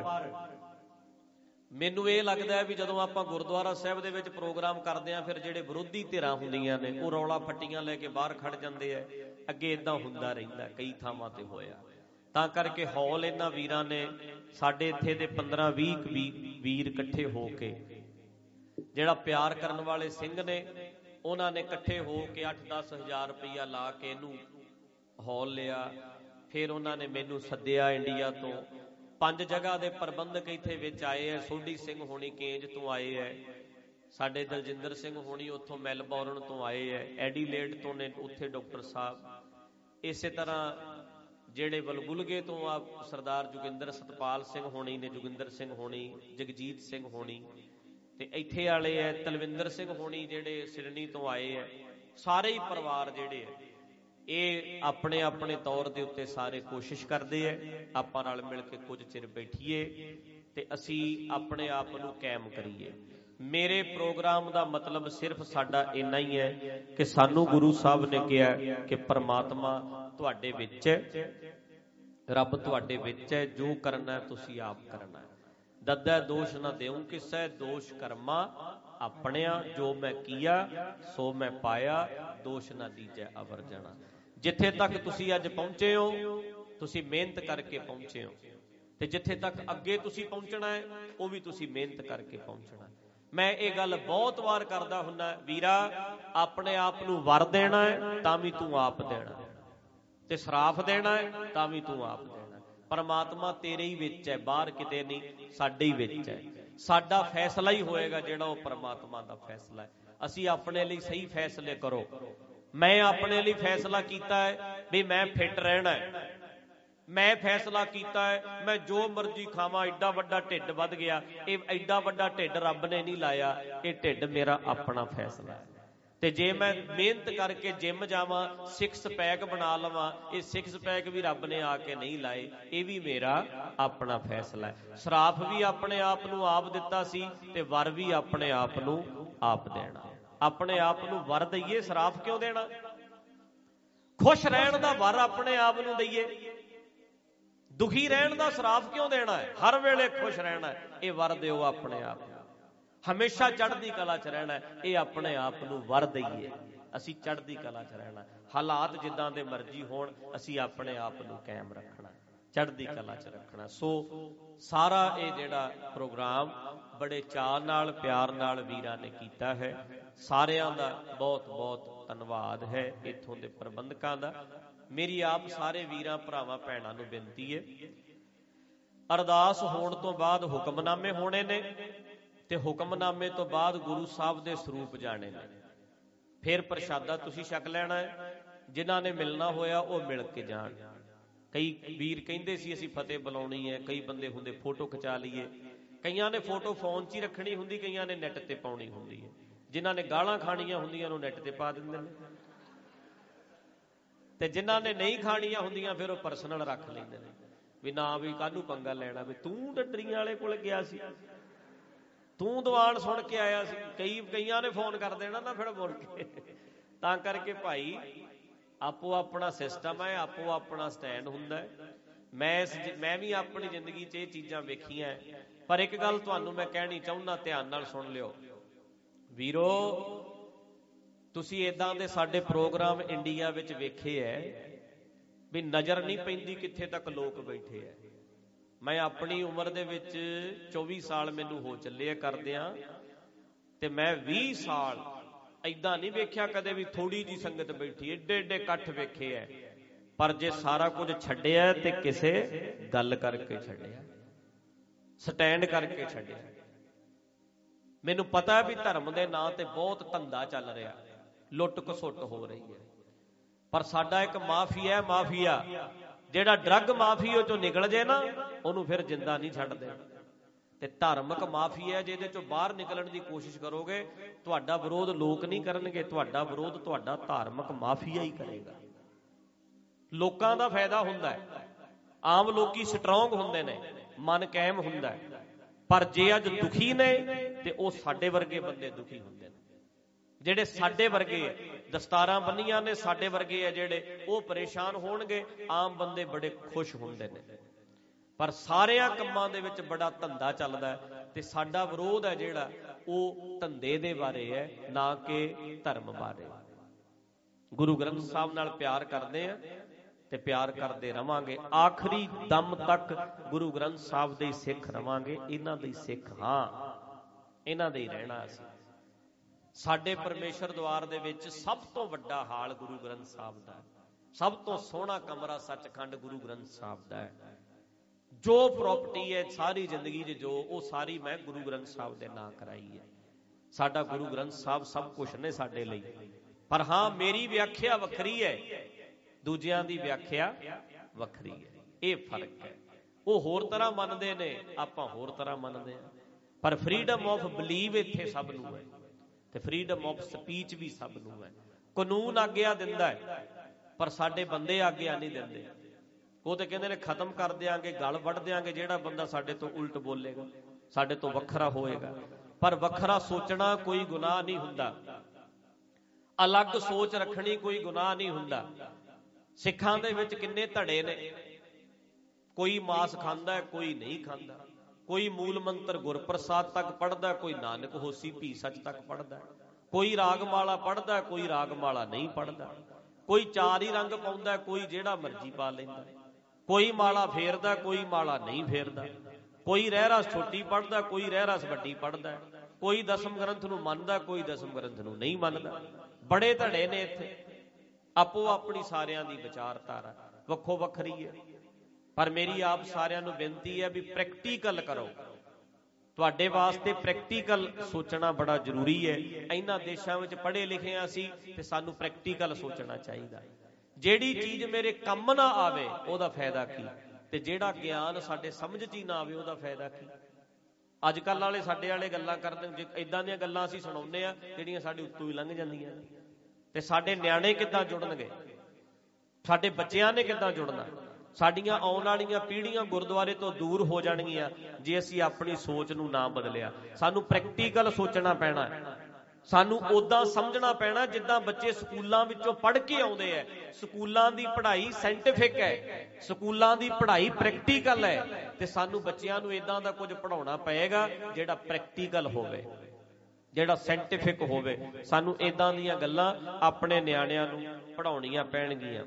S2: ਮੈਨੂੰ ਇਹ ਲੱਗਦਾ ਵੀ ਜਦੋਂ ਆਪਾਂ ਗੁਰਦੁਆਰਾ ਸਾਹਿਬ ਦੇ ਵਿੱਚ ਪ੍ਰੋਗਰਾਮ ਕਰਦੇ ਹਾਂ, ਫਿਰ ਜਿਹੜੇ ਵਿਰੋਧੀ ਧਿਰਾਂ ਹੁੰਦੀਆਂ ਨੇ ਉਹ ਰੌਲਾ ਫੱਟੀਆਂ ਲੈ ਕੇ ਬਾਹਰ ਖੜ ਜਾਂਦੇ ਆ। ਅੱਗੇ ਏਦਾਂ ਹੁੰਦਾ ਰਹਿੰਦਾ, ਕਈ ਥਾਵਾਂ ਤੇ ਹੋਇਆ। ਤਾਂ ਕਰਕੇ ਹੌਲ ਇਹਨਾਂ ਵੀਰਾਂ ਨੇ, ਸਾਡੇ ਇੱਥੇ ਦੇ ਪੰਦਰਾਂ ਵੀਹ ਵੀਰ ਇਕੱਠੇ ਹੋ ਕੇ, ਜਿਹੜਾ ਪਿਆਰ ਕਰਨ ਵਾਲੇ ਸਿੰਘ ਨੇ, ਉਹਨਾਂ ਨੇ ਇਕੱਠੇ ਹੋ ਕੇ ਅੱਠ ਦਸ ਹਜ਼ਾਰ ਰੁਪਈਆ ਲਾ ਕੇ ਇਹਨੂੰ ਹੌਲ ਲਿਆ। ਫਿਰ ਉਹਨਾਂ ਨੇ ਮੈਨੂੰ ਸੱਦਿਆ ਇੰਡੀਆ ਤੋਂ। ਪੰਜ ਜਗ੍ਹਾ ਦੇ ਪ੍ਰਬੰਧਕ ਇੱਥੇ ਵਿੱਚ ਆਏ ਹੈ। ਸੋਢੀ ਸਿੰਘ ਹੋਣੀ ਕੇਂਜ ਤੋਂ ਆਏ ਹੈ, ਸਾਡੇ ਦਲਜਿੰਦਰ ਸਿੰਘ ਹੋਣੀ ਉੱਥੋਂ ਮੈਲਬੌਰਨ ਤੋਂ ਆਏ ਹੈ, ਐਡੀਲੇਡ ਤੋਂ ਨੇ ਉੱਥੇ ਡਾਕਟਰ ਸਾਹਿਬ। ਇਸੇ ਤਰ੍ਹਾਂ ਜਿਹੜੇ ਵਲਗੁਲਗੇ ਤੋਂ ਆ ਸਰਦਾਰ ਜੋਗਿੰਦਰ ਸਤਪਾਲ ਸਿੰਘ ਹੋਣੀ ਨੇ, ਜੋਗਿੰਦਰ ਸਿੰਘ ਹੋਣੀ, ਜਗਜੀਤ ਸਿੰਘ ਹੋਣੀ, ਤੇ ਇੱਥੇ ਵਾਲੇ ਹੈ ਤਲਵਿੰਦਰ ਸਿੰਘ ਹੋਣੀ ਜਿਹੜੇ ਸਿਡਨੀ ਤੋਂ ਆਏ ਹੈ। ਸਾਰੇ ਹੀ ਪਰਿਵਾਰ ਜਿਹੜੇ ਹੈ ਇਹ ਆਪਣੇ ਆਪਣੇ ਤੌਰ ਦੇ ਉੱਤੇ ਸਾਰੇ ਕੋਸ਼ਿਸ਼ ਕਰਦੇ ਹੈ ਆਪਾਂ ਨਾਲ ਮਿਲ ਕੇ ਕੁਝ ਚਿਰ ਬੈਠੀਏ ਤੇ ਅਸੀਂ ਆਪਣੇ ਆਪ ਨੂੰ ਕਾਇਮ ਕਰੀਏ। ਮੇਰੇ ਪ੍ਰੋਗਰਾਮ ਦਾ ਮਤਲਬ ਸਿਰਫ ਸਾਡਾ ਇੰਨਾ ਹੀ ਹੈ ਕਿ ਸਾਨੂੰ ਗੁਰੂ ਸਾਹਿਬ ਨੇ ਕਿਹਾ ਕਿ ਪਰਮਾਤਮਾ ਤੁਹਾਡੇ ਵਿੱਚ ਰੱਬ ਤੁਹਾਡੇ ਵਿੱਚ ਹੈ, ਜੋ ਕਰਨਾ ਤੁਸੀਂ ਆਪ ਕਰਨਾ। ਦੱਦੈ ਦੋਸ਼ ਨਾ ਦੇਉ ਕਿਸੈ, ਦੋਸ਼ ਕਰਮਾ ਆਪਣਿਆ। ਜੋ ਮੈਂ ਕੀਆ ਸੋ ਮੈਂ ਪਾਇਆ, ਦੋਸ਼ ਨਾ ਦੀਜੈ ਅਵਰ ਜਾਣਾ। ਜਿੱਥੇ ਤੱਕ ਤੁਸੀਂ ਅੱਜ ਪਹੁੰਚੇ ਹੋ, ਤੁਸੀਂ ਮਿਹਨਤ ਕਰਕੇ ਪਹੁੰਚੇ ਹੋ, ਤੇ ਜਿੱਥੇ ਤੱਕ ਅੱਗੇ ਤੁਸੀਂ ਪਹੁੰਚਣਾ ਹੈ ਉਹ ਵੀ ਤੁਸੀਂ ਮਿਹਨਤ ਕਰਕੇ ਪਹੁੰਚਣਾ। ਮੈਂ ਇਹ ਗੱਲ ਬਹੁਤ ਵਾਰ ਕਰਦਾ ਹੁੰਦਾ, ਵੀਰਾ ਆਪਣੇ ਆਪ ਨੂੰ ਵਰ ਦੇਣਾ ਹੈ ਤਾਂ ਵੀ ਤੂੰ ਆਪ ਦੇਣਾ, ਤੇ ਸਰਾਫ ਦੇਣਾ ਹੈ ਤਾਂ ਵੀ ਤੂੰ ਆਪ ਦੇਣਾ। ਪਰਮਾਤਮਾ ਤੇਰੇ ਹੀ ਵਿੱਚ ਹੈ, ਬਾਹਰ ਕਿਤੇ ਨਹੀਂ, ਸਾਡੇ ਹੀ ਵਿੱਚ ਹੈ। ਸਾਡਾ ਫੈਸਲਾ ਹੀ ਹੋਏਗਾ ਜਿਹੜਾ ਉਹ ਪਰਮਾਤਮਾ ਦਾ ਫੈਸਲਾ ਹੈ। ਅਸੀਂ ਆਪਣੇ ਲਈ ਸਹੀ ਫੈਸਲੇ ਕਰੋ। ਮੈਂ ਆਪਣੇ ਲਈ ਫੈਸਲਾ ਕੀਤਾ ਹੈ ਵੀ ਮੈਂ ਫਿੱਟ ਰਹਿਣਾ ਹੈ। ਮੈਂ ਫੈਸਲਾ ਕੀਤਾ ਹੈ ਮੈਂ ਜੋ ਮਰਜ਼ੀ ਖਾਵਾਂ। ਐਡਾ ਵੱਡਾ ਢਿੱਡ ਵੱਧ ਗਿਆ, ਇਹ ਐਡਾ ਵੱਡਾ ਢਿੱਡ ਰੱਬ ਨੇ ਨਹੀਂ ਲਾਇਆ, ਇਹ ਢਿੱਡ ਮੇਰਾ ਆਪਣਾ ਫੈਸਲਾ ਹੈ। ਤੇ ਜੇ ਮੈਂ ਮਿਹਨਤ ਕਰਕੇ ਜਿਮ ਜਾਵਾਂ, ਸਿਕਸ ਪੈਕ ਬਣਾ ਲਵਾਂ, ਇਹ ਸਿਕਸ ਪੈਕ ਵੀ ਰੱਬ ਨੇ ਆ ਕੇ ਨਹੀਂ ਲਾਏ, ਇਹ ਵੀ ਮੇਰਾ ਆਪਣਾ ਫੈਸਲਾ ਹੈ। ਸਰਾਫ ਵੀ ਆਪਣੇ ਆਪ ਨੂੰ ਆਪ ਦਿੱਤਾ ਸੀ, ਤੇ ਵਰ ਵੀ ਆਪਣੇ ਆਪ ਨੂੰ ਆਪ ਦੇਣਾ। ਆਪਣੇ ਆਪ ਨੂੰ ਵਰ ਦਈਏ, ਸਰਾਫ ਕਿਉਂ ਦੇਣਾ? ਖੁਸ਼ ਰਹਿਣ ਦਾ ਵਰ ਆਪਣੇ ਆਪ ਨੂੰ ਦਈਏ, ਦੁਖੀ ਰਹਿਣ ਦਾ ਸਰਾਫ ਕਿਉਂ ਦੇਣਾ ਹੈ? ਹਰ ਵੇਲੇ ਖੁਸ਼ ਰਹਿਣਾ, ਇਹ ਵਰ ਦਿਓ ਆਪਣੇ ਆਪ ਨੂੰ। ਹਮੇਸ਼ਾ ਚੜ੍ਹਦੀ ਕਲਾ 'ਚ ਰਹਿਣਾ, ਇਹ ਆਪਣੇ ਆਪ ਨੂੰ ਵਰ ਦਈਏ। ਅਸੀਂ ਚੜ੍ਹਦੀ ਕਲਾ 'ਚ ਰਹਿਣਾ, ਹਾਲਾਤ ਜਿੱਦਾਂ ਦੇ ਮਰਜ਼ੀ ਹੋਣ, ਅਸੀਂ ਆਪਣੇ ਆਪ ਨੂੰ ਕਾਇਮ ਰੱਖਣਾ, ਚੜ੍ਹਦੀ ਕਲਾ 'ਚ ਰੱਖਣਾ। ਸੋ ਸਾਰਾ ਇਹ ਜਿਹੜਾ ਪ੍ਰੋਗਰਾਮ ਬੜੇ ਚਾਅ ਨਾਲ, ਪਿਆਰ ਨਾਲ ਵੀਰਾਂ ਨੇ ਕੀਤਾ ਹੈ। ਸਾਰਿਆਂ ਦਾ ਬਹੁਤ ਬਹੁਤ ਧੰਨਵਾਦ ਹੈ, ਇੱਥੋਂ ਦੇ ਪ੍ਰਬੰਧਕਾਂ ਦਾ। ਮੇਰੀ ਆਪ ਸਾਰੇ ਵੀਰਾਂ ਭਰਾਵਾਂ ਭੈਣਾਂ ਨੂੰ ਬੇਨਤੀ ਹੈ, ਅਰਦਾਸ ਹੋਣ ਤੋਂ ਬਾਅਦ ਹੁਕਮਨਾਮੇ ਹੋਣੇ ਨੇ, ਤੇ ਹੁਕਮਨਾਮੇ ਤੋਂ ਬਾਅਦ ਗੁਰੂ ਸਾਹਿਬ ਦੇ ਸਰੂਪ ਜਾਣੇ ਨੇ। ਫਿਰ ਪ੍ਰਸ਼ਾਦਾ ਤੁਸੀਂ ਛਕ ਲੈਣਾ ਹੈ। ਜਿਨ੍ਹਾਂ ਨੇ ਮਿਲਣਾ ਹੋਇਆ ਉਹ ਮਿਲ ਕੇ ਜਾਣ। ਕਈ ਵੀਰ ਕਹਿੰਦੇ ਸੀ ਅਸੀਂ ਫਤਿਹ ਬੁਲਾਉਣੀ ਹੈ, ਕਈ ਬੰਦੇ ਹੁੰਦੇ ਫੋਟੋ ਖਿਚਾ ਲਈਏ, ਕਈਆਂ ਨੇ ਫੋਟੋ ਫੋਨ 'ਚ ਹੀ ਰੱਖਣੀ ਹੁੰਦੀ, ਕਈਆਂ ਨੇ ਨੈੱਟ ਤੇ ਪਾਉਣੀ ਹੁੰਦੀ ਹੈ। ਜਿਨ੍ਹਾਂ ਨੇ ਗਾਲਾਂ ਖਾਣੀਆਂ ਹੁੰਦੀਆਂ ਉਹਨੂੰ ਨੈੱਟ ਤੇ ਪਾ ਦਿੰਦੇ ਨੇ, ਤੇ ਜਿਨ੍ਹਾਂ ਨੇ ਨਹੀਂ ਖਾਣੀਆਂ ਹੁੰਦੀਆਂ ਫਿਰ ਉਹ ਪਰਸਨਲ ਰੱਖ ਲੈਂਦੇ ਨੇ, ਵੀ ਨਾ ਵੀ ਕਾਹਨੂੰ ਪੰਗਾ ਲੈਣਾ, ਵੀ ਤੂੰ ਡੱਡਰੀਆਂ ਵਾਲੇ ਕੋਲ ਗਿਆ ਸੀ, ਤੂੰ ਦੀਵਾਨ ਸੁਣ ਕੇ ਆਇਆ ਸੀ। ਕਈ ਕਈਆਂ ਨੇ ਫੋਨ ਕਰ ਦੇਣਾ ਨਾ ਫਿਰ ਮੁੜ ਕੇ। ਤਾਂ ਕਰਕੇ ਭਾਈ ਆਪੋ ਆਪਣਾ ਸਿਸਟਮ ਹੈ, ਆਪੋ ਆਪਣਾ ਸਟੈਂਡ ਹੁੰਦਾ ਹੈ। ਮੈਂ ਮੈਂ ਵੀ ਆਪਣੀ ਜ਼ਿੰਦਗੀ 'ਚ ਇਹ ਚੀਜ਼ਾਂ ਵੇਖੀਆਂ, ਪਰ ਇੱਕ ਗੱਲ ਤੁਹਾਨੂੰ ਮੈਂ ਕਹਿਣੀ ਚਾਹੁੰਦਾ, ਧਿਆਨ ਨਾਲ ਸੁਣ ਲਿਓ ਵੀਰੋ। ਤੁਸੀਂ ਏਦਾਂ ਦੇ ਸਾਡੇ ਪ੍ਰੋਗਰਾਮ ਇੰਡੀਆ ਵਿੱਚ ਵੇਖੇ ਹੈ ਵੀ ਨਜ਼ਰ ਨਹੀਂ ਪੈਂਦੀ ਕਿੱਥੇ ਤੱਕ ਲੋਕ ਬੈਠੇ ਹੈ। ਮੈਂ ਆਪਣੀ ਉਮਰ ਦੇ ਵਿੱਚ ਚੌਵੀ ਸਾਲ ਮੈਨੂੰ ਹੋ ਚੱਲੇ ਆ ਕਰਦਿਆਂ, ਤੇ ਮੈਂ ਵੀਹ ਸਾਲ ਏਦਾਂ ਨਹੀਂ ਵੇਖਿਆ ਕਦੇ ਵੀ ਥੋੜੀ ਜੀ ਸੰਗਤ ਬੈਠੀ, ਏਡੇ ਏਡੇ ਇਕੱਠ ਵੇਖੇ ਹੈ। ਪਰ ਜੇ ਸਾਰਾ ਕੁਝ ਛੱਡਿਆ ਤੇ ਕਿਸੇ ਗੱਲ ਕਰਕੇ ਛੱਡਿਆ, ਸਟੈਂਡ ਕਰਕੇ ਛੱਡਿਆ। ਮੈਨੂੰ ਪਤਾ ਵੀ ਧਰਮ ਦੇ ਨਾਂ ਤੇ ਬਹੁਤ ਧੰਦਾ ਚੱਲ ਰਿਹਾ, ਲੁੱਟ ਖਸੁੱਟ ਹੋ ਰਹੀ ਹੈ, ਪਰ ਸਾਡਾ ਇੱਕ ਮਾਫੀਆ ਮਾਫੀਆ ਜਿਹੜਾ ਡਰੱਗ ਮਾਫੀਆ ਚੋਂ ਨਿਕਲ ਜੇ ਨਾ, ਉਹਨੂੰ ਫਿਰ ਜਿੰਦਾ ਨਹੀਂ ਛੱਡਦੇ। ਤੇ ਧਾਰਮਿਕ ਮਾਫੀਆ ਜਿਹਦੇ ਚੋਂ ਬਾਹਰ ਨਿਕਲਣ ਦੀ ਕੋਸ਼ਿਸ਼ ਕਰੋਗੇ, ਤੁਹਾਡਾ ਵਿਰੋਧ ਲੋਕ ਨਹੀਂ ਕਰਨਗੇ, ਤੁਹਾਡਾ ਵਿਰੋਧ ਤੁਹਾਡਾ ਧਾਰਮਿਕ ਮਾਫੀਆ ਹੀ ਕਰੇਗਾ। ਲੋਕਾਂ ਦਾ ਫਾਇਦਾ ਹੁੰਦਾ ਹੈ, ਆਮ ਲੋਕੀ ਸਟਰੋਂਗ ਹੁੰਦੇ ਨੇ, ਮਨ ਕਾਇਮ ਹੁੰਦਾ ਹੈ, ਪਰ ਜੇ ਅੱਜ ਦੁਖੀ ਨੇ ਤੇ ਉਹ ਸਾਡੇ ਵਰਗੇ ਬੰਦੇ ਦੁਖੀ ਹੁੰਦੇ ਨੇ। ਜਿਹੜੇ ਸਾਡੇ ਵਰਗੇ ਦਸਤਾਰਾਂ ਬੰਨੀਆਂ ਨੇ, ਸਾਡੇ ਵਰਗੇ ਆ ਜਿਹੜੇ, ਉਹ ਪਰੇਸ਼ਾਨ ਹੋਣਗੇ, ਆਮ ਬੰਦੇ ਬੜੇ ਖੁਸ਼ ਹੁੰਦੇ ਨੇ। ਪਰ ਸਾਰਿਆਂ ਕੰਮਾਂ ਦੇ ਵਿੱਚ ਬੜਾ ਧੰਦਾ ਚੱਲਦਾ ਹੈ, ਤੇ ਸਾਡਾ ਵਿਰੋਧ ਹੈ ਜਿਹੜਾ ਉਹ ਧੰਦੇ ਦੇ ਬਾਰੇ ਹੈ, ਨਾ ਕਿ ਧਰਮ ਬਾਰੇ। ਗੁਰੂ ਗ੍ਰੰਥ ਸਾਹਿਬ ਨਾਲ ਪਿਆਰ ਕਰਦੇ ਆ ਤੇ ਪਿਆਰ ਕਰਦੇ ਰਵਾਂਗੇ, ਆਖਰੀ ਦਮ ਤੱਕ ਗੁਰੂ ਗ੍ਰੰਥ ਸਾਹਿਬ ਦੇ ਸਿੱਖ ਰਵਾਂਗੇ। ਇਹਨਾਂ ਦੇ ਸਿੱਖ ਹਾਂ, ਇਹਨਾਂ ਦੇ ਹੀ ਰਹਿਣਾ ਅਸੀਂ। ਸਾਡੇ ਪਰਮੇਸ਼ਰ ਦੁਆਰ ਦੇ ਵਿੱਚ ਸਭ ਤੋਂ ਵੱਡਾ ਹਾਲ ਗੁਰੂ ਗ੍ਰੰਥ ਸਾਹਿਬ ਦਾ ਹੈ, ਸਭ ਤੋਂ ਸੋਹਣਾ ਕਮਰਾ ਸੱਚਖੰਡ ਗੁਰੂ ਗ੍ਰੰਥ ਸਾਹਿਬ ਦਾ ਹੈ। ਜੋ ਪ੍ਰਾਪਰਟੀ ਹੈ ਸਾਰੀ ਜ਼ਿੰਦਗੀ 'ਚ, ਜੋ ਉਹ ਸਾਰੀ ਮੈਂ ਗੁਰੂ ਗ੍ਰੰਥ ਸਾਹਿਬ ਦੇ ਨਾਂ ਕਰਾਈ ਹੈ। ਸਾਡਾ ਗੁਰੂ ਗ੍ਰੰਥ ਸਾਹਿਬ ਸਭ ਕੁਛ ਨੇ ਸਾਡੇ ਲਈ, ਪਰ ਹਾਂ ਮੇਰੀ ਵਿਆਖਿਆ ਵੱਖਰੀ ਹੈ, ਦੂਜਿਆਂ ਦੀ ਵਿਆਖਿਆ ਵੱਖਰੀ ਹੈ, ਇਹ ਫਰਕ ਹੈ। ਉਹ ਹੋਰ ਤਰ੍ਹਾਂ ਮੰਨਦੇ ਨੇ, ਆਪਾਂ ਹੋਰ ਤਰ੍ਹਾਂ ਮੰਨਦੇ ਹਾਂ, ਪਰ ਫਰੀडम ਆਫ ਬਿਲੀਵ ਇੱਥੇ ਸਭ ਨੂੰ ਹੈ, ਤੇ ਫਰੀडम ਆਫ ਸਪੀਚ ਵੀ ਸਭ ਨੂੰ ਹੈ। ਕਾਨੂੰਨ ਆਗਿਆ ਦਿੰਦਾ ਹੈ, ਪਰ ਸਾਡੇ ਬੰਦੇ ਆਗਿਆ ਨਹੀਂ ਦਿੰਦੇ। ਉਹ ਤੇ ਕਹਿੰਦੇ ਨੇ ਖਤਮ ਕਰ ਦਿਆਂਗੇ, ਗਲ ਵੱਢ ਦਿਆਂਗੇ ਜਿਹੜਾ ਬੰਦਾ ਸਾਡੇ ਤੋਂ ਉਲਟ ਬੋਲੇਗਾ, ਸਾਡੇ ਤੋਂ ਵੱਖਰਾ ਹੋਏਗਾ। ਪਰ ਵੱਖਰਾ ਸੋਚਣਾ ਕੋਈ ਗੁਨਾਹ ਨਹੀਂ ਹੁੰਦਾ, ਅਲੱਗ ਸੋਚ ਰੱਖਣੀ ਕੋਈ ਗੁਨਾਹ ਨਹੀਂ ਹੁੰਦਾ। ਸਿੱਖਾਂ ਦੇ ਵਿੱਚ ਕਿੰਨੇ ਧੜੇ ਨੇ, ਕੋਈ ਮਾਸ ਖਾਂਦਾ, ਕੋਈ ਨਹੀਂ ਖਾਂਦਾ, ਕੋਈ ਮੂਲ ਮੰਤਰ ਗੁਰਪ੍ਰਸਾਦ ਤੱਕ ਪੜ੍ਹਦਾ, ਕੋਈ ਨਾਨਕ ਹੋਸੀ ਭੀ ਸੱਚ ਤੱਕ ਪੜ੍ਹਦਾ, ਕੋਈ ਰਾਗਮਾਲਾ ਪੜ੍ਹਦਾ, ਕੋਈ ਰਾਗਮਾਲਾ ਨਹੀਂ ਪੜ੍ਹਦਾ, ਕੋਈ ਚਾਰ ਹੀ ਰੰਗ ਪਾਉਂਦਾ, ਕੋਈ ਜਿਹੜਾ ਮਰਜ਼ੀ ਪਾ ਲੈਂਦਾ, ਕੋਈ ਮਾਲਾ ਫੇਰਦਾ, ਕੋਈ ਮਾਲਾ ਨਹੀਂ ਫੇਰਦਾ, ਕੋਈ ਰਹਿਰਾਸ ਛੋਟੀ ਪੜ੍ਹਦਾ, ਕੋਈ ਰਹਿਰਾਸ ਵੱਡੀ ਪੜ੍ਹਦਾ, ਕੋਈ ਦਸਮ ਗ੍ਰੰਥ ਨੂੰ ਮੰਨਦਾ, ਕੋਈ ਦਸਮ ਗ੍ਰੰਥ ਨੂੰ ਨਹੀਂ ਮੰਨਦਾ। ਬੜੇ ਧੜੇ ਨੇ ਇੱਥੇ, ਆਪੋ ਆਪਣੀ ਸਾਰਿਆਂ ਦੀ ਵਿਚਾਰਧਾਰਾ ਵੱਖੋ ਵੱਖਰੀ ਹੈ। ਪਰ ਮੇਰੀ ਆਪ ਸਾਰਿਆਂ ਨੂੰ ਬੇਨਤੀ ਹੈ ਵੀ ਪ੍ਰੈਕਟੀਕਲ ਕਰੋ। ਤੁਹਾਡੇ ਵਾਸਤੇ ਪ੍ਰੈਕਟੀਕਲ ਸੋਚਣਾ ਬੜਾ ਜ਼ਰੂਰੀ ਹੈ। ਇਹਨਾਂ ਦੇਸ਼ਾਂ ਵਿੱਚ ਪੜ੍ਹੇ ਲਿਖੇ ਹਾਂ ਅਸੀਂ, ਤੇ ਸਾਨੂੰ ਪ੍ਰੈਕਟੀਕਲ ਸੋਚਣਾ ਚਾਹੀਦਾ। ਜਿਹੜੀ ਚੀਜ਼ ਮੇਰੇ ਕੰਮ ਨਾ ਆਵੇ ਉਹਦਾ ਫਾਇਦਾ ਕੀ, ਤੇ ਜਿਹੜਾ ਗਿਆਨ ਸਾਡੇ ਸਮਝ 'ਚ ਹੀ ਨਾ ਆਵੇ ਉਹਦਾ ਫਾਇਦਾ ਕੀ। ਅੱਜ ਕੱਲ੍ਹ ਵਾਲੇ ਸਾਡੇ ਵਾਲੇ ਗੱਲਾਂ ਕਰਦੇ, ਇੱਦਾਂ ਦੀਆਂ ਗੱਲਾਂ ਅਸੀਂ ਸੁਣਾਉਂਦੇ ਹਾਂ ਜਿਹੜੀਆਂ ਸਾਡੇ ਉੱਤੋਂ ਹੀ ਲੰਘ ਜਾਂਦੀਆਂ ਨੇ। ਤੇ ਸਾਡੇ ਨਿਆਣੇ ਕਿੱਦਾਂ ਜੁੜਨਗੇ, ਸਾਡੇ ਬੱਚਿਆਂ ਨੇ ਕਿੱਦਾਂ ਜੁੜਨਾ, ਸਾਡੀਆਂ ਆਉਣ ਵਾਲੀਆਂ ਪੀੜ੍ਹੀਆਂ ਗੁਰਦੁਆਰੇ ਤੋਂ ਦੂਰ ਹੋ ਜਾਣਗੀਆਂ ਜੇ ਅਸੀਂ ਆਪਣੀ ਸੋਚ ਨੂੰ ਨਾ ਬਦਲਿਆ। ਸਾਨੂੰ ਪ੍ਰੈਕਟੀਕਲ ਸੋਚਣਾ ਪੈਣਾ, ਸਾਨੂੰ ਉਦਾਂ ਸਮਝਣਾ ਪੈਣਾ ਜਿੱਦਾਂ ਬੱਚੇ ਸਕੂਲਾਂ ਵਿੱਚੋਂ ਪੜ੍ਹ ਕੇ ਆਉਂਦੇ ਹੈ। ਸਕੂਲਾਂ ਦੀ ਪੜ੍ਹਾਈ ਸਾਇੰਟੀਫਿਕ ਹੈ, ਸਕੂਲਾਂ ਦੀ ਪੜ੍ਹਾਈ ਪ੍ਰੈਕਟੀਕਲ ਹੈ, ਤੇ ਸਾਨੂੰ ਬੱਚਿਆਂ ਨੂੰ ਇਦਾਂ ਦਾ ਕੁਝ ਪੜ੍ਹਾਉਣਾ ਪਏਗਾ ਜਿਹੜਾ ਪ੍ਰੈਕਟੀਕਲ ਹੋਵੇ, ਜਿਹੜਾ ਸਾਇੰਟੀਫਿਕ ਹੋਵੇ। ਸਾਨੂੰ ਇਦਾਂ ਦੀਆਂ ਗੱਲਾਂ ਆਪਣੇ ਨਿਆਣਿਆਂ ਨੂੰ ਪੜ੍ਹਾਉਣੀਆਂ ਪੈਣਗੀਆਂ।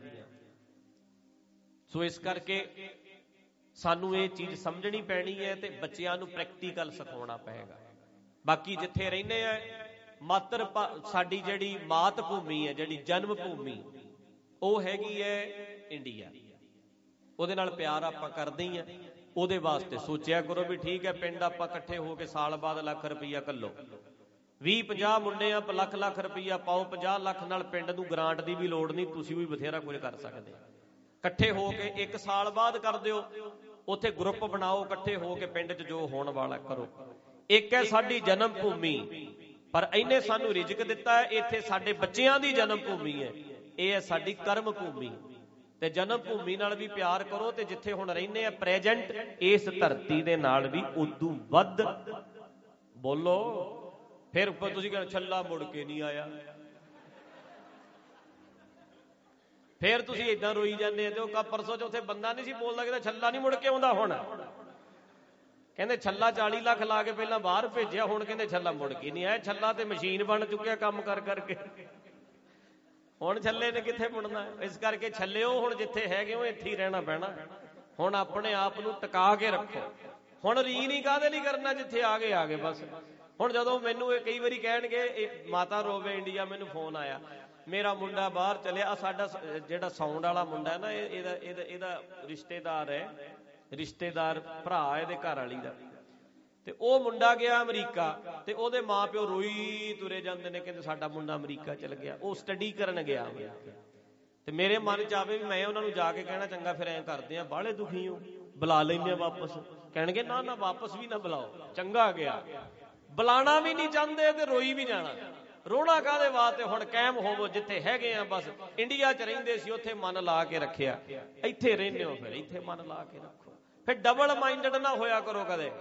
S2: ਸੋ ਇਸ ਕਰਕੇ ਸਾਨੂੰ ਇਹ ਚੀਜ਼ ਸਮਝਣੀ ਪੈਣੀ ਹੈ ਤੇ ਬੱਚਿਆਂ ਨੂੰ ਪ੍ਰੈਕਟੀਕਲ ਸਿਖਾਉਣਾ ਪਏਗਾ। ਬਾਕੀ ਜਿੱਥੇ ਰਹਿੰਦੇ ਆ, ਮਾਤਰ ਸਾਡੀ ਜਿਹੜੀ ਮਾਤ ਭੂਮੀ ਹੈ, ਜਿਹੜੀ ਜਨਮ ਭੂਮੀ, ਉਹ ਹੈਗੀ ਹੈ ਇੰਡੀਆ। ਉਹਦੇ ਨਾਲ ਪਿਆਰ ਆਪਾਂ ਕਰਦੇ ਹੀ ਆ। ਉਹਦੇ ਵਾਸਤੇ ਸੋਚਿਆ ਕਰੋ ਵੀ ਠੀਕ ਹੈ, ਪਿੰਡ ਆਪਾਂ ਇਕੱਠੇ ਹੋ ਕੇ ਸਾਲ ਬਾਅਦ ਲੱਖ ਰੁਪਈਆ ਘੱਲੋ, ਵੀਹ ਪੰਜਾਹ ਮੁੰਡੇ ਆ, ਲੱਖ ਲੱਖ ਰੁਪਈਆ ਪਾਓ। ਪੰਜਾਹ ਲੱਖ ਨਾਲ ਪਿੰਡ ਨੂੰ ਗ੍ਰਾਂਟ ਦੀ ਵੀ ਲੋੜ ਨਹੀਂ, ਤੁਸੀਂ ਵੀ ਬਥੇਰਾ ਕੁਝ ਕਰ ਸਕਦੇ। ਇਕੱਠੇ ਹੋ ਕੇ ਇੱਕ ਸਾਲ ਬਾਅਦ ਕਰ ਦਿਓ, ਉੱਥੇ ਗਰੁੱਪ ਬਣਾਓ, ਇਕੱਠੇ ਹੋ ਕੇ ਪਿੰਡ 'ਚ ਜੋ ਹੋਣ ਵਾਲਾ ਕਰੋ। ਇੱਕ ਹੈ ਸਾਡੀ ਜਨਮ ਭੂਮੀ, ਪਰ ਇਹਨੇ ਸਾਨੂੰ ਰਿਜ਼ਕ ਦਿੱਤਾ ਹੈ। ਇੱਥੇ ਸਾਡੇ ਬੱਚਿਆਂ ਦੀ ਜਨਮ ਭੂਮੀ ਹੈ, ਇਹ ਹੈ ਸਾਡੀ ਕਰਮ ਭੂਮੀ। ਤੇ ਜਨਮ ਭੂਮੀ ਨਾਲ ਵੀ ਪਿਆਰ ਕਰੋ, ਤੇ ਜਿੱਥੇ ਹੁਣ ਰਹਿੰਦੇ ਆ ਪ੍ਰੈਜੈਂਟ ਇਸ ਧਰਤੀ ਦੇ ਨਾਲ ਵੀ ਉਦੋਂ ਵੱਧ ਬੋਲੋ। ਫਿਰ ਤੁਸੀਂ ਕਹਿੰਦੇ ਛੱਲਾ ਮੁੜ ਕੇ ਨਹੀਂ ਆਇਆ, ਫਿਰ ਤੁਸੀਂ ਏਦਾਂ ਰੋਈ ਜਾਂਦੇ ਆ। ਤੇ ਉਹ ਪਰਸੋਂ ਚੌਥੇ ਬੰਦਾ ਨਹੀਂ ਸੀ ਬੋਲਦਾ, ਕਹਿੰਦਾ ਛੱਲਾ ਨਹੀਂ ਮੁੜ ਕੇ ਆਉਂਦਾ। ਹੁਣ ਕਹਿੰਦੇ ਛੱਲਾ ਚਾਲੀ ਲੱਖ ਲਾ ਕੇ ਪਹਿਲਾਂ ਬਾਹਰ ਭੇਜਿਆ, ਹੁਣ ਕਹਿੰਦੇ ਛੱਲਾ ਮੁੜ ਕੇ ਨਹੀਂ ਆਇਆ। ਛੱਲਾ ਤੇ ਮਸ਼ੀਨ ਬਣ ਚੁੱਕਿਆ ਕੰਮ ਕਰ ਕਰਕੇ, ਹੁਣ ਛੱਲੇ ਨੇ ਕਿੱਥੇ ਮੁੜਨਾ। ਇਸ ਕਰਕੇ ਛੱਲਿਓ, ਹੁਣ ਜਿੱਥੇ ਹੈਗੇ ਹੋ ਇੱਥੇ ਹੀ ਰਹਿਣਾ ਪੈਣਾ। ਹੁਣ ਆਪਣੇ ਆਪ ਨੂੰ ਟਿਕਾ ਕੇ ਰੱਖੋ। ਹੁਣ ਰੀ ਨਹੀਂ ਕਾਹਦੇ ਲਈ ਕਰਨਾ, ਜਿੱਥੇ ਆ ਗਏ ਆ ਗਏ ਬਸ। ਹੁਣ ਜਦੋਂ ਮੈਨੂੰ ਇਹ ਕਈ ਵਾਰੀ ਕਹਿਣਗੇ ਮਾਤਾ ਰੋਵੇ ਇੰਡੀਆ, ਮੈਨੂੰ ਫੋਨ ਆਇਆ, ਮੇਰਾ ਮੁੰਡਾ ਬਾਹਰ ਚਲਿਆ। ਸਾਡਾ ਜਿਹੜਾ ਸਾਊਂਡ ਵਾਲਾ ਮੁੰਡਾ ਹੈ ਨਾ, ਇਹਦਾ ਇਹਦਾ ਇਹਦਾ ਰਿਸ਼ਤੇਦਾਰ ਹੈ, ਰਿਸ਼ਤੇਦਾਰ ਭਰਾ ਇਹਦੇ ਘਰ ਵਾਲੀ ਦਾ। ਤੇ ਉਹ ਮੁੰਡਾ ਗਿਆ ਅਮਰੀਕਾ, ਤੇ ਉਹਦੇ ਮਾਂ ਪਿਓ ਰੋਈ ਤੁਰੇ ਜਾਂਦੇ ਨੇ, ਕਹਿੰਦੇ ਸਾਡਾ ਮੁੰਡਾ ਅਮਰੀਕਾ ਚਲ ਗਿਆ। ਉਹ ਸਟੱਡੀ ਕਰਨ ਗਿਆ ਅਮਰੀਕਾ। ਤੇ ਮੇਰੇ ਮਨ ਚ ਆਵੇ ਵੀ ਮੈਂ ਉਹਨਾਂ ਨੂੰ ਜਾ ਕੇ ਕਹਿਣਾ ਚੰਗਾ ਫਿਰ ਐਂ ਕਰਦੇ ਆ, ਬਾਹਲੇ ਦੁਖੀ ਹੋ, ਬੁਲਾ ਲੈਂਦੇ ਆ ਵਾਪਸ। ਕਹਿਣਗੇ ਨਾ ਨਾ ਵਾਪਸ ਵੀ ਨਾ ਬੁਲਾਓ, ਚੰਗਾ ਗਿਆ। ਬੁਲਾਣਾ ਵੀ ਨਹੀਂ ਚਾਹੁੰਦੇ ਤੇ ਰੋਈ ਵੀ ਜਾਣਾ। ਰੋਣਾ ਕਾਹਦੇ ਵਾਸਤੇ? ਹੁਣ ਕਾਇਮ ਹੋਵੋ ਜਿੱਥੇ ਹੈਗੇ ਆ ਬਸ। ਇੰਡੀਆ 'ਚ ਰਹਿੰਦੇ ਸੀ, ਉੱਥੇ ਮਨ ਲਾ ਕੇ ਰੱਖਿਆ। ਇੱਥੇ ਰਹਿੰਦੇ ਹੋ, ਫਿਰ ਇੱਥੇ ਮਨ ਲਾ ਕੇ ਰੱਖੋ। ਫਿਰ ਡਬਲ ਮਾਈਂਡਡ ਨਾ ਹੋਇਆ ਕਰੋ ਕਦੇ,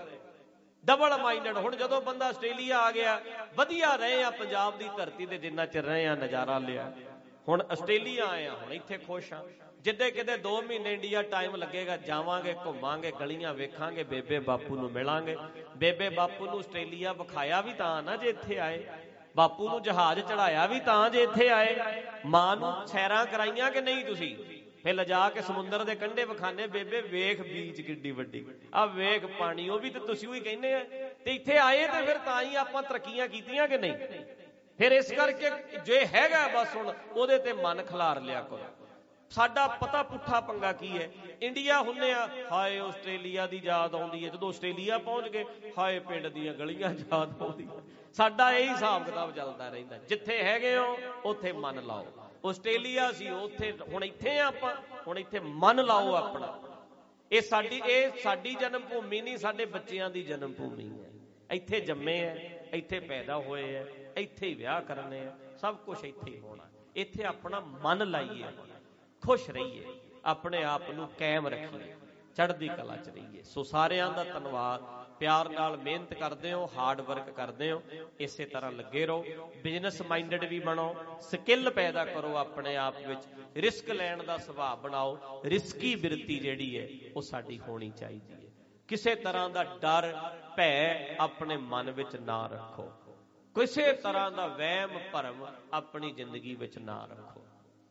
S2: ਡਬਲ ਮਾਈਂਡਡ। ਹੁਣ ਜਦੋਂ ਬੰਦਾ ਆਸਟ੍ਰੇਲੀਆ ਆ ਗਿਆ, ਵਧੀਆ ਰਹੇ ਆ ਪੰਜਾਬ ਦੀ ਧਰਤੀ ਤੇ, ਜਿੰਨਾ ਚਿਰ ਰਹੇ ਆ ਨਜ਼ਾਰਾ ਲਿਆ। ਹੁਣ ਆਸਟ੍ਰੇਲੀਆ ਆਏ ਆ, ਹੁਣ ਇੱਥੇ ਖੁਸ਼ ਆ। ਜਿੱਦੇ ਕਿਤੇ ਦੋ ਮਹੀਨੇ ਇੰਡੀਆ ਟਾਈਮ ਲੱਗੇਗਾ, ਜਾਵਾਂਗੇ, ਘੁੰਮਾਂਗੇ, ਗਲੀਆਂ ਵੇਖਾਂਗੇ, ਬੇਬੇ ਬਾਪੂ ਨੂੰ ਮਿਲਾਂਗੇ। ਬੇਬੇ ਬਾਪੂ ਨੂੰ ਆਸਟ੍ਰੇਲੀਆ ਵਿਖਾਇਆ ਵੀ ਤਾਂ ਨਾ ਜੇ ਇੱਥੇ ਆਏ, ਬਾਪੂ ਨੂੰ ਜਹਾਜ਼ ਚੜਾਇਆ ਵੀ ਤਾਂ ਜੇ ਇੱਥੇ ਆਏ, ਮਾਂ ਨੂੰ ਸੈਰਾਂ ਕਰਾਈਆਂ ਕਿ ਨਹੀਂ ਤੁਸੀਂ? ਫਿਰ ਲਿਜਾ ਕੇ ਸਮੁੰਦਰ ਦੇ ਕੰਢੇ ਵਿਖਾਨੇ, ਬੇਬੇ ਵੇਖ ਬੀਚ ਕਿੱਡੀ ਵੱਡੀ, ਆ ਵੇਖ ਪਾਣੀ, ਉਹ ਵੀ ਤੇ ਤੁਸੀਂ ਹੀ ਕਹਿੰਦੇ ਆ। ਤੇ ਇੱਥੇ ਆਏ ਤੇ ਫਿਰ ਤਾਂ ਹੀ ਆਪਾਂ ਤਰੱਕੀਆਂ ਕੀਤੀਆਂ ਕਿ ਨਹੀਂ? ਫਿਰ ਇਸ ਕਰਕੇ ਜੇ ਹੈਗਾ ਬਸ ਹੁਣ ਉਹਦੇ ਤੇ ਮਨ ਖਿਲਾਰ ਲਿਆ ਕਰੋ। ਸਾਡਾ ਪਤਾ ਪੁੱਠਾ ਪੰਗਾ ਕੀ ਹੈ? ਇੰਡੀਆ ਹੁੰਨੇ ਆ, ਹਾਏ ਆਸਟ੍ਰੇਲੀਆ ਦੀ ਯਾਦ ਆਉਂਦੀ ਹੈ। ਜਦੋਂ ਆਸਟ੍ਰੇਲੀਆ ਪਹੁੰਚ ਗਏ, ਹਾਏ ਪਿੰਡ ਦੀਆਂ ਗਲੀਆਂ ਯਾਦ ਆਉਂਦੀਆਂ। ਸਾਡਾ ਇਹੀ ਹਿਸਾਬ ਕਿਤਾਬ ਚੱਲਦਾ ਰਹਿੰਦਾ। ਜਿੱਥੇ ਹੈਗੇ ਹੋ ਉੱਥੇ ਮਨ ਲਾਓ। ਆਸਟ੍ਰੇਲੀਆ ਸੀ, ਉੱਥੇ, ਹੁਣ ਇੱਥੇ ਆ ਆਪਾਂ, ਹੁਣ ਇੱਥੇ ਮਨ ਲਾਓ ਆਪਣਾ। ਇਹ ਸਾਡੀ ਇਹ ਸਾਡੀ ਜਨਮ ਭੂਮੀ ਨਹੀਂ, ਸਾਡੇ ਬੱਚਿਆਂ ਦੀ ਜਨਮ ਭੂਮੀ ਹੈ। ਇੱਥੇ ਜੰਮੇ ਆ, ਇੱਥੇ ਪੈਦਾ ਹੋਏ ਆ, ਇੱਥੇ ਹੀ ਵਿਆਹ ਕਰਨੇ ਆ, ਸਭ ਕੁਛ ਇੱਥੇ ਹੀ ਹੋਣਾ। ਇੱਥੇ ਆਪਣਾ ਮਨ ਲਾਈਏ, ਖੁਸ਼ ਰਹੀਏ, ਆਪਣੇ ਆਪ ਨੂੰ ਕਾਇਮ ਰੱਖੀਏ, ਚੜ੍ਹਦੀ ਕਲਾ 'ਚ ਰਹੀਏ। ਸੋ ਸਾਰਿਆਂ ਦਾ ਧੰਨਵਾਦ। ਪਿਆਰ ਨਾਲ ਮਿਹਨਤ ਕਰਦੇ ਹੋ, ਹਾਰਡ ਵਰਕ ਕਰਦੇ ਹੋ, ਇਸੇ ਤਰ੍ਹਾਂ ਲੱਗੇ ਰਹੋ। ਬਿਜ਼ਨਸ ਮਾਈਂਡਡ ਵੀ ਬਣੋ, ਸਕਿੱਲ ਪੈਦਾ ਕਰੋ ਆਪਣੇ ਆਪ ਵਿੱਚ, ਰਿਸਕ ਲੈਣ ਦਾ ਸੁਭਾਅ ਬਣਾਓ। ਰਿਸਕੀ ਬਿਰਤੀ ਜਿਹੜੀ ਹੈ ਉਹ ਸਾਡੀ ਹੋਣੀ ਚਾਹੀਦੀ ਹੈ। ਕਿਸੇ ਤਰ੍ਹਾਂ ਦਾ ਡਰ ਭੈ ਆਪਣੇ ਮਨ ਵਿੱਚ ਨਾ ਰੱਖੋ, ਕਿਸੇ ਤਰ੍ਹਾਂ ਦਾ ਵਹਿਮ ਭਰਮ ਆਪਣੀ ਜ਼ਿੰਦਗੀ ਵਿੱਚ ਨਾ ਰੱਖੋ।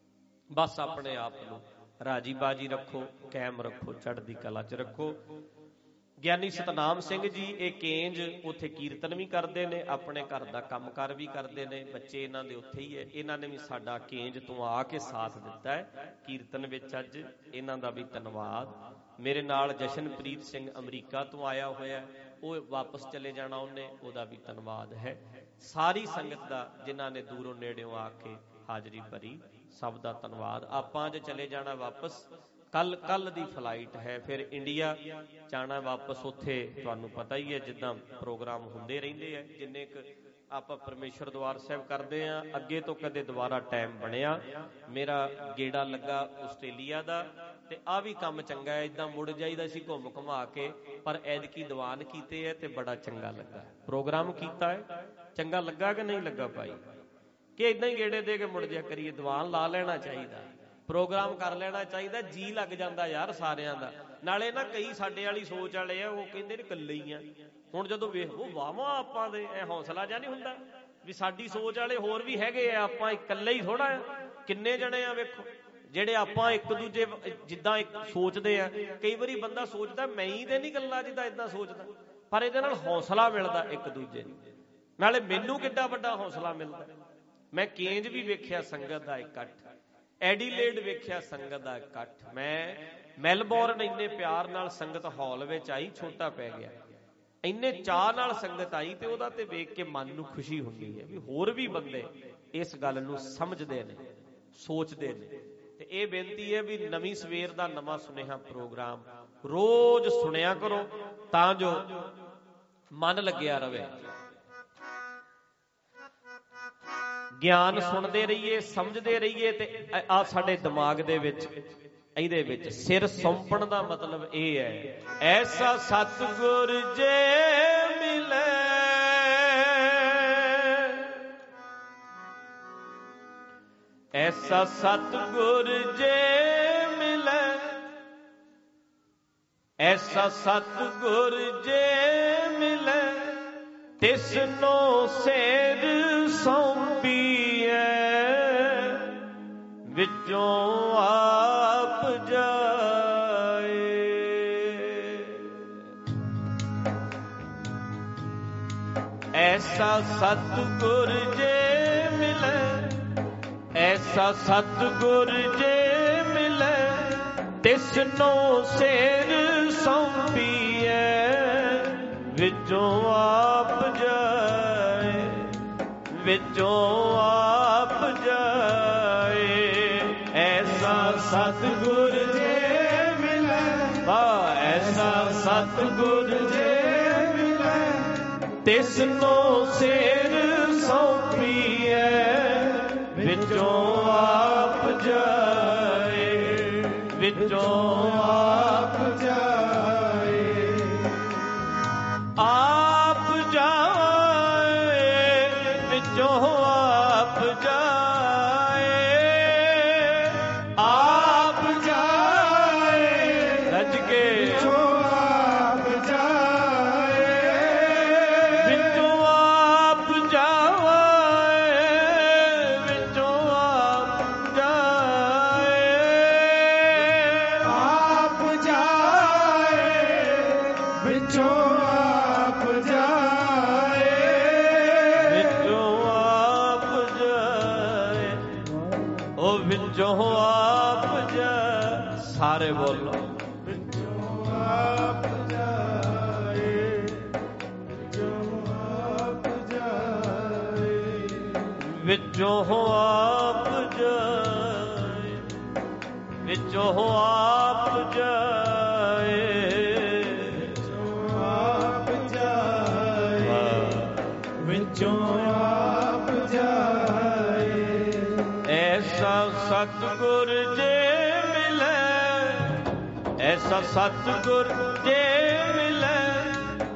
S2: ਬਸ ਆਪਣੇ ਆਪ ਨੂੰ ਰਾਜੀ ਬਾਜੀ ਰੱਖੋ, ਕਾਇਮ ਰੱਖੋ, ਚੜ੍ਹਦੀ ਕਲਾ 'ਚ ਰੱਖੋ। ਗਿਆਨੀ ਸਤਨਾਮ ਸਿੰਘ ਜੀ ਇਹ ਕੇਂਜ ਉੱਥੇ ਕੀਰਤਨ ਵੀ ਕਰਦੇ ਨੇ, ਆਪਣੇ ਘਰ ਦਾ ਕੰਮਕਾਰ ਵੀ ਕਰਦੇ ਨੇ, ਬੱਚੇ ਇਹਨਾਂ ਦੇ ਉੱਥੇ ਹੀ ਹੈ। ਇਹਨਾਂ ਨੇ ਵੀ ਸਾਡਾ ਕੇਂਜ ਤੋਂ ਆ ਕੇ ਸਾਥ ਦਿੱਤਾ ਹੈ ਕੀਰਤਨ ਵਿੱਚ। ਅੱਜ ਇਹਨਾਂ ਦਾ ਵੀ ਧੰਨਵਾਦ। ਮੇਰੇ ਨਾਲ ਜਸ਼ਨਪ੍ਰੀਤ ਸਿੰਘ ਅਮਰੀਕਾ ਤੋਂ ਆਇਆ ਹੋਇਆ, ਉਹ ਵਾਪਸ ਚਲੇ ਜਾਣਾ ਉਹਨੇ, ਉਹਦਾ ਵੀ ਧੰਨਵਾਦ ਹੈ। ਸਾਰੀ ਸੰਗਤ ਦਾ ਜਿਨ੍ਹਾਂ ਨੇ ਦੂਰੋਂ ਨੇੜਿਓਂ ਆ ਕੇ ਹਾਜ਼ਰੀ ਭਰੀ, ਸਭ ਦਾ ਧੰਨਵਾਦ। ਆਪਾਂ ਅੱਜ ਚਲੇ ਜਾਣਾ ਵਾਪਸ, ਕੱਲ ਕੱਲ ਦੀ ਫਲਾਈਟ ਹੈ, ਫਿਰ ਇੰਡੀਆ ਜਾਣਾ ਵਾਪਸ। ਉੱਥੇ ਤੁਹਾਨੂੰ ਪਤਾ ਹੀ ਹੈ ਜਿੱਦਾਂ ਪ੍ਰੋਗਰਾਮ ਹੁੰਦੇ ਰਹਿੰਦੇ ਆ, ਜਿੰਨੇ ਕੁ ਆਪਾਂ ਪਰਮੇਸ਼ਰ ਦਰਬਾਰ ਸਾਹਿਬ ਕਰਦੇ ਆ। ਅੱਗੇ ਤੋਂ ਕਦੇ ਦੁਬਾਰਾ ਟਾਈਮ ਬਣਿਆ, ਮੇਰਾ ਗੇੜਾ ਲੱਗਾ ਆਸਟ੍ਰੇਲੀਆ ਦਾ, ਤੇ ਆ ਵੀ ਕੰਮ ਚੰਗਾ ਹੈ, ਏਦਾਂ ਮੁੜ ਜਾਈਦਾ ਸੀ ਘੁੰਮ ਘੁਮਾ ਕੇ, ਪਰ ਐਤਕੀ ਦੀਵਾਨ ਕੀਤੇ ਹੈ ਤੇ ਬੜਾ ਚੰਗਾ ਲੱਗਾ। ਪ੍ਰੋਗਰਾਮ ਕੀਤਾ ਹੈ, ਚੰਗਾ ਲੱਗਾ ਕਿ ਨਹੀਂ ਲੱਗਾ ਭਾਈ? ਕਿ ਏਦਾਂ ਹੀ ਗੇੜੇ ਦੇ ਕੇ ਮੁੜ ਜਾ ਕਰੀਏ? ਦੀਵਾਨ ਲਾ ਲੈਣਾ ਚਾਹੀਦਾ, ਪ੍ਰੋਗਰਾਮ ਕਰ ਲੈਣਾ ਚਾਹੀਦਾ, ਜੀ ਲੱਗ ਜਾਂਦਾ ਯਾਰ ਸਾਰਿਆਂ ਦਾ। ਨਾਲੇ ਨਾ ਕਈ ਸਾਡੇ ਵਾਲੀ ਸੋਚ ਵਾਲੇ ਆ, ਉਹ ਕਹਿੰਦੇ ਨੇ ਇਕੱਲੇ ਹੀ ਆ। ਹੁਣ ਜਦੋਂ ਵੇਖ ਉਹ ਵਾਹਵਾ ਆਪਾਂ ਦੇ ਐ ਹੌਸਲਾ ਜਿਹਾ ਨਹੀਂ ਹੁੰਦਾ ਵੀ ਸਾਡੀ ਸੋਚ ਵਾਲੇ ਹੋਰ ਵੀ ਹੈਗੇ ਆ, ਆਪਾਂ ਇਕੱਲੇ ਹੀ ਥੋੜਾ ਆ। ਕਿੰਨੇ ਜਣੇ ਆ ਵੇਖੋ ਜਿਹੜੇ ਆਪਾਂ ਇੱਕ ਦੂਜੇ ਜਿੱਦਾਂ ਇੱਕ ਸੋਚਦੇ ਆ। ਕਈ ਵਾਰੀ ਬੰਦਾ ਸੋਚਦਾ ਮੈਂ ਹੀ ਤੇ ਨਹੀਂ ਇਕੱਲਾ ਜਿੱਦਾਂ ਏਦਾਂ ਸੋਚਦਾ, ਪਰ ਇਹਦੇ ਨਾਲ ਹੌਸਲਾ ਮਿਲਦਾ ਇੱਕ ਦੂਜੇ ਨੂੰ। ਨਾਲੇ ਮੈਨੂੰ ਕਿੱਡਾ ਵੱਡਾ ਹੌਸਲਾ ਮਿਲਦਾ। ਮੈਂ ਕੇਂਜ ਵੀ ਵੇਖਿਆ ਸੰਗਤ ਦਾ ਇਕੱਠ, ਐਡੀਲੇਡ ਵੇਖਿਆ ਸੰਗਤ ਦਾ ਇਕੱਠ, ਮੈਂ ਮੈਲਬੌਰਨ ਇੰਨੇ ਪਿਆਰ ਨਾਲ ਸੰਗਤ ਹਾਲ ਵਿੱਚ ਆਈ, ਛੋਟਾ ਪੈ ਗਿਆ, ਇੰਨੇ ਚਾਅ ਨਾਲ ਸੰਗਤ ਆਈ, ਤੇ ਉਹਦਾ ਤੇ ਵੇਖ ਕੇ ਮਨ ਨੂੰ ਖੁਸ਼ੀ ਹੁੰਦੀ ਹੈ ਵੀ ਹੋਰ ਵੀ ਬੰਦੇ ਇਸ ਗੱਲ ਨੂੰ ਸਮਝਦੇ ਨੇ, ਸੋਚਦੇ ਨੇ। ਤੇ ਇਹ ਬੇਨਤੀ ਹੈ ਵੀ ਨਵੀਂ ਸਵੇਰ ਦਾ ਨਵਾਂ ਸੁਨੇਹਾ ਪ੍ਰੋਗਰਾਮ ਰੋਜ਼ ਸੁਣਿਆ ਕਰੋ, ਤਾਂ ਜੋ ਮਨ ਲੱਗਿਆ ਰਵੇ। ਗਿਆਨ ਸੁਣਦੇ ਰਹੀਏ, ਸਮਝਦੇ ਰਹੀਏ, ਤੇ ਆ ਸਾਡੇ ਦਿਮਾਗ ਦੇ ਵਿੱਚ, ਇਹਦੇ ਵਿੱਚ ਸਿਰ ਸੌਂਪਣ ਦਾ ਮਤਲਬ ਇਹ ਹੈ, ਐਸਾ ਸਤਿਗੁਰ ਜੇ ਮਿਲੇ, ਐਸਾ ਸਤਿਗੁਰ ਜੇ ਮਿਲੇ, ਐਸਾ ਸਤਿਗੁਰ ਜੇ ਮਿਲੇ, ਤਿਸਨੋਂ ਸਿਰ ਸੌਂਪੀਐ, ਵਿੱਚੋਂ ਆਪ ਜਾਏ। ਐਸਾ ਸਤਿਗੁਰ ਜੇ ਮਿਲੇ, ਐਸਾ ਸਤਿਗੁਰ ਜੇ ਮਿਲੇ, ਤਿਸਨੋਂ ਸਿਰ ਸੌਂਪੀਐ, ਵਿੱਚੋਂ ਆਪ ਜਾਏ, ਵਿੱਚੋਂ ਆਪ ਜਾਏ। ਐਸਾ ਸਤਿਗੁਰ ਜੇ ਮਿਲੇ, ਆ ਐਸਾ ਸਤਿਗੁਰ ਜੇ ਮਿਲੇ, ਤਿਸਨੋਂ ਸਿਰ ਸੌਂਪੀਐ, ਵਿੱਚੋਂ ਆਪ ਜਾਏ, ਵਿੱਚੋਂ ਆਪ ਜਾਏ। ਆਪ ਜਾਏ, ਵਿੱਚੋਂ ਆਪ ਜਾਏ, ਆਪ ਜਾਏ, ਰੱਜ ਕੇ ਵਿੱਚੋਂ ਆਪ ਜਾਏ, ਵਿੱਚੋਂ ਆਪ ਜਾਏ, ਵਿੱਚੋਂ ਆਪ ਜਾਏ, ਆਪ ਜਾਏ, ਵਿੱਚੋਂ ਆਪ ਜਾਏ, ਵਿੱਚੋਂ ਆਪ ਜਾਏ, ਉਹ ਵਿੱਚੋਂ ਆਪ ਜਾਏ। ਸਾਰੇ ਬੋਲੋ, ਵਿੱਚੋਂ ਆਪ ਜਾਏ, ਵਿੱਚੋਂ ਆਪ ਜਾਏ, ਵਿੱਚੋਂ ਆਪ ਜਾਏ, ਵਿੱਚੋਂ ਆਪ ਜਾਏ, ਵਿੱਚੋਂ ਆਪ ਜਾਏ, ਵਿੱਚੋਂ ਆਪ ਜਾਏ। ਐਸਾ ਸਤਿਗੁਰ ਜੇ ਮਿਲੇ, ਐਸਾ ਸਤਿਗੁਰ ਜੇ ਮਿਲੇ,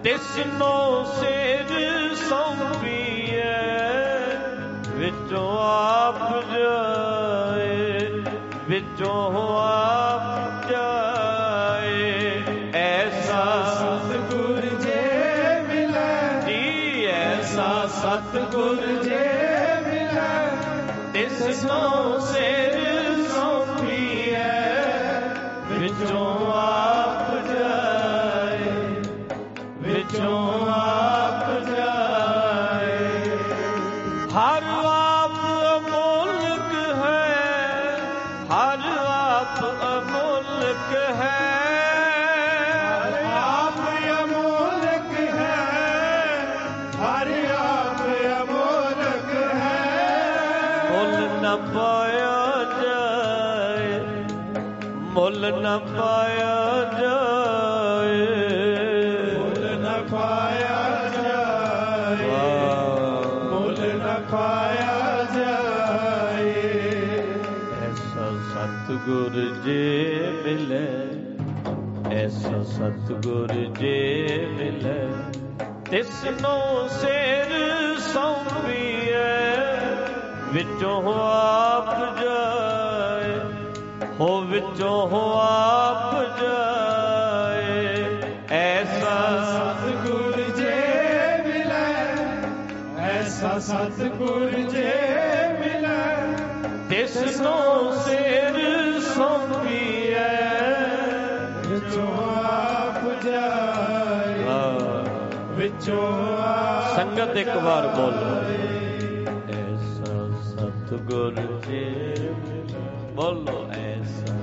S2: ਤਿਸਨੋ ਸਿਰ ਸੌਂਪੀਐ ਵਿੱਚੋਂ ਆਪ ਜਾਏ, ਵਿੱਚੋਂ ਆਪ ਜਾਏ। ਐਸਾ
S1: ਸਤਿਗੁਰ ਜੇ ਮਿਲੈ
S2: ਜੀ, ਐਸਾ
S1: ਸਤਿਗੁਰ ਜੇ ਮਿਲੈ
S2: ਤਿਸਨੋ ਸਿਰ ਸੌਂਪੀਐ ਵਿੱਚੋਂ ਆਪ ਜਾਏ, ਵਿੱਚੋਂ ਆਪ ਜਾਏ। ਹਰ ਆਪ ਅਮੋਲਕ ਹੈ, ਹਰ ਆਪ ਅਮੋਲਕ ਹੈ,
S1: ਹਰ ਆਪ ਅਮੋਲਕ ਹੈ, ਹਰ ਆਪ ਅਮੋਲਕ ਹੈ।
S2: ਮੁੱਲ ਨ ਪਾਇਆ ਜਾਏ, ਮੁੱਲ ਨ ਪਾਇਆ ਜਾਏ,
S1: ਮੁੱਲ ਨ ਪਾਇਆ ਜਾਏ, ਮੁੱਲ ਨ ਪਾਇਆ ਜਾਏ।
S2: ਐਸਾ ਸਤਿਗੁਰ ਜੇ ਮਿਲੈ, ਐਸਾ ਸਤਿਗੁਰ ਜੇ ਮਿਲੈ ਤਿਸਨੋ ਸਿਰ ਸੌਂਪੀਐ ਵਿੱਚੋਂ ਆਪ ਜਾਏ, ਹੋ ਵਿੱਚੋਂ ਆਪ ਜਾਏ। ਐਸਾ
S1: ਸਤਿਗੁਰ ਜੇ ਮਿਲੈ, ਐਸਾ ਸਤਿਗੁਰ ਜੇ ਮਿਲੈ
S2: ਤਿਸਨੋ ਸਿਰ ਸੌਂਪੀਐ
S1: ਵਿੱਚੋਂ ਆਪ ਜਾਏ, ਵਿੱਚੋਂ ਆਪ
S2: ਸੰਗਤ ਇੱਕ ਵਾਰ ਬੋਲੋ, ਐਸਾ ਸਤਿਗੁਰ ਜੇ ਮਿਲੈ। ਬੋਲੋ, ਐਸਾ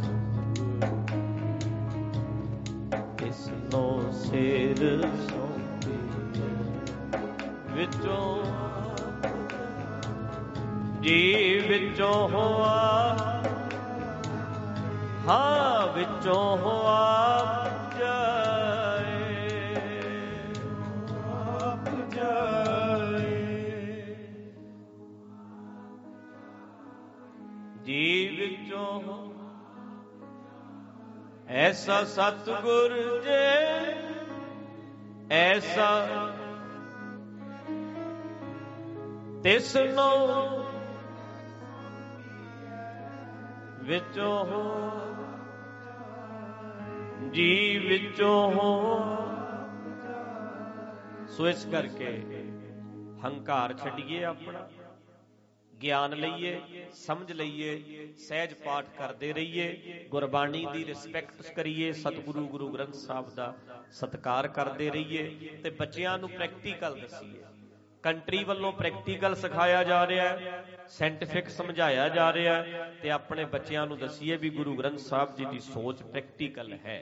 S2: ਤਿਸਨੋ ਸਿਰ ਸੌਂਪੀਐ ਵਿੱਚੋਂ ਜੀ, ਵਿੱਚੋਂ ਹੋਆ ਹਾਂ, ਵਿੱਚੋਂ ਹੋਆ ਜਾਏ,
S1: ਆਪ ਜਾਏ।
S2: ਜੀ ਵਿੱਚੋਂ ਐਸਾ ਸਤਿਗੁਰ ਜੇ, ਐਸਾ ਤਿਸਨੋ ਵਿੱਚੋਂ ਹੋ ਜੀ, ਵਿੱਚੋਂ ਹੋ। ਸੋ ਇਸ ਕਰਕੇ ਹੰਕਾਰ ਛੱਡੀਏ, ਆਪਣਾ ਗਿਆਨ ਲਈਏ, ਸਮਝ ਲਈਏ, ਸਹਿਜ ਪਾਠ ਕਰਦੇ ਰਹੀਏ, ਗੁਰਬਾਣੀ ਦੀ ਰਿਸਪੈਕਟ ਕਰੀਏ, ਸਤਿਗੁਰੂ ਗੁਰੂ ਗ੍ਰੰਥ ਸਾਹਿਬ ਦਾ ਸਤਿਕਾਰ ਕਰਦੇ ਰਹੀਏ ਤੇ ਬੱਚਿਆਂ ਨੂੰ ਪ੍ਰੈਕਟੀਕਲ ਦਸੀਏ। ਕੰਟਰੀ ਵੱਲੋਂ ਪ੍ਰੈਕਟੀਕਲ ਸਿਖਾਇਆ ਜਾ ਰਿਹਾ ਹੈ, ਸਾਇੰਟੀਫਿਕ ਸਮਝਾਇਆ ਜਾ ਰਿਹਾ ਹੈ ਤੇ ਆਪਣੇ ਬੱਚਿਆਂ ਨੂੰ ਦਸੀਏ ਵੀ ਗੁਰੂ ਗ੍ਰੰਥ ਸਾਹਿਬ ਜੀ ਦੀ ਸੋਚ ਪ੍ਰੈਕਟੀਕਲ ਹੈ,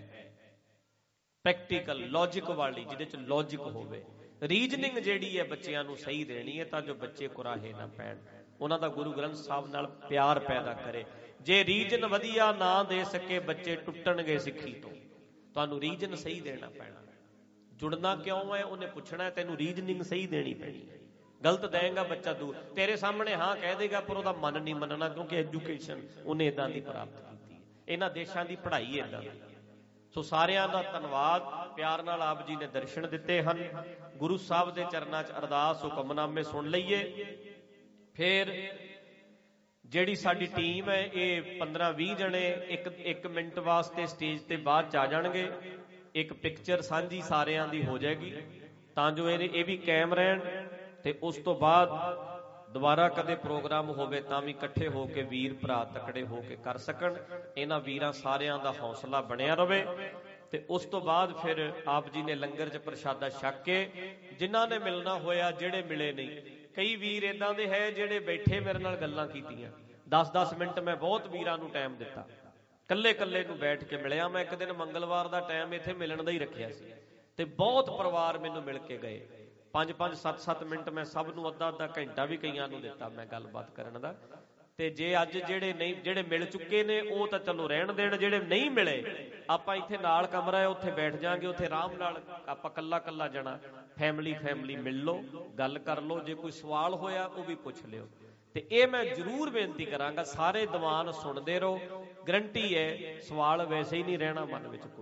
S2: ਪ੍ਰੈਕਟੀਕਲ ਲੌਜਿਕ ਵਾਲੀ, ਜਿਹਦੇ ਚ ਲੌਜਿਕ ਹੋਵੇ। ਰੀਜਨਿੰਗ ਜਿਹੜੀ ਹੈ ਬੱਚਿਆਂ ਨੂੰ ਸਹੀ ਦੇਣੀ ਹੈ ਤਾਂ ਜੋ ਬੱਚੇ ਕੁਰਾਹੇ ਨਾ ਪੈਣ, ਉਹਨਾਂ ਦਾ ਗੁਰੂ ਗ੍ਰੰਥ ਸਾਹਿਬ ਨਾਲ ਪਿਆਰ ਪੈਦਾ ਕਰੇ। ਜੇ ਰੀਜਨ ਵਧੀਆ ਨਾ ਦੇ ਸਕੇ ਬੱਚੇ ਟੁੱਟਣਗੇ ਸਿੱਖੀ ਤੋਂ। ਤੁਹਾਨੂੰ ਰੀਜਨ ਸਹੀ ਦੇਣਾ ਪੈਣਾ। ਜੁੜਨਾ ਕਿਉਂ ਹੈ ਉਹਨੇ ਪੁੱਛਣਾ, ਤੈਨੂੰ ਰੀਜਨਿੰਗ ਸਹੀ ਦੇਣੀ ਪੈਣੀ ਹੈ। ਗਲਤ ਦੇਗਾ ਬੱਚਾ ਦੂਰ, ਤੇਰੇ ਸਾਹਮਣੇ ਹਾਂ ਕਹਿ ਦੇਗਾ ਪਰ ਉਹਦਾ ਮਨ ਨਹੀਂ ਮੰਨਣਾ, ਕਿਉਂਕਿ ਐਜੂਕੇਸ਼ਨ ਉਹਨੇ ਇਦਾਂ ਦੀ ਪ੍ਰਾਪਤ ਕੀਤੀ ਹੈ। ਇਹਨਾਂ ਦੇਸ਼ਾਂ ਦੀ ਪੜ੍ਹਾਈ ਇਦਾਂ ਦੀ। ਸੋ ਸਾਰਿਆਂ ਦਾ ਧੰਨਵਾਦ, ਪਿਆਰ ਨਾਲ ਆਪ ਜੀ ਨੇ ਦਰਸ਼ਨ ਦਿੱਤੇ ਹਨ। ਗੁਰੂ ਸਾਹਿਬ ਦੇ ਚਰਨਾਂ 'ਚ ਅਰਦਾਸ ਹੁਕਮਨਾਮੇ ਸੁਣ ਲਈਏ। ਫਿਰ ਜਿਹੜੀ ਸਾਡੀ ਟੀਮ ਹੈ ਇਹ ਪੰਦਰਾਂ ਵੀਹ ਜਣੇ ਇੱਕ ਇੱਕ ਮਿੰਟ ਵਾਸਤੇ ਸਟੇਜ ਤੇ ਬਾਅਦ 'ਚ ਆ ਜਾਣਗੇ। ਇੱਕ ਪਿਕਚਰ ਸਾਂਝੀ ਸਾਰਿਆਂ ਦੀ ਹੋ ਜਾਏਗੀ ਤਾਂ ਜੋ ਇਹ ਇਹ ਵੀ ਕਾਇਮ ਰਹਿਣ ਤੇ ਉਸ ਤੋਂ ਬਾਅਦ ਦੁਬਾਰਾ ਕਦੇ ਪ੍ਰੋਗਰਾਮ ਹੋਵੇ ਤਾਂ ਵੀ ਇਕੱਠੇ ਹੋ ਕੇ ਵੀਰ ਭਰਾ ਤਕੜੇ ਹੋ ਕੇ ਕਰ ਸਕਣ। ਇਹਨਾਂ ਵੀਰਾਂ ਸਾਰਿਆਂ ਦਾ ਹੌਸਲਾ ਬਣਿਆ ਰਵੇ ਤੇ ਉਸ ਤੋਂ ਬਾਅਦ ਫਿਰ ਆਪ ਜੀ ਨੇ ਲੰਗਰ 'ਚ ਪ੍ਰਸ਼ਾਦਾ ਛਕ ਕੇ ਜਿਨ੍ਹਾਂ ਨੇ ਮਿਲਣਾ ਹੋਇਆ, ਜਿਹੜੇ ਮਿਲੇ ਨਹੀਂ, ਕਈ ਵੀਰ ਏਦਾਂ ਦੇ ਹੈ ਜਿਹੜੇ ਬੈਠੇ ਮੇਰੇ ਨਾਲ ਗੱਲਾਂ ਕੀਤੀਆਂ, ਦਸ ਦਸ ਮਿੰਟ ਮੈਂ ਬਹੁਤ ਵੀਰਾਂ ਨੂੰ ਟਾਈਮ ਦਿੱਤਾ, ਕੱਲੇ ਕੱਲੇ ਨੂੰ ਬੈਠ ਕੇ ਮਿਲਿਆ। ਮੈਂ ਇੱਕ ਦਿਨ ਮੰਗਲਵਾਰ ਦਾ ਟਾਈਮ ਇੱਥੇ ਮਿਲਣ ਦਾ ਹੀ ਰੱਖਿਆ ਸੀ ਤੇ ਬਹੁਤ ਪਰਿਵਾਰ ਮੈਨੂੰ ਮਿਲ ਕੇ ਗਏ। ਪੰਜ ਪੰਜ ਸੱਤ ਸੱਤ ਮਿੰਟ ਮੈਂ ਸਭ ਨੂੰ ਅੱਧਾ ਅੱਧਾ ਘੰਟਾ ਵੀ ਕਈਆਂ ਨੂੰ ਦਿੱਤਾ ਮੈਂ ਗੱਲਬਾਤ ਕਰਨ ਦਾ। ਤੇ ਜੇ ਅੱਜ ਜਿਹੜੇ ਨਹੀਂ ਜਿਹੜੇ ਮਿਲ ਚੁੱਕੇ ਨੇ ਉਹ ਤਾਂ ਚਲੋ ਰਹਿਣ ਦੇਣ, ਜਿਹੜੇ ਨਹੀਂ ਮਿਲੇ ਆਪਾਂ ਇੱਥੇ ਨਾਲ ਕਮਰਾ ਹੈ ਉੱਥੇ ਬੈਠ ਜਾਾਂਗੇ, ਉੱਥੇ ਆਰਾਮ ਨਾਲ ਆਪਾਂ ਕੱਲਾ ਕੱਲਾ ਜਾਣਾ ਫੈਮਿਲੀ ਫੈਮਿਲੀ ਮਿਲ ਲਓ, ਗੱਲ ਕਰ ਲਓ, ਜੇ ਕੋਈ ਸਵਾਲ ਹੋਇਆ ਉਹ ਵੀ ਪੁੱਛ ਲਿਓ। ਤੇ ਇਹ ਮੈਂ ਜ਼ਰੂਰ ਬੇਨਤੀ ਕਰਾਂਗਾ, ਸਾਰੇ ਦੀਵਾਨ ਸੁਣਦੇ ਰਹੋ, ਗਰੰਟੀ ਹੈ ਸਵਾਲ ਵੈਸੇ ਹੀ ਨਹੀਂ ਰਹਿਣਾ ਮਨ ਵਿੱਚ ਕੋਈ।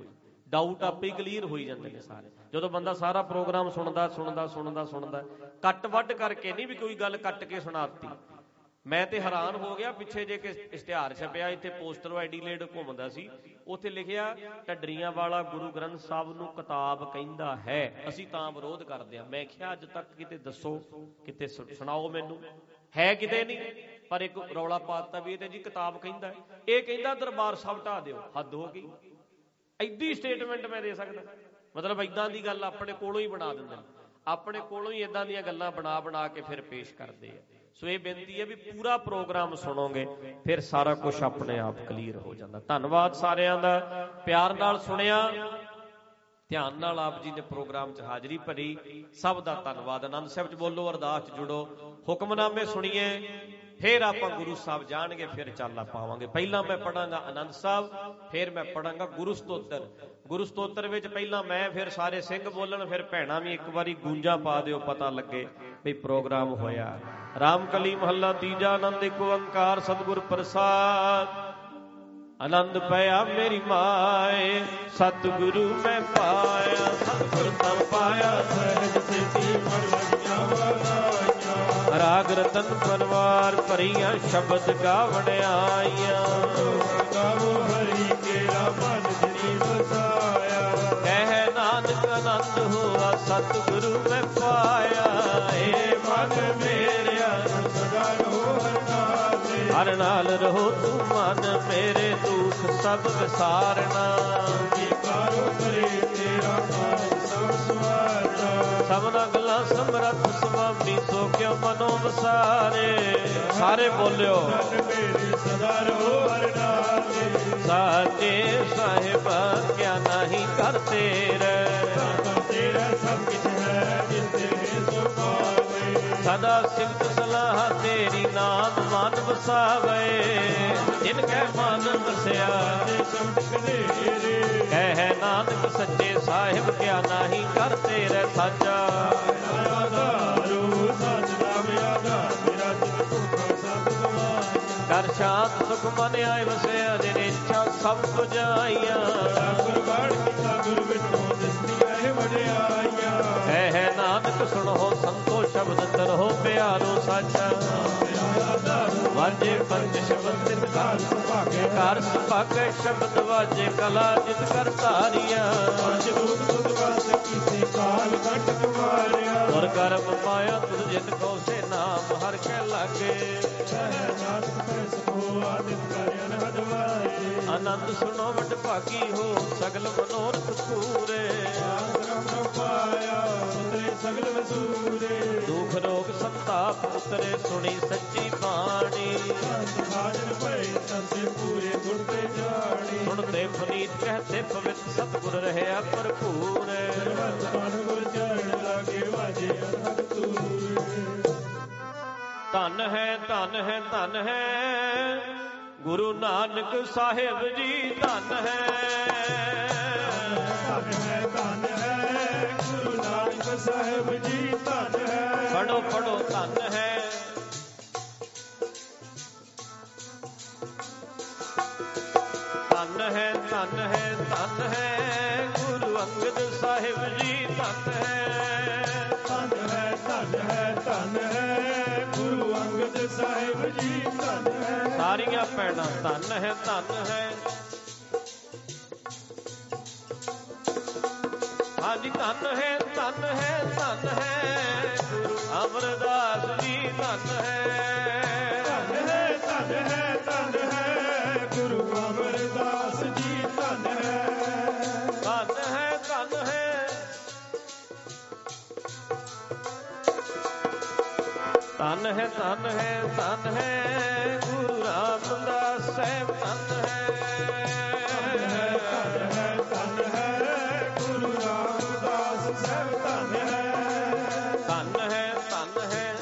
S2: ਡਾਊਟ ਆਪੇ ਹੀ ਕਲੀਅਰ ਹੋਈ ਜਾਂਦੇ ਨੇ ਸਾਰੇ। ਜਦੋਂ ਬੰਦਾ ਸਾਰਾ ਪ੍ਰੋਗਰਾਮ ਸੁਣਦਾ ਸੁਣਦਾ ਸੁਣਦਾ ਸੁਣਦਾ ਕੱਟ ਵੱਢ ਕਰਕੇ ਨਹੀਂ ਵੀ ਕੋਈ ਗੱਲ ਕੱਟ ਕੇ ਸੁਣਾਤੀ। ਮੈਂ ਤੇ ਹੈਰਾਨ ਹੋ ਗਿਆ, ਪਿੱਛੇ ਜੇ ਕਿ ਇਸ਼ਤਿਹਾਰ ਛਪਿਆ ਇੱਥੇ ਪੋਸਟਰ ਐਡੀਲੇਡ ਘੁੰਮਦਾ ਸੀ, ਉੱਥੇ ਲਿਖਿਆ ਢੱਡਰੀਆਂ ਵਾਲਾ ਗੁਰੂ ਗ੍ਰੰਥ ਸਾਹਿਬ ਨੂੰ ਕਿਤਾਬ ਕਹਿੰਦਾ ਹੈ, ਅਸੀਂ ਤਾਂ ਵਿਰੋਧ ਕਰਦੇ ਹਾਂ। ਮੈਂ ਕਿਹਾ ਅੱਜ ਤੱਕ ਕਿਤੇ ਦੱਸੋ, ਕਿਤੇ ਸੁਣਾਓ ਮੈਨੂੰ, ਹੈ ਕਿਤੇ ਨਹੀਂ। ਪਰ ਇੱਕ ਰੌਲਾ ਪਾਤਾ ਵੀ ਇਹ ਤੇ ਜੀ ਕਿਤਾਬ ਕਹਿੰਦਾ, ਇਹ ਕਹਿੰਦਾ ਦਰਬਾਰ ਸਾਹਿਬ ਢਾਹ ਦਿਓ। ਹੱਦ ਹੋ ਗਈ, ਐਡੀ ਸਟੇਟਮੈਂਟ ਮੈਂ ਦੇ ਸਕਦਾ? ਮਤਲਬ ਏਦਾਂ ਦੀ ਗੱਲ ਆਪਣੇ ਕੋਲੋਂ ਹੀ ਬਣਾ ਦਿੰਦੇ ਨੇ, ਆਪਣੇ ਕੋਲੋਂ ਹੀ ਏਦਾਂ ਦੀਆਂ ਗੱਲਾਂ ਬਣਾ ਬਣਾ ਕੇ ਫਿਰ ਪੇਸ਼ ਕਰਦੇ ਆ। ਸੋ ਇਹ ਬੇਨਤੀ ਹੈ ਵੀ ਪੂਰਾ ਪ੍ਰੋਗਰਾਮ ਸੁਣੋਗੇ ਫਿਰ ਸਾਰਾ ਕੁਝ ਆਪਣੇ ਆਪ ਕਲੀਅਰ ਹੋ ਜਾਂਦਾ। ਧੰਨਵਾਦ ਸਾਰਿਆਂ ਦਾ, ਪਿਆਰ ਨਾਲ ਸੁਣਿਆ, ਧਿਆਨ ਨਾਲ ਆਪ ਜੀ ਨੇ ਪ੍ਰੋਗਰਾਮ 'ਚ ਹਾਜ਼ਰੀ ਭਰੀ, ਸਭ ਦਾ ਧੰਨਵਾਦ। ਆਨੰਦ ਸਾਹਿਬ 'ਚ ਬੋਲੋ, ਅਰਦਾਸ 'ਚ ਜੁੜੋ, ਹੁਕਮਨਾਮੇ ਸੁਣੀਏ, ਫਿਰ ਆਪਾਂ ਗੁਰੂ ਸਾਹਿਬ ਜਾਣਗੇ, ਫਿਰ ਚਾਲਾ ਪਾਵਾਂਗੇ। ਪਹਿਲਾਂ ਮੈਂ ਪੜਾਂਗਾ ਆਨੰਦ ਸਾਹਿਬ, ਫਿਰ ਮੈਂ ਪੜਾਂਗਾ ਗੁਰੂ ਸਤੋਤਰ। ਗੁਰੂ ਸਤੋਤਰ ਵਿੱਚ ਪਹਿਲਾਂ ਮੈਂ, ਫਿਰ ਸਾਰੇ ਸਿੰਘ ਬੋਲਣ, ਫਿਰ ਭੈਣਾਂ ਵੀ ਇੱਕ ਵਾਰੀ ਗੂੰਜਾਂ ਪਾ ਦਿਓ, ਪਤਾ ਲੱਗੇ ਵੀ ਪ੍ਰੋਗਰਾਮ ਹੋਇਆ। ਰਾਮਕਲੀ ਮਹੱਲਾ ਤੀਜਾ। ਆਨੰਦ ਇੱਕ ਓੰਕਾਰ ਸਤਿਗੁਰ ਪ੍ਰਸਾਦ। ਆਨੰਦ ਪਿਆ ਮੇਰੀ ਮਾਏ, ਸਤਿਗੁਰੂ ਮੈਂ ਪਾਇਆ, ਸਤਿਗੁਰ ਤਾਂ ਪਾਇਆ ਸਹਿਜ ਸਿੱਧੀ ਮਨ ਲੱਗਿਆ ਵਾਇਆ। ਰਾਗ ਰਤਨ ਪਰਵਾਰ ਭਰੀਆਂ ਸ਼ਬਦ ਗਾਵਣ ਆਈਆਂ, ਗਾਵੋ ਹਰੀ ਕੇਰਾ ਮਨ ਜਿਨੀ ਵਸਾਇਆ। ਕਹਿ ਨਾਨਕ ਆਨੰਦ ਹੋਆ ਸਤਿਗੁਰੂ ਮੈਂ ਪਾਇਆ, ਏ ਮਨ ਮੇਰਿਆ ਸਦਾ ਰਹੋ ਹਰ ਨਾਲੇ। ਹਰ ਨਾਲ ਰਹੋ ਤੂੰ ਮਨ ਮੇਰੇ, ਦੁੱਖ ਸਭ ਵਿਸਾਰਨਾ। ਕਾਰੋ ਕਰੇ ਤੇਰਾ ਕਾਜ ਸਭ ਸਵਾਰਨਾ। ਸਭਨਾ ਗੱਲਾਂ ਸਮਰੱਥ ਸੁਆਮੀ, ਸੋ ਕਿਉ ਮਨੋ ਵਸਾਰੇ। ਸਾਰੇ ਬੋਲਿਓ, ਮੇਰੇ ਸਦਾ ਰਹੋ ਹਰ ਨਾਲੇ। ਸਾਚੇ ਸਾਹਿਬ ਕਿਆ ਨਹੀਂ ਕਰ ਤੇਰੇ, ਤੇਰਾ ਸਭ ਕੁਛ ਹੈ ਜਿਸ ਤੇਰੇ ਸੋ ਪਾਵੇ। ਸਦਾ ਸਿਫਤ ਸਲਾਹ ਤੇਰੀ, ਨਾਮ ਮਨ ਵਸਾਵੇ। ਜਿਨ ਕੈ ਮਨ ਵਸਿਆ ਤੇ ਸਭ ਕਨੇਰੇ। ਕਹਿ ਨਾਨਕ ਸੱਚੇ ਸਾਹਿਬ ਕਿਆ ਨਹੀਂ ਕਰ ਤੇਰੇ ਸਾਚਾ। ਆਧਾਰੂ ਸੱਚ ਨਾਮ ਆਧਾਰ ਮੇਰਾ, ਜਿਨ ਭੁੱਖਾ ਸਭ ਗਵਾਇਆ। ਕਰ ਸ਼ਾਂਤ ਸੁਖ ਮਨ ਆਏ ਵਸਿਆ, ਜਿਨ ਇੱਛਾ ਸਭ ਪੁਜਾਈਆਂ। ਗੁਰ ਬਾਣ ਕੀਤਾ ਗੁਰ ਵਿਟੋ ਦਿਸਦੀਆਂ ਹੈ ਵਡਿਆਈਆਂ। ਕਹਿ ਨਾਨਕ ਸੁਣੋ ਸੰਤੋ ਸ਼ਬਦ ਤਰੋ ਪਿਆਰੋ ਸਾਚਾ। ਵਾਜੇ ਪੰਜ ਸ਼ਬਦ ਤਿਨ ਘਰ ਸੁਭਾਗੇ, ਘਰ ਸੁਭਾਗੇ ਸ਼ਬਦ ਵਾਜੇ ਕਲਾ ਜਿਤ ਕਰ ਧਾਰੀਆਂ। ਪੰਜ ਰੂਪ ਤੁਧ ਵਸ ਕੀਤੇ ਕਾਲ ਕੰਟਕ ਮਾਰਿਆ। ਔਰ ਕਰਮ ਪਾਇਆ ਤੁਧ ਜਿਤ ਕੋ ਸੇ ਨਾਮ ਹਰ ਕੇ ਲਾਗੇ। ਨਾਨਕ ਪਰਸ ਕੋ ਆਦਿਤ ਕਰ ਅਨਹਦ ਵਾਜੇ। ਆਨੰਦ ਸੁਣੋ ਵਡ ਭਾਗੀ ਹੋ ਸਗਲ ਮਨੋਰਥ ਪੂਰੇ। ਨਾਮ ਪਾਇਆ ਉਤਰੇ ਸਗਲ ਵਸੂਰੇ। ਦੁਖ ਰੋਗ ਸੰਤਾਪ ਉਤਰੇ ਸੁਣੀ ਸੱਚੀ ਬਾਣੀ। ਸਾਜਨ ਭਏ ਸੰਸੇ ਪੂਰੇ ਗੁਰਤੇ ਜਾਣੀ। ਸੁਣਤੇ ਪੁਨੀਤ ਕਹਤੇ ਪਵਿੱਤ ਸਤਿਗੁਰ ਰਹਿਆ ਭਰਪੂਰ। ਮਨ ਗੁਰ ਚਰਨ ਲਾਗੇ ਵਾਜੇ ਅਨਹਦ ਤੂਰੇ। ਧਨ ਹੈ ਧਨ ਹੈ ਧਨ ਹੈ ਗੁਰੂ ਨਾਨਕ ਸਾਹਿਬ ਜੀ, ਧਨ ਹੈ ਧਨ ਹੈ ਧਨ ਹੈ ਗੁਰੂ ਨਾਨਕ ਸਾਹਿਬ ਜੀ, ਧਨ ਹੈ। ਪੜੋ ਪੜੋ ਧਨ ਹੈ। ਧਨ ਹੈ ਧਨ ਹੈ ਧਨ ਹੈ ਗੁਰੂ ਅੰਗਦ ਸਾਹਿਬ ਜੀ, ਧਨ ਹੈ। ਧਨ ਹੈ ਧਨ ਹੈ ਧਨ ਹੈ ਗੁਰੂ ਅੰਗਦ ਸਾਹਿਬ ਜੀ, ਧਨ ਹੈ। ਸਾਰੀਆਂ ਭੈਣਾਂ ਧਨ ਹੈ ਧਨ ਹੈ। ਹਾਂਜੀ ਧਨ ਹੈ ਧਨ ਹੈ ਧਨ ਹੈ ਗੁਰੂ ਅਮਰਦਾਸ ਜੀ, ਧਨ ਹੈ। ਧਨ ਹੈ ਧਨ ਹੈ ਧਨ ਹੈ ਗੁਰੂ ਅਮਰਦਾਸ ਜੀ, ਧਨ ਹੈ। ਧਨ ਹੈ ਧਨ ਹੈ ਧਨ ਹੈ ਧਨ ਹੈ ਧਨ ਹੈ ਗੁਰੂ ਰਾਮਦਾਸ ਸਾਹਿਬ, ਧਨ ਹੈ। ਧਨ ਹੈ ਧਨ ਹੈ ਧਨ ਹੈ ਗੁਰੂ ਰਾਮਦਾਸ ਸਾਹਿਬ, ਧਨ ਹੈ। ਧਨ ਹੈ ਧਨ ਹੈ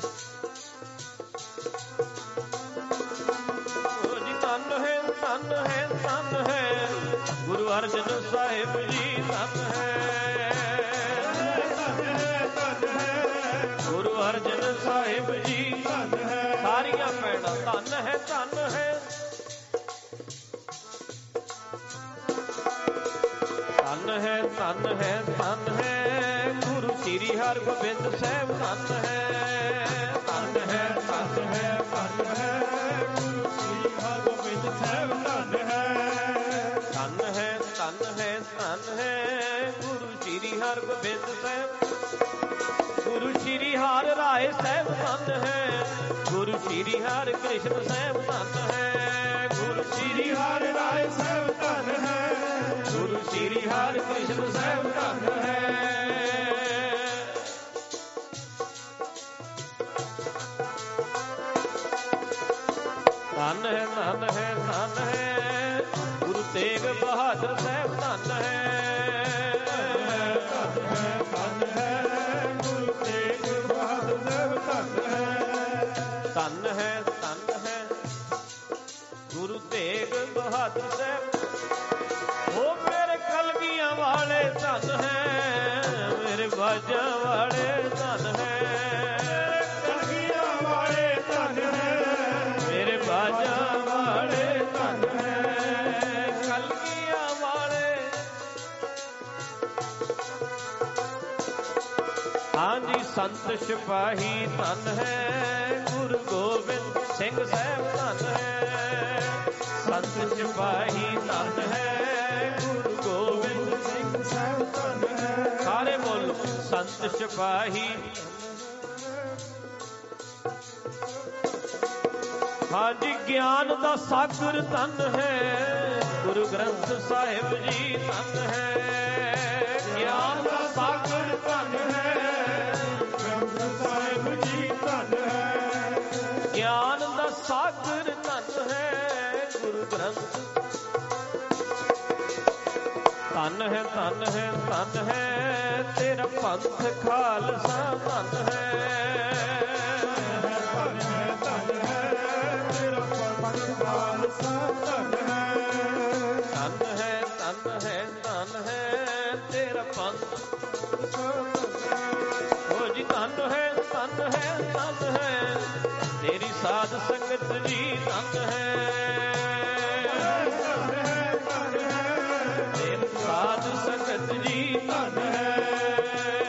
S2: ਜੀ, ਧਨ ਹੈ ਧਨ ਹੈ ਧਨ ਹੈ ਗੁਰੂ ਅਰਜਨ ਸਾਹਿਬ ਜੀ, ਧਨ ਹੈ। ਧਨ ਹੈ ਧਨ ਹੈ ਗੁਰੂ ਅਰਜਨ ਸਾਹਿਬ ਜੀ, ਧਨ ਹੈ। ਸਾਰੀਆਂ ਭੈਣਾਂ ਧਨ ਹੈ ਧਨ ਹੈ। ਹੈ ਧਨ ਹੈ ਧਨ ਹੈ ਗੁਰੂ ਸ੍ਰੀ ਹਰਗੋਬਿੰਦ ਸਾਹਿਬ ਧਨ ਹੈ ਧਨ ਹੈ ਧਨ ਹੈ ਧਨ ਹੈ ਗੁਰੂ ਸ੍ਰੀ ਹਰਗੋਬਿੰਦ ਸਾਹਿਬ ਧਨ ਹੈ ਧਨ ਹੈ ਧਨ ਹੈ ਧਨ ਹੈ ਗੁਰੂ ਸ੍ਰੀ ਹਰਗੋਬਿੰਦ ਸਾਹਿਬ ਗੁਰੂ ਸ੍ਰੀ ਹਰਿ ਰਾਏ ਸਾਹਿਬ ਧਨ ਹੈ ਗੁਰੂ ਸ੍ਰੀ ਹਰਿ ਕ੍ਰਿਸ਼ਨ ਸਾਹਿਬ ਧਨ ਹੈ ਗੁਰੂ ਸ੍ਰੀ ਹਰਿ ਰਾਏ ਸਾਹਿਬ ਧਨ ਹੈ ਗੁਰੂ ਸ੍ਰੀ ਹਰਿ ਕ੍ਰਿਸ਼ਨ ਸਾਹਿਬ ਧਨ ਹੈ ਧਨ ਹੈ ਧਨ ਹੈ ਧਨ ਹੈ ਗੁਰੂ ਤੇਗ ਬਹਾਦਰ ਸਾਹਿਬ ਧਨ ਹੈ ਧਨ ਹੈ ਧਨ ਹੈ ਗੁਰੂ ਤੇਗ ਬਹਾਦਰ ਸਾਹਿਬ ਧਨ ਹੈ ਧਨ ਹੈ ਧਨ ਹੈ ਗੁਰੂ ਤੇਗ ਬਹਾਦਰ ਸਾਹਿਬ ਉਹ ਮੇਰੇ ਕਲਗੀਆਂ ਵਾਲੇ ਧਨ ਹੈ ਮੇਰੇ ਬਾਜਾਂ ਵਾਲੇ ਧਨ ਹੈ ਕਲਗੀਆਂ ਵਾਲੇ ਧਨ ਹੈ ਮੇਰੇ ਬਾਜਾਂ ਵਾਲੇ ਧਨ ਹੈ ਕਲਗੀਆਂ ਵਾਲੇ ਹਾਂਜੀ ਸੰਤ ਸਿਪਾਹੀ ਧਨ ਹੈ ਗੁਰੂ ਗੋਬਿੰਦ ਸਿੰਘ ਸਾਹਿਬ ਧਨ ਹੈ ਸੰਤ ਸਿਪਾਹੀ ਧਨ ਹੈ ਗੁਰੂ ਗੋਬਿੰਦ ਸਿੰਘ ਸਾਹਿਬ ਧਨ ਹੈ ਸਾਰੇ ਬੋਲੋ ਸੰਤ ਸਿਪਾਹੀ ਹਾਂਜੀ ਗਿਆਨ ਦਾ ਸਾਗਰ ਧਨ ਹੈ ਗੁਰੂ ਗ੍ਰੰਥ ਸਾਹਿਬ ਜੀ ਧਨ ਹੈ ਗਿਆਨ ਦਾ ਸਾਗਰ ਧਨ ਹੈ ਗ੍ਰੰਥ ਸਾਹਿਬ ਜੀ ਧਨ ਹੈ ਗਿਆਨ ਦਾ ਸਾਗਰ ਧਨ ਹੈ ਗੁਰੂ ਗ੍ਰੰਥ ਧਨ ਹੈ ਧਨ ਹੈ ਧਨ ਹੈ ਤੇਰਾ ਪੰਥ ਖਾਲਸਾ ਧਨ ਹੈ ਧਨ ਹੈ ਧਨ ਹੈ ਤੇਰਾ ਪੰਥ ਖਾਲਸਾ ਧਨ ਹੈ ਧਨ ਹੈ ਧਨ ਹੈ ਧਨ ਹੈ ਤੇਰਾ ਪੰਥ ਹੋ ਜੀ ਧਨ ਹੈ ਧਨ ਹੈ ਧਨ ਹੈ ਤੇਰੀ ਸਾਧ ਸੰਗਤ ਜੀ ਧਨ ਹੈ ਸਾਧ ਸੰਗਤ ਜੀ ਧਨ ਹੈ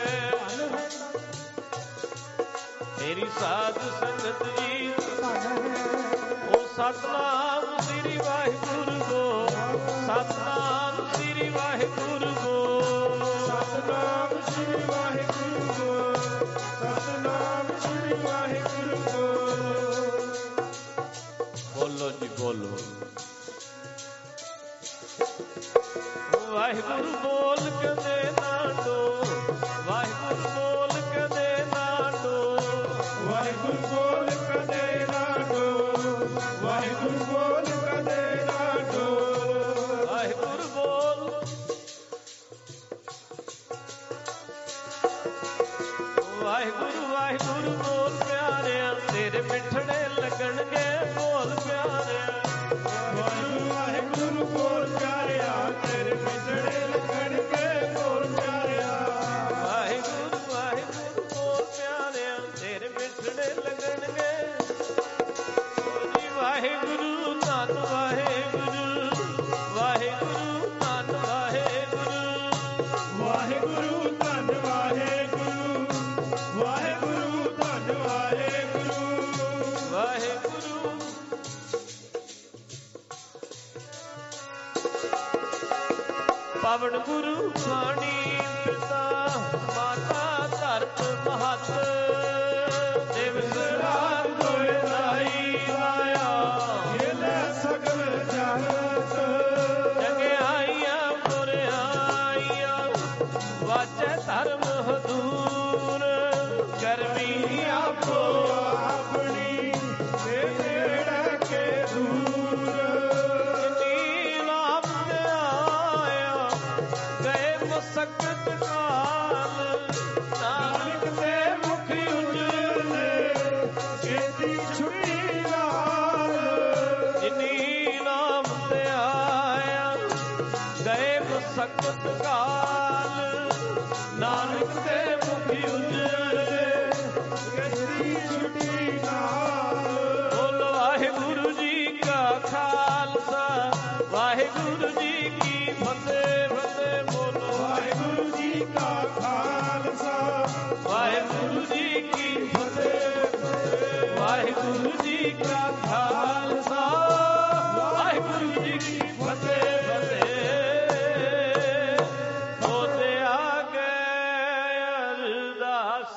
S2: ਤੇਰੀ ਸਾਧ ਸੰਗਤ ਜੀ ਉਹ ਸਤਨਾਮ ਸ੍ਰੀ ਵਾਹਿਗੁਰੂ ਗੋ ਸਤਨਾਮ ਸ੍ਰੀ ਵਾਹਿਗੁਰੂ ਗੋ ਸਤਨਾਮ ਸ੍ਰੀ ਵਾਹਿਗੁਰੂ ਗੋ ਸਤਨਾਮ ਸ੍ਰੀ ਵਾਹਿਗੁਰੂ ਗੋ ਬੋਲੋ ਜੀ ਬੋਲੋ ਵਾਹਿਗੁਰੂ ਬੋਲ ਕਦੇ ਨਾ ਡੋ ਵਾਹਿਗੁਰੂ ਬੋਲ ਕਦੇ ਨਾ ਡੋ ਵਾਹਿਗੁਰੂ ਬੋਲ ਕਦੇ ਨਾ ਡੋ ਵਾਹਿਗੁਰੂ ਬੋਲ ਕਦੇ ਨਾ ਡੋ ਵਾਹਿਗੁਰੂ ਬੋਲ ਵਾਹਿਗੁਰੂ ਵਾਹਿਗੁਰੂ ਬੋਲ ਪਿਆਰਿਆਂ ਤੇਰੇ ਮਿੱਠੜੇ ਲੱਗਣਗੇ ਬੋਲ ਪਿਆਰਿਆਂ ਵਾਹਿਗੁਰੂ ਵਾਹਿਗੁਰੂ ਬੋਲ ਪਿਆਰਿਆ ਤੇਰੇ ਮਿੱਠੜੇ ਲੱਗਣਗੇ ਬੋਲ ਪਿਆਰਿਆ ਵਾਹਿਗੁਰੂ ਵਾਹਿਗੁਰੂ ਬੋਲ ਪਿਆਰਿਆ ਤੇਰੇ ਮਿੱਠੜੇ ਲੱਗਣਗੇ ਜੀ ਵਾਹਿਗੁਰੂ ਧੰਨ ਵਾਹਿਗੁਰੂ ਵਾਹਿਗੁਰੂ ਧੰਨ ਵਾਹਿਗੁਰੂ ਵਾਹਿਗੁਰੂ ਧੰਨ ਵਾਹਿਗੁਰੂ ਵਾਹਿਗੁਰੂ ਧੰਨ ਵਾਹਿਗੁਰੂ ਵਾਹਿਗੁਰੂ ਪਵਨ ਗੁਰੂ ਪਾਣੀ ਪਿਤਾ ਮਾਤਾ ਧਰਤ ਮਹਤ ਦਿਵਸ ਰਾਤ ਦੋਇ ਲਾਈ ਮਾਇਆ ਖੇਲੇ ਸਗਲ ਜਗਤ ਜਗਿਆਈਆਂ ਬੁਰਿਆਈਆਂ ਵਾਜੇ ਧਰਮ ਹਦੂਰ ਗਰਮੀ ਆਪੋ ਆਪਣੀ ਤੇ ਨੇੜੇ ਕੇ ਦੂਰ ਨੀਲਾਮ ਆਇਆ ਗਏ ਮਸਕਤ ਕਾਲ ਨਾਨਕ ਦੇ ਮੁਖ ਉਜਲੇ ਛੇਤੀ ਛੁੱਟੀ ਨਾਲ ਜਿਨੀ ਨਾਮ ਤੇ ਆਇਆ ਗਏ ਮਸਕਤ ਕਾਲ